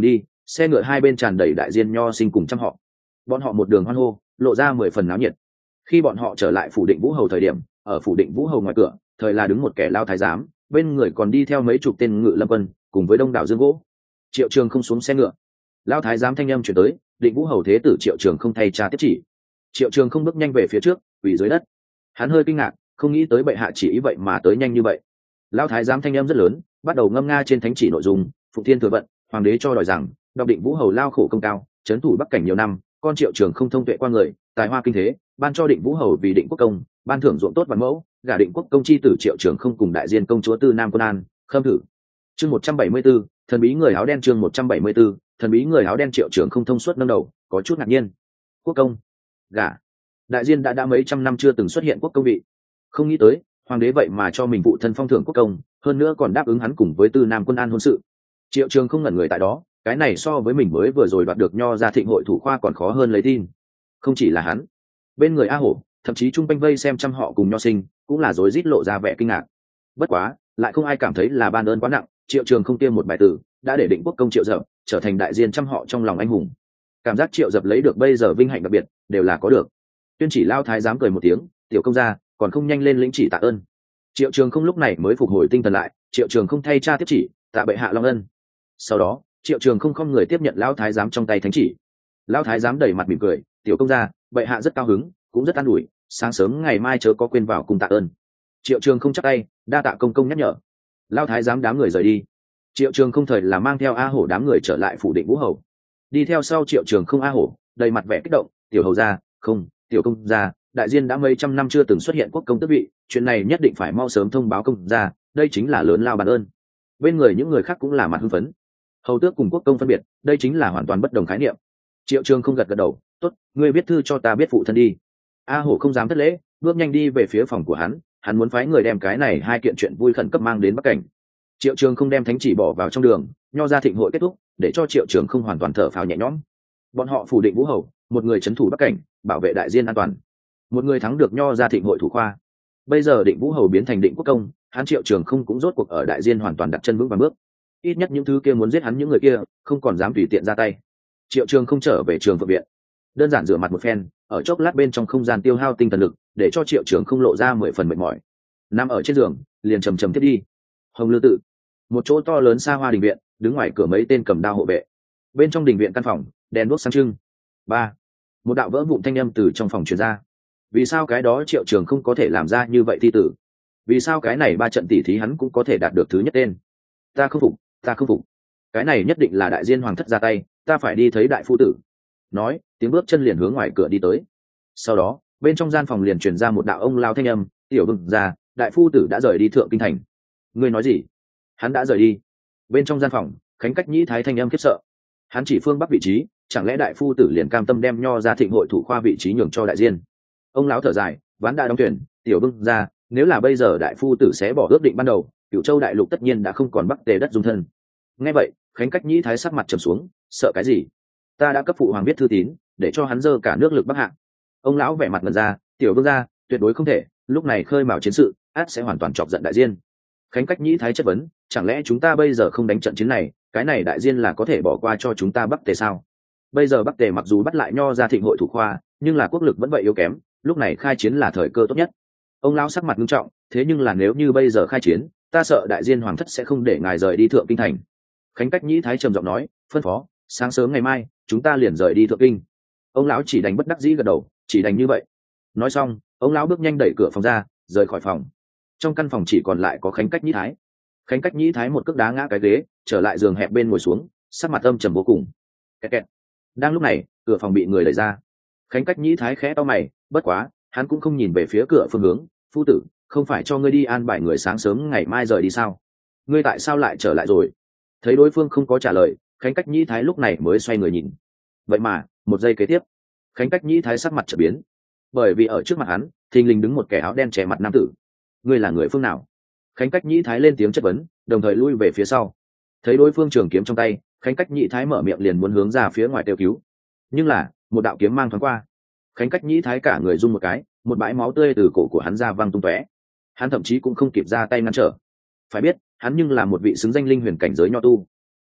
xe ngựa hai bên tràn đầy đại diên nho sinh cùng trăm họ, bọn họ một đường hoan hô, lộ ra mười phần náo nhiệt. Khi bọn họ trở lại phủ định Vũ Hầu thời điểm, ở phủ định Vũ Hầu ngoài cửa thời là đứng một kẻ lao thái giám, bên người còn đi theo mấy chục tên ngự lâm quân cùng với đông đảo dương gỗ. Triệu Trường không xuống xe ngựa, lao thái giám thanh âm chuyển tới, định Vũ Hầu thế tử Triệu Trường không thay cha tiếp chỉ. Triệu Trường không bước nhanh về phía trước, quỳ dưới đất. Hắn hơi kinh ngạc, không nghĩ tới bệ hạ chỉ ý vậy mà tới nhanh như vậy. Lao thái giám thanh âm rất lớn, bắt đầu ngâm nga trên thánh chỉ nội dung. Phụng thiên thừa vận, hoàng đế cho đòi rằng đọc định Vũ Hầu lao khổ công cao, trấn thủ bắc cảnh nhiều năm, con Triệu Trường không thông tuệ qua người, tài hoa kinh thế, ban cho định Vũ Hầu vì định quốc công, ban thưởng ruộng tốt vạn mẫu, gả định quốc công chi tử Triệu Trường không cùng đại diên công chúa tư Nam Quân An, khâm thử. Chương một trăm bảy mươi 174, thần bí người áo đen. Chương một trăm bảy mươi 174, thần bí người áo đen. Triệu Trường không thông suốt nâng đầu, có chút ngạc nhiên. Quốc công, gả. Đại diên đã đã mấy trăm năm chưa từng xuất hiện quốc công vị, không nghĩ tới hoàng đế vậy mà cho mình phụ thân phong thưởng quốc công, hơn nữa còn đáp ứng hắn cùng với tư Nam Quân An hôn sự. Triệu Trường không ngẩn người tại đó, cái này so với mình mới vừa rồi đoạt được nho ra thịnh hội thủ khoa còn khó hơn lấy tin. Không chỉ là hắn, bên người A Hổ, thậm chí chung quanh vây xem trăm họ cùng nho sinh cũng là rối rít lộ ra vẻ kinh ngạc. Bất quá lại không ai cảm thấy là ban ơn quá nặng. Triệu Trường không tiêm một bài tử đã để định quốc công Triệu Dập trở thành đại diên trăm họ trong lòng anh hùng. Cảm giác Triệu Dập lấy được bây giờ vinh hạnh đặc biệt đều là có được. Tuyên chỉ lao thái giám cười một tiếng, tiểu công gia còn không nhanh lên lĩnh chỉ tạ ơn. Triệu Trường không lúc này mới phục hồi tinh thần lại. Triệu Trường không thay cha tiếp chỉ, tạ bệ hạ long ân. Sau đó Triệu Trường không không người tiếp nhận lão thái giám trong tay thánh chỉ. Lão thái giám đầy mặt mỉm cười, tiểu công gia bệ hạ rất cao hứng, cũng rất an ủi, sáng sớm ngày mai chớ có quên vào cùng tạ ơn. Triệu Trường không chắp tay, đa tạ công công nhắc nhở. Lão thái giám đám người rời đi. Triệu Trường không thời là mang theo A Hổ đám người trở lại phủ định Vũ Hầu. Đi theo sau Triệu Trường không A Hổ đầy mặt vẻ kích động, tiểu hầu gia, không, tiểu công gia, đại diên đã mấy trăm năm chưa từng xuất hiện quốc công tước vị, chuyện này nhất định phải mau sớm thông báo công gia, đây chính là lớn lao bản ơn. Bên người những người khác cũng là mặt hưng phấn. Hầu tước cùng quốc công phân biệt, đây chính là hoàn toàn bất đồng khái niệm. Triệu Trường không gật gật đầu, tốt, ngươi viết thư cho ta biết phụ thân đi. A Hổ không dám thất lễ, bước nhanh đi về phía phòng của hắn, hắn muốn phái người đem cái này hai kiện chuyện vui khẩn cấp mang đến bắc cảnh. Triệu Trường không đem thánh chỉ bỏ vào trong đường, nho ra thịnh hội kết thúc, để cho Triệu Trường không hoàn toàn thở phào nhẹ nhõm. Bọn họ phủ định Vũ Hầu, một người trấn thủ bắc cảnh, bảo vệ đại diên an toàn, một người thắng được nho ra thịnh hội thủ khoa. Bây giờ định Vũ Hầu biến thành định quốc công, hắn Triệu Trường không cũng rốt cuộc ở đại diên hoàn toàn đặt chân vững vàng bước. Ít nhất những thứ kia muốn giết hắn những người kia không còn dám tùy tiện ra tay. Triệu Trường không trở về trường phượng viện, đơn giản rửa mặt một phen, ở chốc lát bên trong không gian tiêu hao tinh thần lực, để cho Triệu Trường không lộ ra mười phần mệt mỏi. Nằm ở trên giường liền trầm trầm tiếp đi. Hồng Lư tự, một chỗ to lớn xa hoa đình viện, đứng ngoài cửa mấy tên cầm đao hộ vệ. Bên trong đình viện căn phòng đèn đuốc sáng trưng. Ba, một đạo vỡ vụn thanh âm từ trong phòng truyền ra. Vì sao cái đó Triệu Trường không có thể làm ra như vậy thi tử? Vì sao cái này ba trận tỷ thí hắn cũng có thể đạt được thứ nhất tên? Ta không phục, ta không phục, cái này nhất định là đại diên hoàng thất ra tay, ta phải đi thấy đại phu tử. Nói, tiếng bước chân liền hướng ngoài cửa đi tới. Sau đó bên trong gian phòng liền truyền ra một đạo ông lao thanh âm, tiểu vương ra, đại phu tử đã rời đi thượng kinh thành. Ngươi nói gì? Hắn đã rời đi? Bên trong gian phòng Khánh Cách Nhĩ thái thanh âm khiếp sợ. Hắn chỉ phương bắc vị trí, chẳng lẽ đại phu tử liền cam tâm đem nho ra thịnh hội thủ khoa vị trí nhường cho đại diên? Ông lão thở dài, ván đã đóng tuyển, tiểu vương ra, nếu là bây giờ đại phu tử sẽ bỏ ước định ban đầu, Cửu Châu đại lục tất nhiên đã không còn bắc tề đất dung thân. Nghe vậy Khánh Cách Nhĩ thái sắc mặt trầm xuống, sợ cái gì? Ta đã cấp phụ hoàng viết thư tín, để cho hắn dơ cả nước lực bắc hạ. Ông lão vẻ mặt ngần ra, tiểu vương gia, tuyệt đối không thể, lúc này khơi mào chiến sự, át sẽ hoàn toàn chọc giận đại diên. Khánh Cách Nhĩ thái chất vấn, chẳng lẽ chúng ta bây giờ không đánh trận chiến này, cái này đại diên là có thể bỏ qua cho chúng ta bắc tề sao? Bây giờ bắc tề mặc dù bắt lại nho ra thịnh hội thủ khoa, nhưng là quốc lực vẫn vậy yếu kém, lúc này khai chiến là thời cơ tốt nhất. Ông lão sắc mặt nghiêm trọng, thế nhưng là nếu như bây giờ khai chiến, ta sợ đại diên hoàng thất sẽ không để ngài rời đi thượng kinh thành. Khánh Cách Nhĩ thái trầm giọng nói, phân phó, sáng sớm ngày mai chúng ta liền rời đi thượng kinh. Ông lão chỉ đành bất đắc dĩ gật đầu, chỉ đành như vậy. Nói xong ông lão bước nhanh đẩy cửa phòng ra, rời khỏi phòng. Trong căn phòng chỉ còn lại có Khánh Cách Nhĩ thái. Khánh Cách Nhĩ thái một cước đá ngã cái ghế, trở lại giường hẹp bên ngồi xuống, sắc mặt âm trầm vô cùng. Kẹt kẹt. Đang lúc này cửa phòng bị người đẩy ra. Khánh Cách Nhĩ thái khẽ to mày, bất quá hắn cũng không nhìn về phía cửa phương hướng. Phu tử, không phải cho ngươi đi an bài người sáng sớm ngày mai rời đi sao? Ngươi tại sao lại trở lại rồi? Thấy đối phương không có trả lời, Khánh Cách Nhĩ thái lúc này mới xoay người nhìn. Vậy mà một giây kế tiếp Khánh Cách Nhĩ thái sắc mặt trở biến, bởi vì ở trước mặt hắn thình lình đứng một kẻ áo đen che mặt nam tử. Ngươi là người phương nào? Khánh Cách Nhĩ thái lên tiếng chất vấn, đồng thời lui về phía sau. Thấy đối phương trường kiếm trong tay, Khánh Cách Nhĩ thái mở miệng liền muốn hướng ra phía ngoài kêu cứu, nhưng là một đạo kiếm mang thoáng qua, Khánh Cách Nhĩ thái cả người run một cái, một bãi máu tươi từ cổ của hắn ra văng tung tóe. Hắn thậm chí cũng không kịp ra tay ngăn trở. Phải biết hắn nhưng là một vị xứng danh linh huyền cảnh giới nho tu.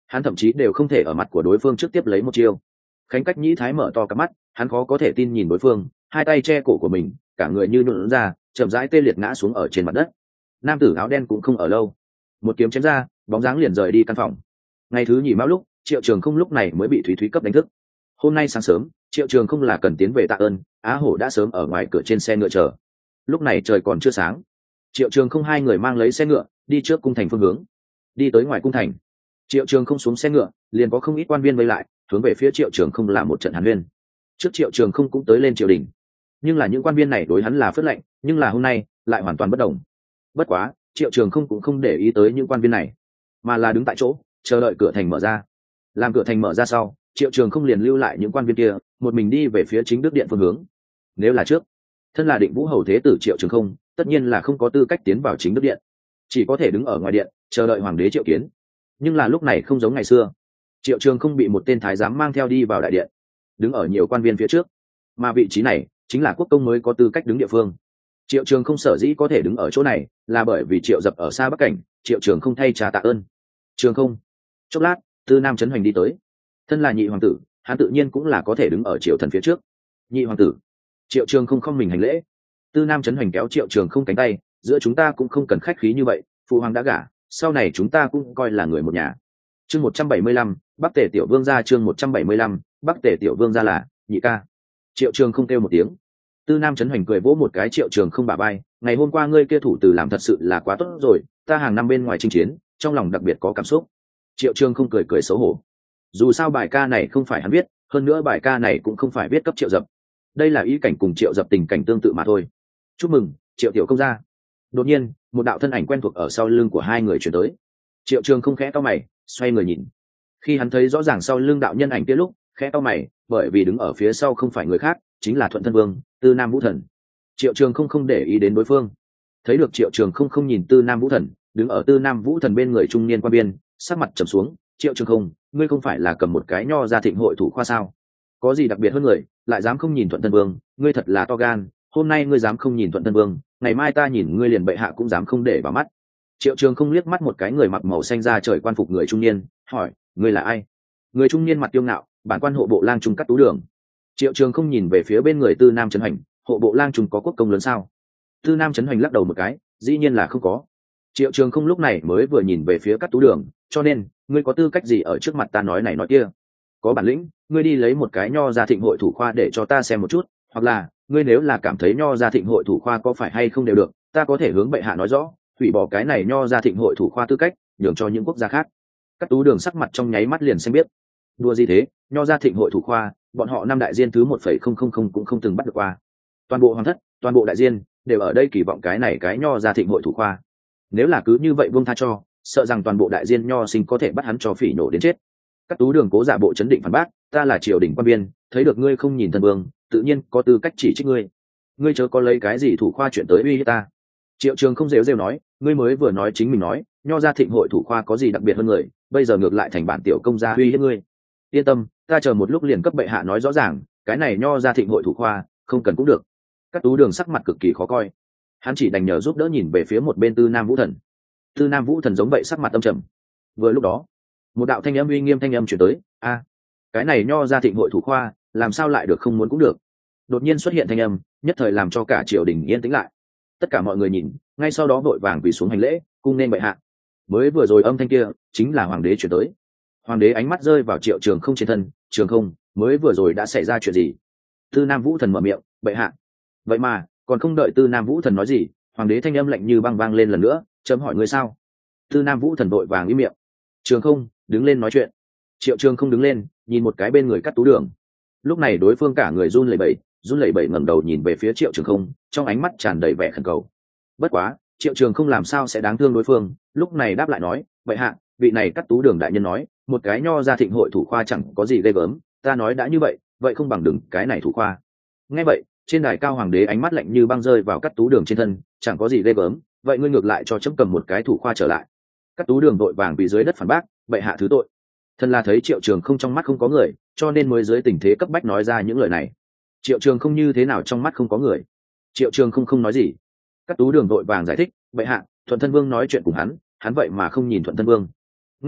hắn thậm chí đều không thể ở mặt của đối phương trước tiếp lấy một chiêu. Khánh Cách Nhĩ Thái mở to cặp mắt, hắn khó có thể tin nhìn đối phương, hai tay che cổ của mình, cả người như nhũn ra, chậm rãi tê liệt ngã xuống ở trên mặt đất. Nam tử áo đen cũng không ở lâu, một kiếm chém ra, bóng dáng liền rời đi căn phòng. Ngày thứ nhì mão lúc, Triệu Trường Không lúc này mới bị Thúy Thúy cấp đánh thức. Hôm nay sáng sớm, Triệu Trường Không là cần tiến về tạ ơn, Á Hổ đã sớm ở ngoài cửa trên xe ngựa chờ. Lúc này trời còn chưa sáng, Triệu Trường Không hai người mang lấy xe ngựa đi trước cung thành phương hướng. Đi tới ngoài cung thành, Triệu Trường Không xuống xe ngựa, liền có không ít quan viên vây lại, hướng về phía Triệu Trường Không là một trận hàn huyên. Trước Triệu Trường Không cũng tới lên triều đình, nhưng là những quan viên này đối hắn là phớt lệnh, nhưng là hôm nay lại hoàn toàn bất đồng. Bất quá, Triệu Trường Không cũng không để ý tới những quan viên này, mà là đứng tại chỗ chờ đợi cửa thành mở ra. Làm cửa thành mở ra sau, Triệu Trường Không liền lưu lại những quan viên kia, một mình đi về phía chính đức điện phương hướng. Nếu là trước, thân là Định Vũ hầu thế tử Triệu Trường Không, tất nhiên là không có tư cách tiến vào chính đức điện, chỉ có thể đứng ở ngoài điện chờ đợi hoàng đế triệu kiến. Nhưng là lúc này không giống ngày xưa, Triệu Trường Không bị một tên thái giám mang theo đi vào đại điện, đứng ở nhiều quan viên phía trước, mà vị trí này chính là quốc công mới có tư cách đứng địa phương. Triệu Trường Không sở dĩ có thể đứng ở chỗ này là bởi vì Triệu Dập ở xa Bắc Cảnh, Triệu Trường Không thay trà tạ ơn. Trường Không. Chốc lát, Tư Nam Chấn Hoành đi tới, thân là nhị hoàng tử, hắn tự nhiên cũng là có thể đứng ở Triệu thần phía trước. Nhị hoàng tử. Triệu Trường Không không mình hành lễ. Tư Nam Chấn Hoành kéo Triệu Trường Không cánh tay, giữa chúng ta cũng không cần khách khí như vậy, phụ hoàng đã gả, sau này chúng ta cũng coi là người một nhà. Chương một trăm bảy mươi lăm, Bắc Tề tiểu vương gia. Chương một trăm bảy mươi lăm, Bắc Tề tiểu vương gia là nhị ca. Triệu Trường Không kêu một tiếng. Tư Nam Chấn Hoành cười vỗ một cái Triệu Trường Không bả vai, ngày hôm qua ngươi kia thủ từ làm thật sự là quá tốt rồi, ta hàng năm bên ngoài chinh chiến, trong lòng đặc biệt có cảm xúc. Triệu Trường Không cười cười xấu hổ. Dù sao bài ca này không phải hắn viết, hơn nữa bài ca này cũng không phải viết cấp Triệu Dập, đây là ý cảnh cùng Triệu Dập tình cảnh tương tự mà thôi. Chúc mừng Triệu tiểu công gia. Đột nhiên, một đạo thân ảnh quen thuộc ở sau lưng của hai người chuyển tới. Triệu Trường Không khẽ cau mày, xoay người nhìn. Khi hắn thấy rõ ràng sau lưng đạo nhân ảnh kia lúc, khẽ cau mày, bởi vì đứng ở phía sau không phải người khác, chính là Thuận Thân Vương, Tư Nam Vũ Thần. Triệu Trường Không không để ý đến đối phương, thấy được Triệu Trường Không không nhìn Tư Nam Vũ Thần, đứng ở Tư Nam Vũ Thần bên người trung niên quan biên, sắc mặt trầm xuống. Triệu Trường Không, ngươi không phải là cầm một cái nho ra thịnh hội thủ khoa sao? Có gì đặc biệt hơn người, lại dám không nhìn Thuận Thân Vương, ngươi thật là to gan. Hôm nay ngươi dám không nhìn Thuận Thân Vương, ngày mai ta nhìn ngươi liền bệ hạ cũng dám không để vào mắt. Triệu Trường Không liếc mắt một cái người mặc màu xanh da trời quan phục người trung niên, hỏi, ngươi là ai? Người trung niên mặt tiêu ngạo, bản quan hộ bộ lang trung Cắt Tú Đường. Triệu Trường Không nhìn về phía bên người Tư Nam Chấn Hoành, hộ bộ lang trung có quốc công lớn sao? Tư Nam Chấn Hoành lắc đầu một cái, dĩ nhiên là không có. Triệu Trường Không lúc này mới vừa nhìn về phía Cắt Tú Đường, cho nên ngươi có tư cách gì ở trước mặt ta nói này nói kia? Có bản lĩnh, ngươi đi lấy một cái nho ra thịnh hội thủ khoa để cho ta xem một chút, hoặc là ngươi nếu là cảm thấy nho ra thịnh hội thủ khoa có phải hay không đều được, ta có thể hướng bệ hạ nói rõ, hủy bỏ cái này nho ra thịnh hội thủ khoa tư cách, nhường cho những quốc gia khác. Cắt Tú Đường sắc mặt trong nháy mắt liền xanh biết. Đùa gì thế, nho ra thịnh hội thủ khoa, bọn họ năm đại diên thứ một phẩy không không không cũng không từng bắt được qua. Toàn bộ hoàng thất, toàn bộ đại diên đều ở đây kỳ vọng cái này cái nho ra thịnh hội thủ khoa. Nếu là cứ như vậy buông tha cho, sợ rằng toàn bộ đại diên nho sinh có thể bắt hắn cho phỉ nổ đến chết. Cắt Tú Đường cố giả bộ chấn định phản bác, ta là triều đình quan biên, thấy được ngươi không nhìn Thân Vương, tự nhiên có tư cách chỉ trích ngươi. Ngươi chớ có lấy cái gì thủ khoa chuyện tới uy hiếp ta. Triệu Trường Không rêu rêu nói, ngươi mới vừa nói chính mình nói, nho ra thịnh hội thủ khoa có gì đặc biệt hơn người, bây giờ ngược lại thành bản tiểu công gia uy hiếp ngươi. Yên tâm, ta chờ một lúc liền cấp bệ hạ nói rõ ràng, cái này nho ra thịnh hội thủ khoa, không cần cũng được. Cắt Tú Đường sắc mặt cực kỳ khó coi, hắn chỉ đành nhờ giúp đỡ nhìn về phía một bên Tư Nam Vũ Thần. Tư Nam Vũ Thần giống vậy sắc mặt âm trầm. Vừa lúc đó, một đạo thanh âm uy nghiêm thanh âm chuyển tới, a, cái này nho ra thịnh hội thủ khoa, làm sao lại được không muốn cũng được. Đột nhiên xuất hiện thanh âm, nhất thời làm cho cả triều đình yên tĩnh lại. Tất cả mọi người nhìn, ngay sau đó vội vàng quỳ xuống hành lễ, cung nên bệ hạ. Mới vừa rồi âm thanh kia chính là hoàng đế chuyển tới. Hoàng đế ánh mắt rơi vào Triệu Trường Không trên thân, Trường Không, mới vừa rồi đã xảy ra chuyện gì? Tư Nam Vũ Thần mở miệng, bệ hạ. Vậy mà còn không đợi Tư Nam Vũ Thần nói gì, hoàng đế thanh âm lạnh như băng vang lên lần nữa, chấm hỏi ngươi sao? Tư Nam Vũ Thần vội vàng im miệng. Trường Không, đứng lên nói chuyện. Triệu Trường Không đứng lên, nhìn một cái bên người Cắt Tú Đường. Lúc này đối phương cả người run lẩy bẩy, run lẩy bẩy ngẩng đầu nhìn về phía Triệu Trường Không, trong ánh mắt tràn đầy vẻ khẩn cầu. Bất quá, Triệu Trường Không làm sao sẽ đáng thương đối phương, lúc này đáp lại nói, bệ hạ, vị này Cắt Tú Đường đại nhân nói, một cái nho ra thịnh hội thủ khoa chẳng có gì ghê gớm, ta nói đã như vậy, vậy không bằng đừng cái này thủ khoa. Nghe vậy, trên đài cao hoàng đế ánh mắt lạnh như băng rơi vào Cắt Tú Đường trên thân, chẳng có gì ghê gớm, vậy ngươi ngược lại cho chấm cầm một cái thủ khoa trở lại. Cắt Tú Đường vội vàng bị dưới đất phản bác, bệ hạ thứ tội. Thần là thấy Triệu Trường Không trong mắt không có người, cho nên mới dưới tình thế cấp bách nói ra những lời này. Triệu Trường Không như thế nào trong mắt không có người? Triệu Trường Không không nói gì. Cắt Tú Đường vội vàng giải thích, bệ hạ, Thuận Thân Vương nói chuyện cùng hắn, hắn vậy mà không nhìn Thuận Thân Vương. Nghe vậy,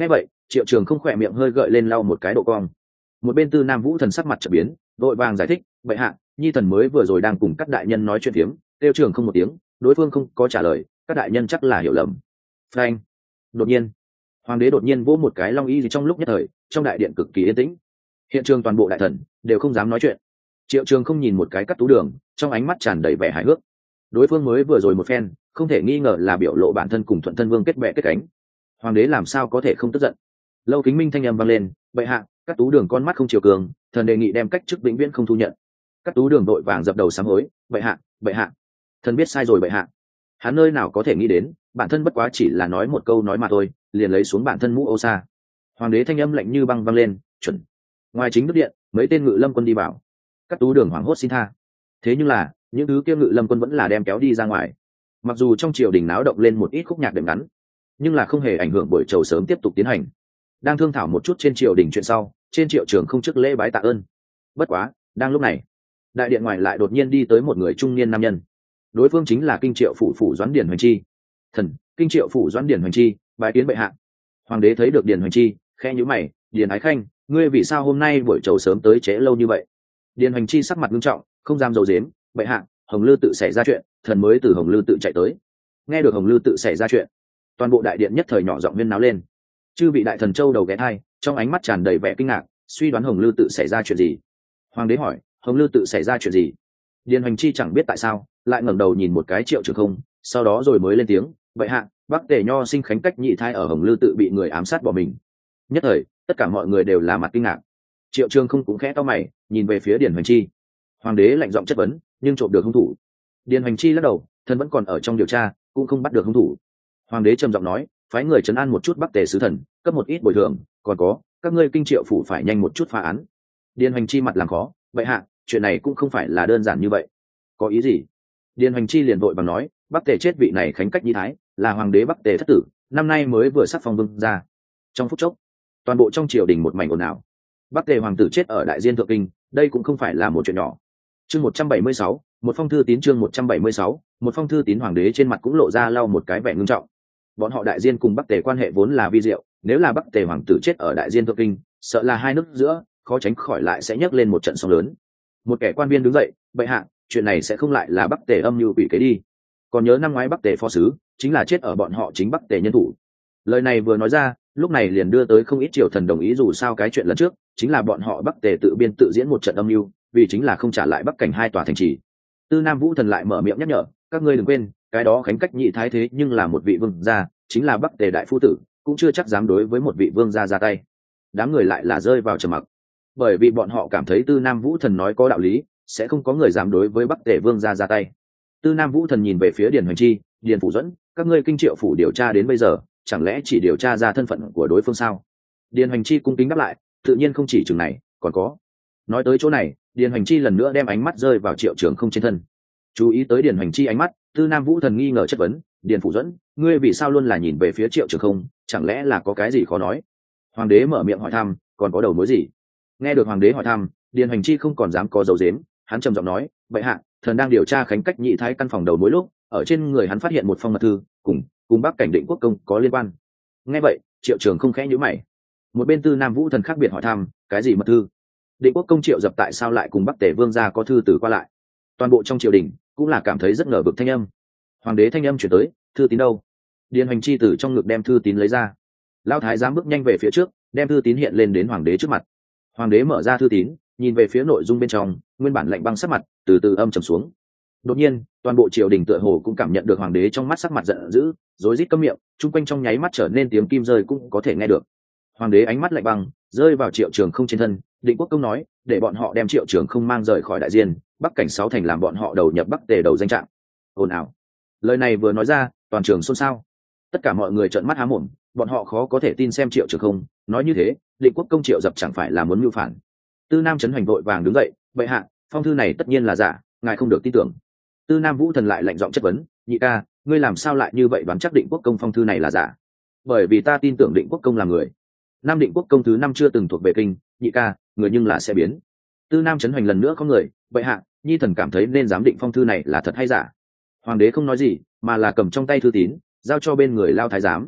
Triệu Trường không khỏe miệng hơi gợi lên lau một cái độ cong. Một bên Tư Nam Vũ thần sắc mặt chợt biến, vội vàng giải thích, bệ hạ, nhi thần mới vừa rồi đang cùng các đại nhân nói chuyện phiếm, tiêu Trường không một tiếng, đối phương không có trả lời, các đại nhân chắc là hiểu lầm. Phanh. Đột nhiên, hoàng đế đột nhiên vỗ một cái long y gì trong lúc nhất thời, trong đại điện cực kỳ yên tĩnh. Hiện trường toàn bộ đại thần đều không dám nói chuyện. Triệu Trường không nhìn một cái Cắt Tú Đường, trong ánh mắt tràn đầy vẻ hài hước. Đối phương mới vừa rồi một phen, không thể nghi ngờ là biểu lộ bản thân cùng Thuận Thân Vương kết bè kết cánh. Hoàng đế làm sao có thể không tức giận? Lâu Kính Minh thanh âm vang lên, bệ hạ, Cắt Tú Đường con mắt không chiều cường, thần đề nghị đem cách chức vĩnh viễn không thu nhận. Cắt Tú Đường đội vàng dập đầu sám hối, bệ hạ, bệ hạ, thần biết sai rồi bệ hạ. Hắn nơi nào có thể nghĩ đến, bản thân bất quá chỉ là nói một câu nói mà thôi, liền lấy xuống bản thân mũ ô sa. Hoàng đế thanh âm lạnh như băng vang lên, chuẩn. Ngoài chính đức điện, mấy tên ngự lâm quân đi vào. Cắt Tú Đường hoảng hốt xin tha. Thế nhưng là, những thứ kia ngự lâm quân vẫn là đem kéo đi ra ngoài. Mặc dù trong triều đình náo động lên một ít khúc nhạc đệm ngắn, nhưng là không hề ảnh hưởng buổi trầu sớm tiếp tục tiến hành. Đang thương thảo một chút trên triều đình chuyện sau, trên Triệu Trường không trước lễ bái tạ ơn. Bất quá, đang lúc này, đại điện ngoài lại đột nhiên đi tới một người trung niên nam nhân. Đối phương chính là Kinh Triệu phủ phủ Doãn Điền Hoành Chi. Thần, Kinh Triệu phủ Doãn Điền Hoành Chi, bái kiến bệ hạ. Hoàng đế thấy được Điền Hoành Chi, khẽ nhíu mày, Điền Ái Khanh, ngươi vì sao hôm nay buổi trầu sớm tới trễ lâu như vậy? Điền Hoành Chi sắc mặt nghiêm trọng, không dám giấu giếm, bệ hạ, Hồng Lư tự xảy ra chuyện, thần mới từ Hồng Lư tự chạy tới. Nghe được Hồng Lư tự xảy ra chuyện, toàn bộ đại điện nhất thời nhỏ giọng huyên náo lên. Chư vị đại thần châu đầu ghé thai, trong ánh mắt tràn đầy vẻ kinh ngạc, suy đoán Hồng Lư tự xảy ra chuyện gì. Hoàng đế hỏi, Hồng Lư tự xảy ra chuyện gì? Điền Hoành Chi chẳng biết tại sao, lại ngẩng đầu nhìn một cái Triệu Trường không, sau đó rồi mới lên tiếng, bệ hạ, Bắc Tề Nho sinh Khánh Cách nhị thai ở Hồng Lư tự bị người ám sát bỏ mình. Nhất thời, tất cả mọi người đều là mặt kinh ngạc. Triệu Trường không cũng khẽ cau mày, nhìn về phía Điền Hoành Chi. Hoàng đế lạnh giọng chất vấn, nhưng trộm được hung thủ. Điền Hoành Chi lắc đầu, thân vẫn còn ở trong điều tra, cũng không bắt được hung thủ. Hoàng đế trầm giọng nói, phái người trấn an một chút Bắc Tề sứ thần, cấp một ít bồi thường, còn có, các ngươi Kinh Triệu phủ phải nhanh một chút phá án. Điền Hoành Chi mặt làm khó, bệ hạ, chuyện này cũng không phải là đơn giản như vậy. Có ý gì? Điền Hoành Chi liền vội vàng nói, Bắc Tề chết vị này Khánh Cách Nhi thái, là hoàng đế Bắc Tề thất tử, năm nay mới vừa sắc phong vương ra. Trong phút chốc, toàn bộ trong triều đình một mảnh ồn ào. Bắc Tề hoàng tử chết ở đại diên thượng kinh, đây cũng không phải là một chuyện nhỏ. Chương một trăm bảy mươi sáu, một phong thư tín chương một trăm bảy mươi sáu, một phong thư tín. Hoàng đế trên mặt cũng lộ ra lau một cái vẻ ngưng trọng. Bọn họ đại diên cùng Bắc Tề quan hệ vốn là vi diệu, nếu là Bắc Tề hoàng tử chết ở đại diên thượng kinh, sợ là hai nước giữa khó tránh khỏi lại sẽ nhấc lên một trận sóng lớn. Một kẻ quan viên đứng dậy, bệ hạ, chuyện này sẽ không lại là Bắc Tề âm mưu quỷ kế đi. Còn nhớ năm ngoái Bắc Tề phó sứ chính là chết ở bọn họ chính Bắc Tề nhân thủ. Lời này vừa nói ra, lúc này liền đưa tới không ít triều thần đồng ý, dù sao cái chuyện lần trước chính là bọn họ Bắc Tề tự biên tự diễn một trận âm mưu, vì chính là không trả lại Bắc cảnh hai tòa thành trì. Tư Nam Vũ thần lại mở miệng nhắc nhở, các ngươi đừng quên, cái đó Khánh Cách nhị thái thế nhưng là một vị vương gia, chính là Bắc Tề đại phu tử, cũng chưa chắc dám đối với một vị vương gia ra tay. Đám người lại là rơi vào trầm mặc, bởi vì bọn họ cảm thấy Tư Nam Vũ thần nói có đạo lý, sẽ không có người dám đối với Bắc Tề vương gia ra tay. Tư Nam Vũ thần nhìn về phía Điền Hoành Chi, Điền Phủ Duẫn, các ngươi Kinh Triệu phủ điều tra đến bây giờ, chẳng lẽ chỉ điều tra ra thân phận của đối phương sao? Điền Hoành Chi cung kính đáp lại, tự nhiên không chỉ chừng này, còn có. Nói tới chỗ này, Điền Hoành Chi lần nữa đem ánh mắt rơi vào Triệu Trường không trên thân. Chú ý tới Điền Hoành Chi ánh mắt, Tư Nam Vũ thần nghi ngờ chất vấn, Điền Phủ Duẫn, ngươi vì sao luôn là nhìn về phía Triệu Trường không, chẳng lẽ là có cái gì khó nói? Hoàng đế mở miệng hỏi thăm, còn có đầu mối gì? Nghe được hoàng đế hỏi thăm, Điền Hoành Chi không còn dám có dấu dếm, hắn trầm giọng nói, vậy hạ, thần đang điều tra Khánh Cách nhị thái căn phòng đầu mối lúc, ở trên người hắn phát hiện một phong mật thư, cùng cùng Bắc cảnh Định Quốc công có liên quan. Nghe vậy, Triệu Trường không khẽ nhíu mày. Một bên Tư Nam Vũ thần khác biệt hỏi thăm, cái gì mật thư? Định Quốc công Triệu Dập tại sao lại cùng Bắc Tề vương gia có thư từ qua lại? Toàn bộ trong triều đình cũng là cảm thấy rất ngờ vực thanh âm. Hoàng đế thanh âm chuyển tới, thư tín đâu? Điền Hoành Chi từ trong ngực đem thư tín lấy ra. Lão thái giám bước nhanh về phía trước, đem thư tín hiện lên đến hoàng đế trước mặt. Hoàng đế mở ra thư tín, nhìn về phía nội dung bên trong, nguyên bản lạnh băng sắc mặt từ từ âm trầm xuống. Đột nhiên, toàn bộ triều đình tựa hồ cũng cảm nhận được hoàng đế trong mắt sắc mặt giận dữ, rối rít câm miệng, chung quanh trong nháy mắt trở nên tiếng kim rơi cũng có thể nghe được. Hoàng đế ánh mắt lạnh băng, rơi vào Triệu Trường không trên thân, Định Quốc công nói, để bọn họ đem Triệu Trường không mang rời khỏi đại diên, Bắc cảnh sáu thành làm bọn họ đầu nhập Bắc Tề đầu danh trạng. Ồn ào. Lời này vừa nói ra, toàn trường xôn xao. Tất cả mọi người trợn mắt há mồm, bọn họ khó có thể tin xem Triệu Trường không nói như thế, Định Quốc công Triệu Dập chẳng phải là muốn mưu phản. Tư Nam Chấn Hoành vội vàng đứng dậy, bệ hạ, phong thư này tất nhiên là giả, ngài không được tin tưởng. Tư Nam Vũ thần lại lạnh giọng chất vấn, nhị ca, ngươi làm sao lại như vậy đoán chắc Định Quốc công phong thư này là giả? Bởi vì ta tin tưởng Định Quốc công là người. Nam Định Quốc công thứ năm chưa từng thuộc về kinh, nhị ca, người nhưng là sẽ biến. Tư Nam Chấn Hoành lần nữa có người, bệ hạ, nhi thần cảm thấy nên giám định phong thư này là thật hay giả. Hoàng đế không nói gì, mà là cầm trong tay thư tín, giao cho bên người Lao thái giám.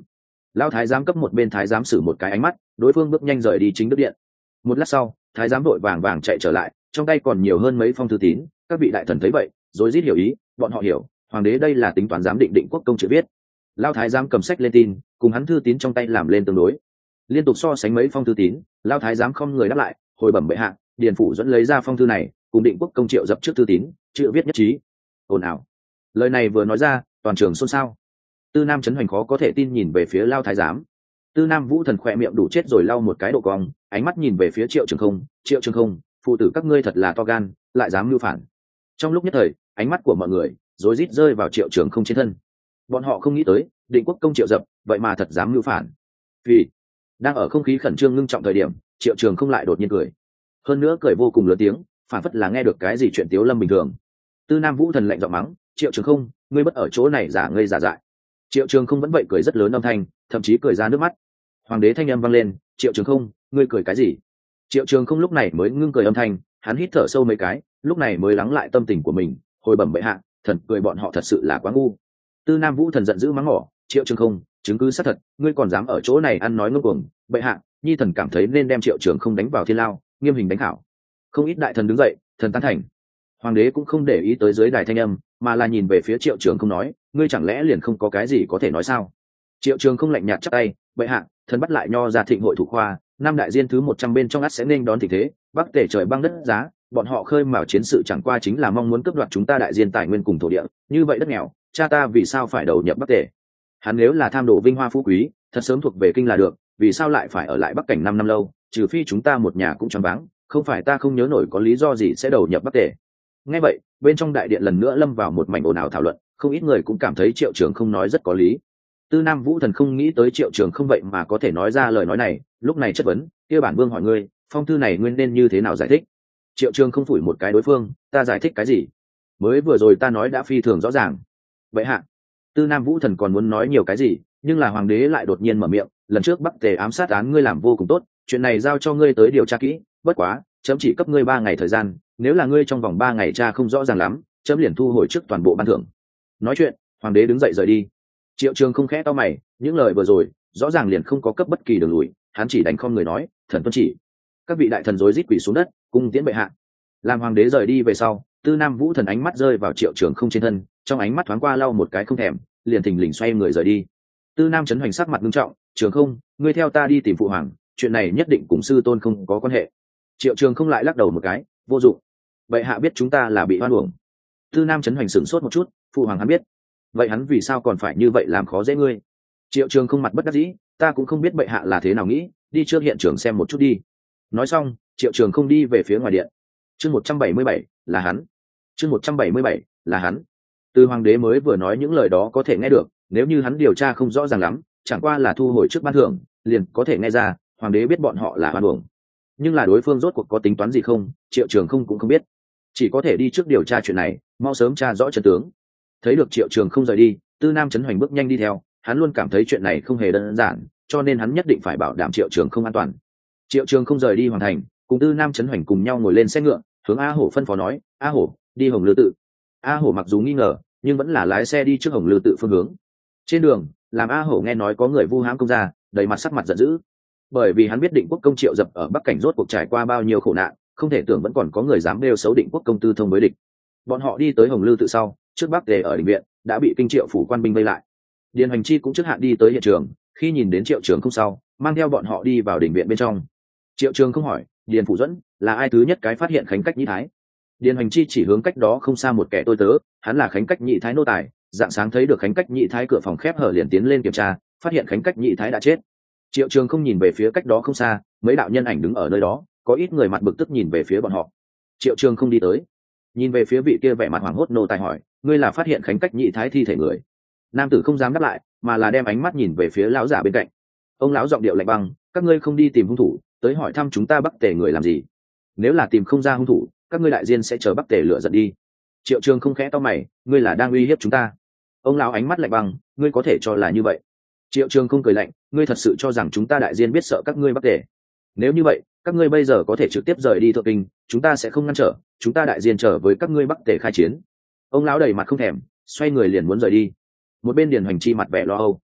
Lão thái giám cấp một bên thái giám sử một cái ánh mắt, đối phương bước nhanh rời đi chính đức điện. Một lát sau, thái giám đội vàng vàng chạy trở lại, trong tay còn nhiều hơn mấy phong thư tín. Các vị đại thần thấy vậy, rối rít hiểu ý, bọn họ hiểu, hoàng đế đây là tính toán giám định định quốc công chữ viết. Lão thái giám cầm sách lên tin, cùng hắn thư tín trong tay làm lên tương đối, liên tục so sánh mấy phong thư tín. Lão thái giám không người đáp lại, hồi bẩm bệ hạ, điền phủ dẫn lấy ra phong thư này, cùng định quốc công triệu dập trước thư tín, chữ viết nhất trí. Ồn ào. Lời này vừa nói ra, toàn trường xôn xao. Tư Nam Chấn Hoành khó có thể tin nhìn về phía Lão thái giám. Tư Nam Vũ Thần khỏe miệng đủ chết rồi lau một cái độ cong, ánh mắt nhìn về phía Triệu Trường Không. Triệu Trường Không, phụ tử các ngươi thật là to gan, lại dám mưu phản. Trong lúc nhất thời, ánh mắt của mọi người rối rít rơi vào Triệu Trường Không trên thân. Bọn họ không nghĩ tới, định quốc công Triệu dập vậy mà thật dám mưu phản. Vì đang ở không khí khẩn trương ngưng trọng thời điểm, Triệu Trường Không lại đột nhiên cười. Hơn nữa cười vô cùng lớn tiếng, phản phất là nghe được cái gì chuyện tiếu lâm bình thường. Tư Nam Vũ Thần lạnh giọng mắng, Triệu Trường Không, ngươi bất ở chỗ này giả ngây giả dại. Triệu Trường Không vẫn vậy cười rất lớn âm thanh, thậm chí cười ra nước mắt. Hoàng đế thanh âm vang lên, Triệu Trường Không, ngươi cười cái gì? Triệu Trường Không lúc này mới ngưng cười âm thanh, hắn hít thở sâu mấy cái, lúc này mới lắng lại tâm tình của mình, hồi bẩm bệ hạ, thần cười bọn họ thật sự là quá ngu. Tư Nam Vũ Thần giận dữ mắng mỏ, Triệu Trường Không, chứng cứ xác thật, ngươi còn dám ở chỗ này ăn nói ngông cuồng, bệ hạ, nhi thần cảm thấy nên đem Triệu Trường Không đánh vào thiên lao, nghiêm hình đánh khảo. Không ít đại thần đứng dậy, thần tán thành. Hoàng đế cũng không để ý tới dưới đài thanh âm, mà là nhìn về phía Triệu Trường Không nói, ngươi chẳng lẽ liền không có cái gì có thể nói sao? Triệu Trường Không lạnh nhạt chắp tay, bệ hạ, thần bắt lại nho ra thịnh hội thủ khoa, năm đại diên thứ một trăm bên trong ắt sẽ nên đón tình thế, bắc tề trời băng đất giá, bọn họ khơi mào chiến sự chẳng qua chính là mong muốn cướp đoạt chúng ta đại diên tài nguyên cùng thổ địa, như vậy đất nghèo, cha ta vì sao phải đầu nhập bắc tề? Hắn nếu là tham đồ vinh hoa phú quý, thật sớm thuộc về kinh là được, vì sao lại phải ở lại bắc cảnh năm năm lâu, trừ phi chúng ta một nhà cũng choáng váng, không phải ta không nhớ nổi có lý do gì sẽ đầu nhập bắc tề. Nghe vậy, bên trong đại điện lần nữa lâm vào một mảnh ồn ào thảo luận, không ít người cũng cảm thấy Triệu Trường Không nói rất có lý. Tư Nam Vũ Thần không nghĩ tới Triệu Trường Không vậy mà có thể nói ra lời nói này, lúc này chất vấn, kia bản vương hỏi ngươi, phong thư này nguyên nên như thế nào giải thích? Triệu Trường Không phủi một cái đối phương, ta giải thích cái gì? Mới vừa rồi ta nói đã phi thường rõ ràng. Vậy hạ, Tư Nam Vũ Thần còn muốn nói nhiều cái gì, nhưng là hoàng đế lại đột nhiên mở miệng, lần trước Bắc Tề ám sát án ngươi làm vô cùng tốt, chuyện này giao cho ngươi tới điều tra kỹ, bất quá, chấm chỉ cấp ngươi ba ngày thời gian, nếu là ngươi trong vòng ba ngày tra không rõ ràng lắm, chấm liền thu hồi trước toàn bộ ban thưởng. Nói chuyện, hoàng đế đứng dậy rời đi. Triệu Trường không khẽ to mày, những lời vừa rồi rõ ràng liền không có cấp bất kỳ đường lùi, hắn chỉ đánh không người nói, thần tuân chỉ. Các vị đại thần rối rít quỳ xuống đất, cung tiễn bệ hạ. Làm hoàng đế rời đi về sau, Tư Nam Vũ Thần ánh mắt rơi vào Triệu Trường không trên thân, trong ánh mắt thoáng qua lau một cái không thèm, liền thình lình xoay người rời đi. Tư Nam Chấn Hoành sắc mặt nghiêm trọng, Trường không, ngươi theo ta đi tìm phụ hoàng, chuyện này nhất định cùng sư tôn không có quan hệ. Triệu Trường không lại lắc đầu một cái, vô dụng. Bệ hạ biết chúng ta là bị oan uổng. Tư Nam Chấn Hoành sửng sốt một chút, phụ hoàng hắn biết, vậy hắn vì sao còn phải như vậy làm khó dễ ngươi? Triệu Trường không mặt bất đắc dĩ, ta cũng không biết bệ hạ là thế nào nghĩ, đi trước hiện trường xem một chút đi. Nói xong, Triệu Trường không đi về phía ngoài điện. Chương một trăm bảy mươi bảy là hắn. Chương một trăm bảy mươi bảy là hắn. Từ hoàng đế mới vừa nói những lời đó có thể nghe được, nếu như hắn điều tra không rõ ràng lắm, chẳng qua là thu hồi trước ban thưởng, liền có thể nghe ra, hoàng đế biết bọn họ là oan uổng. Nhưng là đối phương rốt cuộc có tính toán gì không, Triệu Trường không cũng không biết, chỉ có thể đi trước điều tra chuyện này, mau sớm tra rõ chân tướng. Thấy được Triệu Trường không rời đi, Tư Nam Chấn Hoành bước nhanh đi theo, hắn luôn cảm thấy chuyện này không hề đơn giản, cho nên hắn nhất định phải bảo đảm Triệu Trường không an toàn. Triệu Trường không rời đi hoàn thành, cùng Tư Nam Chấn Hoành cùng nhau ngồi lên xe ngựa, hướng A Hổ phân phó nói, A Hổ, đi Hồng Lư Tự. A Hổ mặc dù nghi ngờ, nhưng vẫn là lái xe đi trước Hồng Lư Tự phương hướng. Trên đường, làm A Hổ nghe nói có người vu hãm công gia, đầy mặt sắc mặt giận dữ, bởi vì hắn biết Định Quốc công Triệu Dập ở Bắc Cảnh rốt cuộc trải qua bao nhiêu khổ nạn, không thể tưởng vẫn còn có người dám đeo xấu Định Quốc công tư thông với địch. Bọn họ đi tới Hồng Lư Tự sau, trước Bắc Tề ở đình viện đã bị kinh Triệu phủ quan binh vây lại. Điền Hoành Chi cũng trước hạn đi tới hiện trường, khi nhìn đến Triệu Trường không sau, mang theo bọn họ đi vào đình viện bên trong. Triệu Trường không hỏi, Điền Phủ Duẫn là ai thứ nhất cái phát hiện Khánh Cách Nhị Thái? Điền Hoành Chi chỉ hướng cách đó không xa một kẻ tôi tớ, hắn là Khánh Cách Nhị Thái nô tài, dạng sáng thấy được Khánh Cách Nhị Thái cửa phòng khép hở liền tiến lên kiểm tra, phát hiện Khánh Cách Nhị Thái đã chết. Triệu Trường không nhìn về phía cách đó không xa, mấy đạo nhân ảnh đứng ở nơi đó, có ít người mặt bực tức nhìn về phía bọn họ. Triệu Trường không đi tới, nhìn về phía vị kia vẻ mặt hoảng hốt nô tài hỏi, ngươi là phát hiện Khánh Cách Nhị Thái thi thể người? Nam tử không dám đáp lại, mà là đem ánh mắt nhìn về phía lão giả bên cạnh. Ông lão giọng điệu lạnh băng, các ngươi không đi tìm hung thủ, tới hỏi thăm chúng ta Bắc Tề người làm gì? Nếu là tìm không ra hung thủ, các ngươi đại diên sẽ chờ Bắc Tề lựa giận đi. Triệu Trường không khẽ to mày, ngươi là đang uy hiếp chúng ta? Ông lão ánh mắt lạnh băng, ngươi có thể cho là như vậy? Triệu Trường không cười lạnh, ngươi thật sự cho rằng chúng ta đại diên biết sợ các ngươi Bắc Tề? Nếu như vậy, các ngươi bây giờ có thể trực tiếp rời đi Thượng Kinh, chúng ta sẽ không ngăn trở, chúng ta đại diên trở với các ngươi Bắc Tề khai chiến. Ông lão đầy mặt không thèm, xoay người liền muốn rời đi. Một bên Điền Hoành Chi mặt vẻ lo âu.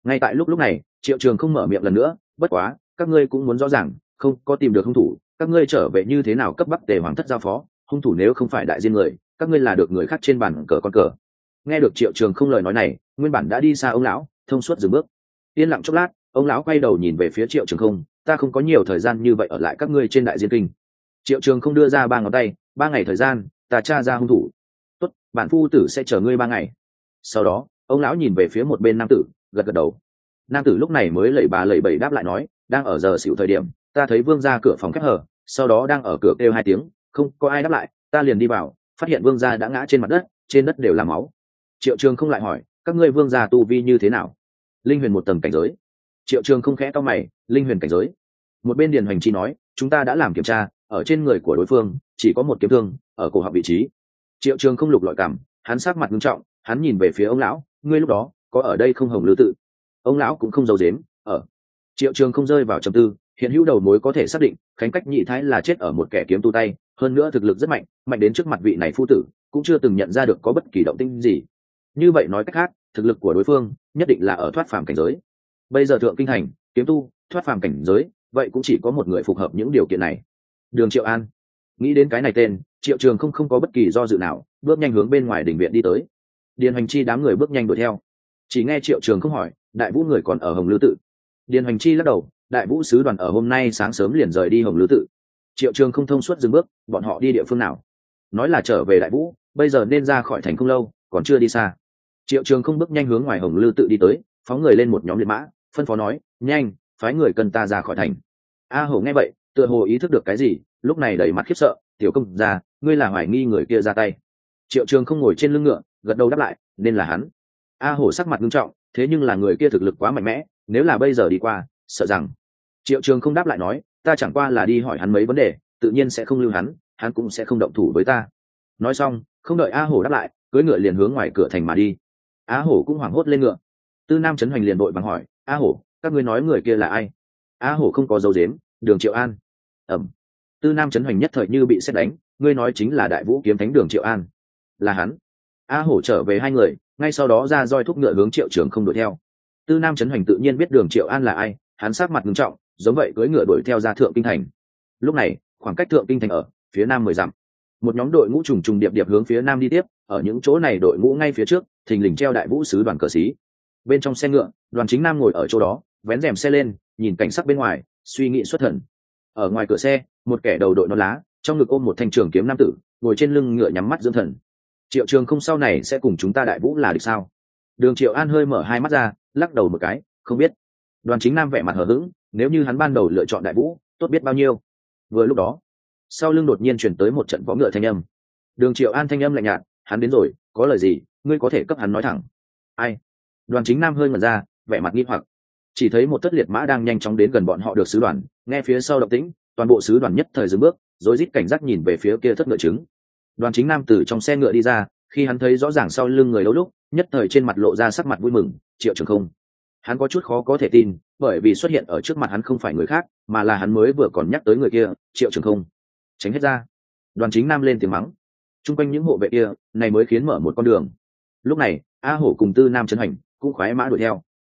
Ngay tại lúc lúc này Triệu Trường không mở miệng lần nữa, bất quá các ngươi cũng muốn rõ ràng, không có tìm được hung thủ, các ngươi trở về như thế nào cấp bắc tề hoàng thất giao phó, hung thủ nếu không phải đại diên người, các ngươi là được người khác trên bàn cờ con cờ. Nghe được Triệu Trường không lời nói này, nguyên bản đã đi xa ông lão thông suốt dừng bước. Yên lặng chốc lát, ông lão quay đầu nhìn về phía Triệu Trường không, ta không có nhiều thời gian như vậy ở lại các ngươi trên đại diên kinh. Triệu Trường không đưa ra ba ngón tay, ba ngày thời gian, ta tra ra hung thủ. Tốt, bản phu tử sẽ chờ ngươi ba ngày. Sau đó ông lão nhìn về phía một bên nam tử, gật gật đầu. Nam tử lúc này mới lẩy bà lẩy bẩy đáp lại nói, đang ở giờ xỉu thời điểm ta thấy vương gia cửa phòng khép hờ, sau đó đang ở cửa kêu hai tiếng, không có ai đáp lại, ta liền đi vào, phát hiện vương gia đã ngã trên mặt đất, trên đất đều là máu. Triệu Trường không lại hỏi, các ngươi vương gia tu vi như thế nào? Linh huyền một tầng cảnh giới. Triệu Trường không khẽ cau mày, linh huyền cảnh giới. Một bên Điền Hoành Chi nói, chúng ta đã làm kiểm tra, ở trên người của đối phương chỉ có một kiếm thương, ở cổ họng vị trí. Triệu Trường không lục lọi cảm, hắn sát mặt nghiêm trọng, hắn nhìn về phía ông lão, ngươi lúc đó có ở đây không? Hồng Lư tự. Ông lão cũng không giấu giếm, ở. Triệu Trường không rơi vào trầm tư, hiện hữu đầu mối có thể xác định Khánh Cách Nhị Thái là chết ở một kẻ kiếm tu tay, hơn nữa thực lực rất mạnh, mạnh đến trước mặt vị này phu tử cũng chưa từng nhận ra được có bất kỳ động tĩnh gì. Như vậy nói cách khác, thực lực của đối phương nhất định là ở thoát phàm cảnh giới. Bây giờ thượng kinh thành kiếm tu thoát phàm cảnh giới, vậy cũng chỉ có một người phù hợp những điều kiện này. Đường Triệu An. Nghĩ đến cái này tên, Triệu Trường không không có bất kỳ do dự nào, bước nhanh hướng bên ngoài đình viện đi tới. Điền Hoành Chi đám người bước nhanh đuổi theo. Chỉ nghe Triệu Trường không hỏi, đại vũ người còn ở Hồng Lư tự? Điền Hoành Chi lắc đầu, đại vũ sứ đoàn ở hôm nay sáng sớm liền rời đi Hồng Lư tự. Triệu Trường không thông suốt dừng bước, bọn họ đi địa phương nào? Nói là trở về đại vũ, bây giờ nên ra khỏi thành không lâu, còn chưa đi xa. Triệu Trường không bước nhanh hướng ngoài Hồng Lư tự đi tới, phóng người lên một nhóm liệt mã, phân phó nói, nhanh, phái người cần ta ra khỏi thành. A Hổ nghe vậy, tựa hồ ý thức được cái gì, lúc này đầy mặt khiếp sợ, tiểu công gia, ngươi là hoài nghi người kia ra tay? Triệu Trường không ngồi trên lưng ngựa, gật đầu đáp lại, nên là hắn. A Hổ sắc mặt nghiêm trọng, thế nhưng là người kia thực lực quá mạnh mẽ, nếu là bây giờ đi qua, sợ rằng. Triệu Trường không đáp lại nói, ta chẳng qua là đi hỏi hắn mấy vấn đề, tự nhiên sẽ không lưu hắn, hắn cũng sẽ không động thủ với ta. Nói xong, không đợi A Hổ đáp lại, cưỡi ngựa liền hướng ngoài cửa thành mà đi. A Hổ cũng hoảng hốt lên ngựa. Tư Nam Chấn Hoành liền đội bằng hỏi, A Hổ, các ngươi nói người kia là ai? A Hổ không có dấu dếm, Đường Triệu An. Ẩm. Tư Nam Chấn Hoành nhất thời như bị sét đánh, ngươi nói chính là Đại Vũ kiếm thánh Đường Triệu An? Là hắn. A Hổ trở về hai người, ngay sau đó ra roi thúc ngựa hướng Triệu Trường không đuổi theo. Tư Nam Chấn Hoành tự nhiên biết Đường Triệu An là ai, hắn sắc mặt nghiêm trọng, giống vậy cưỡi ngựa đuổi theo ra thượng kinh thành. Lúc này, khoảng cách thượng kinh thành ở phía nam mười dặm. Một nhóm đội ngũ trùng trùng điệp điệp hướng phía nam đi tiếp, ở những chỗ này đội ngũ ngay phía trước, thình lình treo đại vũ sứ đoàn cờ xí. Bên trong xe ngựa, Đoàn Chính Nam ngồi ở chỗ đó, vén rèm xe lên, nhìn cảnh sắc bên ngoài, suy nghĩ xuất thần. Ở ngoài cửa xe, một kẻ đầu đội nón lá, trong ngực ôm một thanh trường kiếm nam tử, ngồi trên lưng ngựa nhắm mắt dưỡng thần. Triệu Trường không sau này sẽ cùng chúng ta đại vũ là địch sao? Đường Triệu An hơi mở hai mắt ra, lắc đầu một cái, không biết. Đoàn Chính Nam vẻ mặt hờ hững, nếu như hắn ban đầu lựa chọn đại vũ, tốt biết bao nhiêu. Vừa lúc đó, sau lưng đột nhiên truyền tới một trận võ ngựa thanh âm. Đường Triệu An thanh âm lạnh nhạt, hắn đến rồi, có lời gì, ngươi có thể cấp hắn nói thẳng. Ai? Đoàn Chính Nam hơi ngẩn ra, vẻ mặt nghi hoặc. Chỉ thấy một tất liệt mã đang nhanh chóng đến gần bọn họ được sứ đoàn, nghe phía sau động tĩnh, toàn bộ sứ đoàn nhất thời dừng bước, rối rít cảnh giác nhìn về phía kia thất ngựa trứng. Đoàn Chính Nam từ trong xe ngựa đi ra, khi hắn thấy rõ ràng sau lưng người đấu lúc, nhất thời trên mặt lộ ra sắc mặt vui mừng. Triệu Trường không. Hắn có chút khó có thể tin, bởi vì xuất hiện ở trước mặt hắn không phải người khác, mà là hắn mới vừa còn nhắc tới người kia, Triệu Trường không. Tránh hết ra. Đoàn Chính Nam lên tiếng mắng. Trung quanh những hộ vệ kia, này mới khiến mở một con đường. Lúc này, A Hổ cùng Tư Nam Chấn Hành cũng khoái mã đuổi theo.